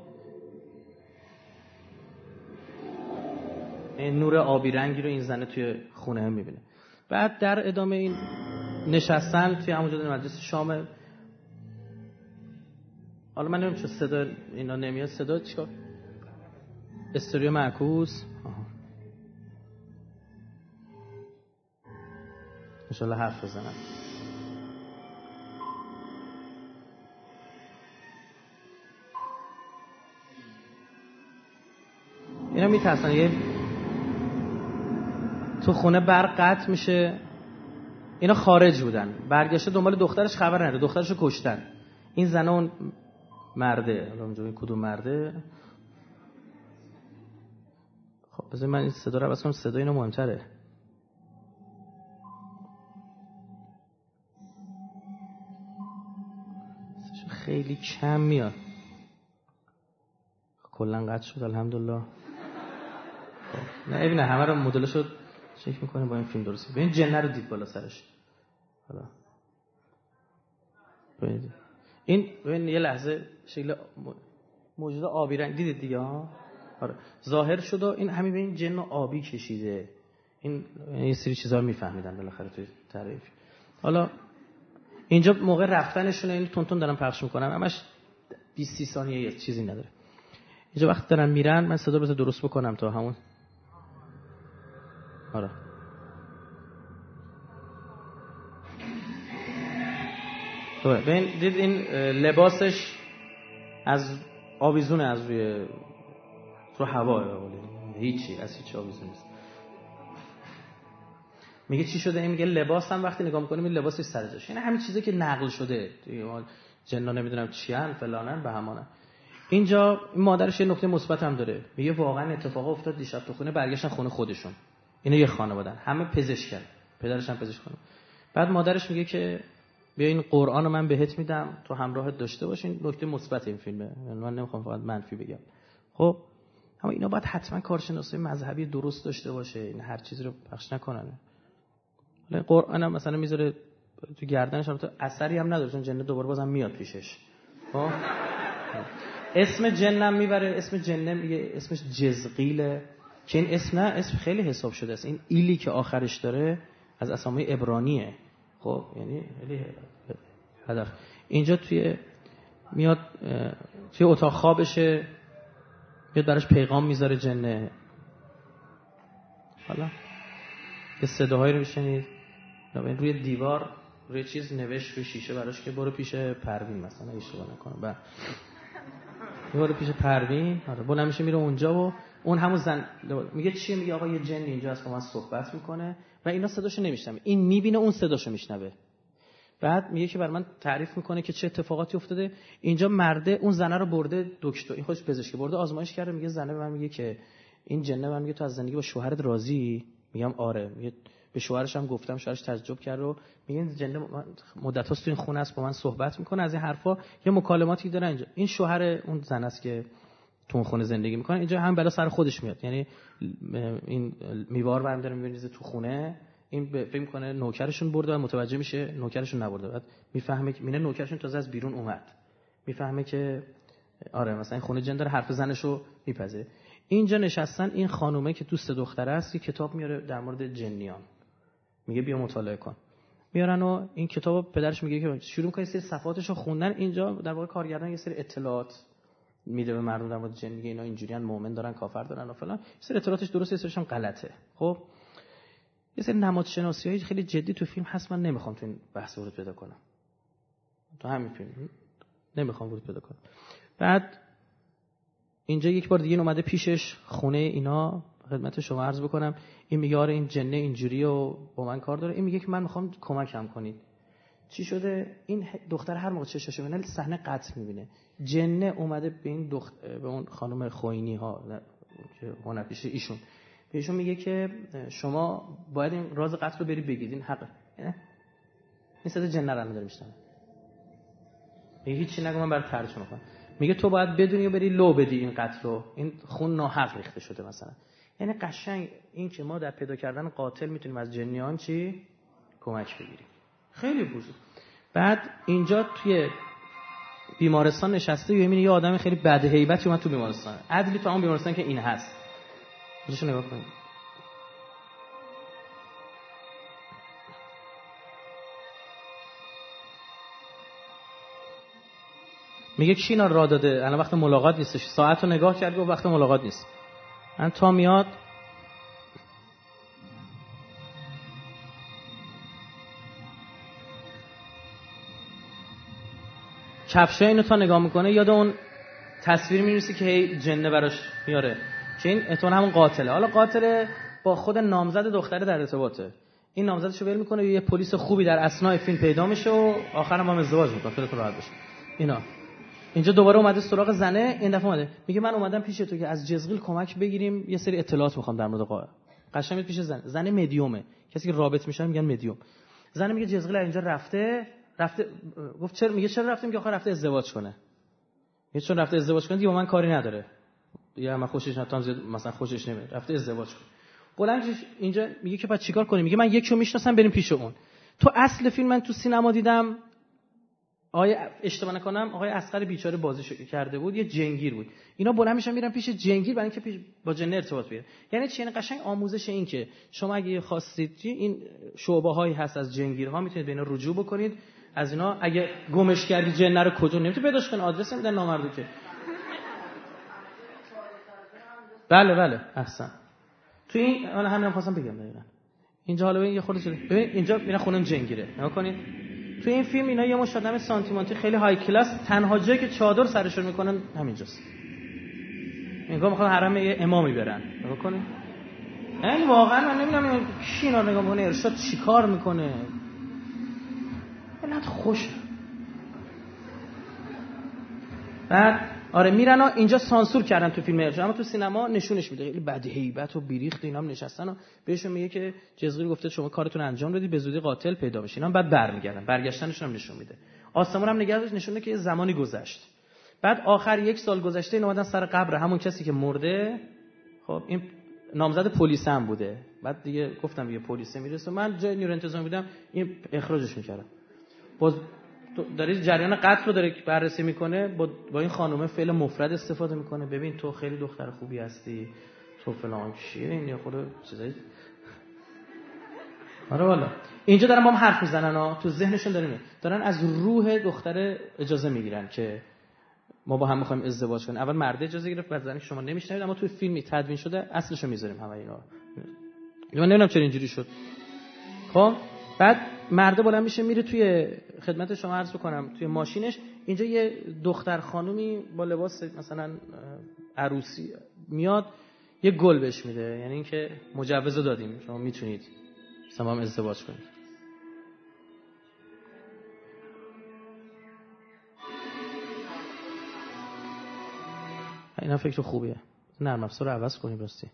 این نور آبی رنگی رو این زنه توی خونه هم میبینه. بعد در ادامه این نشستن توی همون جلوی مجلس شام. حالا من نمیدونم چه صدا اینا نمیاد. صدا چیکار؟ استریو معکوس. ان شاء الله حرف بزنم. اینا میترسن یه تو خونه برق قطع میشه. اینا خارج بودن، برگشته دنبال دخترش، خبر نداره، دخترشو کشتن. این زنه اون مرده، حالا اونجا کدوم مرده؟ خب بذار من این صدا رو عوض کنم، صدا اینو مهمتره. خیلی کم میاد. کلا قطع شد الحمدلله. نه ببین همه رو مدلشو چک میکنیم با این فیلم درست. ببین جنه رو دید بالا سرش. حالا ببین یه لحظه شکل موجود آبی رنگ دیدید دیگه ها؟ آره ظاهر شد و این همین به این جن آبی کشیده. این یه سری چیزا رو میفهمیدن بالاخره توی تعریف. حالا اینجا موقع رفتنشون این تونتون دارم پخش میکنم، همش 20 ثانیه یه چیزی نداره. اینجا وقت دارن میرن من صدا رو درست بکنم تا همون. آره ببین دید این لباسش از آویزونه، از روی رو هوا، هیچی از هیچ آویزون نیست. میگه چی شده؟ این میگه لباس هم وقتی نگاه میکنیم این لباسش سر جاش. یعنی همین چیزی که نقل شده جنا نمیدونم چیان فلانن به همانن. اینجا این مادرش یه نکته مثبت هم داره. میگه واقعا اتفاق افتاد دیشب تو خونه، برگشتن خونه خودشون. اینا یه خانواده‌ان، همه پزشکن، پدرش هم پزشک خانم. بعد مادرش میگه که بیا این قرآن رو من بهت میدم تو همراهت داشته باش. این نکته مثبت این فیلمه، من نمیخوام فقط منفی بگم. خب اما اینا باید حتما کارشناسی مذهبی درست داشته باشه، این هر چیزی رو پخش نکنن. حالا قرآن هم مثلا میذاره تو گردنش، البته اثری هم نداره چون جن دوباره بازم میاد پیشش. خب اسم جنم میبره، اسم جنم میگه اسمش جزقیله که این اسم نه اسم خیلی حساب شده است. این ایلی که آخرش داره از اسامی عبرانیه. خب یعنی خیلی هدف. اینجا توی میاد توی اتاق خوابشه، میاد براش پیغام میذاره جنه. حالا یه صداهایی رو میشنید روی دیوار، روی چیز نوشت روی شیشه براش که برو پیش پروین مثلا اشتباه نکنم. برو پیش پروین. آره بلند میشه میره اونجا و اون همون زن میگه چیه؟ میگه آقا یه جن اینجا هست با من صحبت میکنه و اینا صداشو نمیشنوه. این میبینه اون صداشو میشنوه. بعد میگه که بر من تعریف میکنه که چه اتفاقاتی افتاده. اینجا مرده اون زنه رو برده دکتر، این خودش پزشکی، برده آزمایش کرده. میگه زنه به من میگه که این جنه من میگه تو از زندگی با شوهرت راضی؟ میگم آره. میگه به شوهرش هم گفتم، شوهرش تعجب کرد و میگه این جنه مدت هاست تو این خونه است با من صحبت میکنه. از این حرفا یه مکالماتی داره اینجا. این شوهر اون زن است که تو اون خونه زندگی میکنه. اینجا هم بلا سر خودش میاد، یعنی این میوار برم داره میبینیزه تو خونه. این فکر میکنه نوکرشون برده و متوجه میشه نوکرشون نبرده. بعد میفهمه که میونه نوکرشون تازه از بیرون اومد. میفهمه که آره مثلا این خونه جن داره، حرف زنشو میپذه. اینجا نشستن این خانومه که دوست دختره است، یه کتاب میاره در مورد جنیان. میگه بیا مطالعه کن. میارن و این کتابو پدرش میگه که شروع میکنه سری صفحاتشو خوندن. اینجا در واقع کارگردان یه سری اطلاعات میده به مردم در مورد جن. میگه اینا اینجوریان، مؤمن دارن، کافر دارن و فلان. یه سری اطلاعاتش درسته، یه سریش هم غلطه. خب یه سری نمادشناسی‌های خیلی جدی تو فیلم هست، من نمیخوام تو این بحث ورود پیدا کنم. تو همین فیلم نمیخوام ورود پیدا کنم. بعد اینجا یک بار دیگه اومده پیشش خونه اینا، خدمت شما عرض بکنم. این میگه آره این جنه اینجوری و با من کار داره. این میگه که من میخوام کمکم کنید. چی شده؟ این دختر هر موقع چشاشو میبینه صحنه قطع میبینه. جنه اومده به این به اون خانم خوینی ها که هنرپیشه ایشون ایشون میگه که شما باید این راز قتل رو بری بگید، این حقه. این صدا جن رو داره میشنم. میگه هیچی نگو، من برات ترجمه کنم. میگه تو باید بدونی و بری لو بدی این قتل رو، این خون ناحق ریخته شده مثلا. یعنی قشنگ این که ما در پیدا کردن قاتل میتونیم از جنیان چی کمک بگیریم. خیلی بزرگ. بعد اینجا توی بیمارستان نشسته میبینی یه آدم خیلی بد هیبتی اومد تو بیمارستان. عدلی تو اون بیمارستان که این هست. اینجاشو نگاه کنید. میگه کی اینا راه داده؟ الان وقت ملاقات نیستش. ساعت رو نگاه کرد و وقت ملاقات نیست. من تا میاد کفشای اینو تا نگاه میکنه یاد اون تصویر می‌نویسه که هی جنه براش میاره که این احتمالاً همون قاتله. حالا قاتل با خود نامزد دختره در ارتباطه. این نامزدشو ول میکنه، یه پلیس خوبی در اثناء فیلم پیدا میشه و آخرام هم ازدواج میکنه. خیلی راحت بشه. اینا اینجا دوباره اومده سراغ زنه. این دفعه اومده میگه من اومدم پیش تو که از جزغیل کمک بگیریم، یه سری اطلاعات میخوام در مورد قاتل. قشنگ پیش زن مدیومه، کسی که رابط میشن میگن مدیوم. زن میگه جزغیل اینجا رفته گفت چرا؟ میگه چرا رفتیم؟ که آخر رفته ازدواج کنه. میگه چون رفته ازدواج کنه دیگه با من کاری نداره، یا من خوشش نمیاد، زیاد مثلا خوشش نمیاد، رفته ازدواج کنه. بلندش اینجا میگه که بعد چیکار کنیم؟ میگه من یکیو میشناسم، بریم پیش اون. تو اصل فیلم من تو سینما دیدم، آقای اشتباه نکنم آقای اصغر بیچاره بازی کرده بود، یه جنگیر بود. اینا بلند میشن میرن پیش جنگیر برای اینکه با جن ارتباط بگیرن. یعنی چی؟ یعنی قشنگ آموزش این که شما اگه خواستید این شعبه‌هایی هست از جنگیرها میتونید به اینا رجوع بکنید. از اینا اگه گمش کردی جن رو کجا نمیتونی پیداش کنی، آدرس نمیدن نامردو که. بله احسن. تو این انا همین خواستم بگم دقیقاً. اینجا حالا ببین یه خورده شده. ببین اینجا میرن خونه جنگیره. نگاه کنید. تو این فیلم اینا یه مش آدم سانتیمانتی خیلی های کلاس، تنها جایی که چادر سرشون میکنن همینجاست. انگار میخوان حرم یه امامی برن. نگاه کنید. یعنی واقعا من نمیدونم کی اینا نگاه کنه ارشاد چیکار میکنه. اینت خوش. بعد آره میرن و اینجا سانسور کردن تو فیلم ارشاد، اما تو سینما نشونش میده خیلی بد هیبت و بیریخت. اینا هم نشستن و بهشون میگه که جزغیل گفته شما کارتون انجام بدید به زودی قاتل پیدا بشه. اینا بعد برمیگردن، برگشتنشون هم نشون میده. آسمون هم نگهش نشونه که یه زمانی گذشت. بعد آخر 1 سال گذشته اینا اومدن سر قبر همون کسی که مرده. خب این نامزد پلیس هم بوده. بعد دیگه گفتم یه پلیس میرسه، من جای نیرو انتظامی بودم این اخراجش میکردم. باز داره جریان قتل رو داره بررسی میکنه، با این خانومه فعل مفرد استفاده میکنه. ببین تو خیلی دختر خوبی هستی، تو فلان چیه، این خود چیزایی. آره والا اینجا دارن با هم حرف میزنن ها، تو ذهنشون دارن از روح دختر اجازه میگیرن که ما با هم میخوایم ازدواج کنیم. اول مرد اجازه گرفت، بعد زنی که شما نمیشنوید، اما توی فیلمی تدوین شده اصلشو میذاریم همه اینا. من نمیدونم چرا اینجوری شد. خب بعد مرده بلند میشه میره توی خدمت شما عرض بکنم توی ماشینش. اینجا یه دختر خانومی با لباس مثلا عروسی میاد، یه گل بهش میده، یعنی اینکه مجوز دادیم شما میتونید مثلا هم ازدواج کنید. اینا فکر خوبیه. نرم افزار رو عوض کنیم راستی.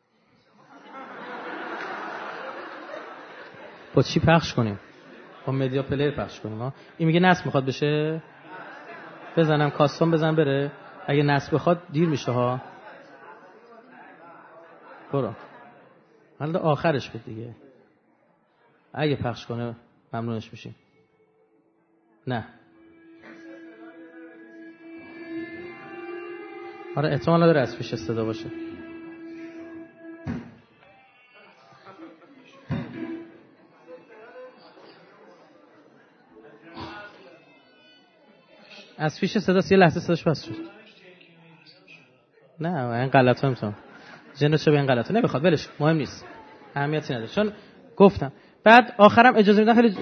با چی پخش کنیم؟ با مدیا پلیر پخش کنیم ها. این میگه نصب میخواد بشه، بزنم کاستوم بزن بره. اگه نصب بخواد دیر میشه ها. برو حالا آخرش بود دیگه. اگه پخش کنه ممنونش میشیم. نه آره احتمال نداره از پیش صدا باشه. از پیش صداست، یه لحظه صداش بس شد. نه این غلطه نمیتونم جنو چه به این غلطه نمیخواد، ولش مهم نیست، اهمیتی نداره چون گفتم. بعد آخرم اجازه میدن خیلی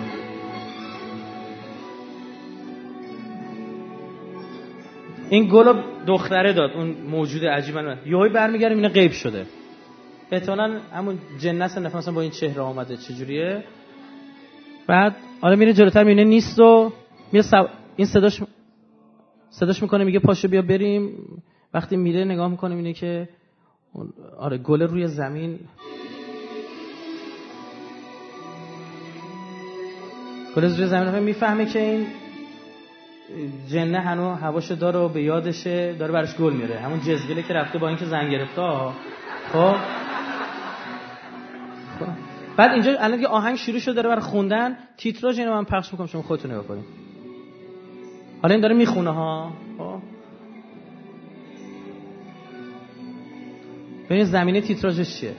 این گلو دختره داد اون موجود عجیبه، یهو برمیگردیم اینا غیب شده. احتمالاً همون جنس نفر مثلا با این چهره اومده چجوریه. بعد حالا میره جلوتر میبینه نیست و میره این صداش میکنه میگه پاشو بیا بریم. وقتی میره نگاه میکنه اینه که آره گل روی زمین، گل روی زمین میفهمه که این جنه هنو هواشو داره و به یادشه، داره براش گل میاره، همون جزگله که رفته با اینکه زن گرفته ها. خب بعد اینجا الان یه آهنگ شروع شده داره برای خوندن، تیتراژ اینو من پخش میکنم، شما خودتون نگاه کنید. حالا این داره میخونه ها. خب ببینید زمینه تیتراژش چیه.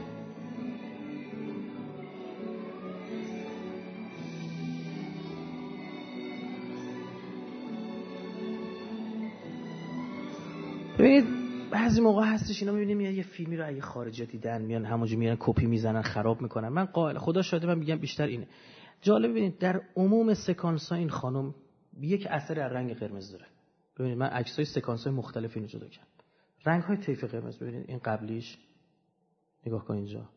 ببینید بعضی موقع هستش اینا میبینیم یه فیلمی رو اگه خارجی دیدن میان همونجوری میرن کپی میزنن خراب میکنن. من قائل خدا شاهده من میگم بیشتر اینه. جالب ببینید در عموم سکانس ها این خانم یک اثر از رنگ قرمز داره. ببینید من عکسای سکانس های مختلف اینو جدا کردم. رنگ های طیف قرمز ببینید، این قبلیش نگاه کن اینجا.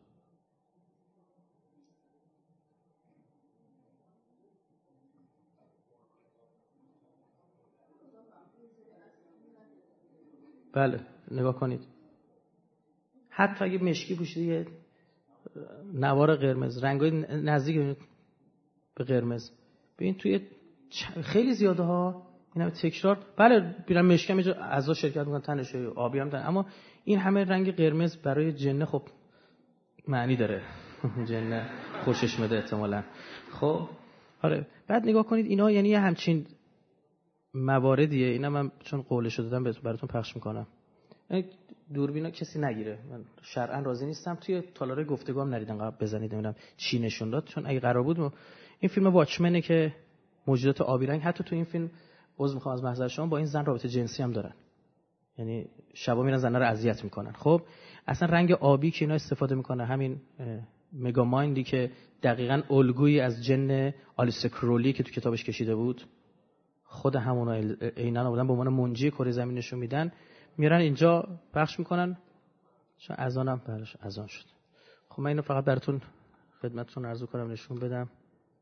بله نگاه کنید، حتی اگه مشکی پوشیده یه نوار قرمز، رنگای نزدیک به قرمز ببین توی خیلی زیاده ها اینا تکرار. بله بیرن مشکی هم اینجا اعضا شرکت میکنن، تنش آبی هم تن، اما این همه رنگ قرمز برای جنه خب معنی داره. جنه خوشش میاد احتمالاً. خب آره بعد نگاه کنید اینا یعنی همچین مواردیه. اینا من چون قولش دادم براتون پخش میکنم. دوربینا کسی نگیره، من شرعاً راضی نیستم. توی تالار گفتگو هم نریدن قبل بزنید ببینم چی نشون داد، چون اگه قرار بود این فیلم واچمنه که موجودات آبی رنگ حتی تو این فیلم عذر میخوام از محضر شما با این زن رابطه جنسی هم دارن، یعنی شبا میرن زن‌ها رو اذیت میکنن. خب اصلا رنگ آبی که اینا استفاده میکنه همین مگامایندی که دقیقاً الگویی از جن آلیس کرولی که تو کتابش کشیده بود، خود همونا عیناً آوردن به عنوان منجی کره زمین نشون میدن، میرن اینجا پخش میکنن. چون اذانم براش اذان شد. خب من اینو فقط براتون خدمتتون عرض کنم نشون بدم.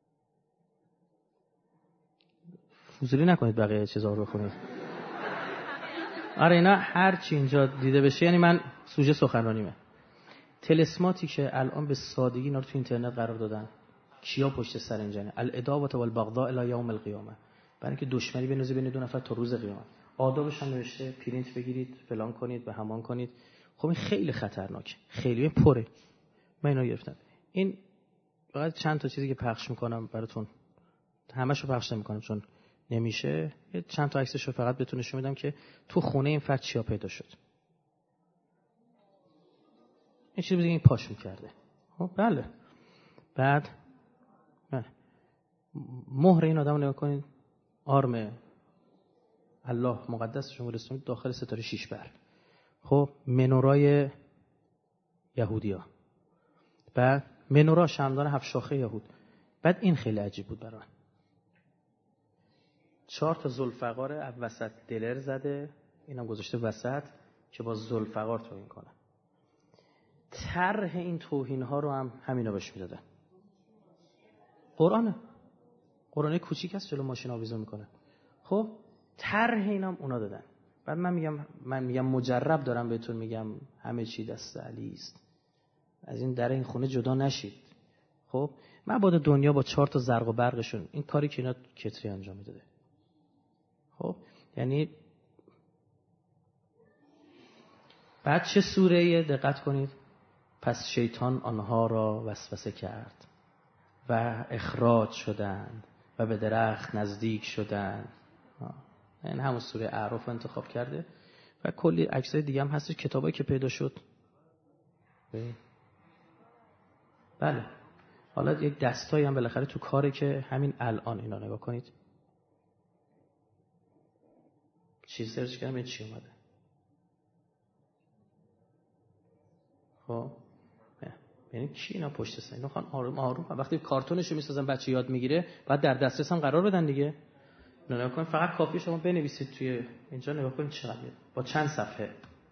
فضولی نکنید بقیه چیزا رو بخونید. آره اینا هر چی اینجا دیده بشه، یعنی من سوژه سخنرانیمه. تلسماتی که الان به سادگی اینا رو تو اینترنت قرار دادن، کیا پشت سر این جنه؟ العداوة والبغضاء الی یوم القیامه، برای اینکه دشمنی بنوزه بین دو نفر تا روز قیامت. آدابش هم نوشته پرینت بگیرید فلان کنید به همان کنید. خب این خیلی خطرناکه، خیلی پره. من اینا گرفتم. این فقط چند تا چیزی که پخش میکنم براتون، همه‌شو پخش نمیکنم چون نمیشه. چند تا عکسشو فقط بهتون نشون میدم که تو خونه این فرد چیا پیدا شد. این چیزی بود این پاش میکرده. خب بله. بعد مهر این آدمو نگاه کنید، آرم الله مقدس شما رسونید داخل ستاره 6 بر. خب منورای یهودیا، بعد منورا شمعدان 7 شاخه یهود. بعد این خیلی عجیب بود برام، 4 تا ذوالفقار وسط دلر زده، اینم گذاشته وسط که با ذوالفقار توهین کنه. طرح این توهین ها رو هم همینا بهش میدادن. قرآن کوچیک است جلو ماشین آویزون میکنه. خب طرح اینام اونا دادن. بعد من میگم مجرب دارم بهتون میگم همه چی دست علی است، از این در این خونه جدا نشید. خب مبادا دنیا با 4 تا زرق و برقشون این کاری که اینا کتری انجام میداده. خب یعنی بعد چه سوره‌ای دقت کنید. پس شیطان آنها را وسوسه کرد و اخراج شدند و به درخت نزدیک شدند. این همون سوره اعراف انتخاب کرده و کلی عکسای دیگه هم هستش، کتابایی که پیدا شد. بله حالا یک دستایی هم بالاخره تو کاری که همین الان اینا نگاه کنید. چی سرچ کردم این چی اومده. خب یعنی کی اینا پشت سر اینا خان آروم آروم وقتی کارتونشو میسازن بچه یاد میگیره بعد در دسترس هم قرار بدن دیگه. نگاه کن فقط کافیه شما بنویسید توی اینجا، نگاه کنید چقدر با چند صفحه.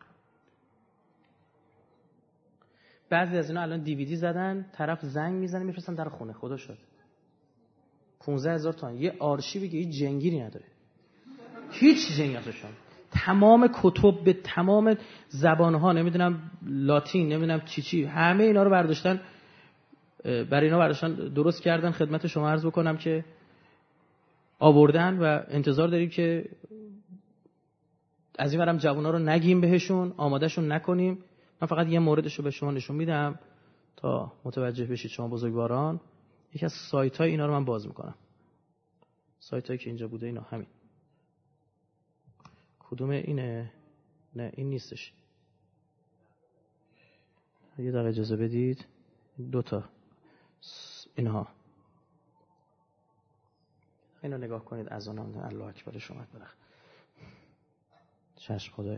بعضی از اینا الان دیویدی زدن، طرف زنگ میزنه میفرستن در خونه. خدا شد 15,000 تومان یه آرشیوی که هیچ جنگیری نداره، هیچ جنگی ازشون. تمام کتب به تمام زبان‌ها، نمیدونم لاتین، نمیدونم چی همه اینا رو برداشتن، برای اینا برداشتن درست کردن. خدمت شما عرض بکنم که آوردن و انتظار داریم که از این ورم جوونا رو نگیم بهشون، آمادهشون نکنیم. من فقط یه موردش رو به شما نشون میدم تا متوجه بشید شما بزرگواران. یکی از سایت‌های اینا رو من باز میکنم، سایت‌هایی که اینجا بوده اینا همین. کدوم اینه؟ نه این نیستش. یه دقیقه اجازه بدید، دوتا اینها اینو نگاه کنید. از آنم الله اکبر شما برخ چشم خدایا.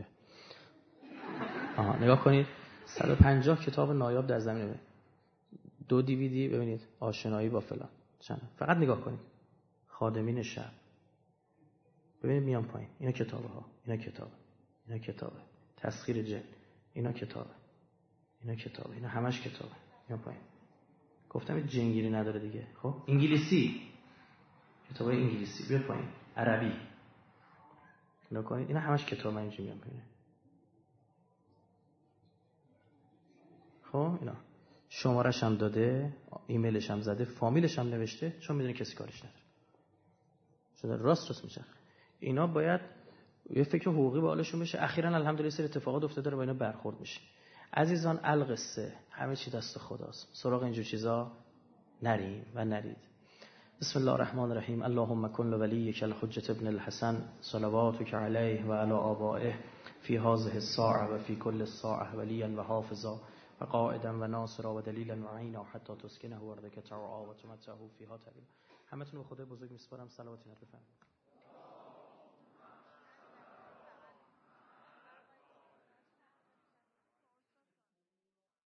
نگاه کنید 150 کتاب نایاب در زمینه، 2 DVD ببینید، آشنایی با فلان چند. فقط نگاه کنید. خادمین شب ببینید میان پایین، اینا کتابه ها، اینا کتابه تسخیر جلد، اینا کتابه، اینا همش کتابه. میان پایین. گفتم جنگیری نداره دیگه. خب انگلیسی، کتابای انگلیسی بیاد پایین، عربی نگاه کنید، اینا همش کتاب. من اینجا میام پایین. خب اینا شمارش هم داده، ایمیلش هم زده، فامیلش هم نوشته، چون میدونه کسی کارش نداره. شده راست میشه. اینا باید یه فکر حقوقی به حالشون بشه. اخیراً الحمدلله سری اتفاقات افتاده داره با اینا برخورد میشه. عزیزان القصه، همه چی دست خداست. سراغ اینجور چیزا نریم و نرید. بسم الله الرحمن الرحیم. اللهم کن لولیک الحجة ابن الحسن صلواتک علیه و علی آبائه فی هذه الساعه و فی کل الساعه ولیا و حافظا و قائدا و ناصرا و دلیلا و عینا حتی تسکنه ارضک ترعا و تمتعه فیها طویلا. همتون رو به خدای بزرگ میسپارم. صلوات بفرمایید.